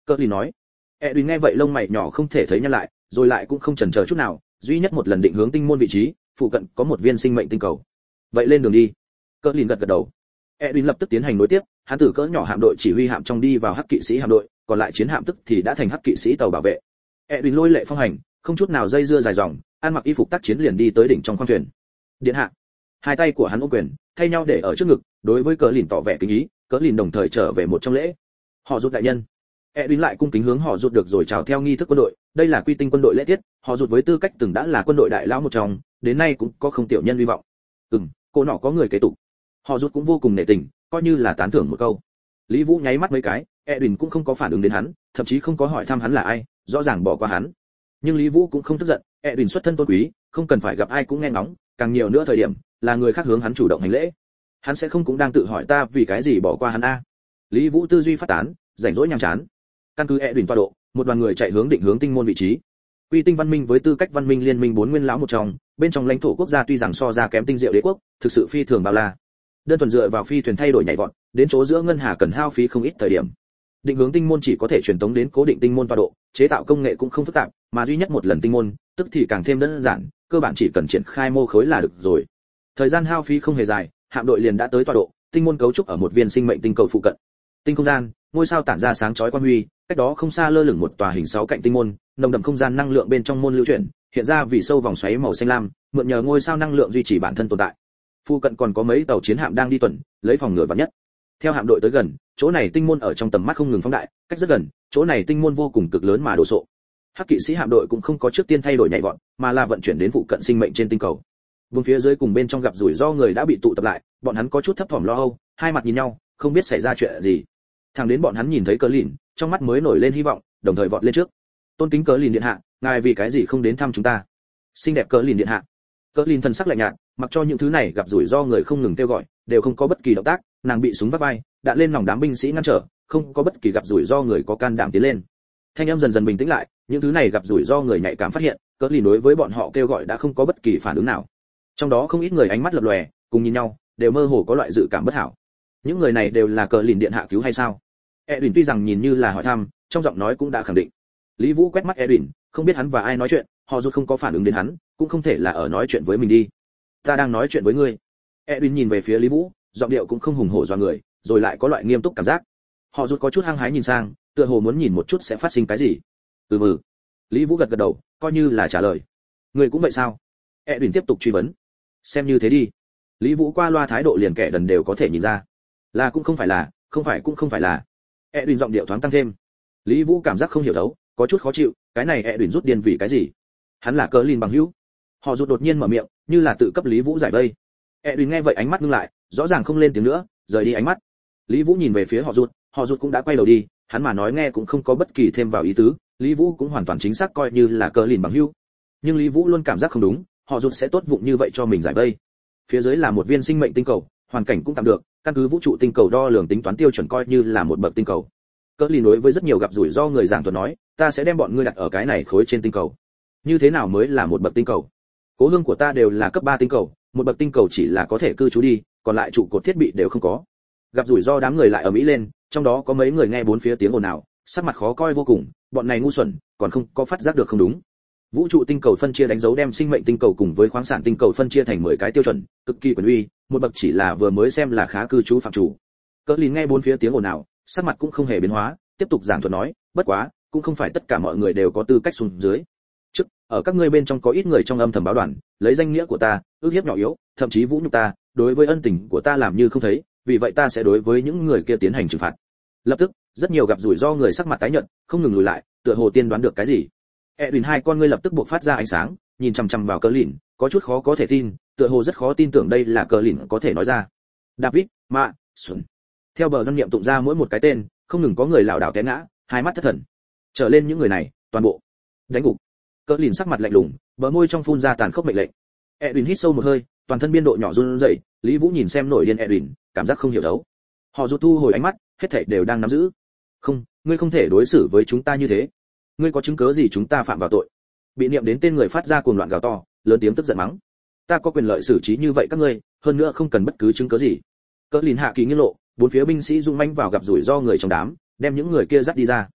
Cỡ lìn nói. Edwin nghe vậy lông mày nhỏ không thể thấy nhăn lại, rồi lại cũng không chần chờ chút nào, duy nhất một lần định hướng tinh môn vị trí, phụ cận có một viên sinh mệnh tinh cầu. Vậy lên đường đi. Cỡ lìn gật gật đầu. Edwin lập tức tiến hành nối tiếp, hắn từ cỡ nhỏ hạm đội chỉ huy hạm trong đi vào hắc kỵ sĩ hạm đội, còn lại chiến hạm tức thì đã thành hắc kỵ sĩ tàu bảo vệ. Edwin lôi lệ phong hành, không chút nào dây dưa dài dòng, ăn mặc y phục tác chiến liền đi tới đỉnh trong khoang thuyền. Điện hạ. Hai tay của hắn ôm quyền, thay nhau để ở trước ngực, đối với Cỡ lìn tỏ vẻ kính ý, Cỡ lìn đồng thời trở về một trong lễ. Họ rụt đại nhân. Edwin lại cung kính hướng họ rụt được rồi chào theo nghi thức quân đội, đây là quy tinh quân đội lễ tiết, họ rụt với tư cách từng đã là quân đội đại lão một trong, đến nay cũng có không tiểu nhân hy vọng. Ừm, cô nọ có người kế tục. Họ rụt cũng vô cùng nể tình, coi như là tán thưởng một câu. Lý Vũ nháy mắt mấy cái, Edwin cũng không có phản ứng đến hắn, thậm chí không có hỏi thăm hắn là ai, rõ ràng bỏ qua hắn. Nhưng Lý Vũ cũng không tức giận, Edwin xuất thân tôn quý, không cần phải gặp ai cũng nghe ngóng, càng nhiều nữa thời điểm là người khác hướng hắn chủ động hành lễ. Hắn sẽ không cũng đang tự hỏi ta vì cái gì bỏ qua hắn a. Lý Vũ tư duy phát tán, rảnh rỗi nhàm chán. Căn cứ Edwin tọa độ, một đoàn người chạy hướng định hướng tinh môn vị trí. Quy tinh văn minh với tư cách văn minh liên minh bốn nguyên lão một trong, bên trong lãnh thổ quốc gia tuy rằng so ra kém tinh diệu đế quốc, thực sự phi thường bao la. Đơn thuần dựa vào phi thuyền thay đổi nhảy vọt, đến chỗ giữa ngân hà cần hao phí không ít thời điểm. Định hướng tinh môn chỉ có thể truyền tống đến cố định tinh môn tọa độ, chế tạo công nghệ cũng không phức tạp, mà duy nhất một lần tinh môn, tức thì càng thêm đơn giản, cơ bản chỉ cần triển khai mô khối là được rồi. Thời gian hao phí không hề dài, hạm đội liền đã tới tọa độ, tinh môn cấu trúc ở một viên sinh mệnh tinh cầu phụ cận. Tinh không gian, ngôi sao tản ra sáng chói quang huy, cách đó không xa lơ lửng một tòa hình sáu cạnh tinh môn, nồng đậm không gian năng lượng bên trong môn lưu chuyển, hiện ra vì sâu vòng xoáy màu xanh lam, mượn nhờ ngôi sao năng lượng duy trì bản thân tồn tại. Phụ cận còn có mấy tàu chiến hạm đang đi tuần, lấy phòng ngừa vạn nhất. Theo hạm đội tới gần, chỗ này tinh môn ở trong tầm mắt không ngừng phóng đại, cách rất gần, chỗ này tinh môn vô cùng cực lớn mà đồ sộ. Hắc kỵ sĩ hạm đội cũng không có trước tiên thay đổi nhảy vọt, mà là vận chuyển đến phụ cận sinh mệnh trên tinh cầu. Vùng phía dưới cùng bên trong gặp rủi ro người đã bị tụ tập lại, bọn hắn có chút thấp thỏm lo âu, hai mặt nhìn nhau, không biết xảy ra chuyện gì. Thằng đến bọn hắn nhìn thấy Cỡ lìn, trong mắt mới nổi lên hy vọng, đồng thời vọt lên trước. Tôn kính Cỡ lìn điện hạ, ngài vì cái gì không đến thăm chúng ta? Xinh đẹp Cỡ lìn điện hạ. Cỡ lìn thần sắc lạnh nhạt, mặc cho những thứ này gặp rủi ro người không ngừng kêu gọi, đều không có bất kỳ động tác, nàng bị súng vắt vai, đạn lên nòng đám binh sĩ ngăn trở, không có bất kỳ gặp rủi ro người có can đảm tiến lên. Thanh âm dần dần bình tĩnh lại, những thứ này gặp rủi ro người nhạy cảm phát hiện, Cỡ lìn đối với bọn họ kêu gọi đã không có bất kỳ phản ứng nào. Trong đó không ít người ánh mắt lập lòe, cùng nhìn nhau, đều mơ hồ có loại dự cảm bất hảo. Những người này đều là Cỡ lìn điện hạ cứu hay sao? Edwin tuy rằng nhìn như là hỏi thăm, trong giọng nói cũng đã khẳng định. Lý Vũ quét mắt Edwin, không biết hắn và ai nói chuyện, họ rút không có phản ứng đến hắn, cũng không thể là ở nói chuyện với mình đi. Ta đang nói chuyện với ngươi. Edwin nhìn về phía Lý Vũ, giọng điệu cũng không hùng hổ dọa người, rồi lại có loại nghiêm túc cảm giác. Họ rút có chút hăng hái nhìn sang, tựa hồ muốn nhìn một chút sẽ phát sinh cái gì. Ừ mừ. Lý Vũ gật gật đầu, coi như là trả lời. Ngươi cũng vậy sao? Edwin tiếp tục truy vấn. Xem như thế đi. Lý Vũ qua loa thái độ liền kẻ đần đều có thể nhìn ra. Là cũng không phải là, không phải cũng không phải là. Edwin giọng điệu thoáng tăng thêm. Lý Vũ cảm giác không hiểu thấu, có chút khó chịu, cái này Edwin rút điên vì cái gì? Hắn là Cỡ lìn bằng hữu. Họ rút đột nhiên mở miệng, như là tự cấp Lý Vũ giải vây. Edwin nghe vậy ánh mắt ngưng lại, rõ ràng không lên tiếng nữa, rời đi ánh mắt. Lý Vũ nhìn về phía họ rút, họ rút cũng đã quay đầu đi, hắn mà nói nghe cũng không có bất kỳ thêm vào ý tứ, Lý Vũ cũng hoàn toàn chính xác coi như là Cỡ lìn bằng hữu. Nhưng Lý Vũ luôn cảm giác không đúng, họ rút sẽ tốt vụng như vậy cho mình giải vây. Phía dưới là một viên sinh mệnh tinh cầu, hoàn cảnh cũng tạm được, căn cứ vũ trụ tinh cầu đo lường tính toán tiêu chuẩn coi như là một bậc tinh cầu. Cỡ lìn đối với rất nhiều gặp rủi ro người giảng thuật nói, ta sẽ đem bọn ngươi đặt ở cái này khối trên tinh cầu. Như thế nào mới là một bậc tinh cầu? Cố hương của ta đều là cấp ba tinh cầu, một bậc tinh cầu chỉ là có thể cư trú đi, còn lại trụ cột thiết bị đều không có. Gặp rủi ro đám người lại ở mỹ lên, trong đó có mấy người nghe bốn phía tiếng ồn ào, sắc mặt khó coi vô cùng, bọn này ngu xuẩn, còn không có phát giác được không đúng. Vũ trụ tinh cầu phân chia đánh dấu đem sinh mệnh tinh cầu cùng với khoáng sản tinh cầu phân chia thành mười cái tiêu chuẩn, cực kỳ quyền uy, một bậc chỉ là vừa mới xem là khá cư trú phạm chủ. Cỡ lìn nghe bốn phía tiếng ồn ào, sắc mặt cũng không hề biến hóa, tiếp tục giảng thuật nói, bất quá, cũng không phải tất cả mọi người đều có tư cách xuống dưới. Trước, ở các ngươi bên trong có ít người trong âm thầm báo đoàn, lấy danh nghĩa của ta, ước hiếp nhỏ yếu, thậm chí vũ nhục ta, đối với ân tình của ta làm như không thấy, vì vậy ta sẽ đối với những người kia tiến hành trừng phạt. Lập tức, rất nhiều gặp rủi ro người sắc mặt tái nhợt, không ngừng lùi lại, tựa hồ tiên đoán được cái gì. Edwin hai con ngươi lập tức bộc phát ra ánh sáng, nhìn chằm chằm vào Cỡ lìn, có chút khó có thể tin, tựa hồ rất khó tin tưởng đây là Cỡ lìn có thể nói ra. David, Mạ, Xuân. Theo bờ dân niệm tụng ra mỗi một cái tên, không ngừng có người lảo đảo té ngã, hai mắt thất thần. Trở lên những người này, toàn bộ đánh gục. Cỡ lìn sắc mặt lạnh lùng, bờ môi trong phun ra tàn khốc mệnh lệnh. Edwin hít sâu một hơi, toàn thân biên độ nhỏ run rẩy, Lý Vũ nhìn xem nổi điên Edwin, cảm giác không hiểu thấu. Họ rút thu hồi ánh mắt, hết thảy đều đang nắm giữ. Không, ngươi không thể đối xử với chúng ta như thế. Ngươi có chứng cứ gì chúng ta phạm vào tội? Bị niệm đến tên người phát ra cuồng loạn gào to, lớn tiếng tức giận mắng. Ta có quyền lợi xử trí như vậy các ngươi, hơn nữa không cần bất cứ chứng cứ gì. Cỡ lìn hạ kỳ nghiêng lộ, bốn phía binh sĩ dung mãnh vào gặp rủi ro người trong đám, đem những người kia dắt đi ra.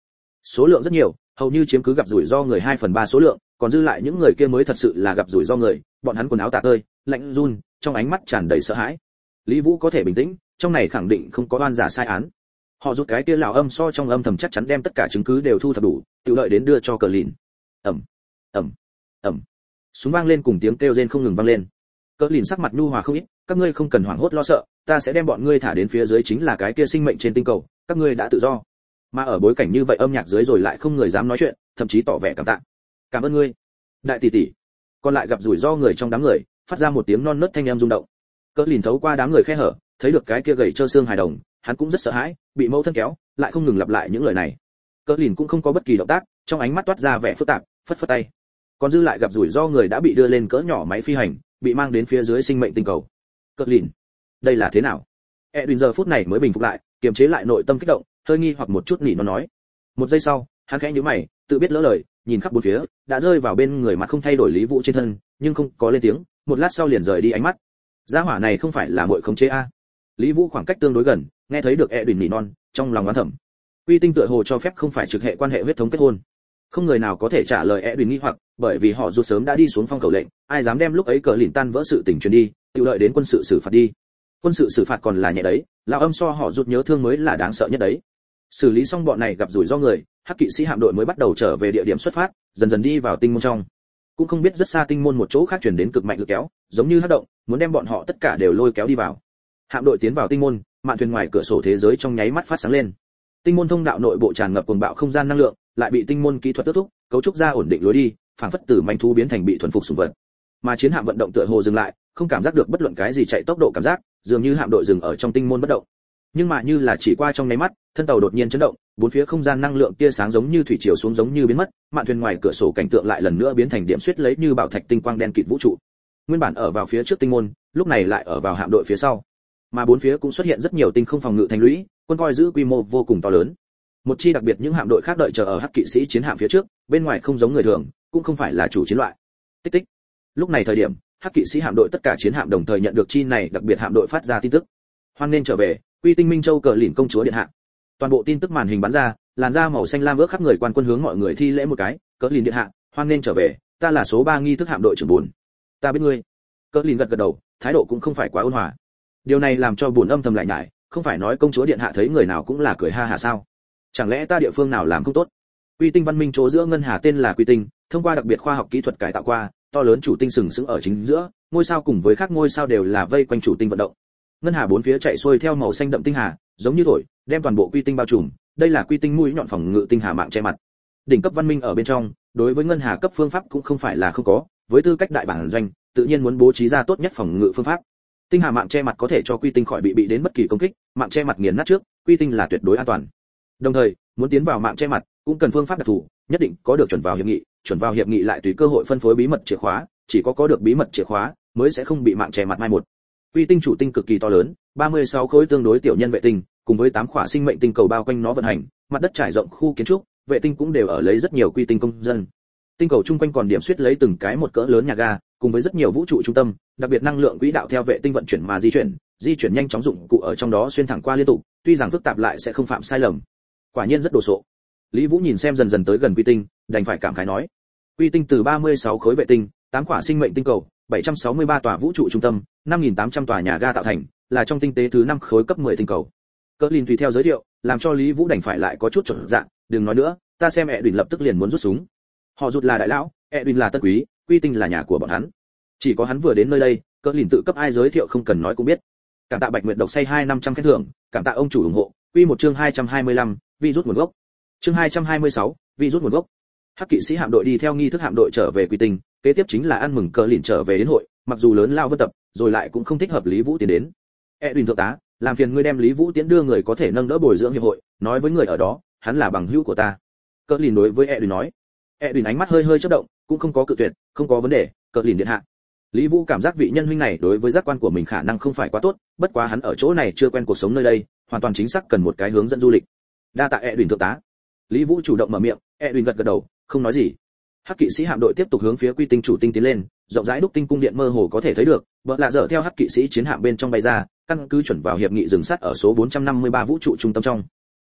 Số lượng rất nhiều, hầu như chiếm cứ gặp rủi ro người hai phần ba số lượng, còn dư lại những người kia mới thật sự là gặp rủi ro người, bọn hắn quần áo tả tơi, lạnh run, trong ánh mắt tràn đầy sợ hãi. Lý Vũ có thể bình tĩnh, trong này khẳng định không có oan giả sai án. Họ rút cái kia lão âm so trong âm thầm chắc chắn đem tất cả chứng cứ đều thu thập đủ, tự lợi đến đưa cho Cờ Lìn. Ầm, ầm, ầm. Súng vang lên cùng tiếng kêu rên không ngừng vang lên. Cờ Lìn sắc mặt nhu hòa không ít, các ngươi không cần hoảng hốt lo sợ, ta sẽ đem bọn ngươi thả đến phía dưới chính là cái kia sinh mệnh trên tinh cầu, các ngươi đã tự do. Mà ở bối cảnh như vậy âm nhạc dưới rồi lại không người dám nói chuyện, thậm chí tỏ vẻ cảm tạ. Cảm ơn ngươi, đại tỷ tỷ. Còn lại gặp rủi ro người trong đám người, phát ra một tiếng non nớt thanh âm rung động. Cờ Lìn thấu qua đám người khe hở, thấy được cái kia gầy trơ xương hài đồng, hắn cũng rất sợ hãi, bị mẫu thân kéo, lại không ngừng lặp lại những lời này. Cờ Lìn cũng không có bất kỳ động tác, trong ánh mắt toát ra vẻ phức tạp, phất phất tay. Còn dư lại gặp rủi ro người đã bị đưa lên cỡ nhỏ máy phi hành, bị mang đến phía dưới sinh mệnh tinh cầu. Cờ Lìn, đây là thế nào? Edwin giờ phút này mới bình phục lại, kiềm chế lại nội tâm kích động, hơi nghi hoặc một chút nỉ nó nói. Một giây sau, hắn khẽ nhíu mày, tự biết lỡ lời, nhìn khắp bốn phía, đã rơi vào bên người mặt không thay đổi Lý Vũ trên thân, nhưng không có lên tiếng, một lát sau liền rời đi ánh mắt. Gia hỏa này không phải là muội khống chế a? Lý Vũ khoảng cách tương đối gần, nghe thấy được Edwin nỉ non, trong lòng oán thầm. Quy tinh tựa hồ cho phép không phải trực hệ quan hệ huyết thống kết hôn. Không người nào có thể trả lời Edwin nghi hoặc, bởi vì họ rút sớm đã đi xuống phong khẩu lệnh, ai dám đem lúc ấy Cờ Lìn tan vỡ sự tình truyền đi, tự đợi đến quân sự xử phạt đi. Quân sự xử phạt còn là nhẹ đấy, lão âm so họ rút nhớ thương mới là đáng sợ nhất đấy. Xử lý xong bọn này gặp rủi ro người, hắc kỵ sĩ hạm đội mới bắt đầu trở về địa điểm xuất phát, dần dần đi vào tinh môn trong. Cũng không biết rất xa tinh môn một chỗ khác truyền đến cực mạnh lực kéo, giống như hắc động, muốn đem bọn họ tất cả đều lôi kéo đi vào. Hạm đội tiến vào tinh môn, mạn thuyền ngoài cửa sổ thế giới trong nháy mắt phát sáng lên. Tinh môn thông đạo nội bộ tràn ngập cuồng bạo không gian năng lượng, lại bị tinh môn kỹ thuật kết thúc, cấu trúc ra ổn định lối đi, phảng phất từ manh thú biến thành bị thuần phục sủng vật. Mà chiến hạm vận động tựa hồ dừng lại, không cảm giác được bất luận cái gì chạy tốc độ cảm giác, dường như hạm đội dừng ở trong tinh môn bất động. Nhưng mà như là chỉ qua trong nháy mắt, thân tàu đột nhiên chấn động, bốn phía không gian năng lượng tia sáng giống như thủy triều xuống giống như biến mất, mạn thuyền ngoài cửa sổ cảnh tượng lại lần nữa biến thành điểm xuyết lấy như bảo thạch tinh quang đen kịt vũ trụ. Nguyên bản ở vào phía trước tinh môn, lúc này lại ở vào hạm đội phía sau. Mà bốn phía cũng xuất hiện rất nhiều tinh không phòng ngự thành lũy, quân coi giữ quy mô vô cùng to lớn. Một chi đặc biệt những hạm đội khác đợi chờ ở hắc kỵ sĩ chiến hạm phía trước, bên ngoài không giống người thường, cũng không phải là chủ chiến loại. Tích tích. Lúc này thời điểm, hắc kỵ sĩ hạm đội tất cả chiến hạm đồng thời nhận được chi này đặc biệt hạm đội phát ra tin tức. Hoan nên trở về, Quy Tinh Minh Châu Cờ Lìn công chúa điện hạ. Toàn bộ tin tức màn hình bắn ra, làn da màu xanh lam ước khắp người quan quân hướng mọi người thi lễ một cái, Cờ Lìn điện hạ, hoan nên trở về, ta là số ba nghi thức hạm đội trưởng bốn. Ta biết ngươi. Cờ Lìn gật gật đầu, thái độ cũng không phải quá ôn hòa. Điều này làm cho buồn âm thầm lại nhải, không phải nói công chúa điện hạ thấy người nào cũng là cười ha hà sao? Chẳng lẽ ta địa phương nào làm không tốt? Quy Tinh văn minh chỗ giữa ngân hà tên là Quy Tinh, thông qua đặc biệt khoa học kỹ thuật cải tạo qua, to lớn chủ tinh sừng sững ở chính giữa, ngôi sao cùng với các ngôi sao đều là vây quanh chủ tinh vận động. Ngân hà bốn phía chạy xuôi theo màu xanh đậm tinh hà, giống như thổi, đem toàn bộ Quy Tinh bao trùm, đây là Quy Tinh mũi nhọn phòng ngự tinh hà mạng che mặt. Đỉnh cấp văn minh ở bên trong, đối với ngân hà cấp phương pháp cũng không phải là không có, với tư cách đại bản doanh, tự nhiên muốn bố trí ra tốt nhất phòng ngự phương pháp. Tinh hà mạng che mặt có thể cho Quy Tinh khỏi bị bị đến bất kỳ công kích, mạng che mặt nghiền nát trước, Quy Tinh là tuyệt đối an toàn. Đồng thời, muốn tiến vào mạng che mặt, cũng cần phương pháp đặc thù, nhất định có được chuẩn vào hiệp nghị, chuẩn vào hiệp nghị lại tùy cơ hội phân phối bí mật chìa khóa, chỉ có có được bí mật chìa khóa mới sẽ không bị mạng che mặt mai một. Quy Tinh chủ tinh cực kỳ to lớn, ba mươi sáu khối tương đối tiểu nhân vệ tinh, cùng với tám khỏa sinh mệnh tinh cầu bao quanh nó vận hành, mặt đất trải rộng khu kiến trúc, vệ tinh cũng đều ở lấy rất nhiều Quy Tinh công dân. Tinh cầu chung quanh còn điểm xuyết lấy từng cái một cỡ lớn nhà ga, cùng với rất nhiều vũ trụ trung tâm, đặc biệt năng lượng quỹ đạo theo vệ tinh vận chuyển mà di chuyển, di chuyển nhanh chóng dụng cụ ở trong đó xuyên thẳng qua liên tục, tuy rằng phức tạp lại sẽ không phạm sai lầm. Quả nhiên rất đồ sộ. Lý Vũ nhìn xem dần dần tới gần Quy Tinh, đành phải cảm khái nói: Quy Tinh từ ba mươi sáu khối vệ tinh, tám quả sinh mệnh tinh cầu, bảy trăm sáu mươi ba tòa vũ trụ trung tâm, năm nghìn tám trăm tòa nhà ga tạo thành, là trong tinh tế thứ năm khối cấp mười tinh cầu. Cỡ Lìn tùy theo giới thiệu, làm cho Lý Vũ đành phải lại có chút chột dạ, đừng nói nữa, ta xem Edwin lập tức liền muốn rút súng. Họ rút là đại lão, Edwin là tân quý, Quy Tinh là nhà của bọn hắn. Chỉ có hắn vừa đến nơi đây, Cỡ Lìn tự cấp ai giới thiệu không cần nói cũng biết. Cảm tạ Bạch Nguyệt độc say hai năm trăm khen thưởng, cảm tạ ông chủ ủng hộ. Quy một chương hai trăm hai mươi lăm, vi rút nguồn gốc. Chương hai trăm hai mươi sáu, vi rút nguồn gốc. Hắc kỵ sĩ hạm đội đi theo nghi thức hạm đội trở về Quy Tinh, kế tiếp chính là ăn mừng Cờ Lìn trở về đến hội, mặc dù lớn lao vân tập, rồi lại cũng không thích hợp Lý Vũ tiến đến. Edwin thượng tá, làm phiền ngươi đem Lý Vũ tiến đưa người có thể nâng đỡ bồi dưỡng hiệp hội, nói với người ở đó, hắn là bằng hữu của ta. Cờ Lìn đối với Edwin nói. Edwin ánh mắt hơi hơi chớp động, cũng không có cự tuyệt, không có vấn đề, Cờ Lìn điện hạ. Lý Vũ cảm giác vị nhân huynh này đối với giác quan của mình khả năng không phải quá tốt, bất quá hắn ở chỗ này chưa quen cuộc sống nơi đây, hoàn toàn chính xác cần một cái hướng dẫn du lịch. Đa tạ Edwin thượng tá. Lý Vũ chủ động mở miệng, Edwin gật gật đầu, không nói gì. Hắc kỵ sĩ hạm đội tiếp tục hướng phía Quy Tinh chủ tinh tiến lên, rộng rãi đúc tinh cung điện mơ hồ có thể thấy được, bợ lạ dở theo hắc kỵ sĩ chiến hạm bên trong bay ra, căn cứ chuẩn vào hiệp nghị dừng sát ở số bốn trăm năm mươi ba vũ trụ trung tâm trong.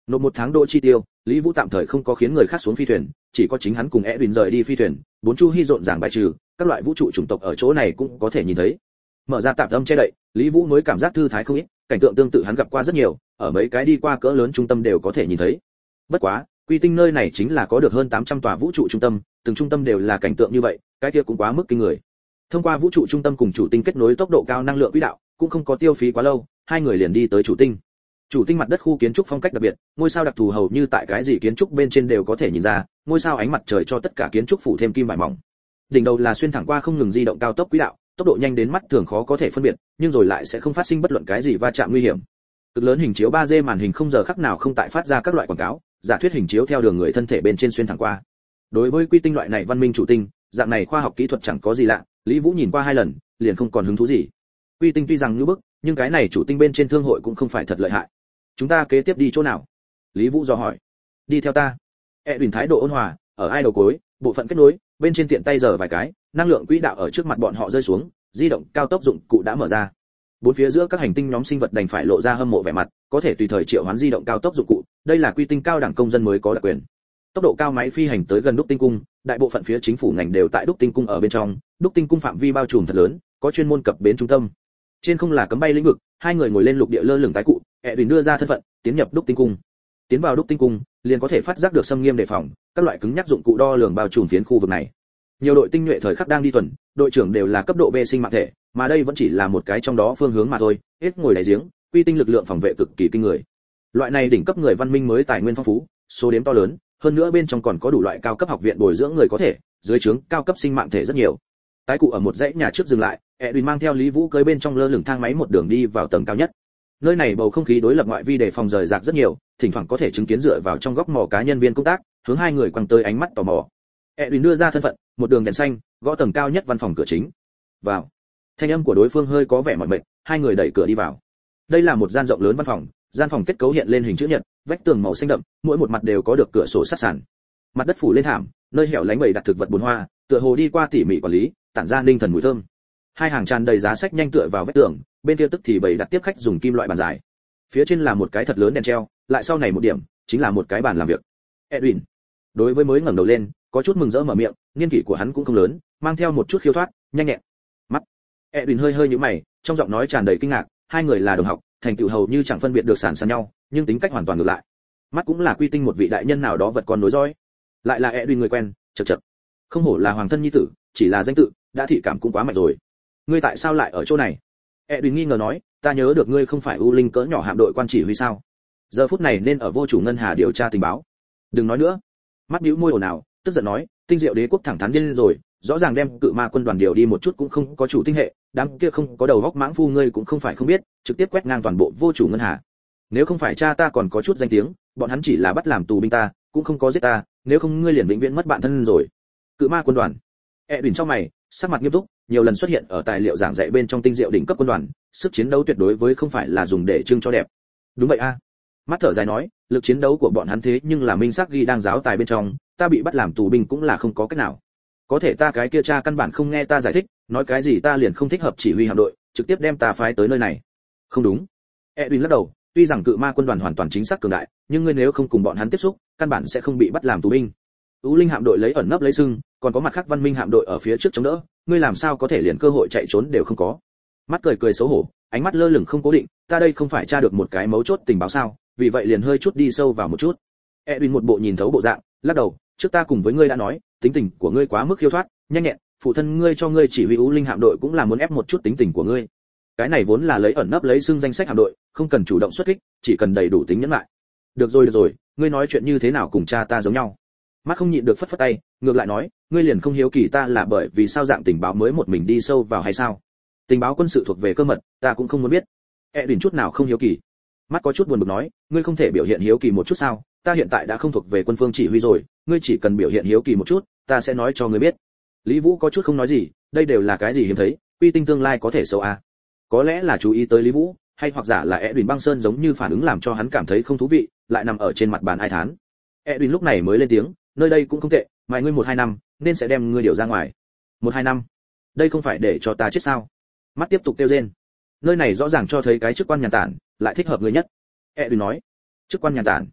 Nộp một tháng đỗ chi tiêu, Lý Vũ tạm thời không có khiến người khác xuống phi thuyền, chỉ có chính hắn cùng Edwin rời đi phi thuyền, bốn chu hy rộn ràng bài trừ, các loại vũ trụ chủng tộc ở chỗ này cũng có thể nhìn thấy. Mở ra tạm âm che đậy, Lý Vũ mới cảm giác thư thái không ít, cảnh tượng tương tự hắn gặp qua rất nhiều, ở mấy cái đi qua cỡ lớn trung tâm đều có thể nhìn thấy. Bất quá, Quy Tinh nơi này chính là có được hơn tám trăm tòa vũ trụ trung tâm, từng trung tâm đều là cảnh tượng như vậy, cái kia cũng quá mức kinh người. Thông qua vũ trụ trung tâm cùng chủ tinh kết nối tốc độ cao năng lượng quỹ đạo, cũng không có tiêu phí quá lâu, hai người liền đi tới chủ tinh. Chủ tinh mặt đất khu kiến trúc phong cách đặc biệt, ngôi sao đặc thù hầu như tại cái gì kiến trúc bên trên đều có thể nhìn ra, ngôi sao ánh mặt trời cho tất cả kiến trúc phủ thêm kim vải mỏng. Đỉnh đầu là xuyên thẳng qua không ngừng di động cao tốc quỹ đạo, tốc độ nhanh đến mắt thường khó có thể phân biệt, nhưng rồi lại sẽ không phát sinh bất luận cái gì va chạm nguy hiểm. Cực lớn hình chiếu ba D màn hình không giờ khắc nào không tại phát ra các loại quảng cáo, giả thuyết hình chiếu theo đường người thân thể bên trên xuyên thẳng qua. Đối với Quy Tinh loại này văn minh chủ tinh, dạng này khoa học kỹ thuật chẳng có gì lạ, Lý Vũ nhìn qua hai lần, liền không còn hứng thú gì. Quy Tinh tuy rằng như bức, nhưng cái này chủ tinh bên trên thương hội cũng không phải thật lợi hại. Chúng ta kế tiếp đi chỗ nào? Lý Vũ dò hỏi. Đi theo ta. Edwin thái độ ôn hòa, ở ai đầu cuối, bộ phận kết nối, bên trên tiện tay giở vài cái, năng lượng quỹ đạo ở trước mặt bọn họ rơi xuống, di động cao tốc dụng cụ đã mở ra. Bốn phía giữa các hành tinh nhóm sinh vật đành phải lộ ra hâm mộ vẻ mặt, có thể tùy thời triệu hoán di động cao tốc dụng cụ, đây là Quy Tinh cao đẳng công dân mới có đặc quyền. Tốc độ cao máy phi hành tới gần Đúc Tinh cung, đại bộ phận phía chính phủ ngành đều tại Đúc Tinh cung ở bên trong, Đúc Tinh cung phạm vi bao trùm thật lớn, có chuyên môn cập bến trung tâm. Trên không là cấm bay lĩnh vực, hai người ngồi lên lục địa lơ lửng tái cụ, Edwin đưa ra thân phận, tiến nhập Đúc Tinh cung. Tiến vào Đúc Tinh cung, liền có thể phát giác được xâm nghiêm đề phòng, các loại cứng nhắc dụng cụ đo lường bao trùm phiến khu vực này. Nhiều đội tinh nhuệ thời khắc đang đi tuần, đội trưởng đều là cấp độ B sinh mạng thể, mà đây vẫn chỉ là một cái trong đó phương hướng mà thôi, hết ngồi đáy giếng, Quy Tinh lực lượng phòng vệ cực kỳ kinh người. Loại này đỉnh cấp người văn minh mới tài nguyên phong phú, số đếm to lớn, hơn nữa bên trong còn có đủ loại cao cấp học viện bồi dưỡng người có thể, dưới trướng cao cấp sinh mạng thể rất nhiều. Tái cụ ở một dãy nhà trước dừng lại, Edwin mang theo Lý Vũ cưỡi bên trong lơ lửng thang máy một đường đi vào tầng cao nhất. Nơi này bầu không khí đối lập ngoại vi đề phòng rời rạc rất nhiều, thỉnh thoảng có thể chứng kiến dựa vào trong góc mỏ cá nhân viên công tác, hướng hai người quăng tới ánh mắt tò mò. Edwin đưa ra thân phận, một đường đèn xanh, gõ tầng cao nhất văn phòng cửa chính. Vào. Thanh âm của đối phương hơi có vẻ mỏi mệt, hai người đẩy cửa đi vào. Đây là một gian rộng lớn văn phòng, gian phòng kết cấu hiện lên hình chữ nhật, vách tường màu xanh đậm, mỗi một mặt đều có được cửa sổ sát sàn. Mặt đất phủ lên thảm, nơi hẻo lánh bày đặt thực vật bồn hoa, tựa hồ đi qua tỉ mỉ quản lý, tản ra linh thần mùi thơm. Hai hàng tràn đầy giá sách nhanh tựa vào vách tường, bên kia tức thì bày đặt tiếp khách dùng kim loại bàn dài. Phía trên là một cái thật lớn đèn treo, lại sau này một điểm, chính là một cái bàn làm việc. Edwin, đối với mới ngẩng đầu lên, có chút mừng rỡ mở miệng, niên kỷ của hắn cũng không lớn, mang theo một chút khiêu thoát, nhanh nhẹn. Mắt. Edwin hơi hơi nhíu mày, trong giọng nói tràn đầy kinh ngạc, hai người là đồng học, thành tựu hầu như chẳng phân biệt được sản sàn nhau, nhưng tính cách hoàn toàn ngược lại. Mắt cũng là Quy Tinh một vị đại nhân nào đó vật con nối dõi, lại là Edwin người quen, chậc chậc. Không hổ là hoàng thân nhi tử, chỉ là danh tự, đã thị cảm cũng quá mạnh rồi. Ngươi tại sao lại ở chỗ này? Edwin nghi ngờ nói, ta nhớ được ngươi không phải U Linh cỡ nhỏ hạm đội quan chỉ huy sao? Giờ phút này nên ở vô chủ ngân hà điều tra tình báo. Đừng nói nữa. Mắt bĩu môi ồn ào, tức giận nói, Tinh Diệu Đế quốc thẳng thắn điên rồi, rõ ràng đem cự ma quân đoàn điều đi một chút cũng không có chủ tinh hệ, đám kia không có đầu góc mãng phu ngươi cũng không phải không biết, trực tiếp quét ngang toàn bộ vô chủ ngân hà. Nếu không phải cha ta còn có chút danh tiếng, bọn hắn chỉ là bắt làm tù binh ta, cũng không có giết ta, nếu không ngươi liền vĩnh viễn mất bạn thân rồi. Cự ma quân đoàn. Edwin trong mày, sắc mặt nghiêm túc, nhiều lần xuất hiện ở tài liệu giảng dạy bên trong Tinh Diệu đỉnh cấp quân đoàn, sức chiến đấu tuyệt đối với không phải là dùng để trưng cho đẹp. Đúng vậy a. Mắt thở dài nói, lực chiến đấu của bọn hắn thế nhưng là minh xác ghi đang giáo tài bên trong, ta bị bắt làm tù binh cũng là không có cách nào. Có thể ta cái kia cha căn bản không nghe ta giải thích, nói cái gì ta liền không thích hợp chỉ huy hạm đội, trực tiếp đem ta phái tới nơi này. Không đúng. Edwin lắc đầu, tuy rằng cự ma quân đoàn hoàn toàn chính xác cường đại, nhưng ngươi nếu không cùng bọn hắn tiếp xúc, căn bản sẽ không bị bắt làm tù binh. U Linh hạm đội lấy ẩn nấp lấy sưng, còn có mặt khác văn minh hạm đội ở phía trước chống đỡ, ngươi làm sao có thể liền cơ hội chạy trốn đều không có. Mắt cười cười xấu hổ, ánh mắt lơ lửng không cố định, ta đây không phải tra được một cái mấu chốt tình báo sao, vì vậy liền hơi chút đi sâu vào một chút. Edwin một bộ nhìn thấu bộ dạng, lắc đầu, trước ta cùng với ngươi đã nói, tính tình của ngươi quá mức khiêu thoát, nhanh nhẹn, phụ thân ngươi cho ngươi chỉ huy U Linh hạm đội cũng là muốn ép một chút tính tình của ngươi. Cái này vốn là lấy ẩn nấp lấy xưng danh sách hạm đội, không cần chủ động xuất kích, chỉ cần đầy đủ tính nhẫn lại. Được rồi được rồi, ngươi nói chuyện như thế nào cùng cha ta giống nhau. Mắt không nhịn được phất phất tay, ngược lại nói, ngươi liền không hiếu kỳ ta là bởi vì sao dạng tình báo mới một mình đi sâu vào hay sao? Tình báo quân sự thuộc về cơ mật, ta cũng không muốn biết. Edwin chút nào không hiếu kỳ. Mắt có chút buồn bực nói, ngươi không thể biểu hiện hiếu kỳ một chút sao? Ta hiện tại đã không thuộc về quân phương chỉ huy rồi, ngươi chỉ cần biểu hiện hiếu kỳ một chút, ta sẽ nói cho ngươi biết. Lý Vũ có chút không nói gì, đây đều là cái gì hiếm thấy, Quy Tinh tương lai có thể xấu à? Có lẽ là chú ý tới Lý Vũ, hay hoặc giả là Edwin băng sơn giống như phản ứng làm cho hắn cảm thấy không thú vị, lại nằm ở trên mặt bàn ai thán. Edwin lúc này mới lên tiếng, nơi đây cũng không tệ, mày ngươi một hai năm, nên sẽ đem ngươi điều ra ngoài. Một hai năm? Đây không phải để cho ta chết sao? Mắt tiếp tục kêu rên. Nơi này rõ ràng cho thấy cái chức quan nhàn tản, lại thích hợp ngươi nhất. Edwin nói. Chức quan nhàn tản?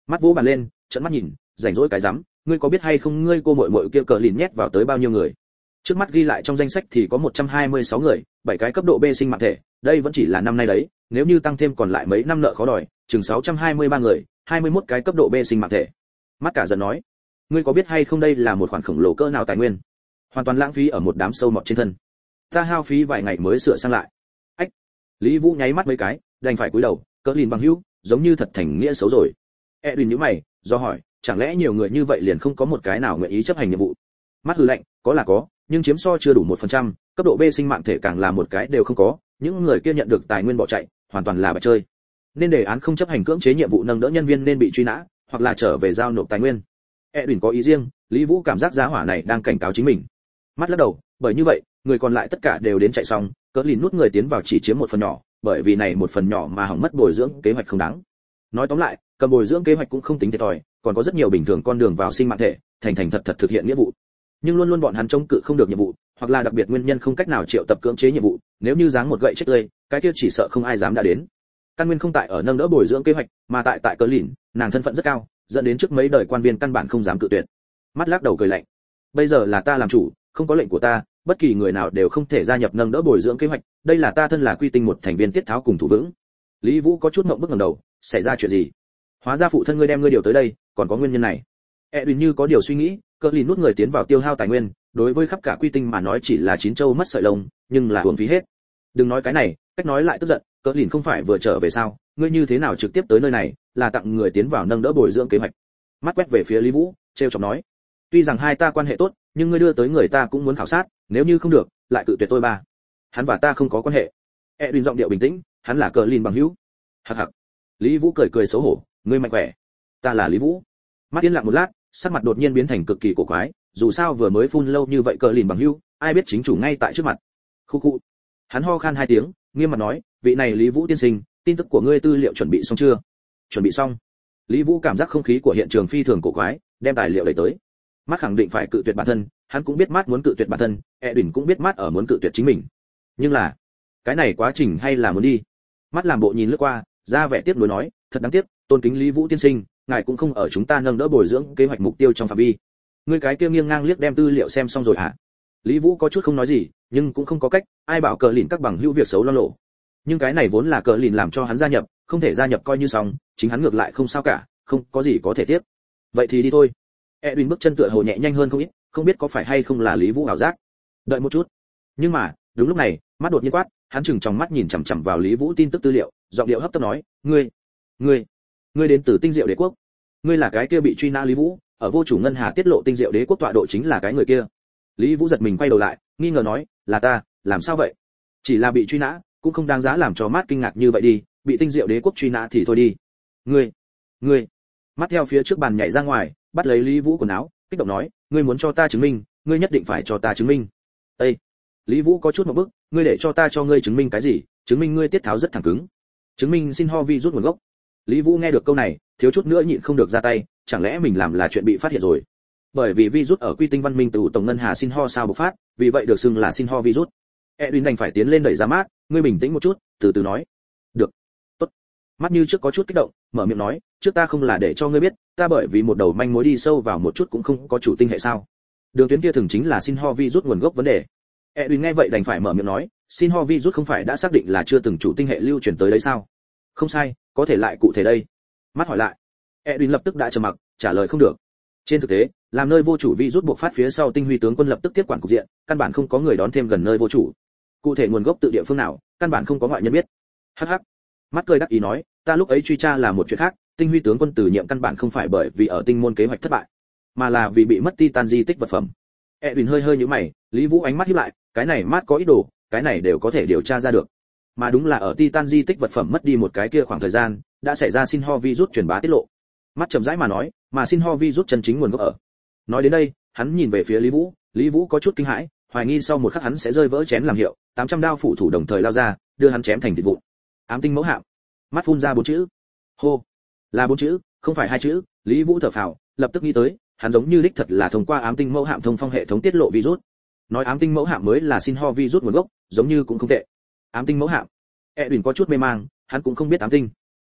Mắt vỗ bàn lên, trợn mắt nhìn, rảnh rỗi cái rắm, ngươi có biết hay không ngươi cô muội muội kia cờ lìn nhét vào tới bao nhiêu người? Trước mắt ghi lại trong danh sách thì có một trăm hai mươi sáu người, bảy cái cấp độ B sinh mạng thể, đây vẫn chỉ là năm nay đấy, nếu như tăng thêm còn lại mấy năm nợ khó đòi, chừng sáu trăm hai mươi ba người, hai mươi mốt cái cấp độ B sinh mạng thể. Mắt cả giận nói, ngươi có biết hay không đây là một khoản khổng lồ cỡ nào tài nguyên? Hoàn toàn lãng phí ở một đám sâu mọt trên thân. Ta hao phí vài ngày mới sửa sang lại. Ách. Lý Vũ nháy mắt mấy cái, đành phải cúi đầu, cỡ lìn bằng hữu, giống như thật thành nghĩa xấu rồi. Edwin nhíu mày, do hỏi, chẳng lẽ nhiều người như vậy liền không có một cái nào nguyện ý chấp hành nhiệm vụ? Mắt hừ lạnh, có là có, nhưng chiếm so chưa đủ một phần trăm, cấp độ B sinh mạng thể càng là một cái đều không có, những người kia nhận được tài nguyên bỏ chạy, hoàn toàn là bạch chơi. Nên đề án không chấp hành cưỡng chế nhiệm vụ nâng đỡ nhân viên nên bị truy nã, hoặc là trở về giao nộp tài nguyên. Edwin có ý riêng, Lý Vũ cảm giác giá hỏa này đang cảnh cáo chính mình. Mắt lắc đầu, bởi như vậy, người còn lại tất cả đều đến chạy xong, cỡ lìn nút người tiến vào chỉ chiếm một phần nhỏ, bởi vì này một phần nhỏ mà hỏng mất bồi dưỡng kế hoạch không đáng. Nói tóm lại, cầm bồi dưỡng kế hoạch cũng không tính thiệt thòi, còn có rất nhiều bình thường con đường vào sinh mạng thể, thành thành thật thật thực hiện nghĩa vụ. Nhưng luôn luôn bọn hắn chống cự không được nhiệm vụ, hoặc là đặc biệt nguyên nhân không cách nào triệu tập cưỡng chế nhiệm vụ, nếu như giáng một gậy chết tươi, cái kia chỉ sợ không ai dám đã đến. Căn nguyên không tại ở nâng đỡ bồi dưỡng kế hoạch, mà tại tại cỡ lìn, nàng thân phận rất cao, dẫn đến trước mấy đời quan viên căn bản không dám cự tuyệt. Mắt lắc đầu cười lạnh. Bây giờ là ta làm chủ, không có lệnh của ta, bất kỳ người nào đều không thể gia nhập nâng đỡ bồi dưỡng kế hoạch, đây là ta thân là quy tinh một thành viên tiết tháo cùng thủ vững. Lý Vũ có chút ngượng bức ngẩng đầu, xảy ra chuyện gì? Hóa ra phụ thân ngươi đem ngươi điều tới đây, còn có nguyên nhân này. Edwin như có điều suy nghĩ, cỡ lìn nút người tiến vào tiêu hao tài nguyên, đối với khắp cả quy tinh mà nói chỉ là chín châu mất sợi lông, nhưng là uổng phí hết. Đừng nói cái này, cách nói lại tức giận, cỡ lìn không phải vừa trở về sao, ngươi như thế nào trực tiếp tới nơi này, là tặng người tiến vào nâng đỡ bồi dưỡng kế hoạch. Mắt quét về phía Lý Vũ, trêu chọc nói, tuy rằng hai ta quan hệ tốt, nhưng ngươi đưa tới người ta cũng muốn khảo sát, nếu như không được, lại cự tuyệt tôi ba. Hắn và ta không có quan hệ. Edwin giọng điệu bình tĩnh, hắn là cờ lìn bằng hữu. Hắc hắc. Lý Vũ cười cười xấu hổ, ngươi mạnh khỏe. Ta là Lý Vũ. Mắt yên lặng một lát, sắc mặt đột nhiên biến thành cực kỳ cổ quái, dù sao vừa mới phun lâu như vậy cờ lìn bằng hữu, ai biết chính chủ ngay tại trước mặt. Khu khu. Hắn ho khan hai tiếng, nghiêm mặt nói, vị này Lý Vũ tiên sinh, tin tức của ngươi tư liệu chuẩn bị xong chưa? Chuẩn bị xong. Lý Vũ cảm giác không khí của hiện trường phi thường cổ quái, đem tài liệu lấy tới. Mắt khẳng định phải cự tuyệt bản thân, hắn cũng biết Mắt muốn cự tuyệt bản thân, Edwin cũng biết Mắt ở muốn cự tuyệt chính mình. Nhưng là, cái này quá trình hay là muốn đi. Mắt làm bộ nhìn lướt qua, ra vẻ tiếc nuối nói, thật đáng tiếc, tôn kính Lý Vũ tiên sinh, ngài cũng không ở chúng ta nâng đỡ bồi dưỡng kế hoạch mục tiêu trong phạm vi. Ngươi cái kia nghiêng ngang liếc đem tư liệu xem xong rồi hả? Lý Vũ có chút không nói gì, nhưng cũng không có cách, ai bảo cờ lìn các bằng hữu việc xấu lo lộ. Nhưng cái này vốn là cờ lìn làm cho hắn gia nhập, không thể gia nhập coi như xong, chính hắn ngược lại không sao cả, không có gì có thể tiếp. Vậy thì đi thôi. Edwin bước chân tựa hồ nhẹ nhanh hơn không ít, không biết có phải hay không là Lý Vũ ảo giác. Đợi một chút. Nhưng mà, đúng lúc này, mắt đột nhiên quát, hắn chừng trong mắt nhìn chằm chằm vào Lý Vũ tin tức tư liệu, giọng điệu hấp tấp nói, "Ngươi, ngươi, ngươi đến từ Tinh Diệu Đế quốc. Ngươi là cái kia bị truy nã Lý Vũ, ở vô chủ ngân hà tiết lộ Tinh Diệu Đế quốc tọa độ chính là cái người kia." Lý Vũ giật mình quay đầu lại, nghi ngờ nói, "Là ta, làm sao vậy? Chỉ là bị truy nã, cũng không đáng giá làm cho mắt kinh ngạc như vậy đi, bị Tinh Diệu Đế quốc truy nã thì thôi đi." "Ngươi, ngươi." Mắt theo phía trước bàn nhảy ra ngoài, bắt lấy Lý Vũ quần áo, kích động nói, "Ngươi muốn cho ta chứng minh, ngươi nhất định phải cho ta chứng minh." Ê! Lý Vũ có chút một bức, "Ngươi để cho ta cho ngươi chứng minh cái gì? Chứng minh ngươi tiết tháo rất thẳng cứng." "Chứng minh xin ho vi rút nguồn gốc." Lý Vũ nghe được câu này, thiếu chút nữa nhịn không được ra tay, chẳng lẽ mình làm là chuyện bị phát hiện rồi? Bởi vì virus ở Quy Tinh Văn Minh từ tổng ngân hà xin ho sao bộc phát, vì vậy được xưng là xin ho virus. Edwin đành phải tiến lên đẩy ra Mát, "Ngươi bình tĩnh một chút, từ từ nói." "Được." "Tốt." Mắt như trước có chút kích động, mở miệng nói, "Trước ta không là để cho ngươi biết, ta bởi vì một đầu manh mối đi sâu vào một chút cũng không có chủ tinh hệ sao? Đường tuyến kia thường chính là xin ho virus nguồn gốc vấn đề." Edwin nghe vậy đành phải mở miệng nói, "Xin ho virus không phải đã xác định là chưa từng chủ tinh hệ lưu truyền tới đấy sao?" "Không sai, có thể lại cụ thể đây?" Mắt hỏi lại. Edwin lập tức đã trầm mặc, trả lời không được. Trên thực tế, làm nơi vô chủ virus buộc phát phía sau Tinh Huy tướng quân lập tức tiếp quản cục diện, căn bản không có người đón thêm gần nơi vô chủ. Cụ thể nguồn gốc tự địa phương nào, căn bản không có ngoại nhân biết. Hắc hắc. Mắt cười đắc ý nói, "Ta lúc ấy truy tra là một chuyện khác, Tinh Huy tướng quân từ nhiệm căn bản không phải bởi vì ở tinh môn kế hoạch thất bại, mà là vì bị mất Titan di tích vật phẩm." Edwin hơi hơi nhíu mày, Lý Vũ ánh mắt híp lại, cái này Mắt có ý đồ, cái này đều có thể điều tra ra được. Mà đúng là ở Titan di tích vật phẩm mất đi một cái kia khoảng thời gian, đã xảy ra xin ho virus truyền bá tiết lộ. Mắt chậm rãi mà nói, mà xin ho virus chân chính nguồn gốc ở. Nói đến đây, hắn nhìn về phía Lý Vũ, Lý Vũ có chút kinh hãi, hoài nghi sau một khắc hắn sẽ rơi vỡ chén làm hiệu, tám trăm đao phủ thủ đồng thời lao ra, đưa hắn chém thành thịt vụn. Ám tinh mẫu hạm. Mắt phun ra bốn chữ. Hô. Là bốn chữ, không phải hai chữ, Lý Vũ thở phào, lập tức nghĩ tới, hắn giống như đích thật là thông qua ám tinh mẫu hạm thông phong hệ thống tiết lộ virus. Nói ám tinh mẫu hạm mới là xin ho virus nguồn gốc, giống như cũng không tệ. Ám tinh mẫu hạm. Edwin có chút mê mang, hắn cũng không biết ám tinh.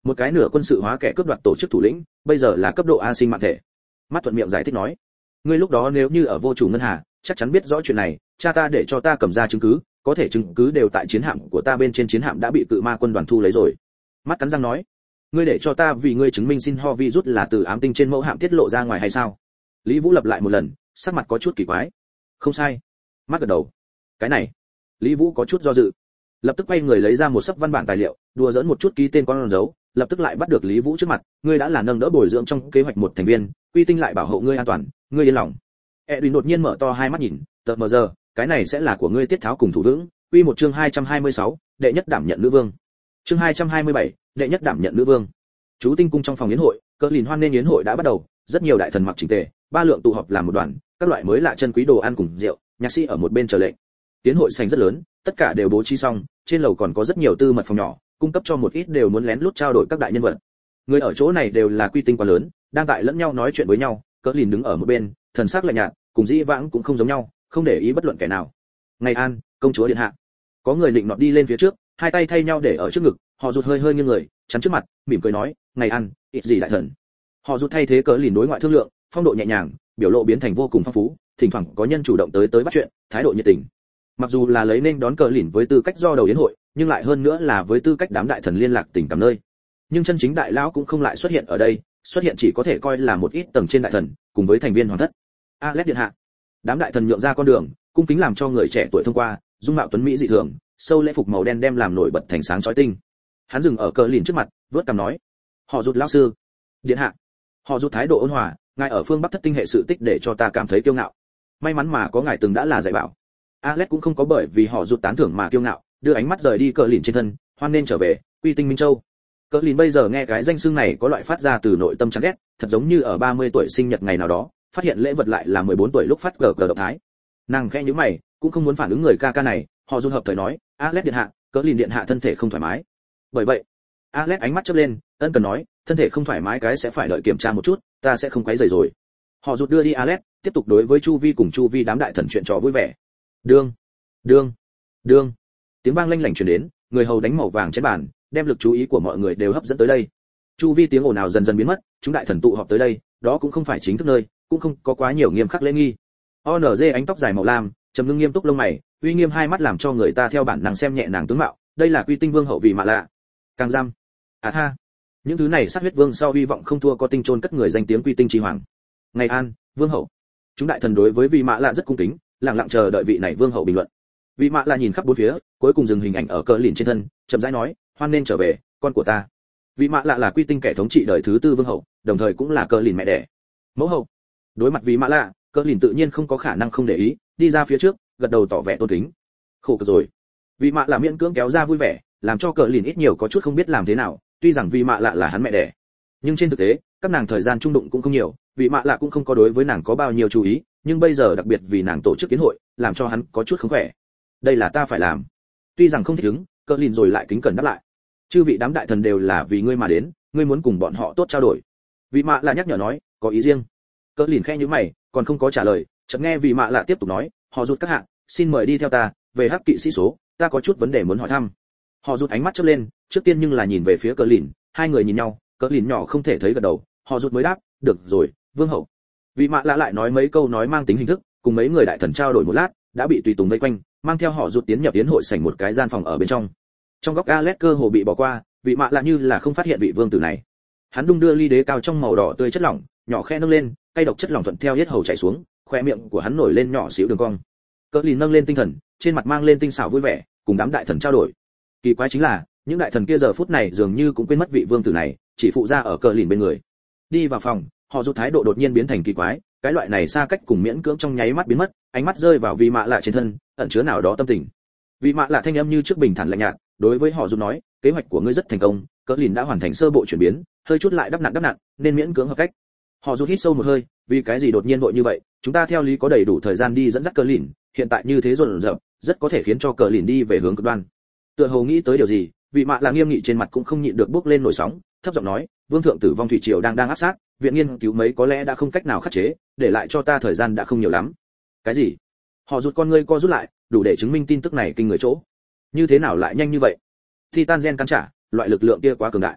một cái nửa quân sự hóa kẻ cướp đoạt tổ chức thủ lĩnh, bây giờ là cấp độ a sinh mạng thể. Mắt thuận miệng giải thích nói, ngươi lúc đó nếu như ở vô chủ ngân hà, chắc chắn biết rõ chuyện này, cha ta để cho ta cầm ra chứng cứ, có thể chứng cứ đều tại chiến hạm của ta bên trên, chiến hạm đã bị cự ma quân đoàn thu lấy rồi. Mắt cắn răng nói, ngươi để cho ta vì ngươi chứng minh xin ho virus là từ ám tinh trên mẫu hạm tiết lộ ra ngoài hay sao? Lý Vũ lặp lại một lần, sắc mặt có chút kỳ quái. Không sai. Mắt gật đầu. Cái này, Lý Vũ có chút do dự, lập tức quay người lấy ra một sấp văn bản tài liệu, đùa dẫn một chút ký tên con dấu, lập tức lại bắt được Lý Vũ trước mặt, ngươi đã là nâng đỡ bồi dưỡng trong kế hoạch một thành viên, Quy Tinh lại bảo hộ ngươi an toàn, ngươi yên lòng. Edwin đột nhiên mở to hai mắt nhìn, tờ mờ giờ, cái này sẽ là của ngươi tiết tháo cùng thủ vững. Quy một chương hai trăm hai mươi sáu, đệ nhất đảm nhận nữ vương. Chương hai trăm hai mươi bảy, đệ nhất đảm nhận nữ vương. Chú tinh cung trong phòng yến hội, cỡ lìn hoan nên yến hội đã bắt đầu, rất nhiều đại thần mặc chỉnh tề, ba lượng tụ họp làm một đoàn, các loại mới lạ chân quý đồ ăn cùng rượu, nhạc sĩ ở một bên chờ lệnh. Yến hội sảnh rất lớn, tất cả đều bố trí xong, trên lầu còn có rất nhiều tư mật phòng nhỏ, cung cấp cho một ít đều muốn lén lút trao đổi các đại nhân vật. Người ở chỗ này đều là Quy Tinh quá lớn, đang tại lẫn nhau nói chuyện với nhau, cỡ lìn đứng ở một bên, thần sắc lạnh nhạt, cùng dĩ vãng cũng không giống nhau, không để ý bất luận kẻ nào. Ngày an, công chúa điện hạ. Có người định nọt đi lên phía trước, hai tay thay nhau để ở trước ngực, họ rụt hơi hơi nghiêng người, chắn trước mặt, mỉm cười nói, ngày an, ít gì đại thần. Họ rụt thay thế cỡ lìn đối ngoại thương lượng, phong độ nhẹ nhàng, biểu lộ biến thành vô cùng phong phú, thỉnh thoảng có nhân chủ động tới tới bắt chuyện, thái độ nhiệt tình. Mặc dù là lấy nên đón cỡ lìn với tư cách do đầu yến hội, nhưng lại hơn nữa là với tư cách đám đại thần liên lạc tình cảm nơi. Nhưng chân chính đại lão cũng không lại xuất hiện ở đây, xuất hiện chỉ có thể coi là một ít tầng trên đại thần, cùng với thành viên hoàng thất. Alex điện hạ. Đám đại thần nhượng ra con đường, cung kính làm cho người trẻ tuổi thông qua, dung mạo tuấn mỹ dị thường, sâu lễ phục màu đen đem làm nổi bật thành sáng chói tinh. Hắn dừng ở cờ lìn trước mặt, vớt cằm nói, họ rụt lão sư. Điện hạ. Họ rụt thái độ ôn hòa, ngài ở phương bắc thất tinh hệ sự tích để cho ta cảm thấy kiêu ngạo. May mắn mà có ngài từng đã là dạy bảo. Alex cũng không có bởi vì họ rụt tán thưởng mà kiêu ngạo, đưa ánh mắt rời đi cờ lìn trên thân, hoan nên trở về, Quy Tinh Minh Châu. Cờ lìn bây giờ nghe cái danh xưng này có loại phát ra từ nội tâm chán ghét, thật giống như ở ba mươi tuổi sinh nhật ngày nào đó, phát hiện lễ vật lại là mười bốn tuổi lúc phát gờ gờ động thái. Nàng khẽ nhíu mày, cũng không muốn phản ứng người ca ca này, họ run hợp thời nói, Alex điện hạ, cỡ lìn điện hạ thân thể không thoải mái. Bởi vậy, Alex ánh mắt chớp lên, ân cần nói, thân thể không thoải mái cái sẽ phải đợi kiểm tra một chút, ta sẽ không quấy rầy rồi. Họ rụt đưa đi Alex, tiếp tục đối với Chu Vi cùng Chu Vi đám đại thần chuyện trò vui vẻ. Đương, đương, đương. Tiếng vang lanh lảnh truyền đến, người hầu đánh màu vàng trên bàn, đem lực chú ý của mọi người đều hấp dẫn tới đây. Chu Vi tiếng ồn ào dần dần biến mất, chúng đại thần tụ họp tới đây, đó cũng không phải chính thức nơi, cũng không có quá nhiều nghiêm khắc lễ nghi. o en giê ánh tóc dài màu lam, trầm ngưng nghiêm túc lông mày, uy nghiêm hai mắt làm cho người ta theo bản năng xem nhẹ nàng tướng mạo, đây là Quy Tinh vương hậu Vì Mạ Lạ. Càng giam. À ha. Những thứ này sát huyết vương sau hy vọng không thua có tinh trôn cất người danh tiếng Quy Tinh chi hoàng. Ngày an, vương hậu. Chúng đại thần đối với Vì Mạ Lạ rất cung kính, lặng lặng chờ đợi vị này vương hậu bình luận. Vì Mạ Lạ nhìn khắp bốn phía, cuối cùng dừng hình ảnh ở cờ lìn trên thân, chậm rãi nói, hoan nên trở về, con của ta. Vì Mạ Lạ là Quy Tinh kẻ thống trị đời thứ tư vương hậu, đồng thời cũng là cờ lìn mẹ đẻ. Mẫu hậu. Đối mặt Vì Mạ Lạ, cờ lìn tự nhiên không có khả năng không để ý, đi ra phía trước, gật đầu tỏ vẻ tôn kính. Khổ cực rồi. Vì Mạ Lạ miễn cưỡng kéo ra vui vẻ, làm cho cờ lìn ít nhiều có chút không biết làm thế nào, tuy rằng Vì Mạ Lạ là hắn mẹ đẻ, nhưng trên thực tế, các nàng thời gian chung đụng cũng không nhiều, Vì Mạ Lạ cũng không có đối với nàng có bao nhiêu chú ý, nhưng bây giờ đặc biệt vì nàng tổ chức kiến hội, làm cho hắn có chút không khỏe. Đây là ta phải làm. Tuy rằng không thích ứng, cờ lìn rồi lại kính cẩn đáp lại. Chư vị đám đại thần đều là vì ngươi mà đến, ngươi muốn cùng bọn họ tốt trao đổi. Vì Mạ Lạ nhắc nhở nói, có ý riêng. Cờ lìn khẽ nhíu mày, còn không có trả lời, chợt nghe Vì Mạ Lạ tiếp tục nói, họ rụt các hạ, xin mời đi theo ta, về hắc kỵ sĩ số, ta có chút vấn đề muốn hỏi thăm. Họ rụt ánh mắt chớp lên, trước tiên nhưng là nhìn về phía cờ lìn, hai người nhìn nhau, cờ lìn nhỏ không thể thấy gật đầu, họ rụt mới đáp, được rồi, vương hậu. Vì Mạ Lạ lại nói mấy câu nói mang tính hình thức, cùng mấy người đại thần trao đổi một lát, đã bị tùy tùng vây quanh, mang theo họ rụt tiến nhập tiến hội sảnh một cái gian phòng ở bên trong. Trong góc Alex cơ hồ bị bỏ qua, Vị Mạ Lạ như là không phát hiện vị vương tử này. Hắn đung đưa ly đế cao trong màu đỏ tươi chất lỏng, nhỏ khe nâng lên, cay độc chất lỏng thuận theo yết hầu chảy xuống, khoe miệng của hắn nổi lên nhỏ xíu đường cong. Cỡ lìn nâng lên tinh thần, trên mặt mang lên tinh xảo vui vẻ, cùng đám đại thần trao đổi. Kỳ quái chính là, những đại thần kia giờ phút này dường như cũng quên mất vị vương tử này, chỉ phụ ra ở cỡ lìn bên người. Đi vào phòng, họ rụt thái độ đột nhiên biến thành kỳ quái, cái loại này xa cách cùng miễn cưỡng trong nháy mắt biến mất, ánh mắt rơi vào Vị Mạ Lạ trên thân, ẩn chứa nào đó tâm tình. Vị Mạ Lạ thanh âm như trước bình thản lạnh nhạt, đối với họ rụt nói, kế hoạch của ngươi rất thành công, cỡ lìn đã hoàn thành sơ bộ chuyển biến, hơi chút lại đắp nặn đắp nặn, nên miễn cưỡng hợp cách. Họ rụt hít sâu một hơi, vì cái gì đột nhiên vội như vậy, chúng ta theo lý có đầy đủ thời gian đi dẫn dắt cỡ lìn, hiện tại như thế rộn rợp, rất có thể khiến cho cỡ lìn đi về hướng cực đoan. Tựa hồ nghĩ tới điều gì, Vị Mạ Lạ nghiêm nghị trên mặt cũng không nhịn được bốc lên nổi sóng, thấp giọng nói, vương thượng tử vong thủy triều đang đang áp sát, viện nghiên cứu mấy có lẽ đã không cách nào khắc chế, để lại cho ta thời gian đã không nhiều lắm. Cái gì? Họ rụt con ngươi co rút lại, đủ để chứng minh tin tức này kinh người chỗ. Như thế nào lại nhanh như vậy? Titan gen cắn trả, loại lực lượng kia quá cường đại.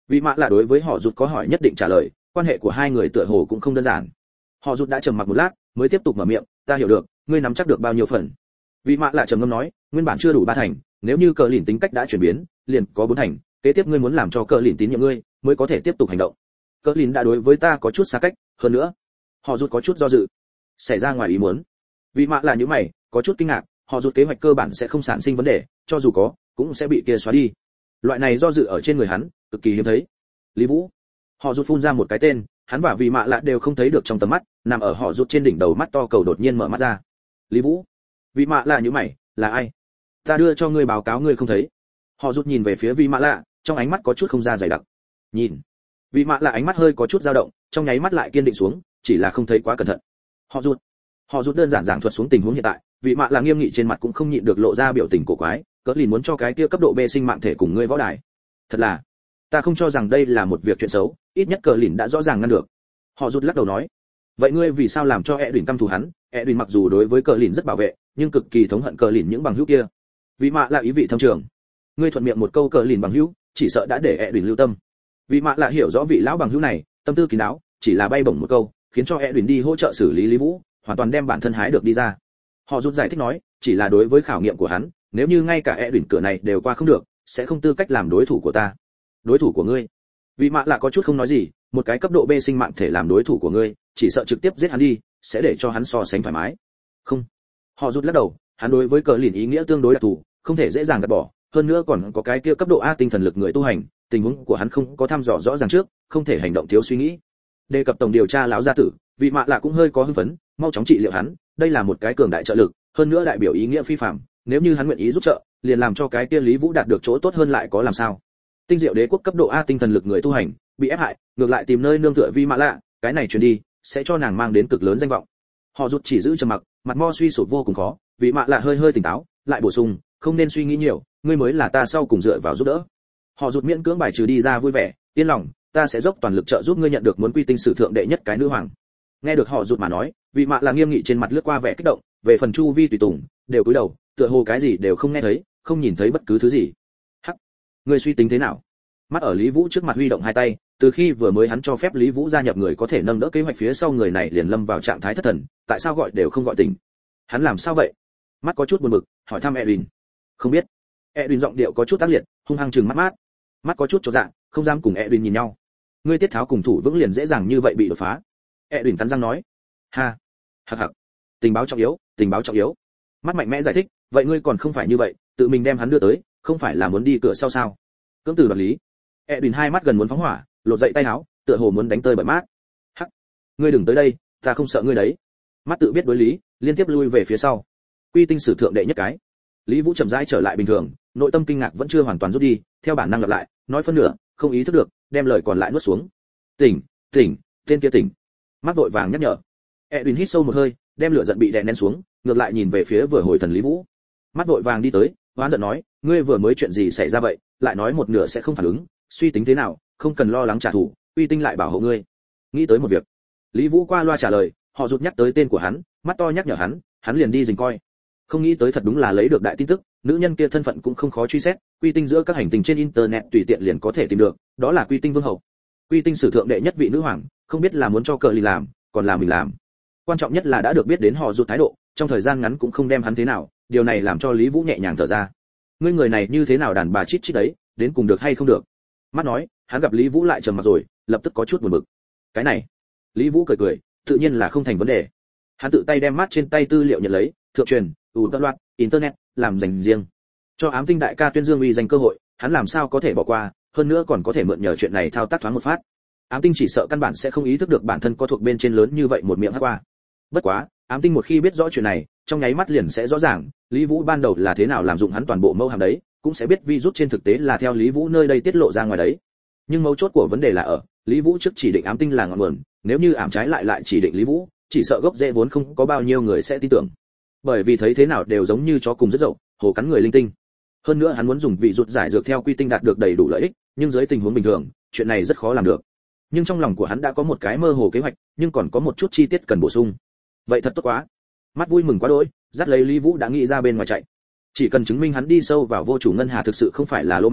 Vị mạ là đối với họ rụt có hỏi nhất định trả lời, quan hệ của hai người tựa hồ cũng không đơn giản. Họ rụt đã trầm mặc một lát, mới tiếp tục mở miệng, ta hiểu được, ngươi nắm chắc được bao nhiêu phần. Vị mạ lại trầm ngâm nói, nguyên bản chưa đủ ba thành, nếu như cờ lìn tính cách đã chuyển biến, liền có bốn thành, kế tiếp ngươi muốn làm cho cờ lìn tín nhiệm ngươi, mới có thể tiếp tục hành động. Cờ lìn đã đối với ta có chút xa cách, hơn nữa, họ rụt có chút do dự. Xảy ra ngoài ý muốn. Vị mạ là những mày, có chút kinh ngạc, họ rụt kế hoạch cơ bản sẽ không sản sinh vấn đề, cho dù có, cũng sẽ bị kia xóa đi. Loại này do dự ở trên người hắn, cực kỳ hiếm thấy. Lý Vũ. Họ rụt phun ra một cái tên, hắn và vị mạ lạ đều không thấy được trong tầm mắt, nằm ở họ rụt trên đỉnh đầu mắt to cầu đột nhiên mở mắt ra. Lý Vũ. Vị mạ lạ như mày, là ai? Ta đưa cho ngươi báo cáo ngươi không thấy. Họ rụt nhìn về phía vị mạ lạ, trong ánh mắt có chút không ra dày đặc. Nhìn. Vị mạ lạ ánh mắt hơi có chút dao động, trong nháy mắt lại kiên định xuống, chỉ là không thấy quá cẩn thận. Họ rụt. Họ rụt đơn giản giảng thuật xuống tình huống hiện tại, vị mạ là nghiêm nghị trên mặt cũng không nhịn được lộ ra biểu tình cổ quái, cỡ lìn muốn cho cái kia cấp độ B sinh mạng thể cùng ngươi võ đài. Thật là, ta không cho rằng đây là một việc chuyện xấu, ít nhất cờ lìn đã rõ ràng ngăn được. Họ rụt lắc đầu nói, vậy ngươi vì sao làm cho Edwin căm thù hắn? Edwin mặc dù đối với cờ lìn rất bảo vệ, nhưng cực kỳ thống hận cờ lìn những bằng hữu kia. Vị mạ là ý vị thâm trường, ngươi thuận miệng một câu cờ lìn bằng hữu, chỉ sợ đã để Edwin lưu tâm. Vị mạ là hiểu rõ vị lão bằng hữu này, tâm tư kín đáo, chỉ là bay bổng một câu, khiến cho Edwin đi hỗ trợ xử lý Lý Vũ, hoàn toàn đem bản thân hái được đi ra. Họ rút giải thích nói, chỉ là đối với khảo nghiệm của hắn, nếu như ngay cả Edwin cửa này đều qua không được, sẽ không tư cách làm đối thủ của ta. Đối thủ của ngươi? Vị mạ là có chút không nói gì, một cái cấp độ B sinh mạng thể làm đối thủ của ngươi, chỉ sợ trực tiếp giết hắn đi, sẽ để cho hắn so sánh thoải mái. Không. Họ rút lắc đầu, hắn đối với cờ lìn ý nghĩa tương đối đặc thù, không thể dễ dàng gạt bỏ, hơn nữa còn có cái kia cấp độ A tinh thần lực người tu hành, tình huống của hắn không có thăm dò rõ ràng trước, không thể hành động thiếu suy nghĩ. Đề cập tổng điều tra lão gia tử, vị mạ lạ cũng hơi có hưng phấn, mau chóng trị liệu hắn, đây là một cái cường đại trợ lực, hơn nữa đại biểu ý nghĩa phi phàm, nếu như hắn nguyện ý giúp trợ, liền làm cho cái kia Lý Vũ đạt được chỗ tốt hơn lại có làm sao. Tinh diệu đế quốc cấp độ A tinh thần lực người tu hành, bị ép hại, ngược lại tìm nơi nương tựa vi mạ lạ, cái này truyền đi, sẽ cho nàng mang đến cực lớn danh vọng. Họ rút chỉ giữ trầm mặc, mặt mo suy sụp vô cùng khó, vị mạ lạ hơi hơi tỉnh táo, lại bổ sung, không nên suy nghĩ nhiều, ngươi mới là ta sau cùng dựa vào giúp đỡ. Họ rút miễn cưỡng bài trừ đi ra vui vẻ, yên lòng, ta sẽ dốc toàn lực trợ giúp ngươi nhận được muốn quy tinh sử thượng đệ nhất cái nữ hoàng. Nghe được họ rụt mà nói, vị mạ là nghiêm nghị trên mặt lướt qua vẻ kích động, về phần chu vi tùy tùng đều cúi đầu, tựa hồ cái gì đều không nghe thấy, không nhìn thấy bất cứ thứ gì. Hắc, ngươi suy tính thế nào? Mắt ở Lý Vũ trước mặt huy động hai tay, từ khi vừa mới hắn cho phép Lý Vũ gia nhập người có thể nâng đỡ kế hoạch phía sau người này liền lâm vào trạng thái thất thần, tại sao gọi đều không gọi tỉnh? Hắn làm sao vậy? Mắt có chút buồn bực, hỏi thăm Edwin. Không biết. Edwin giọng điệu có chút ác liệt, hung hăng trừng mắt mát. Mắt có chút chột dạ, không dám cùng Edwin nhìn nhau. Ngươi tiết tháo cùng thủ vững liền dễ dàng như vậy bị đột phá. Edwin cắn răng nói. Ha. Hặc hặc. Tình báo trọng yếu, tình báo trọng yếu. Mắt mạnh mẽ giải thích, vậy ngươi còn không phải như vậy, tự mình đem hắn đưa tới, không phải là muốn đi cửa sau sao? Cưỡng từ đoạt lý. Edwin hai mắt gần muốn phóng hỏa, lột dậy tay áo, tựa hồ muốn đánh tơi bởi mát. Hắc. Ngươi đừng tới đây, ta không sợ ngươi đấy. Mắt tự biết đối lý, liên tiếp lui về phía sau. Quy tinh sử thượng đệ nhất cái. Lý Vũ chậm rãi trở lại bình thường, nội tâm kinh ngạc vẫn chưa hoàn toàn rút đi, theo bản năng lặp lại, nói phân nửa, không ý thức được, đem lời còn lại nuốt xuống. Tỉnh, tỉnh, tên kia tỉnh. Mắt vội vàng nhắc nhở. Edwin hít sâu một hơi, đem lửa giận bị đè nén xuống, ngược lại nhìn về phía vừa hồi thần Lý Vũ. Mắt vội vàng đi tới, oán giận nói, ngươi vừa mới chuyện gì xảy ra vậy, lại nói một nửa sẽ không phản ứng, suy tính thế nào, không cần lo lắng trả thù, uy tinh lại bảo hộ ngươi. Nghĩ tới một việc. Lý Vũ qua loa trả lời, họ rụt nhắc tới tên của hắn, mắt to nhắc nhở hắn, hắn liền đi dình coi. Không nghĩ tới thật đúng là lấy được đại tin tức, nữ nhân kia thân phận cũng không khó truy xét, quy tinh giữa các hành tinh trên internet tùy tiện liền có thể tìm được, đó là quy tinh vương hậu. Quy tinh sử thượng đệ nhất vị nữ hoàng, không biết là muốn cho cờ lì làm, còn là mình làm. Quan trọng nhất là đã được biết đến họ rụt thái độ, trong thời gian ngắn cũng không đem hắn thế nào, điều này làm cho Lý Vũ nhẹ nhàng thở ra. Ngươi người này như thế nào đàn bà chít chít đấy, đến cùng được hay không được? Mắt nói, hắn gặp Lý Vũ lại trầm mặt rồi, lập tức có chút buồn bực. Cái này, Lý Vũ cười cười, tự nhiên là không thành vấn đề. Hắn tự tay đem mắt trên tay tư liệu nhận lấy, thượng truyền, ủ tất loạt, internet, làm dành riêng. Cho ám tinh đại ca tuyên dương uy danh cơ hội, hắn làm sao có thể bỏ qua, hơn nữa còn có thể mượn nhờ chuyện này thao tác thoáng một phát. Ám tinh chỉ sợ căn bản sẽ không ý thức được bản thân có thuộc bên trên lớn như vậy một miệng hát qua. Bất quá, ám tinh một khi biết rõ chuyện này, trong nháy mắt liền sẽ rõ ràng, Lý Vũ ban đầu là thế nào làm dụng hắn toàn bộ mẫu hàm đấy, cũng sẽ biết virus trên thực tế là theo Lý Vũ nơi đây tiết lộ ra ngoài đấy. Nhưng mấu chốt của vấn đề là ở, Lý Vũ trước chỉ định ám tinh là ngọn nguồn, nếu như ám trái lại lại chỉ định Lý Vũ, chỉ sợ gốc rễ vốn không có bao nhiêu người sẽ tin tưởng. Bởi vì thấy thế nào đều giống như chó cùng rất dậu, hồ cắn người linh tinh. Hơn nữa hắn muốn dùng vị rụt giải dược theo quy tinh đạt được đầy đủ lợi ích, nhưng dưới tình huống bình thường, chuyện này rất khó làm được. Nhưng trong lòng của hắn đã có một cái mơ hồ kế hoạch, nhưng còn có một chút chi tiết cần bổ sung. Vậy thật tốt quá. Mắt vui mừng quá đỗi, dắt lấy Lý Vũ đã nghĩ ra bên ngoài chạy. Chỉ cần chứng minh hắn đi sâu vào vô chủ ngân hà thực sự không phải là lỗ mãng,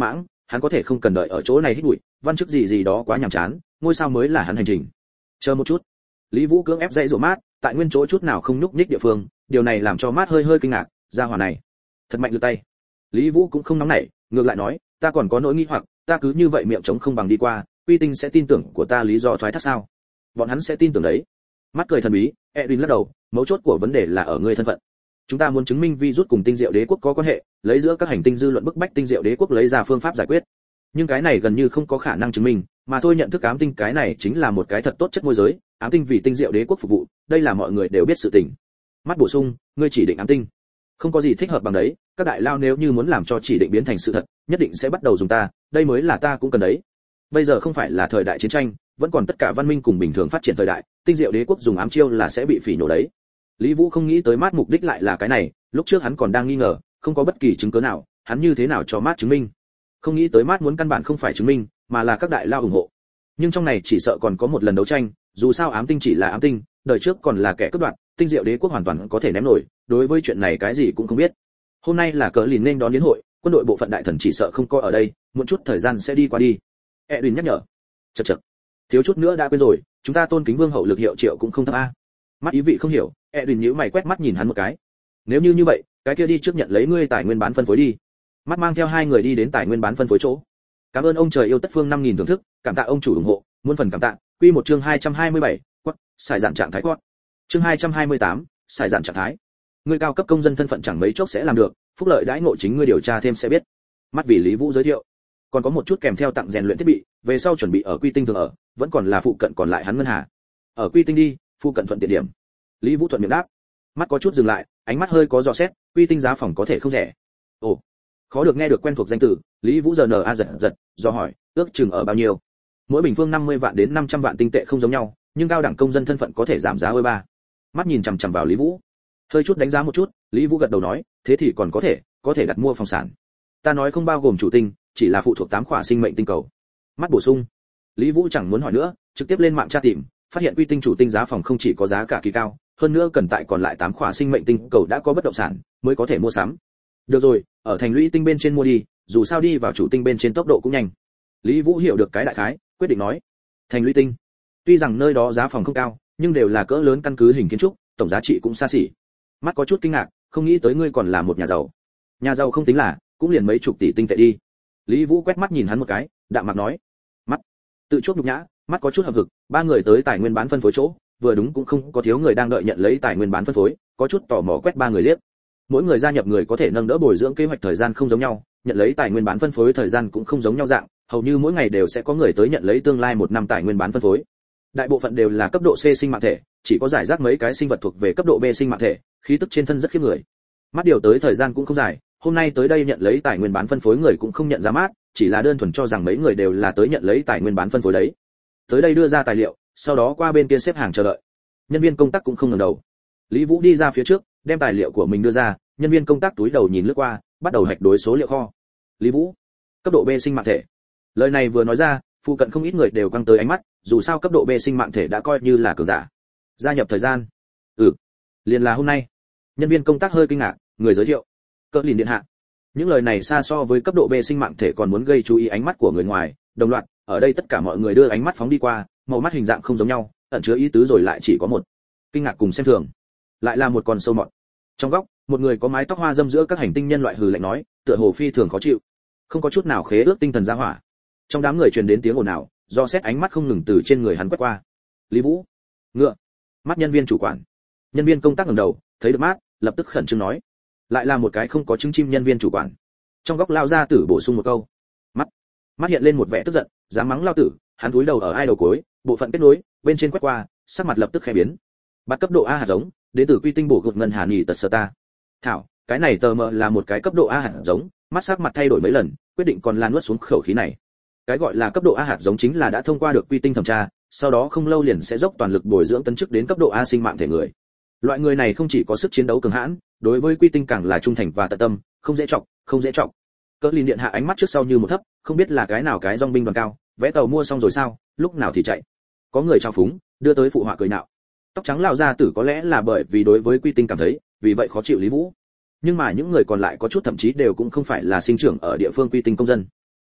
hắn có thể không cần đợi ở chỗ này hít bụi, văn chức gì gì đó quá nhàm chán, ngôi sao mới là hắn hành trình. Chờ một chút. Lý Vũ cưỡng ép dãy rủa mát, tại nguyên chỗ chút nào không nhúc nhích địa phương, điều này làm cho mát hơi hơi kinh ngạc, ra hỏa này, thật mạnh lực tay. Lý Vũ cũng không nóng nảy, ngược lại nói, ta còn có nỗi nghi hoặc, ta cứ như vậy miệng trống không bằng đi qua, Quy Tinh sẽ tin tưởng của ta lý do thoái thác sao? Bọn hắn sẽ tin tưởng đấy. Mắt cười thần bí, Edwin lắc đầu, mấu chốt của vấn đề là ở ngươi thân phận. Chúng ta muốn chứng minh virus cùng Tinh Diệu Đế quốc có quan hệ, lấy giữa các hành tinh dư luận bức bách Tinh Diệu Đế quốc lấy ra phương pháp giải quyết. Nhưng cái này gần như không có khả năng chứng minh, mà thôi nhận thức ám tinh cái này chính là một cái thật tốt chất môi giới, ám tinh vì Tinh Diệu Đế quốc phục vụ, đây là mọi người đều biết sự tình. Mắt bổ sung, ngươi chỉ định ám tinh, không có gì thích hợp bằng đấy, các đại lao nếu như muốn làm cho chỉ định biến thành sự thật, nhất định sẽ bắt đầu dùng ta, đây mới là ta cũng cần đấy. Bây giờ không phải là thời đại chiến tranh, vẫn còn tất cả văn minh cùng bình thường phát triển thời đại, Tinh Diệu Đế quốc dùng ám chiêu là sẽ bị phỉ nhổ đấy. Lý Vũ không nghĩ tới mát mục đích lại là cái này, lúc trước hắn còn đang nghi ngờ, không có bất kỳ chứng cứ nào, hắn như thế nào cho mát chứng minh. Không nghĩ tới mát muốn căn bản không phải chứng minh, mà là các đại lao ủng hộ. Nhưng trong này chỉ sợ còn có một lần đấu tranh, dù sao ám tinh chỉ là ám tinh, đời trước còn là kẻ cướp đoạt, Tinh Diệu Đế quốc hoàn toàn có thể ném nổi, đối với chuyện này cái gì cũng không biết. Hôm nay là cờ lìn nên đón yến hội, quân đội bộ phận đại thần chỉ sợ không có ở đây, một chút thời gian sẽ đi qua đi. Edwin nhắc nhở. Chậc chậc, thiếu chút nữa đã quên rồi, chúng ta tôn kính vương hậu lực hiệu triệu cũng không thấp a. Mắt ý vị không hiểu, Edwin nhíu mày quét mắt nhìn hắn một cái. Nếu như như vậy, cái kia đi trước nhận lấy ngươi tài nguyên bán phân phối đi. Mắt mang theo hai người đi đến tài nguyên bán phân phối chỗ. Cảm ơn ông trời yêu tất phương năm nghìn thưởng thức, cảm tạ ông chủ ủng hộ, muôn phần cảm tạ. Quy một chương hai trăm hai mươi bảy, quất, xài dạn trạng thái quất. Chương hai trăm hai mươi tám, xài dạn trạng thái. Ngươi cao cấp công dân thân phận chẳng mấy chốc sẽ làm được, phúc lợi đãi ngộ chính ngươi điều tra thêm sẽ biết. Mắt vì Lý Vũ giới thiệu, còn có một chút kèm theo tặng rèn luyện thiết bị, về sau chuẩn bị ở Quy Tinh thường ở, vẫn còn là phụ cận còn lại hắn ngân hà. Ở Quy Tinh đi, phụ cận thuận tiện điểm. Lý Vũ thuận miệng đáp. Mắt có chút dừng lại, ánh mắt hơi có dò xét, Quy Tinh giá phòng có thể không rẻ. Ồ, khó được nghe được quen thuộc danh từ, Lý Vũ giờ nờ a giật giật, do hỏi, ước chừng ở bao nhiêu? Mỗi bình phương năm mươi vạn đến năm trăm vạn tinh tệ không giống nhau, nhưng cao đẳng công dân thân phận có thể giảm giá hơi ba. Mắt nhìn chằm chằm vào Lý Vũ, hơi chút đánh giá một chút, Lý Vũ gật đầu nói, thế thì còn có thể, có thể đặt mua phòng sản. Ta nói không bao gồm chủ tinh, chỉ là phụ thuộc tám khỏa sinh mệnh tinh cầu. Mắt bổ sung. Lý Vũ chẳng muốn hỏi nữa, trực tiếp lên mạng tra tìm, phát hiện Quy Tinh chủ tinh giá phòng không chỉ có giá cả kỳ cao, hơn nữa cần tại còn lại tám khỏa sinh mệnh tinh cầu đã có bất động sản mới có thể mua sắm. Được rồi, ở thành lũy tinh bên trên mua đi, dù sao đi vào chủ tinh bên trên tốc độ cũng nhanh. Lý Vũ hiểu được cái đại khái, quyết định nói. Thành lũy tinh. Tuy rằng nơi đó giá phòng không cao, nhưng đều là cỡ lớn căn cứ hình kiến trúc, tổng giá trị cũng xa xỉ. Mắt có chút kinh ngạc, không nghĩ tới ngươi còn là một nhà giàu. Nhà giàu không tính là, cũng liền mấy chục tỷ tinh tệ đi. Lý Vũ quét mắt nhìn hắn một cái, đạm mạc nói. Mắt. Tự chuốc nhục nhã, mắt có chút hậm hực, ba người tới tài nguyên bán phân phối chỗ, vừa đúng cũng không có thiếu người đang đợi nhận lấy tài nguyên bán phân phối, có chút tò mò quét ba người liếc. Mỗi người gia nhập người có thể nâng đỡ bồi dưỡng kế hoạch thời gian không giống nhau, nhận lấy tài nguyên bán phân phối thời gian cũng không giống nhau dạng, hầu như mỗi ngày đều sẽ có người tới nhận lấy tương lai một năm tài nguyên bán phân phối. Đại bộ phận đều là cấp độ C sinh mạng thể, chỉ có giải rác mấy cái sinh vật thuộc về cấp độ B sinh mạng thể, khí tức trên thân rất khiếp người. Mắt điều tới thời gian cũng không dài, hôm nay tới đây nhận lấy tài nguyên bán phân phối người cũng không nhận ra mát, chỉ là đơn thuần cho rằng mấy người đều là tới nhận lấy tài nguyên bán phân phối đấy. Tới đây đưa ra tài liệu, sau đó qua bên kia xếp hàng chờ đợi. Nhân viên công tác cũng không ngẩng đầu. Lý Vũ đi ra phía trước, đem tài liệu của mình đưa ra, nhân viên công tác túi đầu nhìn lướt qua, bắt đầu hạch đối số liệu kho. Lý Vũ, cấp độ B sinh mạng thể. Lời này vừa nói ra, phụ cận không ít người đều căng tới ánh mắt, dù sao cấp độ B sinh mạng thể đã coi như là cường giả. Gia nhập thời gian. Ừ, liền là hôm nay. Nhân viên công tác hơi kinh ngạc, người giới thiệu. Cỡ lìn điện hạ. Những lời này xa so với cấp độ B sinh mạng thể còn muốn gây chú ý ánh mắt của người ngoài, đồng loạt, ở đây tất cả mọi người đưa ánh mắt phóng đi qua, màu mắt hình dạng không giống nhau, ẩn chứa ý tứ rồi lại chỉ có một. Kinh ngạc cùng xem thường. Lại là một con sâu mọt. Trong góc, một người có mái tóc hoa râm giữa các hành tinh nhân loại hừ lạnh nói, tựa hồ phi thường khó chịu. Không có chút nào khế ước tinh thần gia hỏa. Trong đám người truyền đến tiếng ồn ào, do xét ánh mắt không ngừng từ trên người hắn quét qua. Lý Vũ, ngựa. Mắt nhân viên chủ quản. Nhân viên công tác ngẩng đầu, thấy được mát, lập tức khẩn trương nói, lại là một cái không có chứng chim nhân viên chủ quản. Trong góc lao ra tử bổ sung một câu. Mắt. Mắt hiện lên một vẻ tức giận, dám mắng lao tử, hắn cúi đầu ở ai đầu cuối, bộ phận kết nối, bên trên quét qua, sắc mặt lập tức khẽ biến. Bắt cấp độ A hạt giống, đến từ Quy Tinh bổ gột ngân hà nhì tật sơ ta. Thảo, cái này tờ mờ là một cái cấp độ A hạt giống, mắt sắc mặt thay đổi mấy lần, quyết định còn là nuốt xuống khẩu khí này. Cái gọi là cấp độ A hạt giống chính là đã thông qua được Quy Tinh thẩm tra, sau đó không lâu liền sẽ dốc toàn lực bồi dưỡng tấn chức đến cấp độ A sinh mạng thể người. Loại người này không chỉ có sức chiến đấu cường hãn, đối với Quy Tinh càng là trung thành và tận tâm, không dễ chọc, không dễ chọc. Cỡ lìn điện hạ ánh mắt trước sau như một thấp, không biết là cái nào cái dòng binh đoàn cao, vé tàu mua xong rồi sao, lúc nào thì chạy. Có người trao phúng, đưa tới phụ họa cười nạo. Tóc trắng lão gia tử có lẽ là bởi vì đối với Quy Tinh cảm thấy, vì vậy khó chịu Lý Vũ. Nhưng mà những người còn lại có chút thậm chí đều cũng không phải là sinh trưởng ở địa phương Quy Tinh công dân.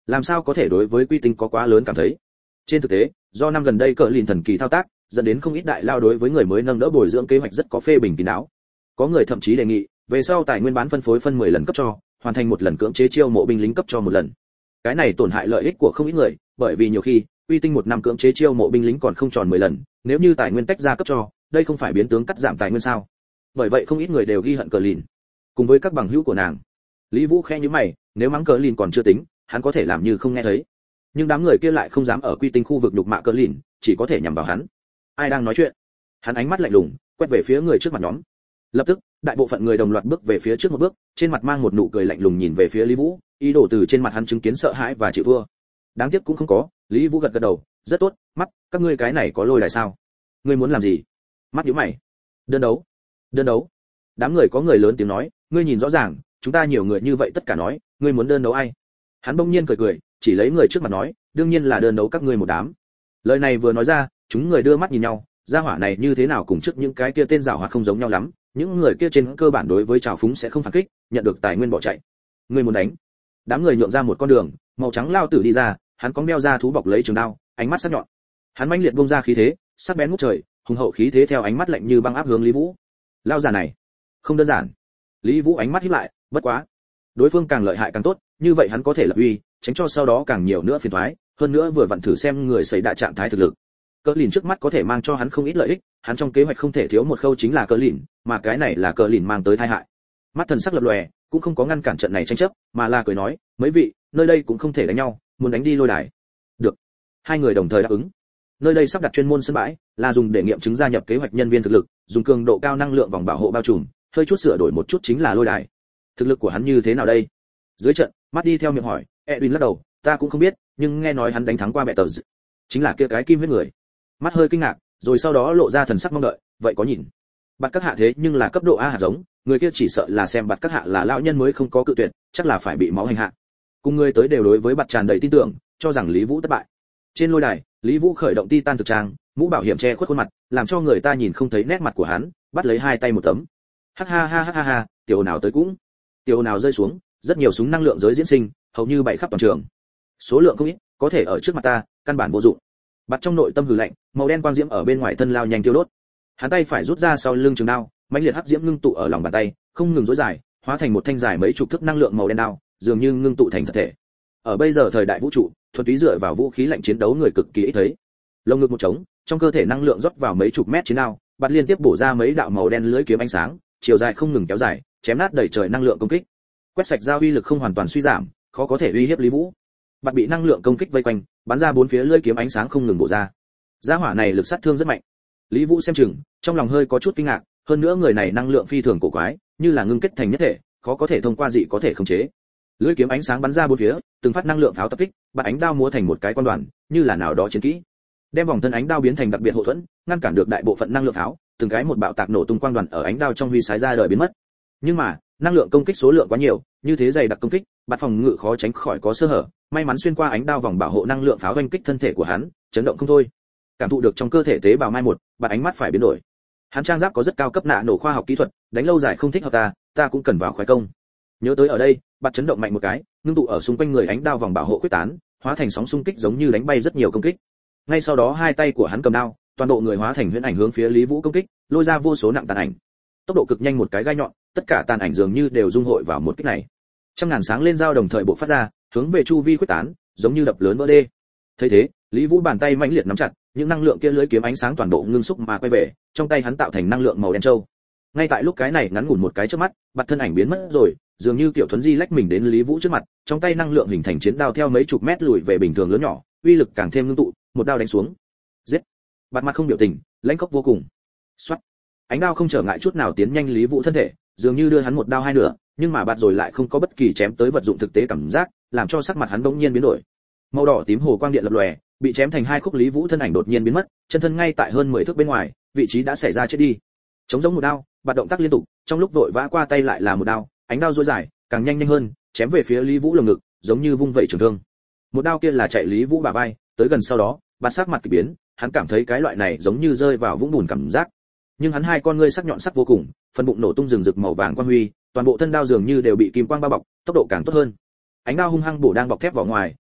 làm sao có thể đối với quy tinh có quá lớn cảm thấy. Trên thực tế, do năm gần đây cờ lìn thần kỳ thao tác, dẫn đến không ít đại lao đối với người mới nâng đỡ bồi dưỡng kế hoạch rất có phê bình kín đáo. Có người thậm chí đề nghị, về sau tài nguyên bán phân phối phân mười lần cấp cho, hoàn thành một lần cưỡng chế chiêu mộ binh lính cấp cho một lần. Cái này tổn hại lợi ích của không ít người, bởi vì nhiều khi, uy tinh một năm cưỡng chế chiêu mộ binh lính còn không tròn mười lần, nếu như tài nguyên tách ra cấp cho, đây không phải biến tướng cắt giảm tài nguyên sao? Bởi vậy không ít người đều ghi hận cờ lìn. Cùng với các bằng hữu của nàng, Lý Vũ khẽ nhíu mày, nếu mắng cờ lìn còn chưa tính, hắn có thể làm như không nghe thấy. Nhưng đám người kia lại không dám ở quy tinh khu vực đục mạ cờ lìn, chỉ có thể nhằm vào hắn. Ai đang nói chuyện? Hắn ánh mắt lạnh lùng, quét về phía người trước mặt nhóm. Lập tức, đại bộ phận người đồng loạt bước về phía trước một bước, trên mặt mang một nụ cười lạnh lùng nhìn về phía Lý Vũ, ý đồ từ trên mặt hắn chứng kiến sợ hãi và chịu thua. Đáng tiếc cũng không có, Lý Vũ gật gật đầu, rất tốt, mắt, các ngươi cái này có lôi đài sao? Ngươi muốn làm gì? Mắt nhíu mày. Đơn đấu. Đơn đấu. Đám người có người lớn tiếng nói, ngươi nhìn rõ ràng, chúng ta nhiều người như vậy tất cả nói, ngươi muốn đơn đấu ai? Hắn bỗng nhiên cười cười, chỉ lấy người trước mặt nói, đương nhiên là đơn đấu các ngươi một đám. Lời này vừa nói ra, chúng người đưa mắt nhìn nhau, gia hỏa này như thế nào cùng trước những cái kia tên giảo hoạt không giống nhau lắm, những người kia trên cơ bản đối với trào phúng sẽ không phản kích, nhận được tài nguyên bỏ chạy. Ngươi muốn đánh? Đám người nhượng ra một con đường, màu trắng lao tử đi ra, hắn có đeo ra thú bọc lấy trường đao, ánh mắt sắc nhọn. Hắn mãnh liệt bung ra khí thế, sắc bén ngút trời, hùng hậu khí thế theo ánh mắt lạnh như băng áp hướng Lý Vũ. Lao già này, không đơn giản. Lý Vũ ánh mắt híp lại, bất quá, đối phương càng lợi hại càng tốt, như vậy hắn có thể lập uy, tránh cho sau đó càng nhiều nữa phiền toái, hơn nữa vừa vặn thử xem người xảy đại trạng thái thực lực. Cờ lìn trước mắt có thể mang cho hắn không ít lợi ích, hắn trong kế hoạch không thể thiếu một khâu chính là cờ lìn, mà cái này là cờ lìn mang tới tai hại. Mắt thần sắc lập lòe, cũng không có ngăn cản trận này tranh chấp, mà là cười nói, mấy vị, nơi đây cũng không thể đánh nhau, muốn đánh đi lôi đài. Được. Hai người đồng thời đáp ứng. Nơi đây sắp đặt chuyên môn sân bãi, là dùng để nghiệm chứng gia nhập kế hoạch nhân viên thực lực, dùng cường độ cao năng lượng vòng bảo hộ bao trùm, hơi chút sửa đổi một chút chính là lôi đài. Thực lực của hắn như thế nào đây? Dưới trận, mắt đi theo miệng hỏi, Edwin lắc đầu, ta cũng không biết, nhưng nghe nói hắn đánh thắng qua mẹ tờ, chính là kia cái kim huyết người. Mắt hơi kinh ngạc, rồi sau đó lộ ra thần sắc mong đợi, vậy có nhìn. Bạt các hạ thế nhưng là cấp độ A hạt giống, người kia chỉ sợ là xem bạt các hạ là lão nhân mới không có cự tuyệt, chắc là phải bị máu hành hạ. Cùng người tới đều đối với bạt tràn đầy tin tưởng, cho rằng Lý Vũ thất bại. Trên lôi đài, Lý Vũ khởi động titan thực trang, mũ bảo hiểm che khuất khuôn mặt, làm cho người ta nhìn không thấy nét mặt của hắn, bắt lấy hai tay một tấm. Ha ha ha ha ha, tiểu nào tới cũng. Tiểu nào rơi xuống, rất nhiều súng năng lượng giới diễn sinh, hầu như bảy khắp toàn trường. Số lượng không ít, có thể ở trước mặt ta, căn bản vô dụng. Bạt trong nội tâm hừ lạnh, màu đen quang diễm ở bên ngoài thân lao nhanh tiêu đốt. Hắn tay phải rút ra sau lưng trường đao, mãnh liệt hắc diễm ngưng tụ ở lòng bàn tay, không ngừng rối dài, hóa thành một thanh dài mấy chục thước năng lượng màu đen đao, dường như ngưng tụ thành thật thể. Ở bây giờ thời đại vũ trụ, thuần túy dựa vào vũ khí lạnh chiến đấu người cực kỳ ít thấy. Lồng ngực một trống, trong cơ thể năng lượng rót vào mấy chục mét chiến đao, Bạt liên tiếp bổ ra mấy đạo màu đen lưới kiếm ánh sáng, chiều dài không ngừng kéo dài, chém nát đầy trời năng lượng công kích. Quét sạch giao uy lực không hoàn toàn suy giảm, khó có thể uy hiếp Lý Vũ. Bạt bị năng lượng công kích vây quanh, bắn ra bốn phía lưỡi kiếm ánh sáng không ngừng bổ ra. Gia hỏa này lực sát thương rất mạnh. Lý Vũ xem chừng, trong lòng hơi có chút kinh ngạc, hơn nữa người này năng lượng phi thường cổ quái, như là ngưng kết thành nhất thể, khó có thể thông qua dị có thể khống chế. Lưỡi kiếm ánh sáng bắn ra bốn phía, từng phát năng lượng pháo tập kích, bạt ánh đao múa thành một cái quan đoàn, như là nào đó chiến kỹ. Đem vòng thân ánh đao biến thành đặc biệt hộ thuẫn, ngăn cản được đại bộ phận năng lượng pháo, từng cái một bạo tạc nổ tung quang đoàn ở ánh đao trong huy sái ra đời biến mất. Nhưng mà, năng lượng công kích số lượng quá nhiều, như thế dày đặc công kích, bạt phòng ngự khó tránh khỏi có sơ hở, may mắn xuyên qua ánh đao vòng bảo hộ năng lượng pháo vây kích thân thể của hắn, chấn động không thôi. Cảm thụ được trong cơ thể tế bào mai một, bạt ánh mắt phải biến đổi. Hắn trang giáp có rất cao cấp nạ nổ khoa học kỹ thuật, đánh lâu dài không thích hợp ta, ta cũng cần vào khoái công. Nhớ tới ở đây, bạt chấn động mạnh một cái, ngưng tụ ở xung quanh người ánh đao vòng bảo hộ quyết tán, hóa thành sóng xung kích giống như đánh bay rất nhiều công kích. Ngay sau đó hai tay của hắn cầm đao, toàn bộ người hóa thành huyễn ảnh hướng phía Lý Vũ công kích, lôi ra vô số nặng tàn ảnh. Tốc độ cực nhanh một cái gai nhọn, tất cả tàn ảnh dường như đều dung hội vào một kích này. Trăm ngàn sáng lên dao đồng thời bộc phát ra, hướng về chu vi quyết tán, giống như đập lớn vỡ đê. Thấy thế, Lý Vũ bàn tay mãnh liệt nắm chặt, những năng lượng kia lưới kiếm ánh sáng toàn bộ ngưng xúc mà quay về, trong tay hắn tạo thành năng lượng màu đen châu. Ngay tại lúc cái này ngắn ngủn một cái trước mắt, bạt thân ảnh biến mất rồi, dường như kiểu thuấn di lách mình đến Lý Vũ trước mặt, trong tay năng lượng hình thành chiến đao theo mấy chục mét lùi về bình thường lớn nhỏ, uy lực càng thêm ngưng tụ, một đao đánh xuống. Giết! Bạt mặt không biểu tình, lãnh khốc vô cùng. Xoát! Ánh đao không trở ngại chút nào tiến nhanh Lý Vũ thân thể, dường như đưa hắn một đao hai nửa, nhưng mà bạt rồi lại không có bất kỳ chém tới vật dụng thực tế cảm giác, làm cho sắc mặt hắn bỗng nhiên biến đổi. Màu đỏ tím hồ quang điện lập lòe, bị chém thành hai khúc Lý Vũ thân ảnh đột nhiên biến mất, chân thân ngay tại hơn mười thước bên ngoài, vị trí đã xảy ra chết đi. Chống giống một đao, bạt động tác liên tục, trong lúc vội vã qua tay lại là một đao, ánh đao duỗi dài, càng nhanh nhanh hơn, chém về phía Lý Vũ lồng ngực, giống như vung vẩy trường thương. Một đao kia là chạy Lý Vũ bả vai, tới gần sau đó, bạt sắc mặt kỳ biến, hắn cảm thấy cái loại này giống như rơi vào vũng bùn cảm giác. Nhưng hắn hai con ngươi sắc nhọn sắc vô cùng, phần bụng nổ tung rừng rực màu vàng quang huy, toàn bộ thân đao dường như đều bị kim quang bao bọc, tốc độ càng tốt hơn. Ánh đao hung hăng bổ đang bọc thép vào ngoài,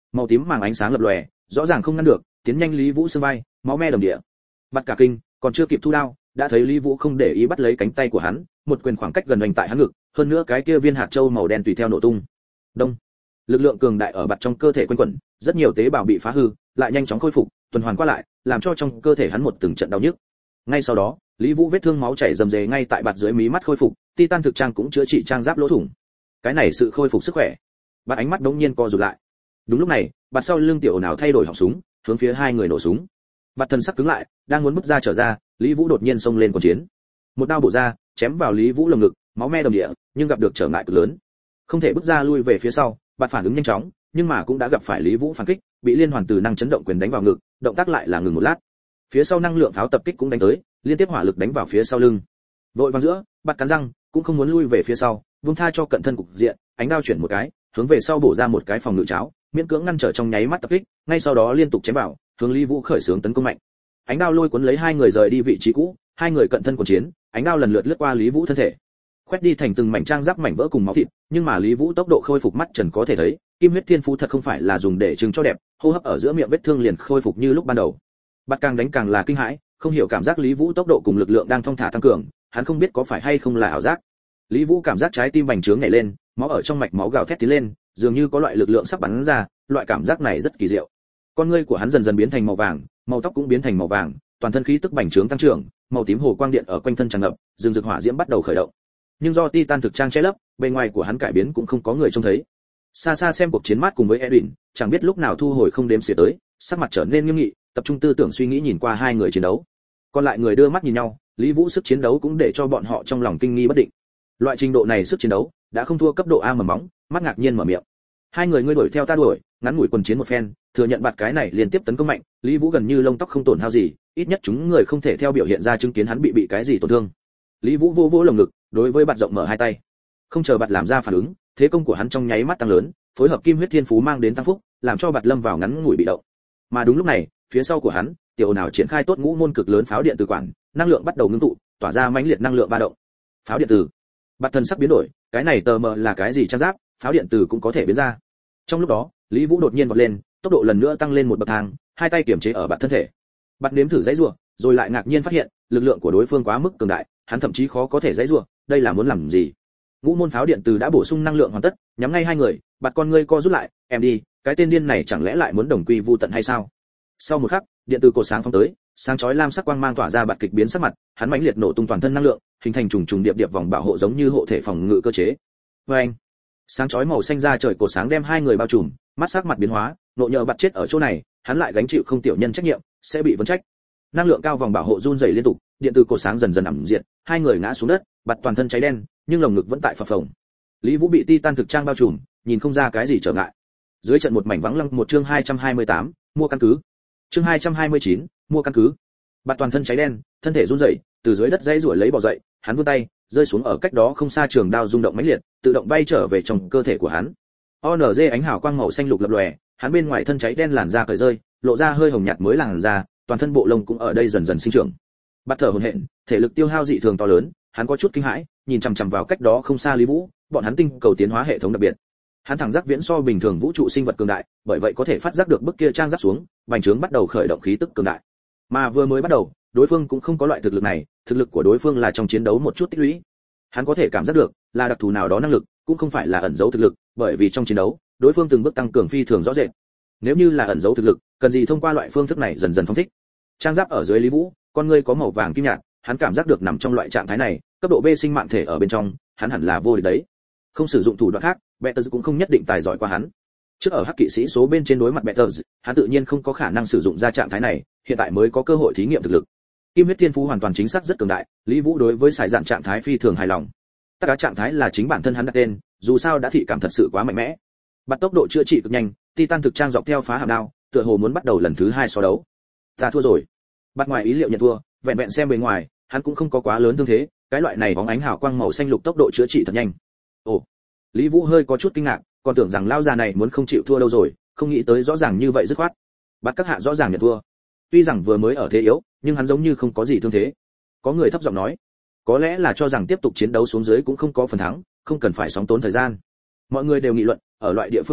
màu tím màng ánh sáng lập lòe, rõ ràng không ngăn được, tiến nhanh Lý Vũ xương vai, máu me đầm địa. Bắt cả kinh, còn chưa kịp thu đao, đã thấy Lý Vũ không để ý bắt lấy cánh tay của hắn, một quyền khoảng cách gần đánh tại hắn ngực, hơn nữa cái kia viên hạt châu màu đen tùy theo nổ tung. Đông. Lực lượng cường đại ở bạt trong cơ thể quanh quẩn, rất nhiều tế bào bị phá hư, lại nhanh chóng khôi phục, tuần hoàn qua lại, làm cho trong cơ thể hắn một từng trận đau nhức. Ngay sau đó, Lý Vũ vết thương máu chảy rầm rề ngay tại bạt dưới mí mắt khôi phục, Titan thực trang cũng chữa trị trang giáp lỗ thủng. Cái này sự khôi phục sức khỏe. Bạt ánh mắt đống nhiên co rụt lại. Đúng lúc này, bạt sau lưng tiểu nào thay đổi họng súng, hướng phía hai người nổ súng. Bạt thân sắc cứng lại, đang muốn bước ra trở ra, Lý Vũ đột nhiên xông lên cuộc chiến. Một đao bổ ra, chém vào Lý Vũ lồng ngực, máu me đầm địa, nhưng gặp được trở ngại cực lớn. Không thể bước ra lui về phía sau, bạt phản ứng nhanh chóng, nhưng mà cũng đã gặp phải Lý Vũ phản kích, bị liên hoàn từ năng chấn động quyền đánh vào ngực, động tác lại là ngừng một lát. Phía sau năng lượng pháo tập kích cũng đánh tới, liên tiếp hỏa lực đánh vào phía sau lưng. Vội vàng giữa, bạt cắn răng, cũng không muốn lui về phía sau, buông tha cho cận thân cục diện, ánh đao chuyển một cái, hướng về sau bổ ra một cái phòng ngự cháo, miễn cưỡng ngăn trở trong nháy mắt tập kích, ngay sau đó liên tục chém vào, hướng Lý Vũ khởi xướng tấn công mạnh. Ánh đao lôi cuốn lấy hai người rời đi vị trí cũ, hai người cận thân cuộc chiến, ánh đao lần lượt lướt qua Lý Vũ thân thể, khoét đi thành từng mảnh trang giáp mảnh vỡ cùng máu thịt, nhưng mà Lý Vũ tốc độ khôi phục mắt trần có thể thấy, kim huyết thiên phú thật không phải là dùng để trưng cho đẹp, hô hấp ở giữa miệng vết thương liền khôi phục như lúc ban đầu. Bắt càng đánh càng là kinh hãi, không hiểu cảm giác Lý Vũ tốc độ cùng lực lượng đang thong thả tăng cường, hắn không biết có phải hay không là ảo giác. Lý Vũ cảm giác trái tim bành trướng nhảy lên, máu ở trong mạch máu gào thét tiến lên, dường như có loại lực lượng sắp bắn ra, loại cảm giác này rất kỳ diệu. Con ngươi của hắn dần dần biến thành màu vàng, màu tóc cũng biến thành màu vàng, toàn thân khí tức bành trướng tăng trưởng, màu tím hồ quang điện ở quanh thân tràn ngập, rừng rực hỏa diễm bắt đầu khởi động. Nhưng do Titan thực trang che lấp, bên ngoài của hắn cải biến cũng không có người trông thấy. Xa xa xem cuộc chiến mát cùng với Edwin, chẳng biết lúc nào thu hồi không đếm xỉa tới, sắc mặt trở nên nghiêm nghị, tập trung tư tưởng suy nghĩ nhìn qua hai người chiến đấu. Còn lại người đưa mắt nhìn nhau, Lý Vũ sức chiến đấu cũng để cho bọn họ trong lòng kinh nghi bất định. Loại trình độ này sức chiến đấu đã không thua cấp độ A mầm móng, mắt ngạc nhiên mở miệng. Hai người ngươi đuổi theo ta đuổi, ngắn ngủi quần chiến một phen, thừa nhận bạt cái này liên tiếp tấn công mạnh, Lý Vũ gần như lông tóc không tổn hao gì, ít nhất chúng người không thể theo biểu hiện ra chứng kiến hắn bị bị cái gì tổn thương. Lý Vũ vô vô lồng ngực, đối với bạt rộng mở hai tay. Không chờ bạt làm ra phản ứng, thế công của hắn trong nháy mắt tăng lớn, phối hợp kim huyết thiên phú mang đến tăng phúc, làm cho bạt lâm vào ngắn ngủi bị động. Mà đúng lúc này, phía sau của hắn, tiểu nào triển khai tốt ngũ môn cực lớn pháo điện tử quản, năng lượng bắt đầu ngưng tụ, tỏa ra mãnh liệt năng lượng ba động. Pháo điện tử. Bạt thân sắc biến đổi, cái này tờ mờ là cái gì trang giáp, pháo điện tử cũng có thể biến ra. Trong lúc đó, Lý Vũ đột nhiên vọt lên, tốc độ lần nữa tăng lên một bậc thang, hai tay kiểm chế ở bạt thân thể. Bạt nếm thử giãy giụa, rồi lại ngạc nhiên phát hiện, lực lượng của đối phương quá mức cường đại, hắn thậm chí khó có thể giãy giụa, đây là muốn làm gì? Ngũ môn pháo điện từ đã bổ sung năng lượng hoàn tất, nhắm ngay hai người, bạt con ngươi co rút lại, em đi, cái tên điên này chẳng lẽ lại muốn đồng quy vu tận hay sao? Sau một khắc, điện từ cột sáng phóng tới, sáng chói lam sắc quang mang tỏa ra bạt kịch biến sắc mặt, hắn mãnh liệt nổ tung toàn thân năng lượng, hình thành trùng trùng điệp điệp vòng bảo hộ giống như hộ thể phòng ngự cơ chế. Oeng! Sáng chói màu xanh ra trời cột sáng đem hai người bao trùm, mắt sắc mặt biến hóa, nộ nhờ bạt chết ở chỗ này, hắn lại gánh chịu không tiểu nhân trách nhiệm, sẽ bị vấn trách. Năng lượng cao vòng bảo hộ run rẩy liên tục, điện từ cột sáng dần dần ẩm diệt, hai người ngã xuống đất, bạt toàn thân cháy đen, nhưng lồng ngực vẫn tại phập phồng. Lý Vũ bị Titan thực trang bao trùm, nhìn không ra cái gì trở ngại. Dưới trận một mảnh vắng lặng, một chương hai trăm hai mươi tám, mua căn cứ. Chương hai trăm hai mươi chín, mua căn cứ. Bạt toàn thân cháy đen, thân thể run rẩy, từ dưới đất dãy giụa lấy bò dậy, hắn vươn tay, rơi xuống ở cách đó không xa trường đao rung động mãnh liệt, tự động bay trở về trong cơ thể của hắn. o en giê ánh hào quang màu xanh lục lập lòe, hắn bên ngoài thân cháy đen làn da cởi rơi, lộ ra hơi hồng nhạt mới làn da, toàn thân bộ lông cũng ở đây dần dần sinh trưởng. Bạt thở hổn hển, thể lực tiêu hao dị thường to lớn, hắn có chút kinh hãi, nhìn chằm chằm vào cách đó không xa Lý Vũ, bọn hắn tinh cầu tiến hóa hệ thống đặc biệt. Hắn thẳng giác viễn so bình thường vũ trụ sinh vật cường đại, bởi vậy có thể phát giác được bức kia trang giáp xuống, vành trướng bắt đầu khởi động khí tức cường đại. Mà vừa mới bắt đầu, đối phương cũng không có loại thực lực này, thực lực của đối phương là trong chiến đấu một chút tích lũy. Hắn có thể cảm giác được, là đặc thù nào đó năng lực, cũng không phải là ẩn giấu thực lực, bởi vì trong chiến đấu, đối phương từng bước tăng cường phi thường rõ rệt. Nếu như là ẩn giấu thực lực, cần gì thông qua loại phương thức này dần dần phóng thích. Trang giáp ở dưới Lý Vũ, con ngươi có màu vàng kim nhạt, hắn cảm giác được nằm trong loại trạng thái này, cấp độ B sinh mạng thể ở bên trong, hắn hẳn là vô địch đấy. Không sử dụng thủ đoạn khác, Betters cũng không nhất định tài giỏi qua hắn. Trước ở hắc kỵ sĩ số bên trên đối mặt Betters, hắn tự nhiên không có khả năng sử dụng ra trạng thái này, hiện tại mới có cơ hội thí nghiệm thực lực. Kim huyết thiên phú hoàn toàn chính xác rất cường đại, Lý Vũ đối với sải dạn trạng thái phi thường hài lòng. Tất cả trạng thái là chính bản thân hắn đặt tên, dù sao đã thị cảm thật sự quá mạnh mẽ. Bắt tốc độ chữa trị cực nhanh, Titan thực trang dọc theo phá hàm đao, tựa hồ muốn bắt đầu lần thứ hai so đấu. Ta thua rồi. Bắt ngoài ý liệu nhận thua, vẹn vẹn xem bề ngoài, hắn cũng không có quá lớn thương thế, cái loại này bóng ánh hào quang màu xanh lục tốc độ chữa trị thật nhanh. Ồ, Lý Vũ hơi có chút kinh ngạc, còn tưởng rằng lao già này muốn không chịu thua đâu rồi, không nghĩ tới rõ ràng như vậy dứt khoát. Bắt các hạ rõ ràng nhận thua. Tuy rằng vừa mới ở thế yếu, nhưng hắn giống như không có gì thương thế. Có người thấp giọng nói, có lẽ là cho rằng tiếp tục chiến đấu xuống dưới cũng không có phần thắng, không cần phải sóng tốn thời gian. Mọi người đều nghị luận, ở loại địa phương này,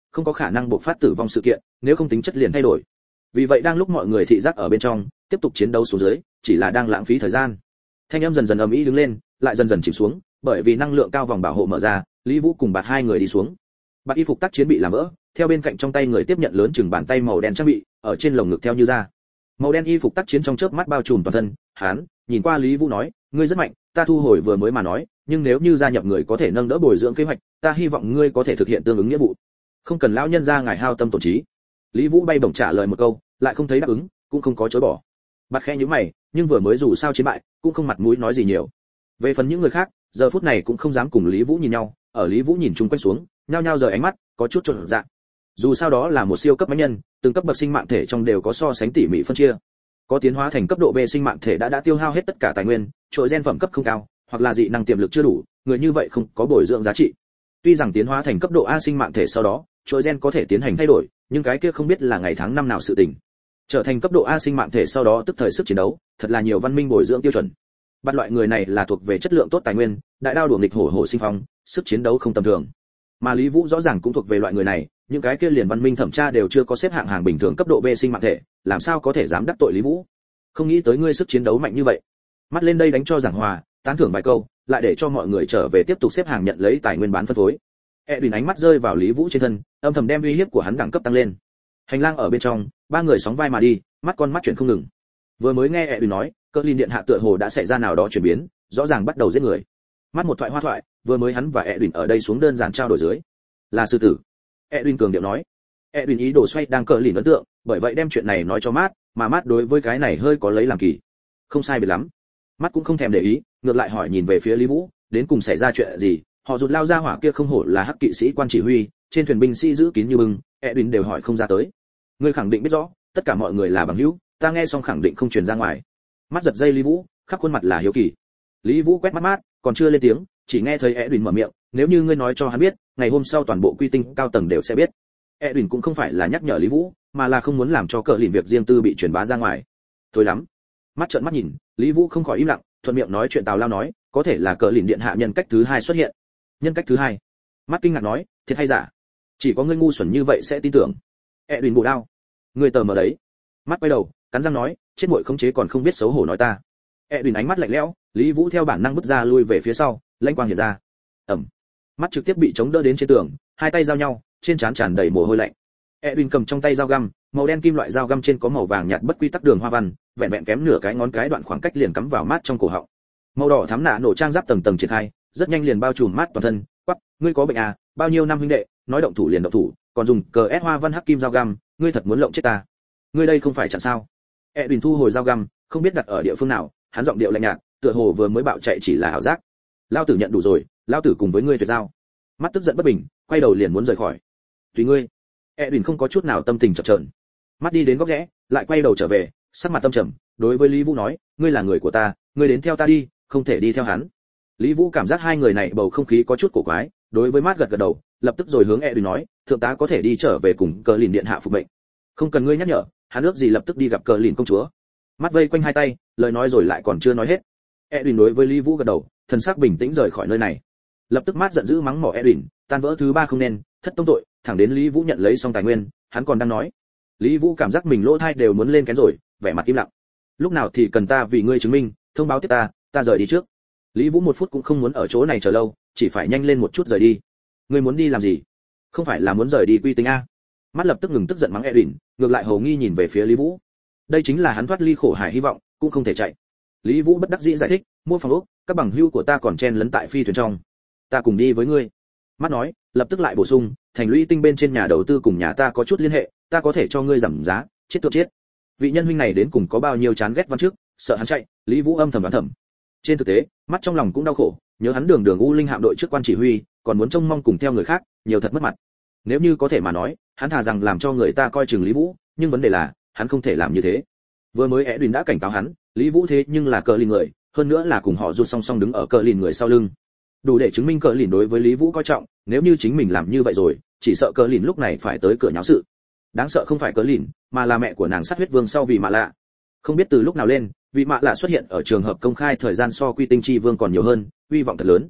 không có khả năng bộc phát tử vong sự kiện, nếu không tính chất liền thay đổi. Vì vậy đang lúc mọi người thị giác ở bên trong, tiếp tục chiến đấu xuống dưới, chỉ là đang lãng phí thời gian. Thanh âm dần dần ầm ĩ đứng lên, lại dần dần chìm xuống, bởi vì năng lượng cao vòng bảo hộ mở ra, Lý Vũ cùng Bạt hai người đi xuống. Bạt y phục tác chiến bị làm vỡ, theo bên cạnh trong tay người tiếp nhận lớn chừng bàn tay màu đen trang bị, ở trên lồng ngực theo như ra. Màu đen y phục tác chiến trong chớp mắt bao trùm toàn thân, hắn nhìn qua Lý Vũ nói, ngươi rất mạnh, ta thu hồi vừa mới mà nói, nhưng nếu như gia nhập người có thể nâng đỡ bồi dưỡng kế hoạch, ta hy vọng ngươi có thể thực hiện tương ứng nghĩa vụ. Không cần lão nhân gia ngài hao tâm tổn trí. Lý Vũ bay bổng trả lời một câu, lại không thấy đáp ứng, cũng không có chối bỏ. Bạt khẽ nhíu mày, nhưng vừa mới dù sao chiến bại, cũng không mặt mũi nói gì nhiều. Về phần những người khác, giờ phút này cũng không dám cùng Lý Vũ nhìn nhau, ở Lý Vũ nhìn chung quanh xuống, nhao nhao rời ánh mắt, có chút chột dạ. Dù sao đó là một siêu cấp mãnh nhân, từng cấp bậc sinh mạng thể trong đều có so sánh tỉ mỉ phân chia. Có tiến hóa thành cấp độ B sinh mạng thể đã đã tiêu hao hết tất cả tài nguyên, trội gen phẩm cấp không cao, hoặc là dị năng tiềm lực chưa đủ, người như vậy không có bồi dưỡng giá trị. Tuy rằng tiến hóa thành cấp độ A sinh mạng thể sau đó, trội gen có thể tiến hành thay đổi, nhưng cái kia không biết là ngày tháng năm nào sự tình. Trở thành cấp độ A sinh mạng thể sau đó tức thời sức chiến đấu, thật là nhiều văn minh bồi dưỡng tiêu chuẩn. Bắt loại người này là thuộc về chất lượng tốt tài nguyên, đại đao đuổi nghịch hổ hổ sinh phong, sức chiến đấu không tầm thường. Mà Lý Vũ rõ ràng cũng thuộc về loại người này, những cái kia liền văn minh thẩm tra đều chưa có xếp hạng hàng bình thường cấp độ B sinh mạng thể, làm sao có thể dám đắc tội Lý Vũ? Không nghĩ tới ngươi sức chiến đấu mạnh như vậy. Mắt lên đây đánh cho giảng hòa, tán thưởng vài câu, lại để cho mọi người trở về tiếp tục xếp hàng nhận lấy tài nguyên bán phân phối. Edwin ánh mắt rơi vào Lý Vũ trên thân, âm thầm đem uy hiếp của hắn đẳng cấp tăng lên. Hành lang ở bên trong, ba người sóng vai mà đi, mắt con mắt chuyển không ngừng. Vừa mới nghe Edwin nói, Cơ Linh điện hạ tựa hồ đã xảy ra nào đó chuyển biến, rõ ràng bắt đầu giết người. Mắt một thoại hoa thoại, vừa mới hắn và Edwin ở đây xuống đơn giản trao đổi dưới. Là sư tử. Edwin cường điệu nói. Edwin ý đồ xoay đang Cơ Linh ấn tượng, bởi vậy đem chuyện này nói cho Matt, mà Matt đối với cái này hơi có lấy làm kỳ. Không sai biệt lắm. Matt cũng không thèm để ý, ngược lại hỏi nhìn về phía Lý Vũ, đến cùng xảy ra chuyện gì? Họ rụt lao ra hỏa kia không hổ là hắc kỵ sĩ quan chỉ huy, trên thuyền binh sĩ giữ kín như bưng, Edwin đều hỏi không ra tới. Ngươi khẳng định biết rõ, tất cả mọi người là bằng hữu, ta nghe xong khẳng định không truyền ra ngoài. Mắt giật dây Lý Vũ, khắp khuôn mặt là hiếu kỳ. Lý Vũ quét mắt Matt, còn chưa lên tiếng, chỉ nghe thấy Edwin mở miệng, nếu như ngươi nói cho hắn biết, ngày hôm sau toàn bộ quy tinh cao tầng đều sẽ biết. Edwin cũng không phải là nhắc nhở Lý Vũ, mà là không muốn làm cho cờ lìn việc riêng tư bị truyền bá ra ngoài. Thôi lắm. Mắt trợn mắt nhìn, Lý Vũ không khỏi im lặng, thuận miệng nói chuyện Tào Lao nói, có thể là cờ lìn điện hạ nhân cách thứ hai xuất hiện. Nhân cách thứ hai? Mắt kinh ngạc nói, thiệt hay giả? Chỉ có ngươi ngu xuẩn như vậy sẽ tin tưởng. Edwin bổ đao. Ngươi tờ mờ đấy. Mắt quay đầu, cắn răng nói, chết muội khống chế còn không biết xấu hổ nói ta. Edwin ánh mắt lạnh lẽo, Lý Vũ theo bản năng bước ra lui về phía sau, lãnh quang hiện ra. Ầm. Mắt trực tiếp bị chống đỡ đến trên tường, hai tay giao nhau, trên trán tràn đầy mồ hôi lạnh. Edwin cầm trong tay dao găm, màu đen kim loại dao găm trên có màu vàng nhạt bất quy tắc đường hoa văn, vẹn vẹn kém nửa cái ngón cái đoạn khoảng cách liền cắm vào mát trong cổ họng. Màu đỏ thắm nạ nổ trang giáp tầng tầng triển khai, rất nhanh liền bao trùm mát toàn thân. Quắc, ngươi có bệnh à? Bao nhiêu năm huynh đệ, nói động thủ liền động thủ, còn dùng cờ ép hoa văn hắc kim dao găm, ngươi thật muốn lộng chết ta? Ngươi đây không phải chặn sao? Edwin thu hồi dao găm, không biết đặt ở địa phương nào, hắn giọng điệu lạnh nhạt, tựa hồ vừa mới bạo chạy chỉ là ảo giác. Lão tử nhận đủ rồi, lão tử cùng với ngươi tuyệt giao. Mắt tức giận bất bình, quay đầu liền muốn rời khỏi. Tùy ngươi. Edwin không có chút nào tâm tình chập chờn. Mắt đi đến góc rẽ, lại quay đầu trở về, sắc mặt tâm trầm, đối với Lý Vũ nói, ngươi là người của ta, ngươi đến theo ta đi, không thể đi theo hắn. Lý Vũ cảm giác hai người này bầu không khí có chút cổ quái, đối với Matt gật gật đầu, lập tức rồi hướng Edwin nói, thượng tá có thể đi trở về cùng Cờ Lìn điện hạ phục mệnh. Không cần ngươi nhắc nhở, hắn ước gì lập tức đi gặp Cờ Lìn công chúa. Matt vây quanh hai tay, lời nói rồi lại còn chưa nói hết. Edwin đối với Lý Vũ gật đầu, thần sắc bình tĩnh rời khỏi nơi này. Lập tức Matt giận dữ mắng mỏ Edwin, tan vỡ thứ ba không nên, thất tông tội, thẳng đến Lý Vũ nhận lấy xong tài nguyên, hắn còn đang nói. Lý Vũ cảm giác mình lỗ tai đều muốn lên kén rồi, vẻ mặt im lặng. Lúc nào thì cần ta vì ngươi chứng minh, thông báo tiếp ta, ta rời đi trước. Lý Vũ một phút cũng không muốn ở chỗ này chờ lâu, chỉ phải nhanh lên một chút rời đi. Ngươi muốn đi làm gì? Không phải là muốn rời đi quy tính a? Mắt lập tức ngừng tức giận mắng Edwin, ngược lại hồ nghi nhìn về phía Lý Vũ. Đây chính là hắn thoát ly khổ hải hy vọng, cũng không thể chạy. Lý Vũ bất đắc dĩ giải thích, mua phòng ốc, các bằng hữu của ta còn chen lấn tại phi thuyền trong. Ta cùng đi với ngươi. Mắt nói, lập tức lại bổ sung, thành lũy tinh bên trên nhà đầu tư cùng nhà ta có chút liên hệ, ta có thể cho ngươi giảm giá, chết tượng chết. Vị nhân huynh này đến cùng có bao nhiêu chán ghét văn trước, sợ hắn chạy, Lý Vũ âm thầm đoán thầm. Trên thực tế, mắt trong lòng cũng đau khổ, nhớ hắn đường đường U Linh hạm đội trước quan chỉ huy, còn muốn trông mong cùng theo người khác, nhiều thật mất mặt. Nếu như có thể mà nói, hắn thà rằng làm cho người ta coi chừng Lý Vũ, nhưng vấn đề là, hắn không thể làm như thế. Vừa mới Edwin đã cảnh cáo hắn, Lý Vũ thế nhưng là Cờ Lìn người, hơn nữa là cùng họ rút song song đứng ở Cờ Lìn người sau lưng. Đủ để chứng minh Cờ Lìn đối với Lý Vũ coi trọng, nếu như chính mình làm như vậy rồi, chỉ sợ Cờ Lìn lúc này phải tới cửa nháo sự. Đáng sợ không phải Cờ Lìn, mà là mẹ của nàng sát huyết vương sau Vị Mạ Lạ. Không biết từ lúc nào lên, Vị Mạ Lạ xuất hiện ở trường hợp công khai thời gian so Quy Tinh Chi Vương còn nhiều hơn, uy vọng thật lớn.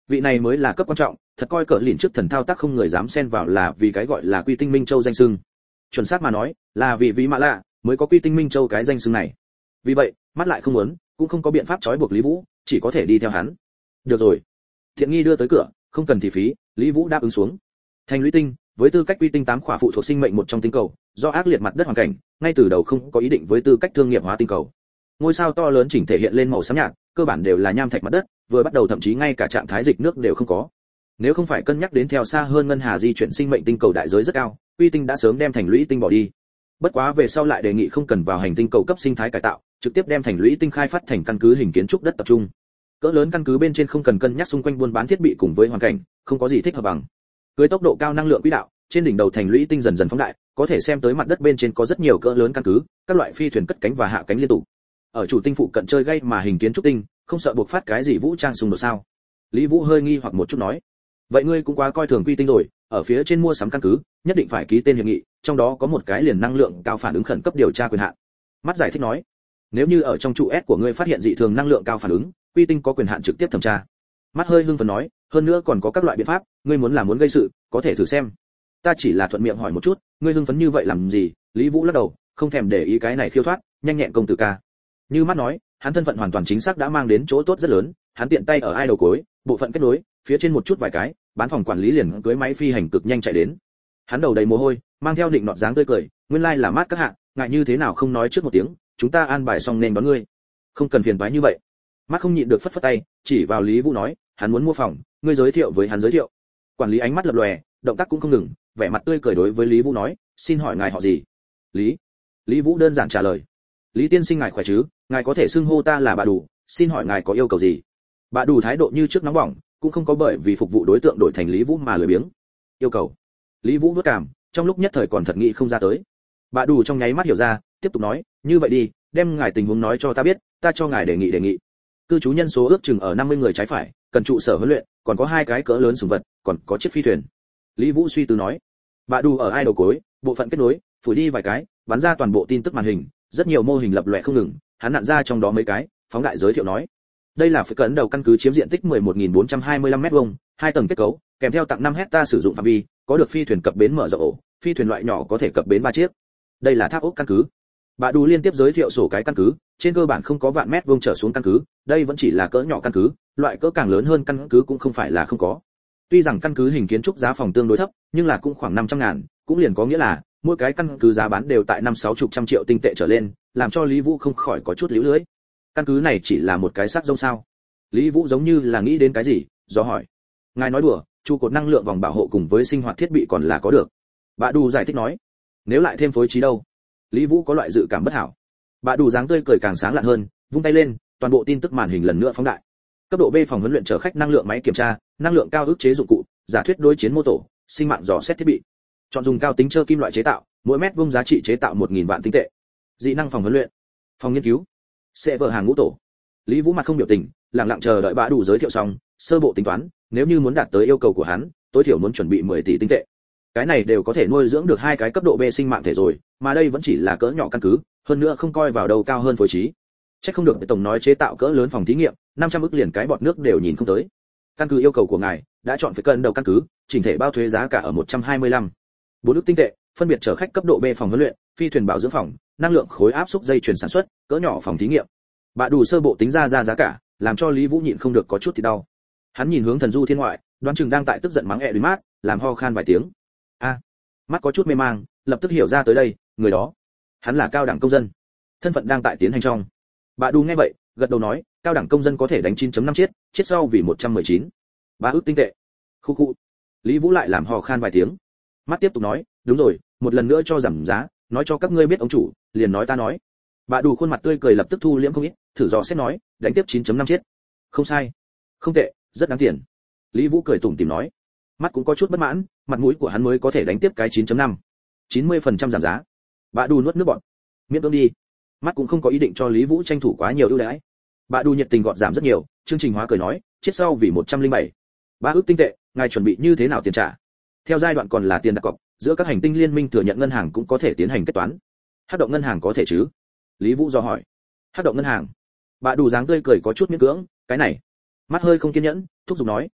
Vị này mới là cấp quan trọng, thật coi cỡ lìn trước thần thao tác không người dám xen vào là vì cái gọi là Quy Tinh Minh Châu danh xưng. Chuẩn xác mà nói, là vì Ví Mã Lạ mới có Quy Tinh Minh Châu cái danh xưng này. Vì vậy, mắt lại không muốn, cũng không có biện pháp trói buộc Lý Vũ, chỉ có thể đi theo hắn. Được rồi. Thiện nghi đưa tới cửa, không cần thì phí, Lý Vũ đáp ứng xuống. Thành Lũy Tinh, với tư cách Quy Tinh tám khỏa phụ thuộc sinh mệnh một trong tinh cầu, do ác liệt mặt đất hoàn cảnh, ngay từ đầu không có ý định với tư cách thương nghiệp hóa tinh cầu. Ngôi sao to lớn chỉnh thể hiện lên màu xám nhạt, cơ bản đều là nham thạch mặt đất, vừa bắt đầu thậm chí ngay cả trạng thái dịch nước đều không có. Nếu không phải cân nhắc đến theo xa hơn ngân hà di chuyển sinh mệnh tinh cầu đại giới rất cao, Quy Tinh đã sớm đem Thành Lũy Tinh bỏ đi. Bất quá về sau lại đề nghị không cần vào hành tinh cầu cấp sinh thái cải tạo, trực tiếp đem Thành Lũy Tinh khai phát thành căn cứ hình kiến trúc đất tập trung. Cỡ lớn căn cứ bên trên không cần cân nhắc xung quanh buôn bán thiết bị cùng với hoàn cảnh, không có gì thích hợp bằng. Cưới tốc độ cao năng lượng quỹ đạo, trên đỉnh đầu Thành Lũy Tinh dần dần phóng đại, có thể xem tới mặt đất bên trên có rất nhiều cỡ lớn căn cứ, các loại phi thuyền cất cánh và hạ cánh liên tục. Ở chủ tinh phụ cận chơi gây mà hình kiến trúc tinh, không sợ buộc phát cái gì vũ trang xung đột sao? Lý Vũ hơi nghi hoặc một chút nói, vậy ngươi cũng quá coi thường Quy Tinh rồi, ở phía trên mua sắm căn cứ, nhất định phải ký tên hiệp nghị, trong đó có một cái liền năng lượng cao phản ứng khẩn cấp điều tra quyền hạn. Mắt giải thích nói, nếu như ở trong trụ S của ngươi phát hiện dị thường năng lượng cao phản ứng, Quy Tinh có quyền hạn trực tiếp thẩm tra. Mắt hơi hưng phấn nói, hơn nữa còn có các loại biện pháp, ngươi muốn làm muốn gây sự, có thể thử xem. Ta chỉ là thuận miệng hỏi một chút, ngươi hưng phấn như vậy làm gì? Lý Vũ lắc đầu, không thèm để ý cái này khiêu thoát, nhanh nhẹn công tử ca. Như mắt nói, hắn thân phận hoàn toàn chính xác đã mang đến chỗ tốt rất lớn, hắn tiện tay ở ai đầu cối, bộ phận kết nối, phía trên một chút vài cái, bán phòng quản lý liền cưới máy phi hành cực nhanh chạy đến. Hắn đầu đầy mồ hôi, mang theo định nọt dáng tươi cười, nguyên lai là mát các hạ, ngại như thế nào không nói trước một tiếng, chúng ta an bài xong nên đón ngươi. Không cần phiền toái như vậy. Mắt không nhịn được phất phất tay, chỉ vào Lý Vũ nói, hắn muốn mua phòng, ngươi giới thiệu với hắn giới thiệu. Quản lý ánh mắt lập lòe, động tác cũng không ngừng, vẻ mặt tươi cười đối với Lý Vũ nói, xin hỏi ngài họ gì? Lý. Lý Vũ đơn giản trả lời. Lý tiên sinh ngài khỏe chứ, ngài có thể xưng hô ta là bà đủ, xin hỏi ngài có yêu cầu gì? Bà đủ thái độ như trước nóng bỏng, cũng không có bởi vì phục vụ đối tượng đổi thành Lý Vũ mà lười biếng. Yêu cầu. Lý Vũ vất cảm, trong lúc nhất thời còn thật nghĩ không ra tới. Bà đủ trong nháy mắt hiểu ra, tiếp tục nói, như vậy đi, đem ngài tình huống nói cho ta biết, ta cho ngài đề nghị đề nghị. Cư trú nhân số ước chừng ở năm mươi người trái phải, cần trụ sở huấn luyện, còn có hai cái cỡ lớn sủng vật, còn có chiếc phi thuyền. Lý Vũ suy tư nói, bà đủ ở ai đầu cối, bộ phận kết nối, phủi đi vài cái, bắn ra toàn bộ tin tức màn hình, rất nhiều mô hình lập lòe không ngừng, hắn nặn ra trong đó mấy cái, phóng đại giới thiệu nói, đây là phải cấn đầu căn cứ chiếm diện tích mười một nghìn bốn trăm hai mươi lăm mét vuông, hai tầng kết cấu, kèm theo tặng năm hecta sử dụng phạm vi, có được phi thuyền cập bến mở rộng ổ, phi thuyền loại nhỏ có thể cập bến ba chiếc. Đây là tháp ốc căn cứ. Bà đủ liên tiếp giới thiệu sổ cái căn cứ, trên cơ bản không có vạn mét vuông trở xuống căn cứ, đây vẫn chỉ là cỡ nhỏ căn cứ, loại cỡ càng lớn hơn căn cứ cũng không phải là không có. Tuy rằng căn cứ hình kiến trúc giá phòng tương đối thấp, nhưng là cũng khoảng năm trăm ngàn, cũng liền có nghĩa là mỗi cái căn cứ giá bán đều tại năm sáu chục trăm triệu tinh tệ trở lên, làm cho Lý Vũ không khỏi có chút líu lưỡi. Căn cứ này chỉ là một cái xác rông sao? Lý Vũ giống như là nghĩ đến cái gì, do hỏi. Ngài nói đùa, trụ cột năng lượng vòng bảo hộ cùng với sinh hoạt thiết bị còn là có được. Bà đủ giải thích nói. Nếu lại thêm phối trí đâu? Lý Vũ có loại dự cảm bất hảo. Bà đủ dáng tươi cười càng sáng lạn hơn, vung tay lên, toàn bộ tin tức màn hình lần nữa phóng đại. Cấp độ B phòng huấn luyện chở khách năng lượng máy kiểm tra, năng lượng cao ức chế dụng cụ, giả thuyết đối chiến mô tổ, sinh mạng dò xét thiết bị. Chọn dùng cao tính chơ kim loại chế tạo, mỗi mét vuông giá trị chế tạo một nghìn vạn tinh tệ. Dị năng phòng huấn luyện, phòng nghiên cứu, sẽ vợ hàng ngũ tổ. Lý Vũ mặt không biểu tình, lặng lặng chờ đợi bà đủ giới thiệu xong, sơ bộ tính toán, nếu như muốn đạt tới yêu cầu của hắn, tối thiểu muốn chuẩn bị mười tỷ tinh tệ. Cái này đều có thể nuôi dưỡng được hai cái cấp độ B sinh mạng thể rồi, mà đây vẫn chỉ là cỡ nhỏ căn cứ, hơn nữa không coi vào đâu cao hơn phối trí. Chắc không được tổng nói chế tạo cỡ lớn phòng thí nghiệm, năm trăm ức liền cái bọt nước đều nhìn không tới. Căn cứ yêu cầu của ngài, đã chọn phải cân đầu căn cứ, chỉnh thể bao thuế giá cả ở một trăm hai mươi lăm. bốn ức tinh tệ, phân biệt chở khách cấp độ B phòng huấn luyện, phi thuyền bảo dưỡng phòng, năng lượng khối áp xúc dây chuyền sản xuất, cỡ nhỏ phòng thí nghiệm. Bà đủ sơ bộ tính ra ra giá cả, làm cho Lý Vũ nhịn không được có chút thì đau. Hắn nhìn hướng Thần Du Thiên Ngoại, đoán chừng đang tại tức giận mắng ẹ đùi mát, làm ho khan vài tiếng. A, mắt có chút mê mang, lập tức hiểu ra tới đây, người đó, hắn là cao đẳng công dân, thân phận đang tại tiến hành trong. Bà đủ nghe vậy, gật đầu nói, cao đẳng công dân có thể đánh chín chấm năm chiết, chiết sau vì một trăm mười chín. Ba ức tinh tệ. Khu khu. Lý Vũ lại làm ho khan vài tiếng. Mắt tiếp tục nói, đúng rồi, một lần nữa cho giảm giá, nói cho các ngươi biết ông chủ, liền nói ta nói. Bà đủ khuôn mặt tươi cười lập tức thu liễm không ít, thử dò xét nói, đánh tiếp chín chấm năm chiết. Không sai. Không tệ, rất đáng tiền. Lý Vũ cười tủm tỉm nói. Mắt cũng có chút bất mãn, mặt mũi của hắn mới có thể đánh tiếp cái chín chấm năm. chín mươi phần trăm giảm giá. Bà đủ nuốt nước bọt. Miễn cưỡng đi. Mắt cũng không có ý định cho Lý Vũ tranh thủ quá nhiều ưu đãi. Bà đủ nhiệt tình gọt giảm rất nhiều, chương trình hóa cười nói, chiết sau vì một trăm lẻ bảy. Ba ước tinh tệ, ngài chuẩn bị như thế nào tiền trả? Theo giai đoạn còn là tiền đặt cọc, giữa các hành tinh liên minh thừa nhận ngân hàng cũng có thể tiến hành kết toán. Hắc động ngân hàng có thể chứ? Lý Vũ do hỏi. Hắc động ngân hàng. Bà đủ dáng tươi cười có chút miễn cưỡng, cái này. Mắt hơi không kiên nhẫn, thúc giục nói,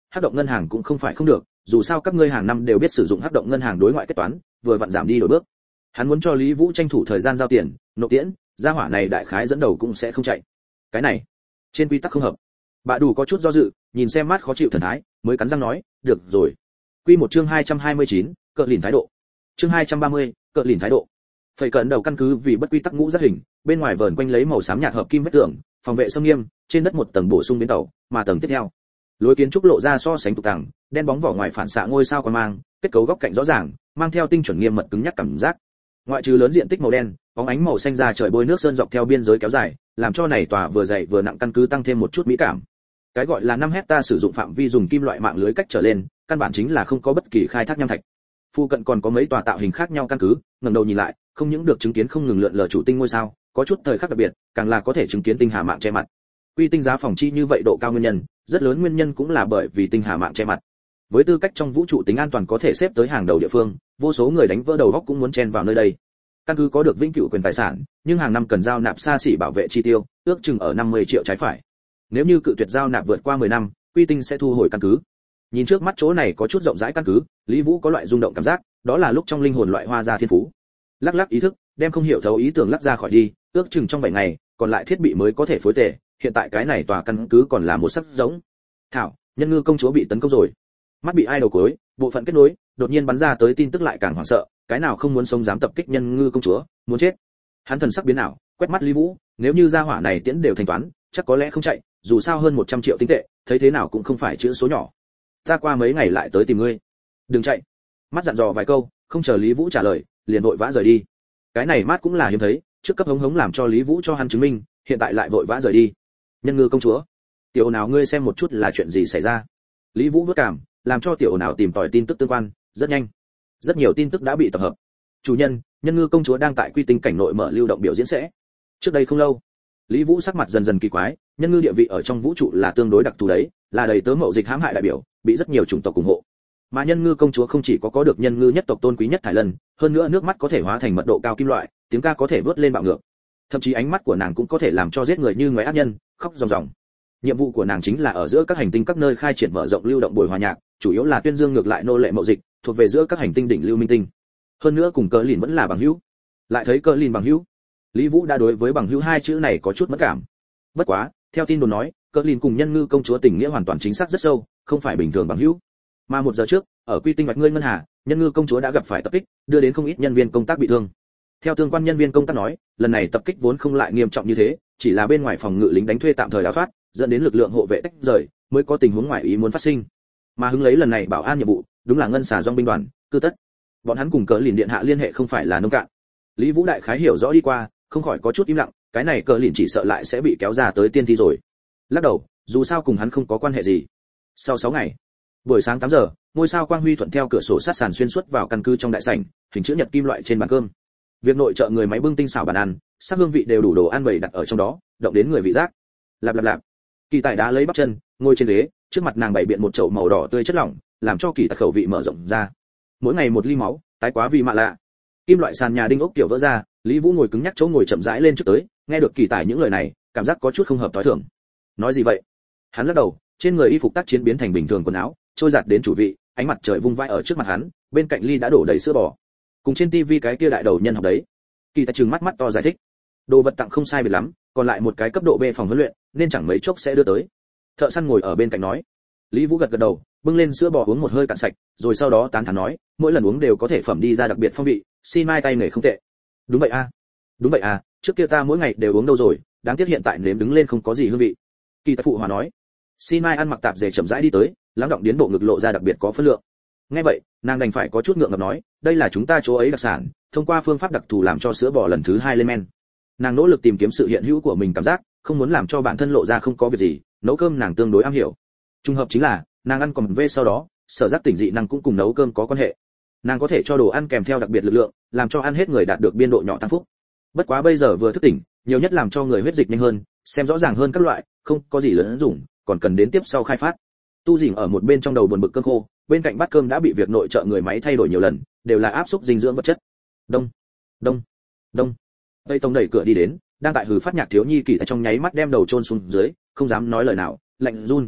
hắc động ngân hàng cũng không phải không được, dù sao các ngươi hàng năm đều biết sử dụng hắc động ngân hàng đối ngoại kết toán, vừa vặn giảm đi đổi bước. Hắn muốn cho Lý Vũ tranh thủ thời gian giao tiền, nộp tiễn, gia hỏa này đại khái dẫn đầu cũng sẽ không chạy. Cái này, trên quy tắc không hợp. Bà đủ có chút do dự, nhìn xem mắt khó chịu thần thái, mới cắn răng nói, được rồi. Quy một chương hai trăm hai mươi chín, cờ lìn thái độ. Chương hai trăm ba mươi, cờ lìn thái độ. Phẩy cận đầu căn cứ vì bất quy tắc ngũ giác hình, bên ngoài vờn quanh lấy màu xám nhạt hợp kim vách tường, phòng vệ sông nghiêm, trên đất một tầng bổ sung bến tàu, mà tầng tiếp theo, lối kiến trúc lộ ra so sánh tục tàng, đen bóng vỏ ngoài phản xạ ngôi sao quan mang, kết cấu góc cạnh rõ ràng, mang theo tinh chuẩn nghiêm mật cứng nhắc cảm giác. Ngoại trừ lớn diện tích màu đen, bóng ánh màu xanh ra trời bôi nước sơn dọc theo biên giới kéo dài, làm cho này tòa vừa dày vừa nặng căn cứ tăng thêm một chút mỹ cảm. Cái gọi là năm hecta sử dụng phạm vi dùng kim loại mạng lưới cách trở lên, căn bản chính là không có bất kỳ khai thác nham thạch. Phu cận còn có mấy tòa tạo hình khác nhau căn cứ, ngẩng đầu nhìn lại, không những được chứng kiến không ngừng lượn lờ chủ tinh ngôi sao, có chút thời khắc đặc biệt, càng là có thể chứng kiến tinh hà mạng che mặt. Quy tinh giá phòng chi như vậy độ cao nguyên nhân, rất lớn nguyên nhân cũng là bởi vì tinh hà mạng che mặt. Với tư cách trong vũ trụ tính an toàn có thể xếp tới hàng đầu địa phương, vô số người đánh vỡ đầu óc cũng muốn chen vào nơi đây. Căn cứ có được vĩnh cửu quyền tài sản, nhưng hàng năm cần giao nạp xa xỉ bảo vệ chi tiêu, ước chừng ở năm mươi triệu trái phải. Nếu như cự tuyệt giao nạp vượt qua mười năm, Quy tinh sẽ thu hồi căn cứ. Nhìn trước mắt chỗ này có chút rộng rãi căn cứ, Lý Vũ có loại rung động cảm giác, đó là lúc trong linh hồn loại hoa ra thiên phú. Lắc lắc ý thức, đem không hiểu thấu ý tưởng lắc ra khỏi đi, ước chừng trong bảy ngày, còn lại thiết bị mới có thể phối tề, hiện tại cái này tòa căn cứ còn là một sắc giống. Thảo, nhân ngư công chúa bị tấn công rồi. Mắt bị ai đầu cuối, bộ phận kết nối, đột nhiên bắn ra tới tin tức lại càng hoảng sợ, cái nào không muốn sống dám tập kích nhân ngư công chúa, muốn chết. Hắn thần sắc biến ảo, quét mắt Lý Vũ, nếu như gia hỏa này tiễn đều thanh toán, chắc có lẽ không chạy, dù sao hơn một trăm triệu tinh tệ, thấy thế nào cũng không phải chữ số nhỏ. Ta qua mấy ngày lại tới tìm ngươi. Đừng chạy. Mắt dặn dò vài câu, không chờ Lý Vũ trả lời, liền vội vã rời đi. Cái này mắt cũng là hiếm thấy, trước cấp hống hống làm cho Lý Vũ cho hắn chứng minh, hiện tại lại vội vã rời đi. Nhân ngư công chúa, tiểu nào ngươi xem một chút là chuyện gì xảy ra. Lý Vũ vất cảm, làm cho tiểu nào tìm tòi tin tức tương quan, rất nhanh. Rất nhiều tin tức đã bị tập hợp. Chủ nhân, nhân ngư công chúa đang tại Quy tinh cảnh nội mở lưu động biểu diễn sẽ. Trước đây không lâu, Lý Vũ sắc mặt dần dần kỳ quái, nhân ngư địa vị ở trong vũ trụ là tương đối đặc thù đấy, là đầy tớ mậu dịch hãm hại đại biểu, bị rất nhiều chủng tộc ủng hộ. Mà nhân ngư công chúa không chỉ có có được nhân ngư nhất tộc tôn quý nhất thải lân, hơn nữa nước mắt có thể hóa thành mật độ cao kim loại, tiếng ca có thể vớt lên bạo ngược. Thậm chí ánh mắt của nàng cũng có thể làm cho giết người như ngoái ác nhân, khóc ròng ròng. Nhiệm vụ của nàng chính là ở giữa các hành tinh các nơi khai triển mở rộng lưu động buổi hòa nhạc, chủ yếu là tuyên dương ngược lại nô lệ mậu dịch, thuộc về giữa các hành tinh đỉnh lưu minh tinh. Hơn nữa cùng Cờ Lìn vẫn là bằng hữu. Lại thấy Cờ Lìn bằng hữu, Lý Vũ đã đối với bằng hữu hai chữ này có chút mất cảm. Bất quá, theo tin đồn nói, Cờ Lìn cùng nhân ngư công chúa tình nghĩa hoàn toàn chính xác rất sâu, không phải bình thường bằng hữu. Mà một giờ trước, ở Quy tinh mạch ngươi ngân hà, nhân ngư công chúa đã gặp phải tập kích, đưa đến không ít nhân viên công tác bị thương. Theo tương quan nhân viên công tác nói, lần này tập kích vốn không lại nghiêm trọng như thế, chỉ là bên ngoài phòng ngự lính đánh thuê tạm thời đào thoát, dẫn đến lực lượng hộ vệ tách rời, mới có tình huống ngoại ý muốn phát sinh. Mà hứng lấy lần này bảo an nhiệm vụ, đúng là ngân xà dòng binh đoàn, cư tất. Bọn hắn cùng Cờ Lìn điện hạ liên hệ không phải là nông cạn. Lý Vũ đại khái hiểu rõ đi qua, không khỏi có chút im lặng, cái này Cờ Lìn chỉ sợ lại sẽ bị kéo ra tới tiên thi rồi. Lắc đầu, dù sao cùng hắn không có quan hệ gì. Sau sáu ngày, buổi sáng tám giờ, ngôi sao quang huy thuận theo cửa sổ sát sàn xuyên suốt vào căn cứ trong đại sảnh, hình chữ nhật kim loại trên bàn cơm. Việc nội trợ người máy bưng tinh xảo bàn ăn, sắc hương vị đều đủ đồ ăn bày đặt ở trong đó, động đến người vị giác. Lạp lạp lạp. Kỳ Tài đá lấy bắp chân, ngồi trên ghế, trước mặt nàng bày biện một chậu màu đỏ tươi chất lỏng, làm cho Kỳ Tài khẩu vị mở rộng ra. Mỗi ngày một ly máu, tái quá vì mạ lạ. Kim loại sàn nhà đinh ốc tiểu vỡ ra, Lý Vũ ngồi cứng nhắc chỗ ngồi chậm rãi lên trước tới, nghe được Kỳ Tài những lời này, cảm giác có chút không hợp thói thường. Nói gì vậy? Hắn lắc đầu, trên người y phục tác chiến biến thành bình thường quần áo, trôi giạt đến chủ vị, ánh mặt trời vung vãi ở trước mặt hắn, bên cạnh ly đã đổ đầy sữa bò. Cùng trên tivi cái kia đại đầu nhân học đấy. Kỳ Tài trừng mắt mắt to giải thích. Đồ vật tặng không sai biệt lắm, còn lại một cái cấp độ B phòng huấn luyện, nên chẳng mấy chốc sẽ đưa tới. Thợ săn ngồi ở bên cạnh nói. Lý Vũ gật gật đầu, bưng lên sữa bò uống một hơi cạn sạch, rồi sau đó tán thán nói, mỗi lần uống đều có thể phẩm đi ra đặc biệt phong vị, xin mai tay nghề không tệ. Đúng vậy a, à. Đúng vậy à, trước kia ta mỗi ngày đều uống đâu rồi, đáng tiếc hiện tại nếm đứng lên không có gì hương vị. Kỳ Tài phụ hòa nói. Xin mai ăn mặc tạp dề chậm rãi đi tới, lắng động điến bộ ngực lộ ra đặc biệt có phân lượng. Nghe vậy, nàng đành phải có chút ngượng ngập nói, đây là chúng ta chỗ ấy đặc sản, thông qua phương pháp đặc thù làm cho sữa bò lần thứ hai lên men. Nàng nỗ lực tìm kiếm sự hiện hữu của mình cảm giác, không muốn làm cho bản thân lộ ra không có việc gì, nấu cơm nàng tương đối am hiểu. Trùng hợp chính là, nàng ăn còn vê sau đó, sở giác tỉnh dị năng cũng cùng nấu cơm có quan hệ. Nàng có thể cho đồ ăn kèm theo đặc biệt lực lượng, làm cho ăn hết người đạt được biên độ nhỏ tăng phúc. Bất quá bây giờ vừa thức tỉnh, nhiều nhất làm cho người huyết dịch nhanh hơn, xem rõ ràng hơn các loại, không có gì lớn dùng, còn cần đến tiếp sau khai phát. Tu Dĩnh ở một bên trong đầu buồn bực cơm khô, bên cạnh bát cơm đã bị việc nội trợ người máy thay đổi nhiều lần, đều là áp xúc dinh dưỡng vật chất. Đông, đông, đông. Tây Tông đẩy cửa đi đến, đang tại hừ phát nhạc thiếu nhi Kỳ Tài trong nháy mắt đem đầu chôn xuống dưới, không dám nói lời nào, lạnh run.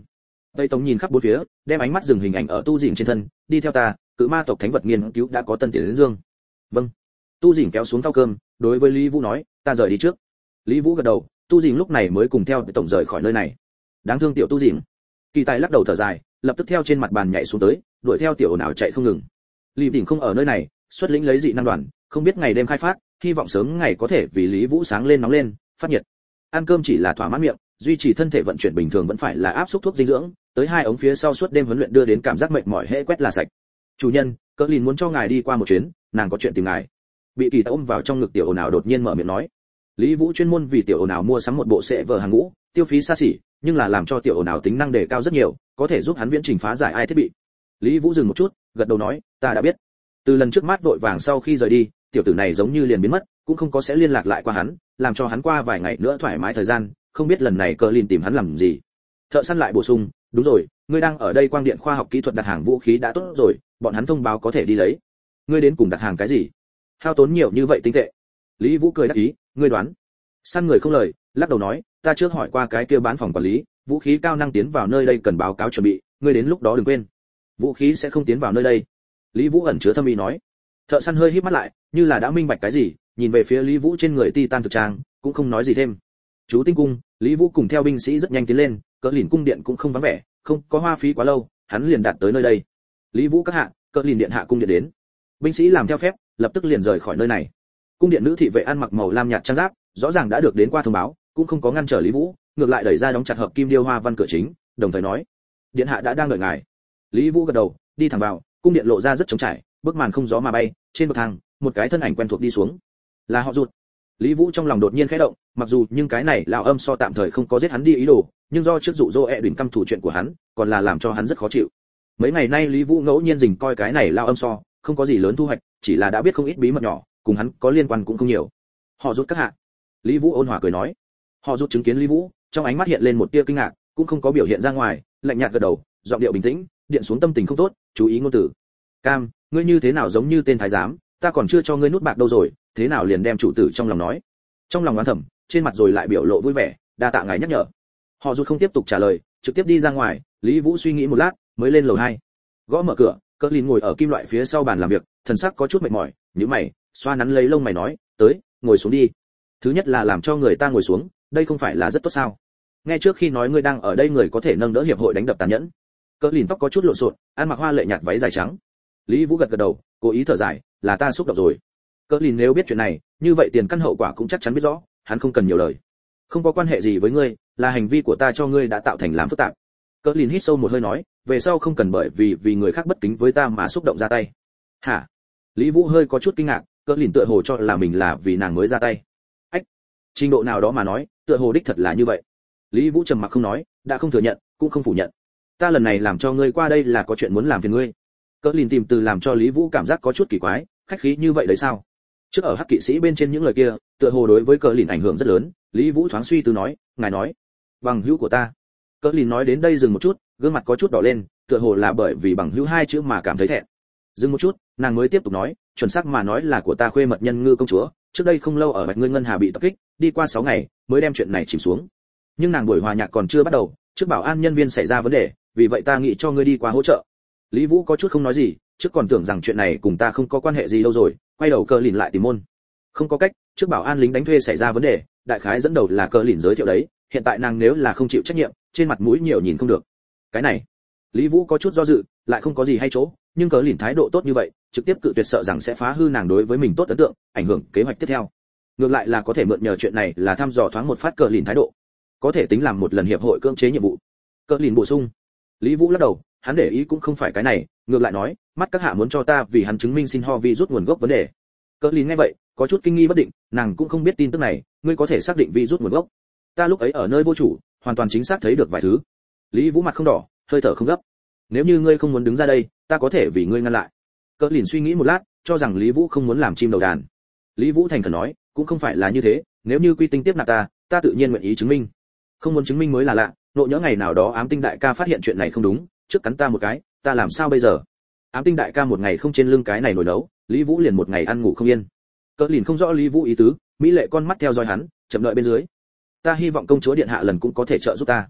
Tây Tống nhìn khắp bốn phía, đem ánh mắt dừng hình ảnh ở Tu Dĩnh trên thân, đi theo ta, cự ma tộc thánh vật nghiên cứu đã có tân tiến đến dương. Vâng. Tu Dĩnh kéo xuống thau cơm, đối với Lý Vũ nói, ta rời đi trước. Lý Vũ gật đầu, Tu Dĩnh lúc này mới cùng theo tổng rời khỏi nơi này. Đáng thương tiểu Tu Dĩnh. Kỳ Tài lắc đầu thở dài, lập tức theo trên mặt bàn nhảy xuống tới, đuổi theo tiểu ồn ào chạy không ngừng. Lý Đỉnh không ở nơi này, xuất lĩnh lấy dị năng đoàn, không biết ngày đêm khai phát, hy vọng sớm ngày có thể vì Lý Vũ sáng lên nóng lên, phát nhiệt. Ăn cơm chỉ là thỏa mãn miệng, duy trì thân thể vận chuyển bình thường vẫn phải là áp suất thuốc dinh dưỡng, tới hai ống phía sau suốt đêm huấn luyện đưa đến cảm giác mệt mỏi hễ quét là sạch. Chủ nhân, Cỡ Lìn muốn cho ngài đi qua một chuyến, nàng có chuyện tìm ngài. Bị Kỳ Tài ôm vào trong ngực tiểu ồn ào đột nhiên mở miệng nói. Lý Vũ chuyên môn vì tiểu ồn ào mua sắm một bộ sệ vở hàng ngũ, tiêu phí xa xỉ, nhưng là làm cho tiểu ồn ào tính năng đề cao rất nhiều, có thể giúp hắn viễn trình phá giải ai thiết bị. Lý Vũ dừng một chút, gật đầu nói, ta đã biết. Từ lần trước mắt vội vàng sau khi rời đi, tiểu tử này giống như liền biến mất, cũng không có sẽ liên lạc lại qua hắn, làm cho hắn qua vài ngày nữa thoải mái thời gian, không biết lần này Cỡ Lìn tìm hắn làm gì. Thợ săn lại bổ sung, đúng rồi, ngươi đang ở đây quang điện khoa học kỹ thuật đặt hàng vũ khí đã tốt rồi, bọn hắn thông báo có thể đi lấy. Ngươi đến cùng đặt hàng cái gì? Hao tốn nhiều như vậy tinh tệ. Lý Vũ cười đáp ý, ngươi đoán. Săn người không lời, lắc đầu nói, ta trước hỏi qua cái kia bán phòng quản lý, vũ khí cao năng tiến vào nơi đây cần báo cáo chuẩn bị, ngươi đến lúc đó đừng quên. Vũ khí sẽ không tiến vào nơi đây. Lý Vũ ẩn chứa thâm ý nói. Thợ săn hơi híp mắt lại, như là đã minh bạch cái gì, nhìn về phía Lý Vũ trên người titan thực trang, cũng không nói gì thêm. Chú tinh cung, Lý Vũ cùng theo binh sĩ rất nhanh tiến lên, Cỡ Lìn cung điện cũng không vắng vẻ, không có hoa phí quá lâu, hắn liền đạt tới nơi đây. Lý Vũ các hạ, Cỡ Lìn điện hạ cung điện đến. Binh sĩ làm theo phép, lập tức liền rời khỏi nơi này. Cung điện nữ thị vệ ăn mặc màu lam nhạt trang giáp, rõ ràng đã được đến qua thông báo, cũng không có ngăn trở Lý Vũ, ngược lại đẩy ra đóng chặt hợp kim điêu hoa văn cửa chính, đồng thời nói: "Điện hạ đã đang đợi ngài." Lý Vũ gật đầu, đi thẳng vào, cung điện lộ ra rất trống trải, bức màn không gió mà bay, trên bậc thang, một cái thân ảnh quen thuộc đi xuống. Là họ Rụt. Lý Vũ trong lòng đột nhiên khẽ động, mặc dù nhưng cái này lão âm so tạm thời không có giết hắn đi ý đồ, nhưng do trước dụ dỗ e đỉnh căm thủ chuyện của hắn, còn là làm cho hắn rất khó chịu. Mấy ngày nay Lý Vũ ngẫu nhiên dình coi cái này lão âm so, không có gì lớn thu hoạch, chỉ là đã biết không ít bí mật nhỏ, cùng hắn có liên quan cũng không nhiều. Họ Rụt các hạ. Lý Vũ ôn hòa cười nói. Họ Rụt chứng kiến Lý Vũ, trong ánh mắt hiện lên một tia kinh ngạc, cũng không có biểu hiện ra ngoài, lạnh nhạt gật đầu, giọng điệu bình tĩnh, điện xuống tâm tình không tốt, chú ý ngôn từ. Cam, ngươi như thế nào giống như tên thái giám, ta còn chưa cho ngươi nút bạc đâu rồi, thế nào liền đem chủ tử trong lòng nói. Trong lòng oán thầm, trên mặt rồi lại biểu lộ vui vẻ, đa tạ ngài nhắc nhở. Họ Rụt không tiếp tục trả lời, trực tiếp đi ra ngoài. Lý Vũ suy nghĩ một lát, mới lên lầu hai. Gõ mở cửa, Cỡ Lìn ngồi ở kim loại phía sau bàn làm việc, thần sắc có chút mệt mỏi, nhíu mày, xoa nắn lấy lông mày nói, tới, ngồi xuống đi. Thứ nhất là làm cho người ta ngồi xuống, đây không phải là rất tốt sao? Nghe trước khi nói ngươi đang ở đây người có thể nâng đỡ hiệp hội đánh đập tàn nhẫn. Cỡ Lìn tóc có chút lộn xộn, ăn mặc hoa lệ nhạt váy dài trắng. Lý Vũ gật gật đầu, cố ý thở dài, là ta xúc động rồi. Cỡ Lìn nếu biết chuyện này, như vậy tiền căn hậu quả cũng chắc chắn biết rõ, hắn không cần nhiều lời. Không có quan hệ gì với ngươi, là hành vi của ta cho ngươi đã tạo thành làm phức tạp. Cỡ Lìn hít sâu một hơi nói, về sau không cần bởi vì vì người khác bất kính với ta mà xúc động ra tay. Hả? Lý Vũ hơi có chút kinh ngạc, Cỡ Lìn tựa hồ cho là mình là vì nàng mới ra tay. Ách, trình độ nào đó mà nói, tựa hồ đích thật là như vậy. Lý Vũ trầm mặc không nói, đã không thừa nhận, cũng không phủ nhận. Ta lần này làm cho ngươi qua đây là có chuyện muốn làm phiền ngươi. Cỡ Lìn tìm từ làm cho Lý Vũ cảm giác có chút kỳ quái, khách khí như vậy đấy sao? Trước ở Hắc Kỵ sĩ bên trên những lời kia, tựa hồ đối với Cỡ Lìn ảnh hưởng rất lớn. Lý Vũ thoáng suy tư nói, ngài nói, bằng hữu của ta. Cỡ Lìn nói đến đây dừng một chút, gương mặt có chút đỏ lên, tựa hồ là bởi vì bằng hữu hai chữ mà cảm thấy thẹn. Dừng một chút, nàng mới tiếp tục nói, chuẩn xác mà nói là của ta khuê mật Nhân Ngư công chúa, trước đây không lâu ở Bạch Ngươi Ngân Hà bị tập kích, đi qua sáu ngày mới đem chuyện này chìm xuống. Nhưng nàng buổi hòa nhạc còn chưa bắt đầu, trước bảo an nhân viên xảy ra vấn đề, vì vậy ta nghĩ cho ngươi đi qua hỗ trợ. Lý Vũ có chút không nói gì, trước còn tưởng rằng chuyện này cùng ta không có quan hệ gì đâu rồi, quay đầu Cỡ Lìn lại tìm môn. Không có cách, trước bảo an lính đánh thuê xảy ra vấn đề, đại khái dẫn đầu là Cỡ Lìn giới thiệu đấy, hiện tại nàng nếu là không chịu trách nhiệm, trên mặt mũi nhiều nhìn không được. Cái này, Lý Vũ có chút do dự, lại không có gì hay chỗ, nhưng Cỡ Lìn thái độ tốt như vậy, trực tiếp cự tuyệt sợ rằng sẽ phá hư nàng đối với mình tốt ấn tượng, ảnh hưởng kế hoạch tiếp theo. Ngược lại là có thể mượn nhờ chuyện này là thăm dò thoáng một phát Cỡ Lìn thái độ, có thể tính làm một lần hiệp hội cưỡng chế nhiệm vụ. Cỡ Lìn bổ sung. Lý Vũ lắc đầu, hắn để ý cũng không phải cái này, ngược lại nói, mắt các hạ muốn cho ta vì hắn chứng minh xin ho vi rút nguồn gốc vấn đề. Cỡ Lìn nghe vậy, có chút kinh nghi bất định, nàng cũng không biết tin tức này, ngươi có thể xác định vi rút nguồn gốc? Ta lúc ấy ở nơi vô chủ, hoàn toàn chính xác thấy được vài thứ. Lý Vũ mặt không đỏ, hơi thở không gấp. Nếu như ngươi không muốn đứng ra đây, ta có thể vì ngươi ngăn lại. Cỡ Lìn suy nghĩ một lát, cho rằng Lý Vũ không muốn làm chim đầu đàn. Lý Vũ thành khẩn nói, cũng không phải là như thế, nếu như quy tinh tiếp nạp ta, ta tự nhiên nguyện ý chứng minh. Không muốn chứng minh mới là lạ, nộ nhỡ ngày nào đó Ám Tinh đại ca phát hiện chuyện này không đúng, trước cắn ta một cái, ta làm sao bây giờ? Ám Tinh đại ca một ngày không trên lưng cái này nổi nấu, Lý Vũ liền một ngày ăn ngủ không yên. Cỡ Lìn không rõ Lý Vũ ý tứ, mỹ lệ con mắt theo dõi hắn, chậm đợi bên dưới. Ta hy vọng công chúa điện hạ lần cũng có thể trợ giúp ta.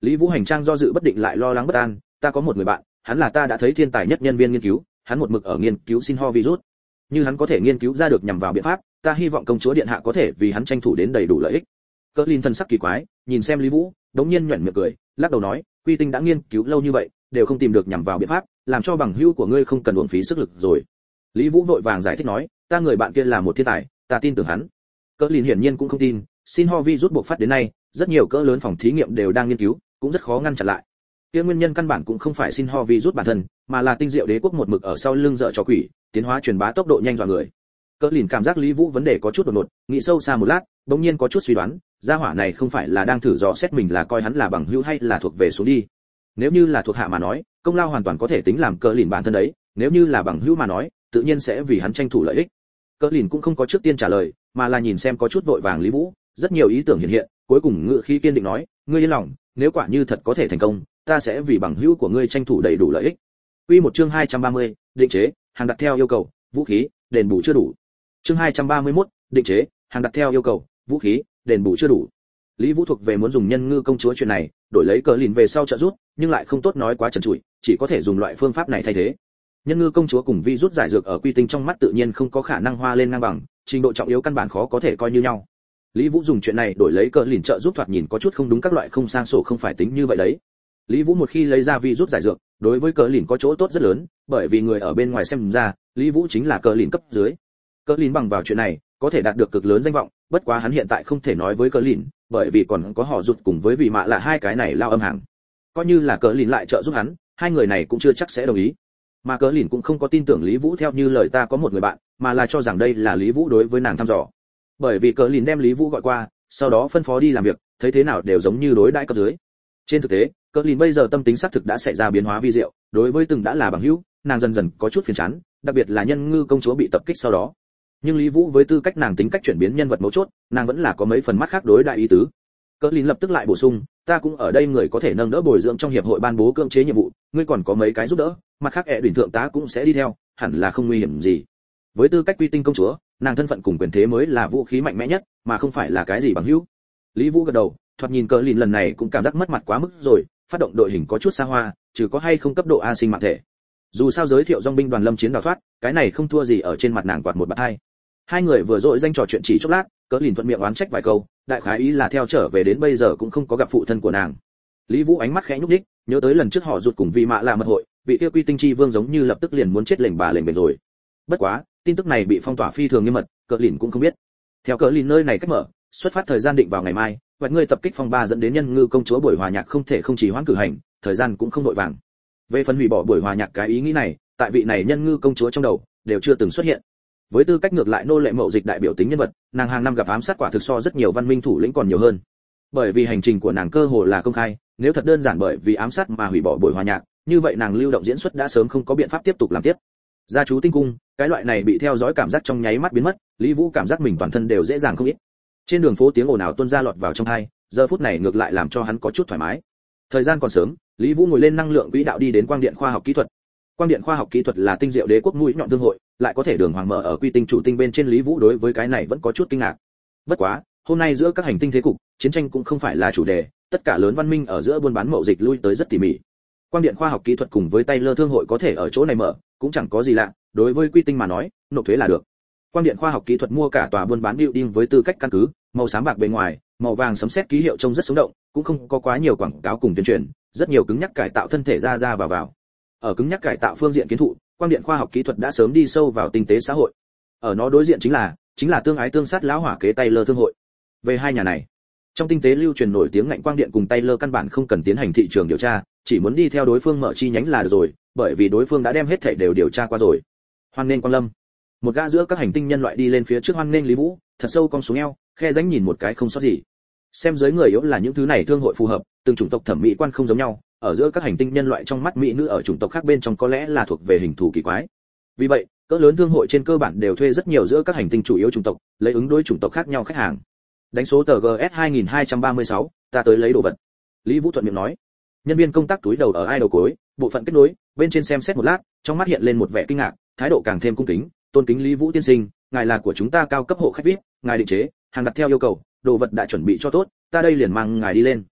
Lý Vũ hành trang do dự bất định lại lo lắng bất an, ta có một người bạn, hắn là ta đã thấy thiên tài nhất nhân viên nghiên cứu, hắn một mực ở nghiên cứu xin ho virus. Như hắn có thể nghiên cứu ra được nhằm vào biện pháp, ta hy vọng công chúa điện hạ có thể vì hắn tranh thủ đến đầy đủ lợi ích. Cỡ Lin thân sắc kỳ quái, nhìn xem Lý Vũ, đống nhiên nhuyễn miệng cười, lắc đầu nói, Quy Tinh đã nghiên cứu lâu như vậy, đều không tìm được nhằm vào biện pháp, làm cho bằng hữu của ngươi không cần uổng phí sức lực rồi. Lý Vũ vội vàng giải thích nói, ta người bạn kia là một thiên tài, ta tin tưởng hắn. Cỡ Lin hiển nhiên cũng không tin, xin ho virus buộc phát đến nay, rất nhiều cỡ lớn phòng thí nghiệm đều đang nghiên cứu, cũng rất khó ngăn chặn lại. Kia nguyên nhân căn bản cũng không phải xin ho virus bản thân, mà là tinh diệu đế quốc một mực ở sau lưng dợ cho quỷ, tiến hóa truyền bá tốc độ nhanh dọa người. Cỡ Lìn cảm giác Lý Vũ vấn đề có chút đột ngột, nghĩ sâu xa một lát, bỗng nhiên có chút suy đoán, gia hỏa này không phải là đang thử dò xét mình là coi hắn là bằng hữu hay là thuộc về xuống đi. Nếu như là thuộc hạ mà nói, công lao hoàn toàn có thể tính làm Cỡ Lìn bản thân đấy, nếu như là bằng hữu mà nói, tự nhiên sẽ vì hắn tranh thủ lợi ích. Cỡ Lìn cũng không có trước tiên trả lời, mà là nhìn xem có chút vội vàng Lý Vũ, rất nhiều ý tưởng hiện hiện, cuối cùng ngựa khí kiên định nói, ngươi yên lòng, nếu quả như thật có thể thành công, ta sẽ vì bằng hữu của ngươi tranh thủ đầy đủ lợi ích. Quy một chương hai trăm ba mươi, định chế, hàng đặt theo yêu cầu, vũ khí, đền bù chưa đủ. Chương hai trăm ba mươi mốt, định chế, hàng đặt theo yêu cầu, vũ khí, đền bù chưa đủ. Lý Vũ thuộc về muốn dùng nhân ngư công chúa chuyện này, đổi lấy Cỡ Lìn về sau trợ giúp, nhưng lại không tốt nói quá trần trụi, chỉ có thể dùng loại phương pháp này thay thế. Nhân ngư công chúa cùng vi rút giải dược ở Quy Tinh trong mắt tự nhiên không có khả năng hoa lên ngang bằng, trình độ trọng yếu căn bản khó có thể coi như nhau. Lý Vũ dùng chuyện này đổi lấy Cỡ Lìn trợ giúp thoạt nhìn có chút không đúng, các loại không sang sổ không phải tính như vậy đấy. Lý Vũ một khi lấy ra vi rút giải dược, đối với Cỡ Lìn có chỗ tốt rất lớn, bởi vì người ở bên ngoài xem ra, Lý Vũ chính là Cỡ Lìn cấp dưới. Cỡ Lìn bằng vào chuyện này, có thể đạt được cực lớn danh vọng, bất quá hắn hiện tại không thể nói với Cỡ Lìn, bởi vì còn có họ rụt cùng với vị mạ là hai cái này lao âm hàng. Coi như là Cỡ Lìn lại trợ giúp hắn, hai người này cũng chưa chắc sẽ đồng ý. Mà Cỡ Lìn cũng không có tin tưởng Lý Vũ theo như lời ta có một người bạn, mà là cho rằng đây là Lý Vũ đối với nàng thăm dò. Bởi vì Cỡ Lìn đem Lý Vũ gọi qua, sau đó phân phó đi làm việc, thấy thế nào đều giống như đối đãi cấp dưới. Trên thực tế, Cỡ Lìn bây giờ tâm tính xác thực đã xảy ra biến hóa vi diệu, đối với từng đã là bằng hữu, nàng dần dần có chút phiền chán, đặc biệt là nhân ngư công chúa bị tập kích sau đó. Nhưng Lý Vũ với tư cách nàng tính cách chuyển biến nhân vật mấu chốt, nàng vẫn là có mấy phần mắt khác đối đại ý tứ. Cỡ Lìn lập tức lại bổ sung, ta cũng ở đây người có thể nâng đỡ bồi dưỡng trong hiệp hội ban bố cưỡng chế nhiệm vụ, ngươi còn có mấy cái giúp đỡ, mặt khác ẻ đỉnh thượng tá cũng sẽ đi theo, hẳn là không nguy hiểm gì. Với tư cách Quy Tinh công chúa, nàng thân phận cùng quyền thế mới là vũ khí mạnh mẽ nhất, mà không phải là cái gì bằng hữu. Lý Vũ gật đầu, thoạt nhìn Cỡ Lìn lần này cũng cảm giác mất mặt quá mức rồi, phát động đội hình có chút xa hoa, trừ có hay không cấp độ a sinh mạng thể. Dù sao giới thiệu dòng binh đoàn lâm chiến đào thoát, cái này không thua gì ở trên mặt nàng quạt một bạt hai. Hai người vừa dội danh trò chuyện chỉ chốc lát, Cỡ Lìn thuận miệng oán trách vài câu, đại khái ý là theo trở về đến bây giờ cũng không có gặp phụ thân của nàng. Lý Vũ ánh mắt khẽ nhúc nhích, nhớ tới lần trước họ rụt cùng vị mạ là mật hội, vị kia Quy Tinh chi vương giống như lập tức liền muốn chết lệnh bà lệnh bền rồi. Bất quá, tin tức này bị phong tỏa phi thường nghiêm mật, Cỡ Lìn cũng không biết. Theo Cỡ Lìn nơi này cách mở, xuất phát thời gian định vào ngày mai, và người tập kích phong ba dẫn đến nhân ngư công chúa buổi hòa nhạc không thể không trì hoãn cử hành, thời gian cũng không đội vàng. Về phần hủy bỏ buổi hòa nhạc cái ý nghĩ này, tại vị này nhân ngư công chúa trong đầu đều chưa từng xuất hiện. Với tư cách ngược lại nô lệ mậu dịch đại biểu tính nhân vật, nàng hàng năm gặp ám sát quả thực so rất nhiều văn minh thủ lĩnh còn nhiều hơn. Bởi vì hành trình của nàng cơ hồ là công khai, nếu thật đơn giản bởi vì ám sát mà hủy bỏ buổi hòa nhạc, như vậy nàng lưu động diễn xuất đã sớm không có biện pháp tiếp tục làm tiếp. Gia chú tinh cung, cái loại này bị theo dõi cảm giác trong nháy mắt biến mất, Lý Vũ cảm giác mình toàn thân đều dễ dàng không ít. Trên đường phố tiếng ồn ào tuôn ra lọt vào trong tai, giờ phút này ngược lại làm cho hắn có chút thoải mái. Thời gian còn sớm, Lý Vũ ngồi lên năng lượng quỹ đạo đi đến Quang Điện khoa học kỹ thuật. Quang Điện khoa học kỹ thuật là tinh diệu đế quốc mũi nhọn thương hội, lại có thể đường hoàng mở ở Quy Tinh chủ tinh bên trên, Lý Vũ đối với cái này vẫn có chút kinh ngạc. Bất quá, hôm nay giữa các hành tinh thế cục, chiến tranh cũng không phải là chủ đề, tất cả lớn văn minh ở giữa buôn bán mậu dịch lui tới rất tỉ mỉ. Quang Điện khoa học kỹ thuật cùng với Taylor thương hội có thể ở chỗ này mở, cũng chẳng có gì lạ, đối với Quy Tinh mà nói, nộp thuế là được. Quang Điện khoa học kỹ thuật mua cả tòa buôn bán building với tư cách căn cứ, màu xám bạc bề ngoài, màu vàng sấm sét ký hiệu trông rất sống động, cũng không có quá nhiều quảng cáo cùng tuyên truyền, rất nhiều cứng nhắc cải tạo thân thể ra ra vào vào. Ở cứng nhắc cải tạo phương diện kiến thụ, Quang Điện khoa học kỹ thuật đã sớm đi sâu vào tinh tế xã hội. Ở nó đối diện chính là, chính là tương ái tương sát lão hỏa kế Taylor thương hội. Về hai nhà này, trong tinh tế lưu truyền nổi tiếng ngạnh Quang Điện cùng Taylor căn bản không cần tiến hành thị trường điều tra, chỉ muốn đi theo đối phương mở chi nhánh là được rồi, bởi vì đối phương đã đem hết thảy đều điều tra qua rồi. Hoan nên Quang Lâm. Một gã giữa các hành tinh nhân loại đi lên phía trước hoan nên Lý Vũ, thật sâu cong xuống eo, khe rãnh nhìn một cái không sót gì. Xem giới người yếu là những thứ này thương hội phù hợp, từng chủng tộc thẩm mỹ quan không giống nhau, ở giữa các hành tinh nhân loại trong mắt mỹ nữ ở chủng tộc khác bên trong có lẽ là thuộc về hình thù kỳ quái. Vì vậy, cỡ lớn thương hội trên cơ bản đều thuê rất nhiều giữa các hành tinh chủ yếu chủng tộc, lấy ứng đối chủng tộc khác nhau khách hàng. Đánh số tờ giê ét hai nghìn hai trăm ba mươi sáu, ta tới lấy đồ vật. Lý Vũ thuận miệng nói. Nhân viên công tác túi đầu ở ai đầu cuối, bộ phận kết nối, bên trên xem xét một lát, trong mắt hiện lên một vẻ kinh ngạc, thái độ càng thêm cung kính, tôn kính Lý Vũ tiên sinh, ngài là của chúng ta cao cấp hộ khách vê i pê, ngài định chế, hàng đặt theo yêu cầu, đồ vật đã chuẩn bị cho tốt, ta đây liền mang ngài đi lên.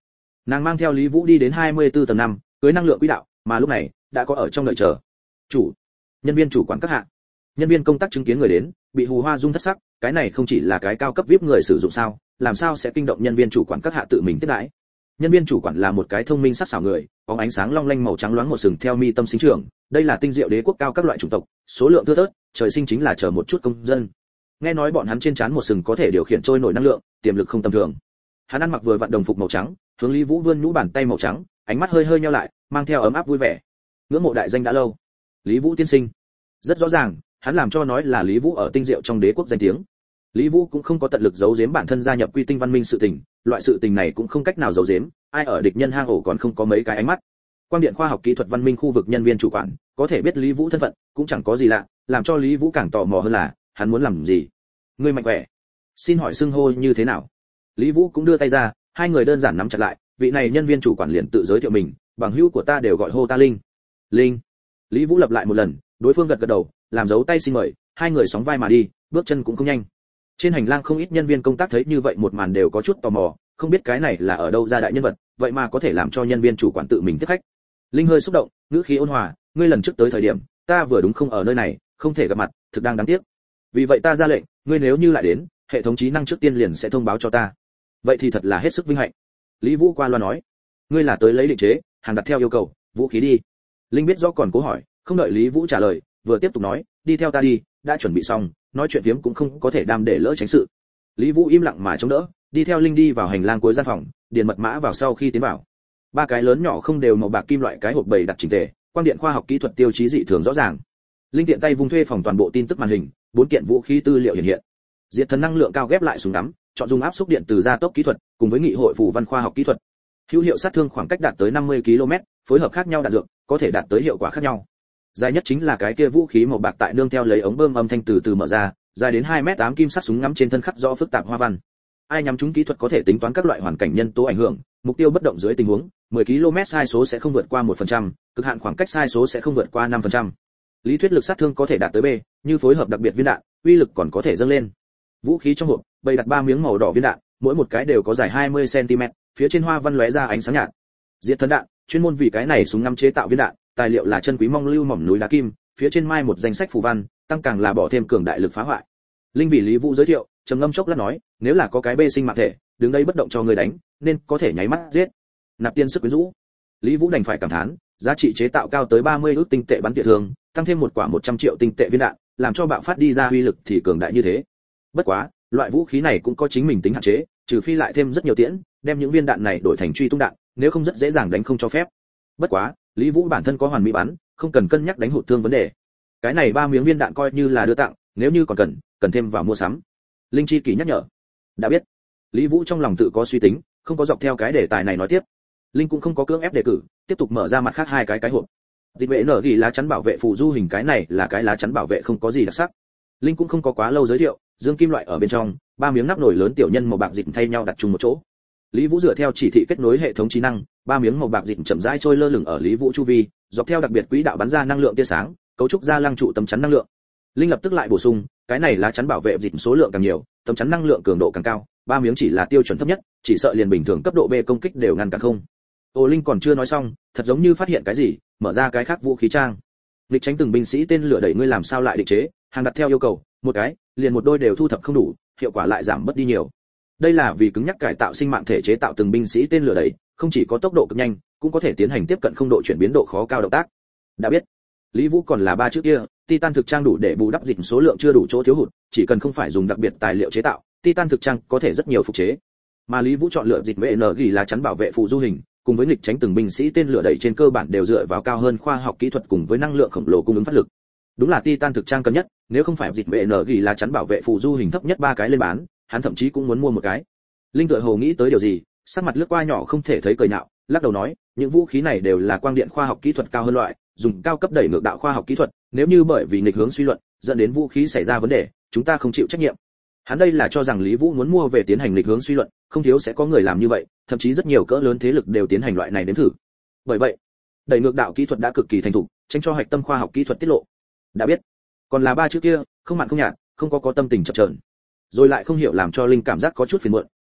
Nàng mang theo Lý Vũ đi đến hai mươi tư tầng năm, cưới năng lượng quỹ đạo, mà lúc này đã có ở trong đợi chờ. Chủ, nhân viên chủ quản các hạ. Nhân viên công tác chứng kiến người đến, bị hù hoa dung thất sắc, cái này không chỉ là cái cao cấp vi ai pi người sử dụng sao, làm sao sẽ kinh động nhân viên chủ quản các hạ tự mình tiếp đãi. Nhân viên chủ quản là một cái thông minh sắc sảo người, có ánh sáng long lanh màu trắng loáng một sừng theo mi tâm sinh trưởng, đây là tinh diệu đế quốc cao các loại chủng tộc, số lượng thưa thớt, trời sinh chính là chờ một chút công dân. Nghe nói bọn hắn trên trán một sừng có thể điều khiển trôi nổi năng lượng, tiềm lực không tầm thường. Hắn ăn mặc vừa vặn đồng phục màu trắng, hướng Lý Vũ vươn nhũ bàn tay màu trắng, ánh mắt hơi hơi nheo lại, mang theo ấm áp vui vẻ. Ngưỡng mộ đại danh đã lâu. Lý Vũ tiên sinh. Rất rõ ràng, hắn làm cho nói là Lý Vũ ở tinh diệu trong đế quốc danh tiếng. Lý Vũ cũng không có tận lực giấu giếm bản thân gia nhập Quy Tinh Văn Minh sự tình, loại sự tình này cũng không cách nào giấu giếm, ai ở địch nhân hang ổ còn không có mấy cái ánh mắt. Quang điện khoa học kỹ thuật văn minh khu vực nhân viên chủ quản, có thể biết Lý Vũ thân phận, cũng chẳng có gì lạ, làm cho Lý Vũ càng tò mò hơn là, hắn muốn làm gì? Ngươi mạnh khỏe. Xin hỏi xưng hô như thế nào? Lý Vũ cũng đưa tay ra, hai người đơn giản nắm chặt lại, vị này nhân viên chủ quản liền tự giới thiệu mình, bằng hữu của ta đều gọi hô ta Linh. Linh. Lý Vũ lặp lại một lần, đối phương gật gật đầu, làm dấu tay xin mời, hai người sóng vai mà đi, bước chân cũng không nhanh. Trên hành lang không ít nhân viên công tác thấy như vậy một màn đều có chút tò mò, không biết cái này là ở đâu ra đại nhân vật, vậy mà có thể làm cho nhân viên chủ quản tự mình tiếp khách. Linh hơi xúc động, ngữ khí ôn hòa, ngươi lần trước tới thời điểm, ta vừa đúng không ở nơi này, không thể gặp mặt, thực đang đáng tiếc. Vì vậy ta ra lệnh, ngươi nếu như lại đến, hệ thống trí năng trước tiên liền sẽ thông báo cho ta. Vậy thì thật là hết sức vinh hạnh. Lý Vũ qua loa nói, ngươi là tới lấy định chế, hàng đặt theo yêu cầu, vũ khí đi. Linh biết rõ còn cố hỏi, không đợi Lý Vũ trả lời, vừa tiếp tục nói, đi theo ta đi, đã chuẩn bị xong, nói chuyện phiếm cũng không có thể đam để lỡ tránh sự. Lý Vũ im lặng mà chống đỡ, đi theo Linh đi vào hành lang cuối gian phòng, điền mật mã vào sau khi tiến vào. Ba cái lớn nhỏ không đều màu bạc kim loại cái hộp bầy đặt chỉnh tề, quang điện khoa học kỹ thuật tiêu chí dị thường rõ ràng. Linh tiện tay vung thuê phòng toàn bộ tin tức màn hình, bốn kiện vũ khí tư liệu hiện hiện. Diệt thần năng lượng cao ghép lại súng ngắm, chọn dùng áp xúc điện từ gia tốc kỹ thuật, cùng với nghị hội phù văn khoa học kỹ thuật. Hữu hiệu sát thương khoảng cách đạt tới năm mươi ki lô mét, phối hợp khác nhau đạn dược, có thể đạt tới hiệu quả khác nhau. Dài nhất chính là cái kia vũ khí màu bạc tại nương theo lấy ống bơm âm thanh từ từ mở ra, dài đến hai mét tám kim sắt súng ngắm trên thân khắc rõ phức tạp hoa văn. Ai nhắm trúng kỹ thuật có thể tính toán các loại hoàn cảnh nhân tố ảnh hưởng, mục tiêu bất động dưới tình huống, mười ki lô mét sai số sẽ không vượt qua một phần trăm, cực hạn khoảng cách sai số sẽ không vượt qua năm phần trăm. Lý thuyết lực sát thương có thể đạt tới B, như phối hợp đặc biệt viên đạn, uy lực còn có thể dâng lên. Vũ khí trong hộp, bày đặt ba miếng màu đỏ viên đạn, mỗi một cái đều có dài hai mươi xăng ti mét, phía trên hoa văn lóe ra ánh sáng nhạt. Diệt thần đạn, chuyên môn vì cái này súng ngắm chế tạo viên đạn, tài liệu là chân quý mong lưu mỏm núi đá kim, phía trên mai một danh sách phù văn, tăng càng là bỏ thêm cường đại lực phá hoại. Linh bị Lý Vũ giới thiệu, trầm ngâm chốc lát nói, nếu là có cái bê sinh mạng thể, đứng đây bất động cho người đánh, nên có thể nháy mắt giết. Nạp tiên sức quyến rũ. Lý Vũ đành phải cảm thán, giá trị chế tạo cao tới ba mươi ức tinh tệ bắn tỉa thường, tăng thêm một quả một trăm triệu tinh tệ viên đạn, làm cho bạo phát đi ra uy lực thì cường đại như thế. Bất quá, loại vũ khí này cũng có chính mình tính hạn chế, trừ phi lại thêm rất nhiều tiễn, đem những viên đạn này đổi thành truy tung đạn, nếu không rất dễ dàng đánh không cho phép. Bất quá, Lý Vũ bản thân có hoàn mỹ bắn, không cần cân nhắc đánh hụt thương vấn đề. Cái này ba miếng viên đạn coi như là đưa tặng, nếu như còn cần, cần thêm vào mua sắm. Linh Chi Kỳ nhắc nhở. Đã biết. Lý Vũ trong lòng tự có suy tính, không có dọc theo cái đề tài này nói tiếp. Linh cũng không có cưỡng ép đề cử, tiếp tục mở ra mặt khác hai cái cái hộp. Dịch vệ nở ghi lá chắn bảo vệ phù du hình, cái này là cái lá chắn bảo vệ không có gì đặc sắc. Linh cũng không có quá lâu giới thiệu, dương kim loại ở bên trong, ba miếng nắp nồi lớn tiểu nhân màu bạc dịch thay nhau đặt chung một chỗ. Lý Vũ dựa theo chỉ thị kết nối hệ thống trí năng, ba miếng màu bạc dịch chậm rãi trôi lơ lửng ở Lý Vũ chu vi, dọc theo đặc biệt quỹ đạo bắn ra năng lượng tia sáng, cấu trúc ra lăng trụ tấm chắn năng lượng. Linh lập tức lại bổ sung, cái này lá chắn bảo vệ dịch số lượng càng nhiều, tấm chắn năng lượng cường độ càng cao, ba miếng chỉ là tiêu chuẩn thấp nhất, chỉ sợ liền bình thường cấp độ B công kích đều ngăn cản không. Ô Linh còn chưa nói xong, thật giống như phát hiện cái gì, mở ra cái khác vũ khí trang. Lịch tránh từng binh sĩ tên lửa đẩy ngươi làm sao lại định chế, hàng đặt theo yêu cầu, một cái, liền một đôi đều thu thập không đủ, hiệu quả lại giảm bớt đi nhiều. Đây là vì cứng nhắc cải tạo sinh mạng thể chế tạo từng binh sĩ tên lửa đẩy, không chỉ có tốc độ cực nhanh, cũng có thể tiến hành tiếp cận không độ chuyển biến độ khó cao động tác. Đã biết. Lý Vũ còn là ba chữ kia, Titan thực trang đủ để bù đắp dịch số lượng chưa đủ chỗ thiếu hụt, chỉ cần không phải dùng đặc biệt tài liệu chế tạo, Titan thực trang có thể rất nhiều phục chế. Mà Lý Vũ chọn lựa dịch vê en giê là chắn bảo vệ phụ du hình, cùng với nghịch tránh từng binh sĩ tên lửa đẩy trên cơ bản đều dựa vào cao hơn khoa học kỹ thuật cùng với năng lượng khổng lồ cung ứng phát lực. Đúng là Titan thực trang cần nhất, nếu không phải dịch vê en giê là chắn bảo vệ phụ du hình thấp nhất ba cái lên bán, hắn thậm chí cũng muốn mua một cái. Linh tựa hồ nghĩ tới điều gì, sắc mặt lướt qua nhỏ không thể thấy cười nhạo, lắc đầu nói, những vũ khí này đều là quang điện khoa học kỹ thuật cao hơn loại, dùng cao cấp đẩy ngược đạo khoa học kỹ thuật, nếu như bởi vì nghịch hướng suy luận dẫn đến vũ khí xảy ra vấn đề, chúng ta không chịu trách nhiệm. Hắn đây là cho rằng Lý Vũ muốn mua về tiến hành nghịch hướng suy luận, không thiếu sẽ có người làm như vậy, thậm chí rất nhiều cỡ lớn thế lực đều tiến hành loại này đến thử. Bởi vậy, đẩy ngược đạo kỹ thuật đã cực kỳ thành thục, tránh cho hạch tâm khoa học kỹ thuật tiết lộ. Đã biết. Còn là ba chữ kia, không mặn không nhạt, không có có tâm tình chập chờn. Rồi lại không hiểu làm cho Linh cảm giác có chút phiền muộn,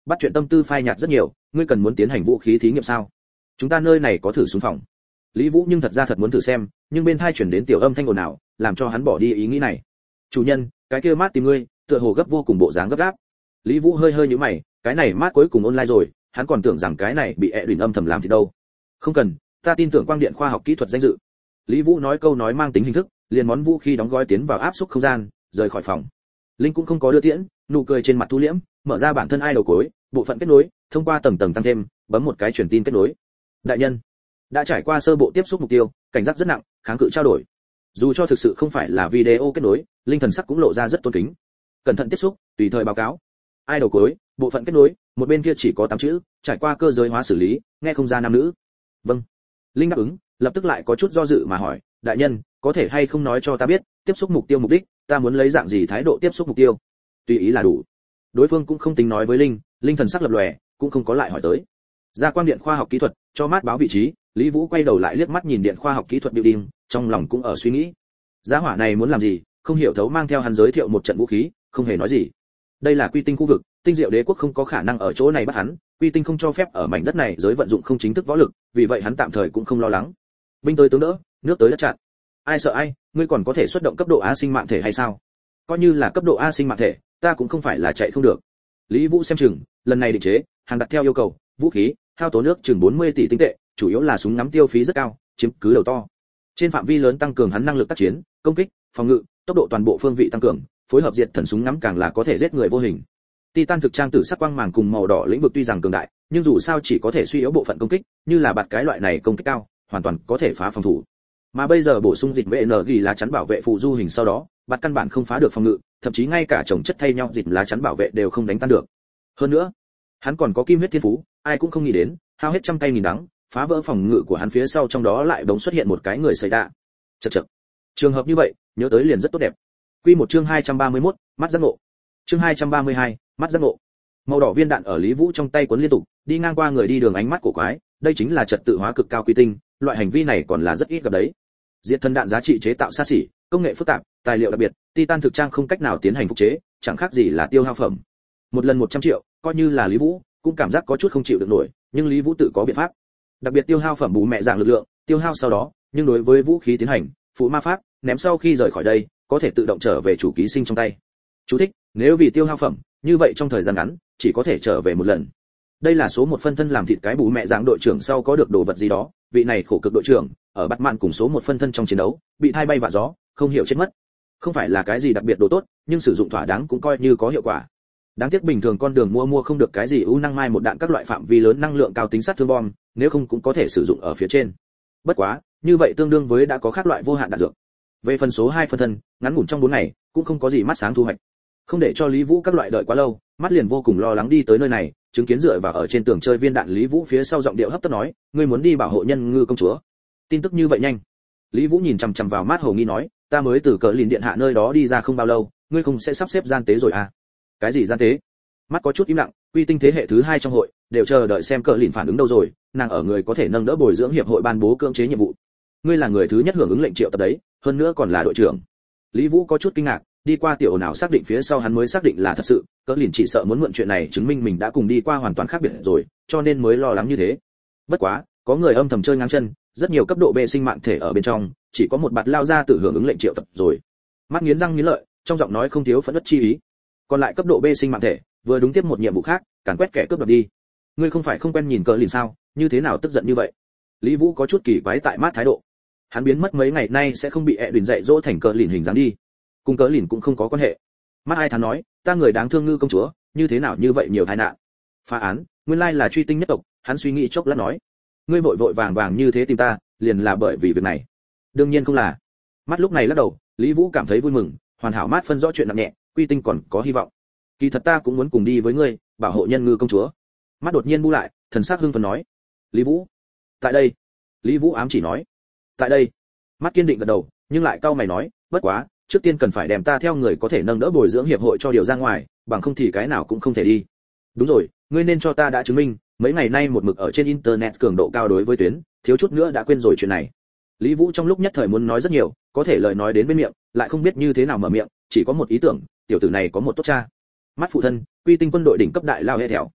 bắt chuyện tâm tư phai nhạt rất nhiều, ngươi cần muốn tiến hành vũ khí thí nghiệm sao? Chúng ta nơi này có thử súng phòng. Lý Vũ nhưng thật ra thật muốn thử xem, nhưng bên tai chuyển đến tiểu âm thanh ồn ào, làm cho hắn bỏ đi ý nghĩ này. Chủ nhân, cái kia mát tìm ngươi, tựa hồ gấp vô cùng bộ dáng gấp gáp. Lý Vũ hơi hơi nhíu mày, cái này mát cuối cùng online rồi, hắn còn tưởng rằng cái này bị ẹ đùn âm thầm làm thì đâu. Không cần, ta tin tưởng quang điện khoa học kỹ thuật danh dự. Lý Vũ nói câu nói mang tính hình thức, liền món vũ khí đóng gói tiến vào áp suất không gian, rời khỏi phòng. Linh cũng không có đưa tiễn, nụ cười trên mặt thu liễm, mở ra bản thân ai đầu cuối, bộ phận kết nối, thông qua tầng tầng tăng thêm, bấm một cái truyền tin kết nối. Đại nhân, đã trải qua sơ bộ tiếp xúc mục tiêu, cảnh giác rất nặng, kháng cự trao đổi. Dù cho thực sự không phải là video kết nối, Linh thần sắc cũng lộ ra rất tôn kính. Cẩn thận tiếp xúc, tùy thời báo cáo. Ai đầu cuối, bộ phận kết nối, một bên kia chỉ có tám chữ, trải qua cơ giới hóa xử lý, nghe không ra nam nữ. Vâng. Linh đáp ứng, lập tức lại có chút do dự mà hỏi, đại nhân, có thể hay không nói cho ta biết, tiếp xúc mục tiêu mục đích, ta muốn lấy dạng gì thái độ tiếp xúc mục tiêu. Tùy ý là đủ. Đối phương cũng không tính nói với Linh, Linh thần sắc lập lòe, cũng không có lại hỏi tới. Ra quang điện khoa học kỹ thuật, cho mát báo vị trí, Lý Vũ quay đầu lại liếc mắt nhìn điện khoa học kỹ thuật building, trong lòng cũng ở suy nghĩ. Giá hỏa này muốn làm gì, không hiểu thấu mang theo hắn giới thiệu một trận vũ khí, không hề nói gì. Đây là quy tinh khu vực, tinh diệu đế quốc không có khả năng ở chỗ này bắt hắn, quy tinh không cho phép ở mảnh đất này giới vận dụng không chính thức võ lực, vì vậy hắn tạm thời cũng không lo lắng. Binh tới tướng đỡ, nước tới đất chặn. Ai sợ ai, ngươi còn có thể xuất động cấp độ A sinh mạng thể hay sao? Coi như là cấp độ A sinh mạng thể, ta cũng không phải là chạy không được. Lý Vũ xem chừng, lần này định chế, hàng đặt theo yêu cầu, vũ khí, hao tốn nước chừng bốn mươi tỷ tinh tệ, chủ yếu là súng ngắm tiêu phí rất cao, chiếm cứ đầu to. Trên phạm vi lớn tăng cường hắn năng lực tác chiến, công kích, phòng ngự, tốc độ toàn bộ phương vị tăng cường, phối hợp diệt thần súng ngắm càng là có thể giết người vô hình. Titan thực trang tử sắc quang màng cùng màu đỏ lĩnh vực tuy rằng cường đại, nhưng dù sao chỉ có thể suy yếu bộ phận công kích, như là bạt cái loại này công kích cao, hoàn toàn có thể phá phòng thủ. Mà bây giờ bổ sung dịch vệ nở ghi lá chắn bảo vệ phụ du hình sau đó, bạt căn bản không phá được phòng ngự, thậm chí ngay cả chồng chất thay nhau dịch lá chắn bảo vệ đều không đánh tan được. Hơn nữa, hắn còn có kim huyết thiên phú, ai cũng không nghĩ đến, hao hết trăm tay nghìn đắng, phá vỡ phòng ngự của hắn phía sau trong đó lại bỗng xuất hiện một cái người xảy đạ. Chậc chậc. Trường hợp như vậy, nhớ tới liền rất tốt đẹp. Quy một chương hai trăm ba mươi mốt, mắt giác ngộ. Chương hai trăm ba mươi hai, mắt giác ngộ. Màu đỏ viên đạn ở Lý Vũ trong tay cuốn liên tục, đi ngang qua người đi đường ánh mắt của quái, đây chính là trật tự hóa cực cao quy tinh, loại hành vi này còn là rất ít gặp đấy. Diệt thân đạn giá trị chế tạo xa xỉ, công nghệ phức tạp, tài liệu đặc biệt, Titan thực trang không cách nào tiến hành phục chế, chẳng khác gì là tiêu hao phẩm. Một lần một trăm triệu, coi như là Lý Vũ, cũng cảm giác có chút không chịu được nổi, nhưng Lý Vũ tự có biện pháp. Đặc biệt tiêu hao phẩm bù mẹ dạng lực lượng, tiêu hao sau đó, nhưng đối với vũ khí tiến hành, phụ ma pháp, ném sau khi rời khỏi đây, có thể tự động trở về chủ ký sinh trong tay. Chú thích: nếu vì tiêu hao phẩm, như vậy trong thời gian ngắn, chỉ có thể trở về một lần. Đây là số một phân thân làm thịt cái bù mẹ dạng đội trưởng sau có được đồ vật gì đó, vị này khổ cực đội trưởng, ở bắt mạn cùng số một phân thân trong chiến đấu, bị thai bay vạ gió, không hiểu chết mất. Không phải là cái gì đặc biệt đồ tốt, nhưng sử dụng thỏa đáng cũng coi như có hiệu quả. Đáng tiếc bình thường con đường mua mua không được cái gì ưu năng mai một đạn các loại phạm vi lớn năng lượng cao tính sát thương bom, nếu không cũng có thể sử dụng ở phía trên. Bất quá, như vậy tương đương với đã có các loại vô hạn đạn dược. Về phần số hai phân thân, ngắn ngủn trong bốn ngày, cũng không có gì mắt sáng thu hoạch. Không để cho Lý Vũ các loại đợi quá lâu, mắt liền vô cùng lo lắng đi tới nơi này, chứng kiến dựa vào ở trên tường chơi viên đạn Lý Vũ phía sau giọng điệu hấp tấp nói, ngươi muốn đi bảo hộ nhân ngư công chúa. Tin tức như vậy nhanh. Lý Vũ nhìn chằm chằm vào mắt hồ nghi nói, ta mới từ cờ lìn điện hạ nơi đó đi ra không bao lâu, ngươi không sẽ sắp xếp gian tế rồi à? Cái gì gian tế? Mắt có chút im lặng, quy tinh thế hệ thứ hai trong hội, đều chờ đợi xem cờ lìn phản ứng đâu rồi, nàng ở người có thể nâng đỡ bồi dưỡng hiệp hội ban bố cưỡng chế nhiệm vụ. Ngươi là người thứ nhất hưởng ứng lệnh triệu tập đấy, hơn nữa còn là đội trưởng. Lý Vũ có chút kinh ngạc, đi qua tiểu nào xác định phía sau hắn mới xác định là thật sự, cờ lìn chỉ sợ muốn mượn chuyện này chứng minh mình đã cùng đi qua hoàn toàn khác biệt rồi, cho nên mới lo lắng như thế. Bất quá, có người âm thầm chơi ngang chân, rất nhiều cấp độ B sinh mạng thể ở bên trong, chỉ có một bạt lao ra tự hưởng ứng lệnh triệu tập rồi. Mắt nghiến răng nghiến lợi, trong giọng nói không thiếu phẫn uất chi ý. Còn lại cấp độ B sinh mạng thể, vừa đúng tiếp một nhiệm vụ khác, càn quét kẻ cướp đoạt đi. Ngươi không phải không quen nhìn cờ lìn sao, như thế nào tức giận như vậy? Lý Vũ có chút kỳ quái tại mát thái độ. Hắn biến mất mấy ngày nay sẽ không bị ẹ đùn dạy dỗ thành cờ lìn hình dáng đi. Cùng cờ lìn cũng không có quan hệ. Mắt ai thán nói, ta người đáng thương ngư công chúa, như thế nào như vậy nhiều tai nạn. Phá án, nguyên lai là truy tinh nhất tộc, hắn suy nghĩ chốc lát nói. Ngươi vội vội vàng vàng như thế tìm ta, liền là bởi vì việc này. Đương nhiên không là. Mắt lúc này lắc đầu, Lý Vũ cảm thấy vui mừng, hoàn hảo mát phân rõ chuyện nặng nhẹ, quy tinh còn có hy vọng. Kỳ thật ta cũng muốn cùng đi với ngươi, bảo hộ nhân ngư công chúa. Mắt đột nhiên bu lại, thần sắc hưng phấn nói. Lý Vũ, tại đây. Lý Vũ ám chỉ nói, tại đây. Mắt kiên định gật đầu, nhưng lại cau mày nói, bất quá, trước tiên cần phải đem ta theo người có thể nâng đỡ bồi dưỡng hiệp hội cho điều ra ngoài, bằng không thì cái nào cũng không thể đi. Đúng rồi, ngươi nên cho ta đã chứng minh, mấy ngày nay một mực ở trên internet cường độ cao đối với tuyến, thiếu chút nữa đã quên rồi chuyện này. Lý Vũ trong lúc nhất thời muốn nói rất nhiều, có thể lời nói đến bên miệng, lại không biết như thế nào mở miệng, chỉ có một ý tưởng, tiểu tử này có một tốt cha. Mắt phụ thân, quy tinh quân đội đỉnh cấp đại lao hệ thèo.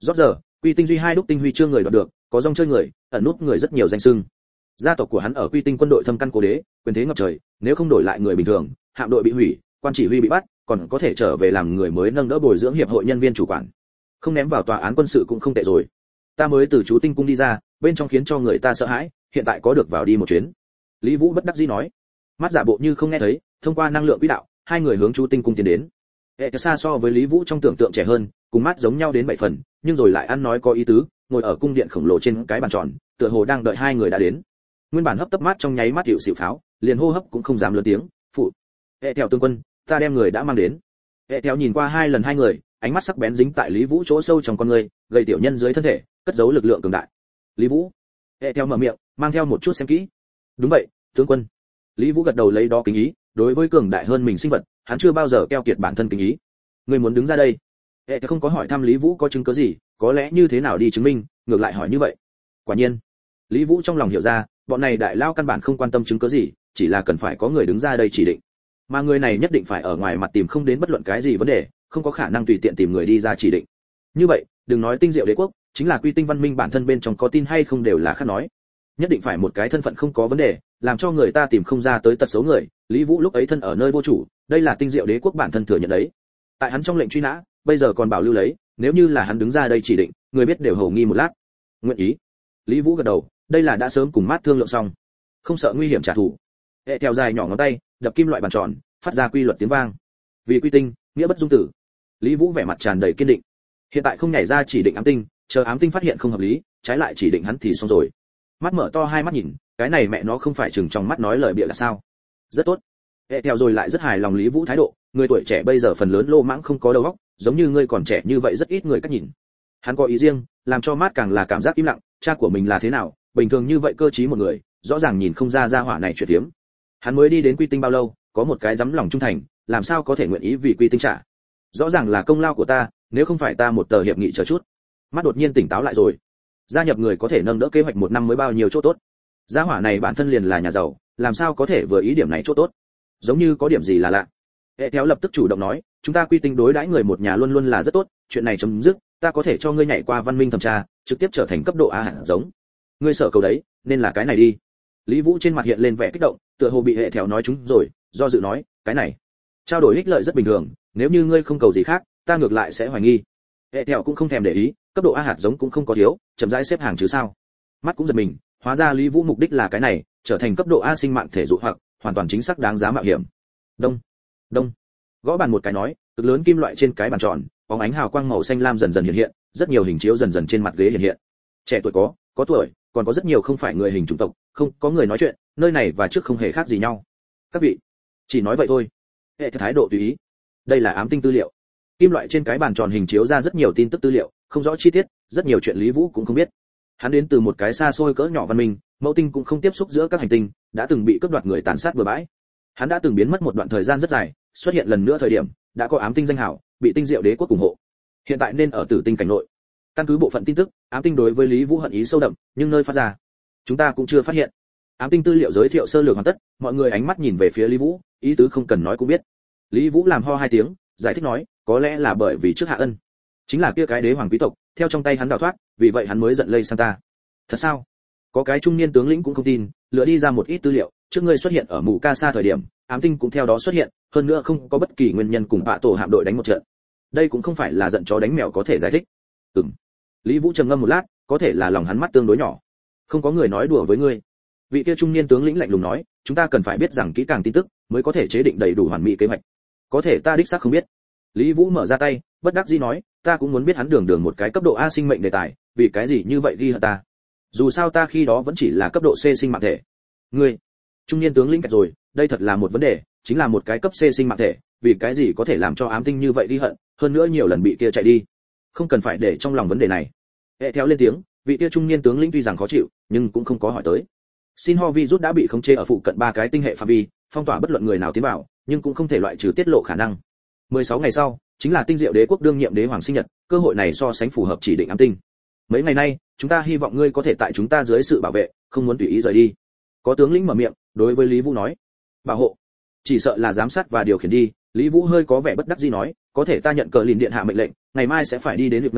Rốt giờ, Quy Tinh duy hai đúc tinh huy chương người đoạt được, có rong chơi người, ẩn nút người rất nhiều danh xưng. Gia tộc của hắn ở Quy Tinh quân đội thâm căn cố đế, quyền thế ngập trời, nếu không đổi lại người bình thường, hạm đội bị hủy, quan chỉ huy bị bắt, còn có thể trở về làm người mới nâng đỡ bồi dưỡng hiệp hội nhân viên chủ quản. Không ném vào tòa án quân sự cũng không tệ rồi. Ta mới từ chú tinh cung đi ra, bên trong khiến cho người ta sợ hãi, hiện tại có được vào đi một chuyến. Lý Vũ bất đắc dĩ nói. Mắt giả bộ như không nghe thấy, thông qua năng lượng quỹ đạo, hai người hướng chú tinh cung tiến đến. Hệ xa so với Lý Vũ trong tưởng tượng trẻ hơn, cùng mắt giống nhau đến bảy phần, nhưng rồi lại ăn nói có ý tứ, ngồi ở cung điện khổng lồ trên cái bàn tròn, tựa hồ đang đợi hai người đã đến. Nguyên bản hấp tấp mắt trong nháy mắt hiệu xỉu pháo, liền hô hấp cũng không dám lớn tiếng, "Phụ, hệ theo tướng quân, ta đem người đã mang đến." Hệ theo nhìn qua hai lần hai người, ánh mắt sắc bén dính tại Lý Vũ chỗ sâu trong con người, gầy tiểu nhân dưới thân thể, cất giấu lực lượng cường đại. "Lý Vũ." Hệ theo mở miệng, mang theo một chút xem kỹ. "Đúng vậy, tướng quân." Lý Vũ gật đầu lấy đó kính ý, đối với cường đại hơn mình sinh vật, hắn chưa bao giờ keo kiệt bản thân kính ý. "Ngươi muốn đứng ra đây?" Hệ theo không có hỏi thăm Lý Vũ có chứng cứ gì, có lẽ như thế nào đi chứng minh, ngược lại hỏi như vậy. Quả nhiên, Lý Vũ trong lòng hiểu ra, bọn này đại lao căn bản không quan tâm chứng cứ gì, chỉ là cần phải có người đứng ra đây chỉ định. Mà người này nhất định phải ở ngoài mặt tìm không đến bất luận cái gì vấn đề, không có khả năng tùy tiện tìm người đi ra chỉ định. Như vậy, đừng nói Tinh Diệu Đế quốc, chính là Quy Tinh văn minh bản thân bên trong có tin hay không đều là khác nói. Nhất định phải một cái thân phận không có vấn đề, làm cho người ta tìm không ra tới tật xấu người. Lý Vũ lúc ấy thân ở nơi vô chủ, đây là Tinh Diệu Đế quốc bản thân thừa nhận đấy. Tại hắn trong lệnh truy nã, bây giờ còn bảo lưu lấy, nếu như là hắn đứng ra đây chỉ định, người biết đều hầu nghi một lát. Nguyện ý. Lý Vũ gật đầu, đây là đã sớm cùng mát thương lượng xong, không sợ nguy hiểm trả thù. Hệ theo dài nhỏ ngón tay, đập kim loại bàn tròn, phát ra quy luật tiếng vang. Vì Quy Tinh, nghĩa bất dung tử. Lý Vũ vẻ mặt tràn đầy kiên định. Hiện tại không nhảy ra chỉ định ám tinh, chờ ám tinh phát hiện không hợp lý, trái lại chỉ định hắn thì xong rồi. Mắt mở to hai mắt nhìn, cái này mẹ nó không phải chừng trong mắt nói lời bịa là sao? Rất tốt. Hệ theo rồi lại rất hài lòng Lý Vũ thái độ, người tuổi trẻ bây giờ phần lớn lô mãng không có đầu óc, giống như ngươi còn trẻ như vậy rất ít người cách nhìn. Hắn có ý riêng, làm cho mát càng là cảm giác im lặng, cha của mình là thế nào, bình thường như vậy cơ trí một người, rõ ràng nhìn không ra ra hỏa này chuyện tiếm. Hắn mới đi đến Quy Tinh bao lâu, có một cái dám lòng trung thành, làm sao có thể nguyện ý vì Quy Tinh trả? Rõ ràng là công lao của ta, nếu không phải ta một tờ hiệp nghị chờ chút. Mắt đột nhiên tỉnh táo lại rồi. Gia nhập người có thể nâng đỡ kế hoạch một năm mới bao nhiêu chỗ tốt. Gia hỏa này bản thân liền là nhà giàu, làm sao có thể vừa ý điểm này chỗ tốt? Giống như có điểm gì là lạ. Hệ theo lập tức chủ động nói, chúng ta Quy Tinh đối đãi người một nhà luôn luôn là rất tốt, chuyện này chấm dứt, ta có thể cho ngươi nhảy qua văn minh thẩm tra, trực tiếp trở thành cấp độ A hạt giống. Ngươi sợ cầu đấy, nên là cái này đi. Lý Vũ trên mặt hiện lên vẻ kích động, tựa hồ bị hệ theo nói chúng rồi, do dự nói, cái này trao đổi ích lợi rất bình thường, nếu như ngươi không cầu gì khác, ta ngược lại sẽ hoài nghi. Hệ theo cũng không thèm để ý, cấp độ A hạt giống cũng không có thiếu, chậm rãi xếp hàng chứ sao. Mắt cũng giật mình, hóa ra Lý Vũ mục đích là cái này, trở thành cấp độ A sinh mạng thể dụ hoặc hoàn toàn chính xác đáng giá mạo hiểm. Đông, đông. Gõ bàn một cái nói, cực lớn kim loại trên cái bàn tròn, bóng ánh hào quang màu xanh lam dần dần hiện hiện, rất nhiều hình chiếu dần dần trên mặt ghế hiện hiện. Trẻ tuổi có, có tuổi, còn có rất nhiều không phải người hình chủng tộc, không có người nói chuyện, nơi này và trước không hề khác gì nhau. Các vị, chỉ nói vậy thôi. Hệ thái độ tùy ý. Đây là ám tinh tư liệu. Kim loại trên cái bàn tròn hình chiếu ra rất nhiều tin tức tư liệu, không rõ chi tiết, rất nhiều chuyện Lý Vũ cũng không biết. Hắn đến từ một cái xa xôi cỡ nhỏ văn minh, mẫu tinh cũng không tiếp xúc giữa các hành tinh, đã từng bị cướp đoạt người tàn sát bừa bãi. Hắn đã từng biến mất một đoạn thời gian rất dài, xuất hiện lần nữa thời điểm, đã có ám tinh danh hào, bị Tinh Diệu Đế quốc ủng hộ. Hiện tại nên ở Tử Tinh cảnh nội. Căn cứ bộ phận tin tức, ám tinh đối với Lý Vũ hận ý sâu đậm, nhưng nơi phát ra, chúng ta cũng chưa phát hiện. Ám tinh tư liệu giới thiệu sơ lược hoàn tất, mọi người ánh mắt nhìn về phía Lý Vũ, ý tứ không cần nói cũng biết. Lý Vũ làm ho hai tiếng, giải thích nói, có lẽ là bởi vì trước hạ ân, chính là kia cái đế hoàng quý tộc, theo trong tay hắn đào thoát, vì vậy hắn mới giận lây sang ta. Thật sao? Có cái trung niên tướng lĩnh cũng không tin, lựa đi ra một ít tư liệu, trước ngươi xuất hiện ở mù ca sa thời điểm, ám tinh cũng theo đó xuất hiện, hơn nữa không có bất kỳ nguyên nhân cùng bạ tổ hạm đội đánh một trận. Đây cũng không phải là giận chó đánh mèo có thể giải thích. Ừm. Lý Vũ trầm ngâm một lát, có thể là lòng hắn mắt tương đối nhỏ. Không có người nói đùa với ngươi. Vị kia trung niên tướng lĩnh lạnh lùng nói, chúng ta cần phải biết rằng kỹ càng tin tức, mới có thể chế định đầy đủ hoàn mỹ kế hoạch. Có thể ta đích xác không biết. Lý Vũ mở ra tay, bất đắc dĩ nói, ta cũng muốn biết hắn đường đường một cái cấp độ A sinh mệnh đề tài, vì cái gì như vậy ghi hận ta. Dù sao ta khi đó vẫn chỉ là cấp độ C sinh mạng thể. Ngươi, trung niên tướng lĩnh cạch rồi, đây thật là một vấn đề, chính là một cái cấp C sinh mạng thể, vì cái gì có thể làm cho ám tinh như vậy ghi hận, hơn nữa nhiều lần bị kia chạy đi. Không cần phải để trong lòng vấn đề này. Hệ theo lên tiếng, vị kia trung niên tướng lĩnh tuy rằng khó chịu, nhưng cũng không có hỏi tới. Xin ho virus đã bị khống chế ở phụ cận ba cái tinh hệ phạm vi, phong tỏa bất luận người nào tiến vào, nhưng cũng không thể loại trừ tiết lộ khả năng. mười sáu ngày sau, chính là Tinh Diệu Đế quốc đương nhiệm đế hoàng sinh nhật, cơ hội này so sánh phù hợp chỉ định ám tinh. Mấy ngày nay, chúng ta hy vọng ngươi có thể tại chúng ta dưới sự bảo vệ, không muốn tùy ý rời đi. Có tướng lĩnh mở miệng, đối với Lý Vũ nói, bảo hộ, chỉ sợ là giám sát và điều khiển đi. Lý Vũ hơi có vẻ bất đắc dĩ nói, có thể ta nhận cờ lìn điện hạ mệnh lệnh, ngày mai sẽ phải đi đến Liệp Ngân Hà,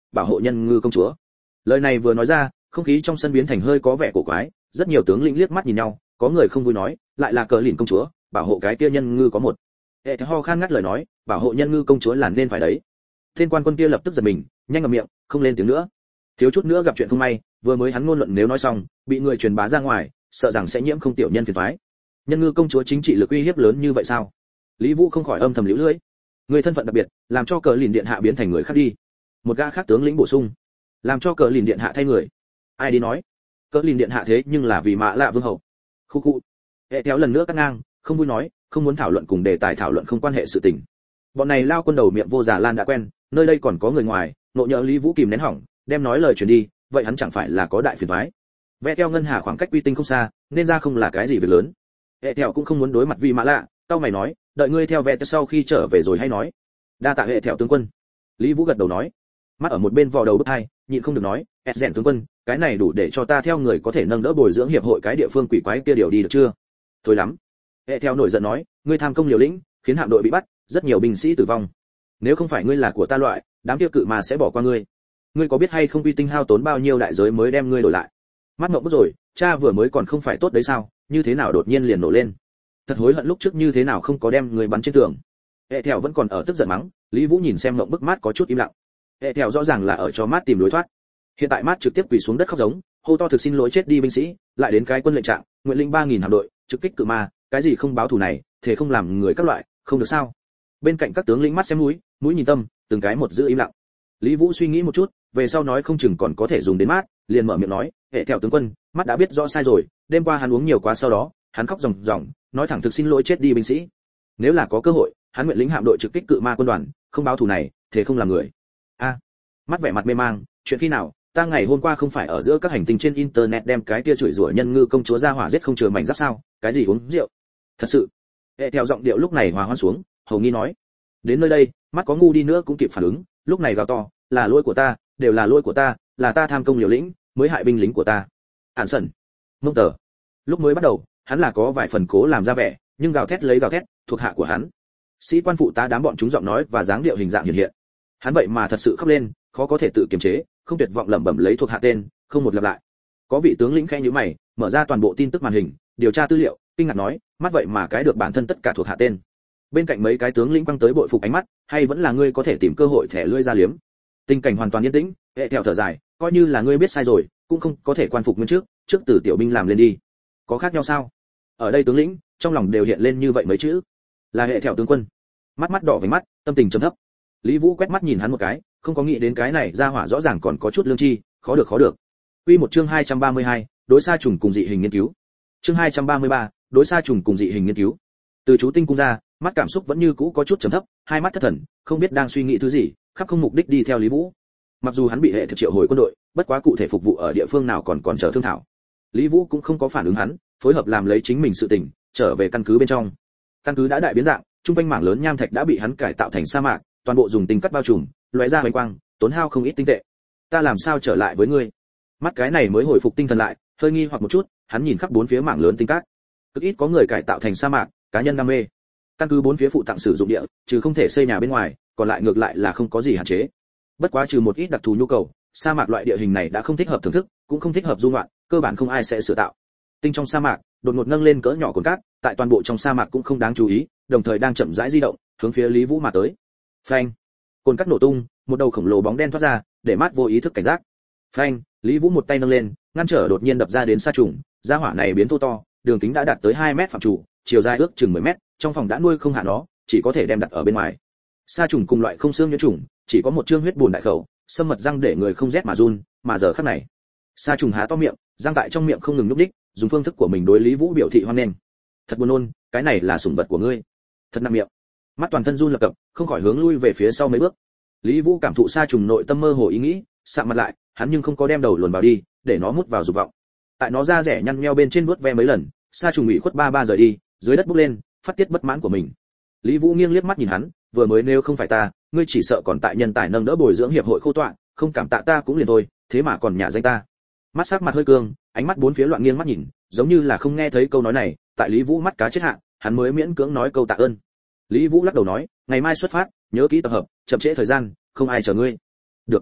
bảo hộ nhân ngư công chúa. Lời này vừa nói ra, không khí trong sân biến thành hơi có vẻ cổ quái, rất nhiều tướng lĩnh liếc mắt nhìn nhau, có người không vui nói, lại là cờ lìn công chúa, bảo hộ cái kia nhân ngư có một. Hệ theo ho khan ngắt lời nói, bảo hộ nhân ngư công chúa là nên phải đấy. Tên quan quân kia lập tức giật mình, nhanh ngậm miệng, không lên tiếng nữa. Thiếu chút nữa gặp chuyện không may, vừa mới hắn ngôn luận nếu nói xong, bị người truyền bá ra ngoài, sợ rằng sẽ nhiễm không tiểu nhân phiền toái. Nhân ngư công chúa chính trị lực uy hiếp lớn như vậy sao? Lý Vũ không khỏi âm thầm liễu lưỡi. Người thân phận đặc biệt, làm cho cờ lìn điện hạ biến thành người khác đi. Một gã khác tướng lĩnh bổ sung, làm cho cờ lìn điện hạ thay người. Ai đi nói? Cờ lìn điện hạ thế nhưng là vì Mã Lạ vương hậu. Khu khu. Hệ kéo lần nữa cắt ngang, không vui nói, không muốn thảo luận cùng đề tài thảo luận không quan hệ sự tình. Bọn này lao quân đầu miệng vô giả lan đã quen, nơi đây còn có người ngoài, nộ nhỡ Lý Vũ kìm nén hỏng, đem nói lời truyền đi, vậy hắn chẳng phải là có đại phiền toái. Vẽ theo ngân hà khoảng cách quy tinh không xa, nên ra không là cái gì việc lớn. Hệ theo cũng không muốn đối mặt vì Mã Lạ, tao mày nói, đợi ngươi theo vẽ sau khi trở về rồi hay nói. Đa tạ hệ theo tướng quân. Lý Vũ gật đầu nói, mắt ở một bên vò đầu bứt tai, nhịn không được nói, "Rèn tướng quân, cái này đủ để cho ta theo người có thể nâng đỡ bồi dưỡng hiệp hội cái địa phương quỷ quái kia điều đi được chưa?" Thôi lắm. Hệ theo nổi giận nói, "Ngươi tham công liều lĩnh, khiến hạm đội bị bắt, rất nhiều binh sĩ tử vong. Nếu không phải ngươi là của ta loại, đám kia cự mà sẽ bỏ qua ngươi. Ngươi có biết hay không quy tinh hao tốn bao nhiêu đại giới mới đem ngươi đổi lại?" Mắt ngậm bút rồi, cha vừa mới còn không phải tốt đấy sao, như thế nào đột nhiên liền nổ lên. Thật hối hận lúc trước như thế nào không có đem người bắn trên tường. Hệ theo vẫn còn ở tức giận mắng, Lý Vũ nhìn xem ngậm bức mát có chút im lặng. Hệ theo rõ ràng là ở cho mát tìm lối thoát. Hiện tại mát trực tiếp quỳ xuống đất khóc giống, hô to thực xin lỗi chết đi binh sĩ, lại đến cái quân lệnh trạng, nguyện linh ba nghìn hạm đội, trực kích cự ma, cái gì không báo thù này, thể không làm người các loại, không được sao? Bên cạnh các tướng lĩnh mắt xem mũi, mũi nhìn tâm, từng cái một giữ im lặng. Lý Vũ suy nghĩ một chút, về sau nói không chừng còn có thể dùng đến mát, liền mở miệng nói, "Hệ theo tướng quân, mắt đã biết rõ sai rồi, đêm qua hắn uống nhiều quá sau đó, hắn khóc ròng ròng, nói thẳng thực xin lỗi chết đi binh sĩ. Nếu là có cơ hội, hắn nguyện lĩnh hạm đội trực kích cự ma quân đoàn, không báo thù này, thế không làm người." A, mắt vẻ mặt mê mang, chuyện khi nào, ta ngày hôm qua không phải ở giữa các hành tinh trên internet đem cái kia chửi rủa nhân ngư công chúa ra hỏa giết không chừa mảnh giáp sao, cái gì uống rượu? Thật sự. Hệ theo giọng điệu lúc này hòa hoãn xuống, hầu nghi nói. Đến nơi đây, mắt có ngu đi nữa cũng kịp phản ứng, lúc này gào to, là lỗi của ta, đều là lỗi của ta, là ta tham công liều lĩnh, mới hại binh lính của ta. Ản sẩn. Mông tờ. Lúc mới bắt đầu, hắn là có vài phần cố làm ra vẻ, nhưng gào thét lấy gào thét, thuộc hạ của hắn. Sĩ quan phụ tá đám bọn chúng giọng nói và dáng điệu hình dạng hiện hiện. Hắn vậy mà thật sự khóc lên, khó có thể tự kiềm chế, không tuyệt vọng lẩm bẩm lấy thuộc hạ tên, không một lặp lại. Có vị tướng lĩnh khẽ nhíu mày, mở ra toàn bộ tin tức màn hình, điều tra tư liệu, kinh ngạc nói, mắt vậy mà cái được bản thân tất cả thuộc hạ tên. Bên cạnh mấy cái tướng lĩnh quăng tới bội phục ánh mắt, hay vẫn là ngươi có thể tìm cơ hội thẻ lưỡi ra liếm. Tình cảnh hoàn toàn yên tĩnh, Hệ theo thở dài, coi như là ngươi biết sai rồi, cũng không có thể quan phục nguyên trước, trước từ tiểu binh làm lên đi. Có khác nhau sao? Ở đây tướng lĩnh, trong lòng đều hiện lên như vậy mấy chữ. Là Hệ theo tướng quân. Mắt mắt đỏ với mắt, tâm tình trầm thấp. Lý Vũ quét mắt nhìn hắn một cái, không có nghĩ đến cái này ra hỏa rõ ràng còn có chút lương tri, khó được khó được. Quy một chương hai trăm ba mươi hai, đối sa trùng cùng dị hình nghiên cứu. Chương hai trăm ba mươi ba, đối sa trùng cùng dị hình nghiên cứu. Từ chú tinh cung ra, mắt cảm xúc vẫn như cũ có chút trầm thấp, hai mắt thất thần, không biết đang suy nghĩ thứ gì, khắp không mục đích đi theo Lý Vũ. Mặc dù hắn bị hệ thực triệu hồi quân đội, bất quá cụ thể phục vụ ở địa phương nào còn còn chờ thương thảo. Lý Vũ cũng không có phản ứng hắn, phối hợp làm lấy chính mình sự tình, trở về căn cứ bên trong. Căn cứ đã đại biến dạng, trung quanh mảng lớn nham thạch đã bị hắn cải tạo thành sa mạc, toàn bộ dùng tinh cắt bao trùm, lóe ra hoành quang, tốn hao không ít tinh tệ. Ta làm sao trở lại với ngươi? Mắt cái này mới hồi phục tinh thần lại, hơi nghi hoặc một chút, hắn nhìn khắp bốn phía mảng lớn tinh cát. Cực ít có người cải tạo thành sa mạc, cá nhân đam mê. Căn cứ bốn phía phụ tặng sử dụng địa, trừ không thể xây nhà bên ngoài, còn lại ngược lại là không có gì hạn chế. Bất quá trừ một ít đặc thù nhu cầu, sa mạc loại địa hình này đã không thích hợp thưởng thức, cũng không thích hợp du ngoạn, cơ bản không ai sẽ sửa tạo. Tinh trong sa mạc, đột ngột nâng lên cỡ nhỏ cồn cát, tại toàn bộ trong sa mạc cũng không đáng chú ý, đồng thời đang chậm rãi di động, hướng phía Lý Vũ mà tới. Phanh! Cồn cát nổ tung, một đầu khổng lồ bóng đen thoát ra, để mắt vô ý thức cảnh giác. Phanh! Lý Vũ một tay nâng lên, ngăn trở đột nhiên đập ra đến sa trùng, gia hỏa này biến thô to, đường kính đã đạt tới hai mét phạm chủ, chiều dài ước chừng mười mét, trong phòng đã nuôi không hạ nó, chỉ có thể đem đặt ở bên ngoài. Sa trùng cùng loại không xương nhuyễn trùng, chỉ có một trương huyết buồn đại khẩu, xâm mật răng để người không rét mà run, mà giờ khắc này, sa trùng há to miệng, răng tại trong miệng không ngừng nhúc nhích, dùng phương thức của mình đối Lý Vũ biểu thị hoan nghênh. Thật buồn nôn, cái này là sủng vật của ngươi. Thật nặng miệng. Mắt toàn thân run lập cập, không khỏi hướng lui về phía sau mấy bước. Lý Vũ cảm thụ sa trùng nội tâm mơ hồ ý nghĩ, sạm mặt lại, hắn nhưng không có đem đầu luồn vào đi, để nó mút vào dục vọng. Tại nó ra rẻ nhăn nheo bên trên vuốt ve mấy lần, sa trùng ủy khuất ba ba rời đi, dưới đất bốc lên, phát tiết bất mãn của mình. Lý Vũ nghiêng liếc mắt nhìn hắn, vừa mới nếu không phải ta, ngươi chỉ sợ còn tại nhân tài nâng đỡ bồi dưỡng hiệp hội khô tọa, không cảm tạ ta cũng liền thôi, thế mà còn nhả danh ta. Mắt sắc mặt hơi cương, ánh mắt bốn phía loạn nghiêng mắt nhìn, giống như là không nghe thấy câu nói này, tại Lý Vũ mắt cá chết hạ, hắn mới miễn cưỡng nói câu tạ ơn. Lý Vũ lắc đầu nói, ngày mai xuất phát, nhớ kỹ tập hợp, chậm trễ thời gian, không ai chờ ngươi. Được.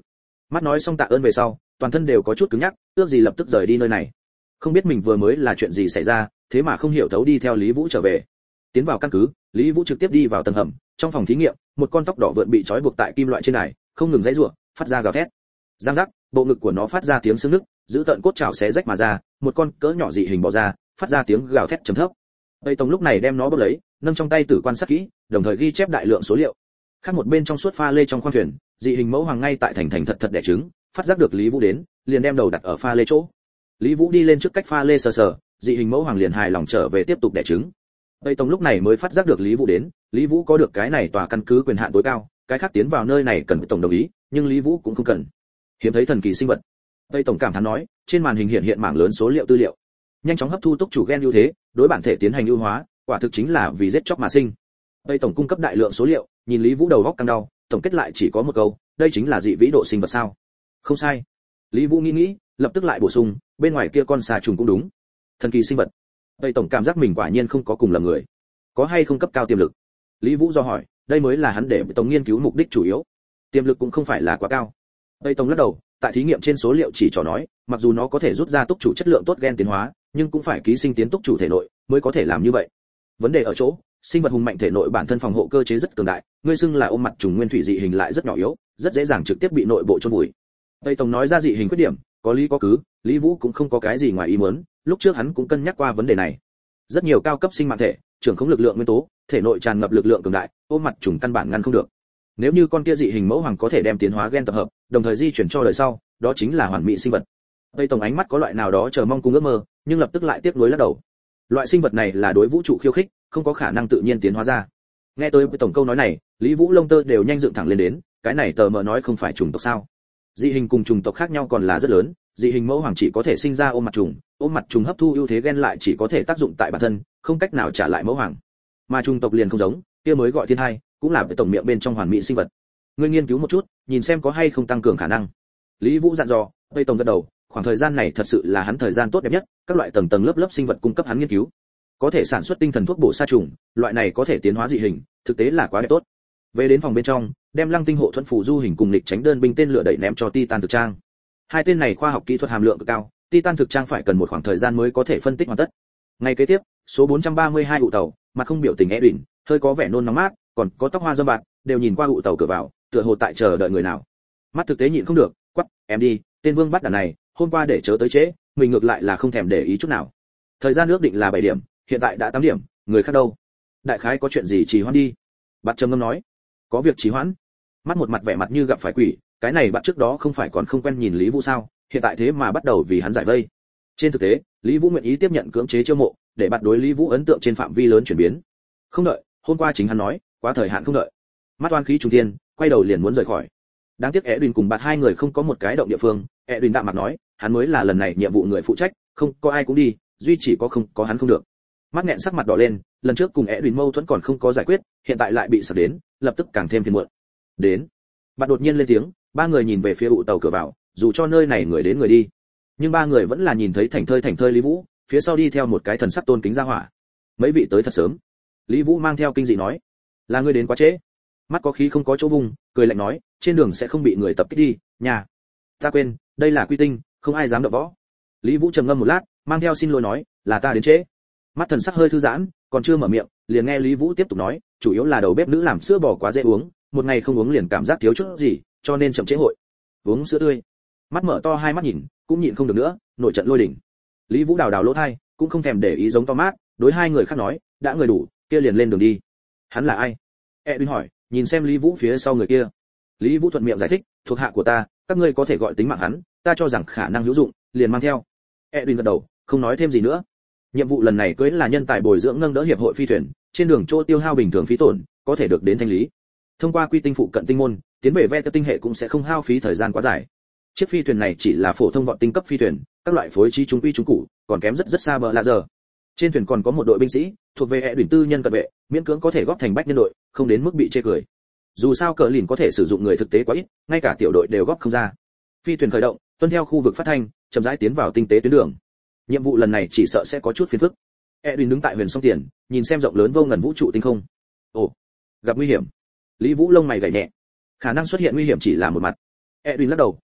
Mắt nói xong tạ ơn về sau, toàn thân đều có chút cứng nhắc, ước gì lập tức rời đi nơi này. Không biết mình vừa mới là chuyện gì xảy ra, thế mà không hiểu thấu đi theo Lý Vũ trở về. Tiến vào căn cứ, Lý Vũ trực tiếp đi vào tầng hầm, trong phòng thí nghiệm, một con tóc đỏ vượn bị trói buộc tại kim loại trên đài, không ngừng giãy giụa, phát ra gào thét. Giang giác, bộ ngực của nó phát ra tiếng xương nứt, giữ tận cốt trảo xé rách mà ra, một con cỡ nhỏ dị hình bò ra, phát ra tiếng gào thét trầm thấp. Tây Tông lúc này đem nó bóp lấy, nâng trong tay tử quan sát kỹ, đồng thời ghi chép đại lượng số liệu. Khác một bên trong suốt pha lê trong khoang thuyền, dị hình mẫu hoàng ngay tại thành thành thật thật đẻ trứng, phát giác được Lý Vũ đến, liền đem đầu đặt ở pha lê chỗ. Lý Vũ đi lên trước cách pha lê sờ sờ, dị hình mẫu hoàng liền hài lòng trở về tiếp tục đẻ trứng. Tây Tông lúc này mới phát giác được Lý Vũ đến, Lý Vũ có được cái này tòa căn cứ quyền hạn tối cao, cái khác tiến vào nơi này cần tổng đồng ý, nhưng Lý Vũ cũng không cần. Hiếm thấy thần kỳ sinh vật. Tây Tổng cảm thán nói, trên màn hình hiện hiện mảng lớn số liệu tư liệu. Nhanh chóng hấp thu túc chủ gen ưu thế, đối bản thể tiến hành ưu hóa, quả thực chính là vì giết chóc mà sinh. Tây Tổng cung cấp đại lượng số liệu, nhìn Lý Vũ đầu góc căng đau, tổng kết lại chỉ có một câu, đây chính là dị vĩ độ sinh vật sao? Không sai. Lý Vũ nghĩ nghĩ, lập tức lại bổ sung, bên ngoài kia con xà trùng cũng đúng. Thần kỳ sinh vật. Tây Tổng cảm giác mình quả nhiên không có cùng lầm người. Có hay không cấp cao tiềm lực? Lý Vũ do hỏi, đây mới là hắn để Tổng nghiên cứu mục đích chủ yếu. Tiềm lực cũng không phải là quá cao. Tây Tổng lắc đầu, tại thí nghiệm trên số liệu chỉ trò nói, mặc dù nó có thể rút ra túc chủ chất lượng tốt gen tiến hóa, nhưng cũng phải ký sinh tiến túc chủ thể nội mới có thể làm như vậy. Vấn đề ở chỗ, sinh vật hùng mạnh thể nội bản thân phòng hộ cơ chế rất cường đại, ngươi xưng là ôm mặt trùng nguyên thủy dị hình lại rất nhỏ yếu, rất dễ dàng trực tiếp bị nội bộ chôn vùi. Tây Tổng nói ra dị hình khuyết điểm, có lý có cứ, Lý Vũ cũng không có cái gì ngoài ý muốn, lúc trước hắn cũng cân nhắc qua vấn đề này. Rất nhiều cao cấp sinh mạng thể, trưởng không lực lượng nguyên tố, thể nội tràn ngập lực lượng cường đại, ôm mặt trùng căn bản ngăn không được. Nếu như con kia dị hình mẫu hoàng có thể đem tiến hóa gen tập hợp, đồng thời di chuyển cho đời sau, đó chính là hoàn mỹ sinh vật. Tây Tổng ánh mắt có loại nào đó chờ mong cùng ước mơ, nhưng lập tức lại tiếc nuối lắc đầu. Loại sinh vật này là đối vũ trụ khiêu khích, không có khả năng tự nhiên tiến hóa ra. Nghe tôi với tổng câu nói này, Lý Vũ lông tơ đều nhanh dựng thẳng lên đến, cái này tờ mờ nói không phải chủng tộc sao? Dị hình cùng chủng tộc khác nhau còn là rất lớn, dị hình mẫu hoàng chỉ có thể sinh ra ôm mặt trùng, ôm mặt trùng hấp thu ưu thế gen lại chỉ có thể tác dụng tại bản thân, không cách nào trả lại mẫu hoàng. Mà chủng tộc liền không giống, kia mới gọi thiên hai, cũng là với tổng miệng bên trong hoàn mỹ sinh vật. Ngươi nghiên cứu một chút, nhìn xem có hay không tăng cường khả năng. Lý Vũ dặn dò, Tây Tổng gật đầu, khoảng thời gian này thật sự là hắn thời gian tốt đẹp nhất, các loại tầng tầng lớp lớp sinh vật cung cấp hắn nghiên cứu. Có thể sản xuất tinh thần thuốc bổ sa trùng, loại này có thể tiến hóa dị hình, thực tế là quá đẹp tốt. Về đến phòng bên trong, đem Lăng Tinh hộ thuẫn phù du hình cùng lịch tránh đơn binh tên lửa đẩy ném cho Titan thực trang. Hai tên này khoa học kỹ thuật hàm lượng cực cao, Titan thực trang phải cần một khoảng thời gian mới có thể phân tích hoàn tất. Ngày kế tiếp, số bốn trăm ba mươi hai ụ tàu, mặt không biểu tình Edwin, hơi có vẻ nôn nóng mát, còn có tóc hoa râm bạc, đều nhìn qua ụ tàu cửa vào, tựa hồ tại chờ đợi người nào. Mắt thực tế nhịn không được, quắc, em đi, tên vương bắt đàn này, hôm qua để chớ tới trễ, mình ngược lại là không thèm để ý chút nào. Thời gian ước định là bảy điểm, hiện tại đã tám điểm, người khác đâu? Đại khái có chuyện gì trì hoãn đi. Bạt trầm ngâm nói, có việc trì hoãn. Mắt một mặt vẻ mặt như gặp phải quỷ, cái này bạn trước đó không phải còn không quen nhìn Lý Vũ sao, hiện tại thế mà bắt đầu vì hắn giải vây. Trên thực tế, Lý Vũ nguyện ý tiếp nhận cưỡng chế chiêu mộ, để bạn đối Lý Vũ ấn tượng trên phạm vi lớn chuyển biến. Không đợi, hôm qua chính hắn nói, quá thời hạn không đợi. Mắt oan khí trùng thiên, quay đầu liền muốn rời khỏi. Đáng tiếc Edwin cùng bạn hai người không có một cái động địa phương, Edwin đạm mặt nói, hắn mới là lần này nhiệm vụ người phụ trách, không có ai cũng đi, duy chỉ có không có hắn không được. Mắt nghẹn sắc mặt đỏ lên, lần trước cùng Edwin mâu thuẫn còn không có giải quyết, hiện tại lại bị sập đến, lập tức càng thêm phiền muộn. Đến. Bạn đột nhiên lên tiếng, ba người nhìn về phía ụ tàu cửa vào, dù cho nơi này người đến người đi, nhưng ba người vẫn là nhìn thấy thành thơi thành thơi Lý Vũ, phía sau đi theo một cái thần sắc tôn kính ra hỏa. Mấy vị tới thật sớm. Lý Vũ mang theo kinh dị nói, là ngươi đến quá trễ. Mắt có khí không có chỗ vùng, cười lạnh nói, trên đường sẽ không bị người tập kích đi, nhà. Ta quên, đây là quy tinh, không ai dám động võ. Lý Vũ trầm ngâm một lát, mang theo xin lỗi nói, là ta đến trễ. Mắt thần sắc hơi thư giãn, còn chưa mở miệng, liền nghe Lý Vũ tiếp tục nói, chủ yếu là đầu bếp nữ làm sữa bò quá dễ uống, một ngày không uống liền cảm giác thiếu chút gì, cho nên chậm trễ hội. Uống sữa tươi. Mắt mở to hai mắt nhìn, cũng nhịn không được nữa, nổi trận lôi đỉnh. Lý Vũ đào đào lỗ tai, cũng không thèm để ý giống Thomas, đối hai người khác nói, đã người đủ, kia liền lên đường đi. Hắn là ai? Edwin hỏi, nhìn xem Lý Vũ phía sau người kia. Lý Vũ thuận miệng giải thích, thuộc hạ của ta, các ngươi có thể gọi tính mạng hắn, ta cho rằng khả năng hữu dụng, liền mang theo. Edwin gật đầu, không nói thêm gì nữa. Nhiệm vụ lần này cưới là nhân tài bồi dưỡng nâng đỡ hiệp hội phi thuyền, trên đường chỗ tiêu hao bình thường phí tổn, có thể được đến thanh lý. Thông qua quy tinh phụ cận tinh môn, tiến về ve tinh hệ cũng sẽ không hao phí thời gian quá dài. Chiếc phi thuyền này chỉ là phổ thông vọt tinh cấp phi thuyền, các loại phối trí chúng quy chúng cụ, còn kém rất rất xa bờ laser. Trên thuyền còn có một đội binh sĩ, thuộc về hệ đỉnh tư nhân cận vệ, miễn cưỡng có thể góp thành bách nhân đội, không đến mức bị chê cười. Dù sao cờ lìn có thể sử dụng người thực tế quá ít, ngay cả tiểu đội đều góp không ra. Phi thuyền khởi động, tuân theo khu vực phát thanh, chậm rãi tiến vào tinh tế tuyến đường. Nhiệm vụ lần này chỉ sợ sẽ có chút phiền phức. Edwin đứng tại huyền song tiền, nhìn xem rộng lớn vô ngần vũ trụ tinh không. Ồ, gặp nguy hiểm. Lý Vũ lông mày gảy nhẹ. Khả năng xuất hiện nguy hiểm chỉ là một mặt. Edwin lắc đầu,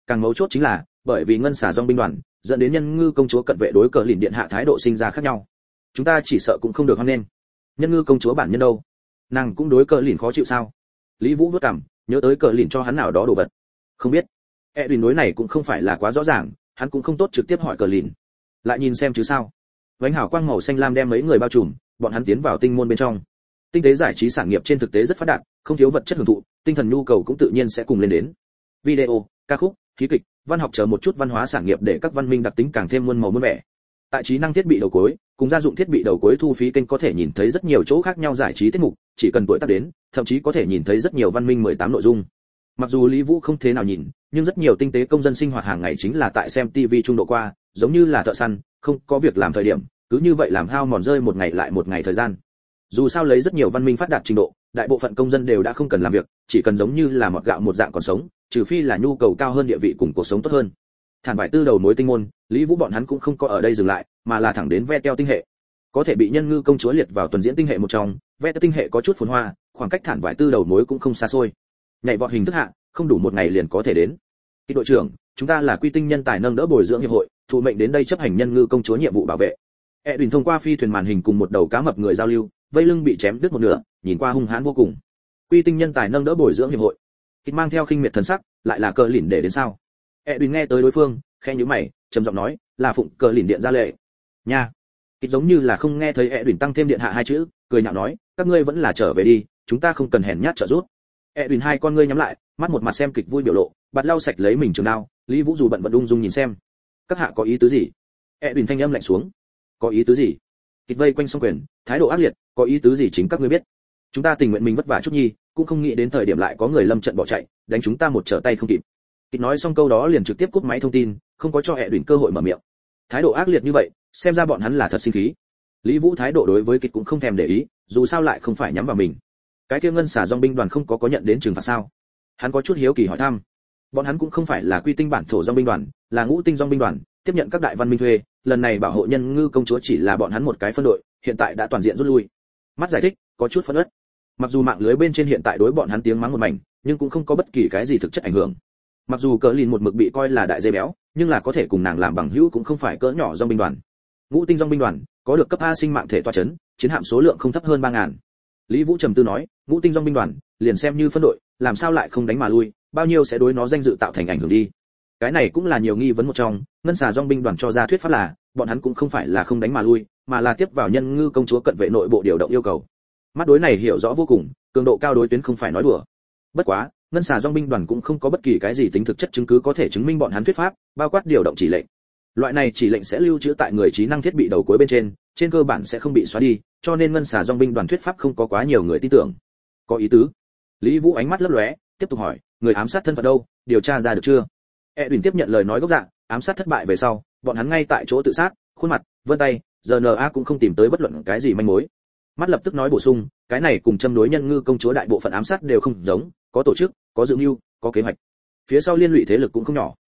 càng mấu chốt chính là bởi vì ngân xà dòng binh đoàn dẫn đến nhân ngư công chúa cận vệ đối cờ lìn điện hạ thái độ sinh ra khác nhau. Chúng ta chỉ sợ cũng không được hoan nghênh. Nhân ngư công chúa bản nhân đâu, nàng cũng đối cờ lìn khó chịu sao? Lý Vũ vớt cằm, nhớ tới cờ lìn cho hắn nào đó đồ vật. Không biết. Edwin đối này cũng không phải là quá rõ ràng, hắn cũng không tốt trực tiếp hỏi cờ lìn. Lại nhìn xem chứ sao? Vánh hào quang màu xanh lam đem mấy người bao trùm, bọn hắn tiến vào tinh môn bên trong. Tinh tế giải trí sản nghiệp trên thực tế rất phát đạt, không thiếu vật chất hưởng thụ, tinh thần nhu cầu cũng tự nhiên sẽ cùng lên đến. Video, ca khúc, khí kịch, văn học chờ một chút văn hóa sản nghiệp để các văn minh đặc tính càng thêm muôn màu muôn vẻ. Tại trí năng thiết bị đầu cuối, cùng gia dụng thiết bị đầu cuối thu phí kênh có thể nhìn thấy rất nhiều chỗ khác nhau giải trí tiết mục, chỉ cần tuổi tác đến, thậm chí có thể nhìn thấy rất nhiều văn minh mười tám nội dung. Mặc dù Lý Vũ không thế nào nhìn, nhưng rất nhiều tinh tế công dân sinh hoạt hàng ngày chính là tại xem ti vi trung độ qua, giống như là thợ săn, không có việc làm thời điểm, cứ như vậy làm hao mòn rơi một ngày lại một ngày thời gian. Dù sao lấy rất nhiều văn minh phát đạt trình độ, đại bộ phận công dân đều đã không cần làm việc, chỉ cần giống như là mọt gạo một dạng còn sống, trừ phi là nhu cầu cao hơn địa vị cùng cuộc sống tốt hơn. Thản vải tư đầu mối tinh môn, Lý Vũ bọn hắn cũng không có ở đây dừng lại, mà là thẳng đến Ve Teo tinh hệ. Có thể bị nhân ngư công chúa liệt vào tuần diễn tinh hệ một trong, Ve Teo tinh hệ có chút phồn hoa, khoảng cách thản vải tư đầu mối cũng không xa xôi. Nhảy vọt hình thức hạ, không đủ một ngày liền có thể đến. Kỵ đội trưởng, chúng ta là Quy Tinh nhân tài nâng đỡ bồi dưỡng hiệp hội, thụ mệnh đến đây chấp hành nhân ngư công chúa nhiệm vụ bảo vệ. Edwin thông qua phi thuyền màn hình cùng một đầu cá mập người giao lưu, vây lưng bị chém đứt một nửa, nhìn qua hung hãn vô cùng. Quy Tinh nhân tài nâng đỡ bồi dưỡng hiệp hội. Kịch mang theo khinh miệt thần sắc, lại là cờ lìn để đến sao? Edwin nghe tới đối phương, khẽ nhíu mày, trầm giọng nói, là phụng cờ lìn điện ra lệ. Nha. Kịch giống như là không nghe thấy Edwin tăng thêm điện hạ hai chữ, cười nhạo nói, các ngươi vẫn là trở về đi, chúng ta không cần hèn nhát trợ giúp. Edwin hai con ngươi nhắm lại, mắt một mặt xem kịch vui biểu lộ, bạt lau sạch lấy mình trường đao, Lý Vũ dù bận vận ung dung nhìn xem. Các hạ có ý tứ gì? Edwin thanh âm lạnh xuống. Có ý tứ gì? Kịch vây quanh song quyền, thái độ ác liệt, có ý tứ gì chính các ngươi biết. Chúng ta tình nguyện mình vất vả chút nhi, cũng không nghĩ đến thời điểm lại có người lâm trận bỏ chạy, đánh chúng ta một trở tay không kịp. Kịch nói xong câu đó liền trực tiếp cúp máy thông tin, không có cho Edwin cơ hội mở miệng. Thái độ ác liệt như vậy, xem ra bọn hắn là thật sinh khí. Lý Vũ thái độ đối với kịch cũng không thèm để ý, dù sao lại không phải nhắm vào mình. Cái kia ngân xà dòng binh đoàn không có có nhận đến trừng phạt sao? Hắn có chút hiếu kỳ hỏi thăm. Bọn hắn cũng không phải là Quy Tinh bản thổ dòng binh đoàn, là Ngũ Tinh dòng binh đoàn, tiếp nhận các đại văn minh thuê, lần này bảo hộ nhân ngư công chúa chỉ là bọn hắn một cái phân đội, hiện tại đã toàn diện rút lui. Mắt giải thích, có chút phân uất. Mặc dù mạng lưới bên trên hiện tại đối bọn hắn tiếng mắng một mảnh, nhưng cũng không có bất kỳ cái gì thực chất ảnh hưởng. Mặc dù cỡ lìn một mực bị coi là đại dây béo, nhưng là có thể cùng nàng làm bằng hữu cũng không phải cỡ nhỏ dòng binh đoàn. Ngũ Tinh dòng binh đoàn có được cấp A sinh mạng thể tọa chấn, chiến hạm số lượng không thấp hơn ba ngàn. Lý Vũ trầm tư nói, Ngũ Tinh dòng binh đoàn liền xem như phân đội, làm sao lại không đánh mà lui, bao nhiêu sẽ đối nó danh dự tạo thành ảnh hưởng đi. Cái này cũng là nhiều nghi vấn một trong, ngân xà dòng binh đoàn cho ra thuyết pháp là, bọn hắn cũng không phải là không đánh mà lui, mà là tiếp vào nhân ngư công chúa cận vệ nội bộ điều động yêu cầu. Mắt đối này hiểu rõ vô cùng, cường độ cao đối tuyến không phải nói đùa. Bất quá, ngân xà dòng binh đoàn cũng không có bất kỳ cái gì tính thực chất chứng cứ có thể chứng minh bọn hắn thuyết pháp, bao quát điều động chỉ lệnh. Loại này chỉ lệnh sẽ lưu trữ tại người trí năng thiết bị đầu cuối bên trên, trên cơ bản sẽ không bị xóa đi, cho nên ngân xà dòng binh đoàn thuyết pháp không có quá nhiều người tin tưởng. Có ý tứ. Lý Vũ ánh mắt lấp lóe, tiếp tục hỏi, người ám sát thân phận đâu, điều tra ra được chưa? Edwin tiếp nhận lời nói gốc dạng, ám sát thất bại về sau, bọn hắn ngay tại chỗ tự sát, khuôn mặt, vân tay, rờ en a cũng không tìm tới bất luận cái gì manh mối. Mắt lập tức nói bổ sung, cái này cùng châm đối nhân ngư công chúa đại bộ phận ám sát đều không giống, có tổ chức, có dự mưu, có kế hoạch. Phía sau liên lụy thế lực cũng không nhỏ.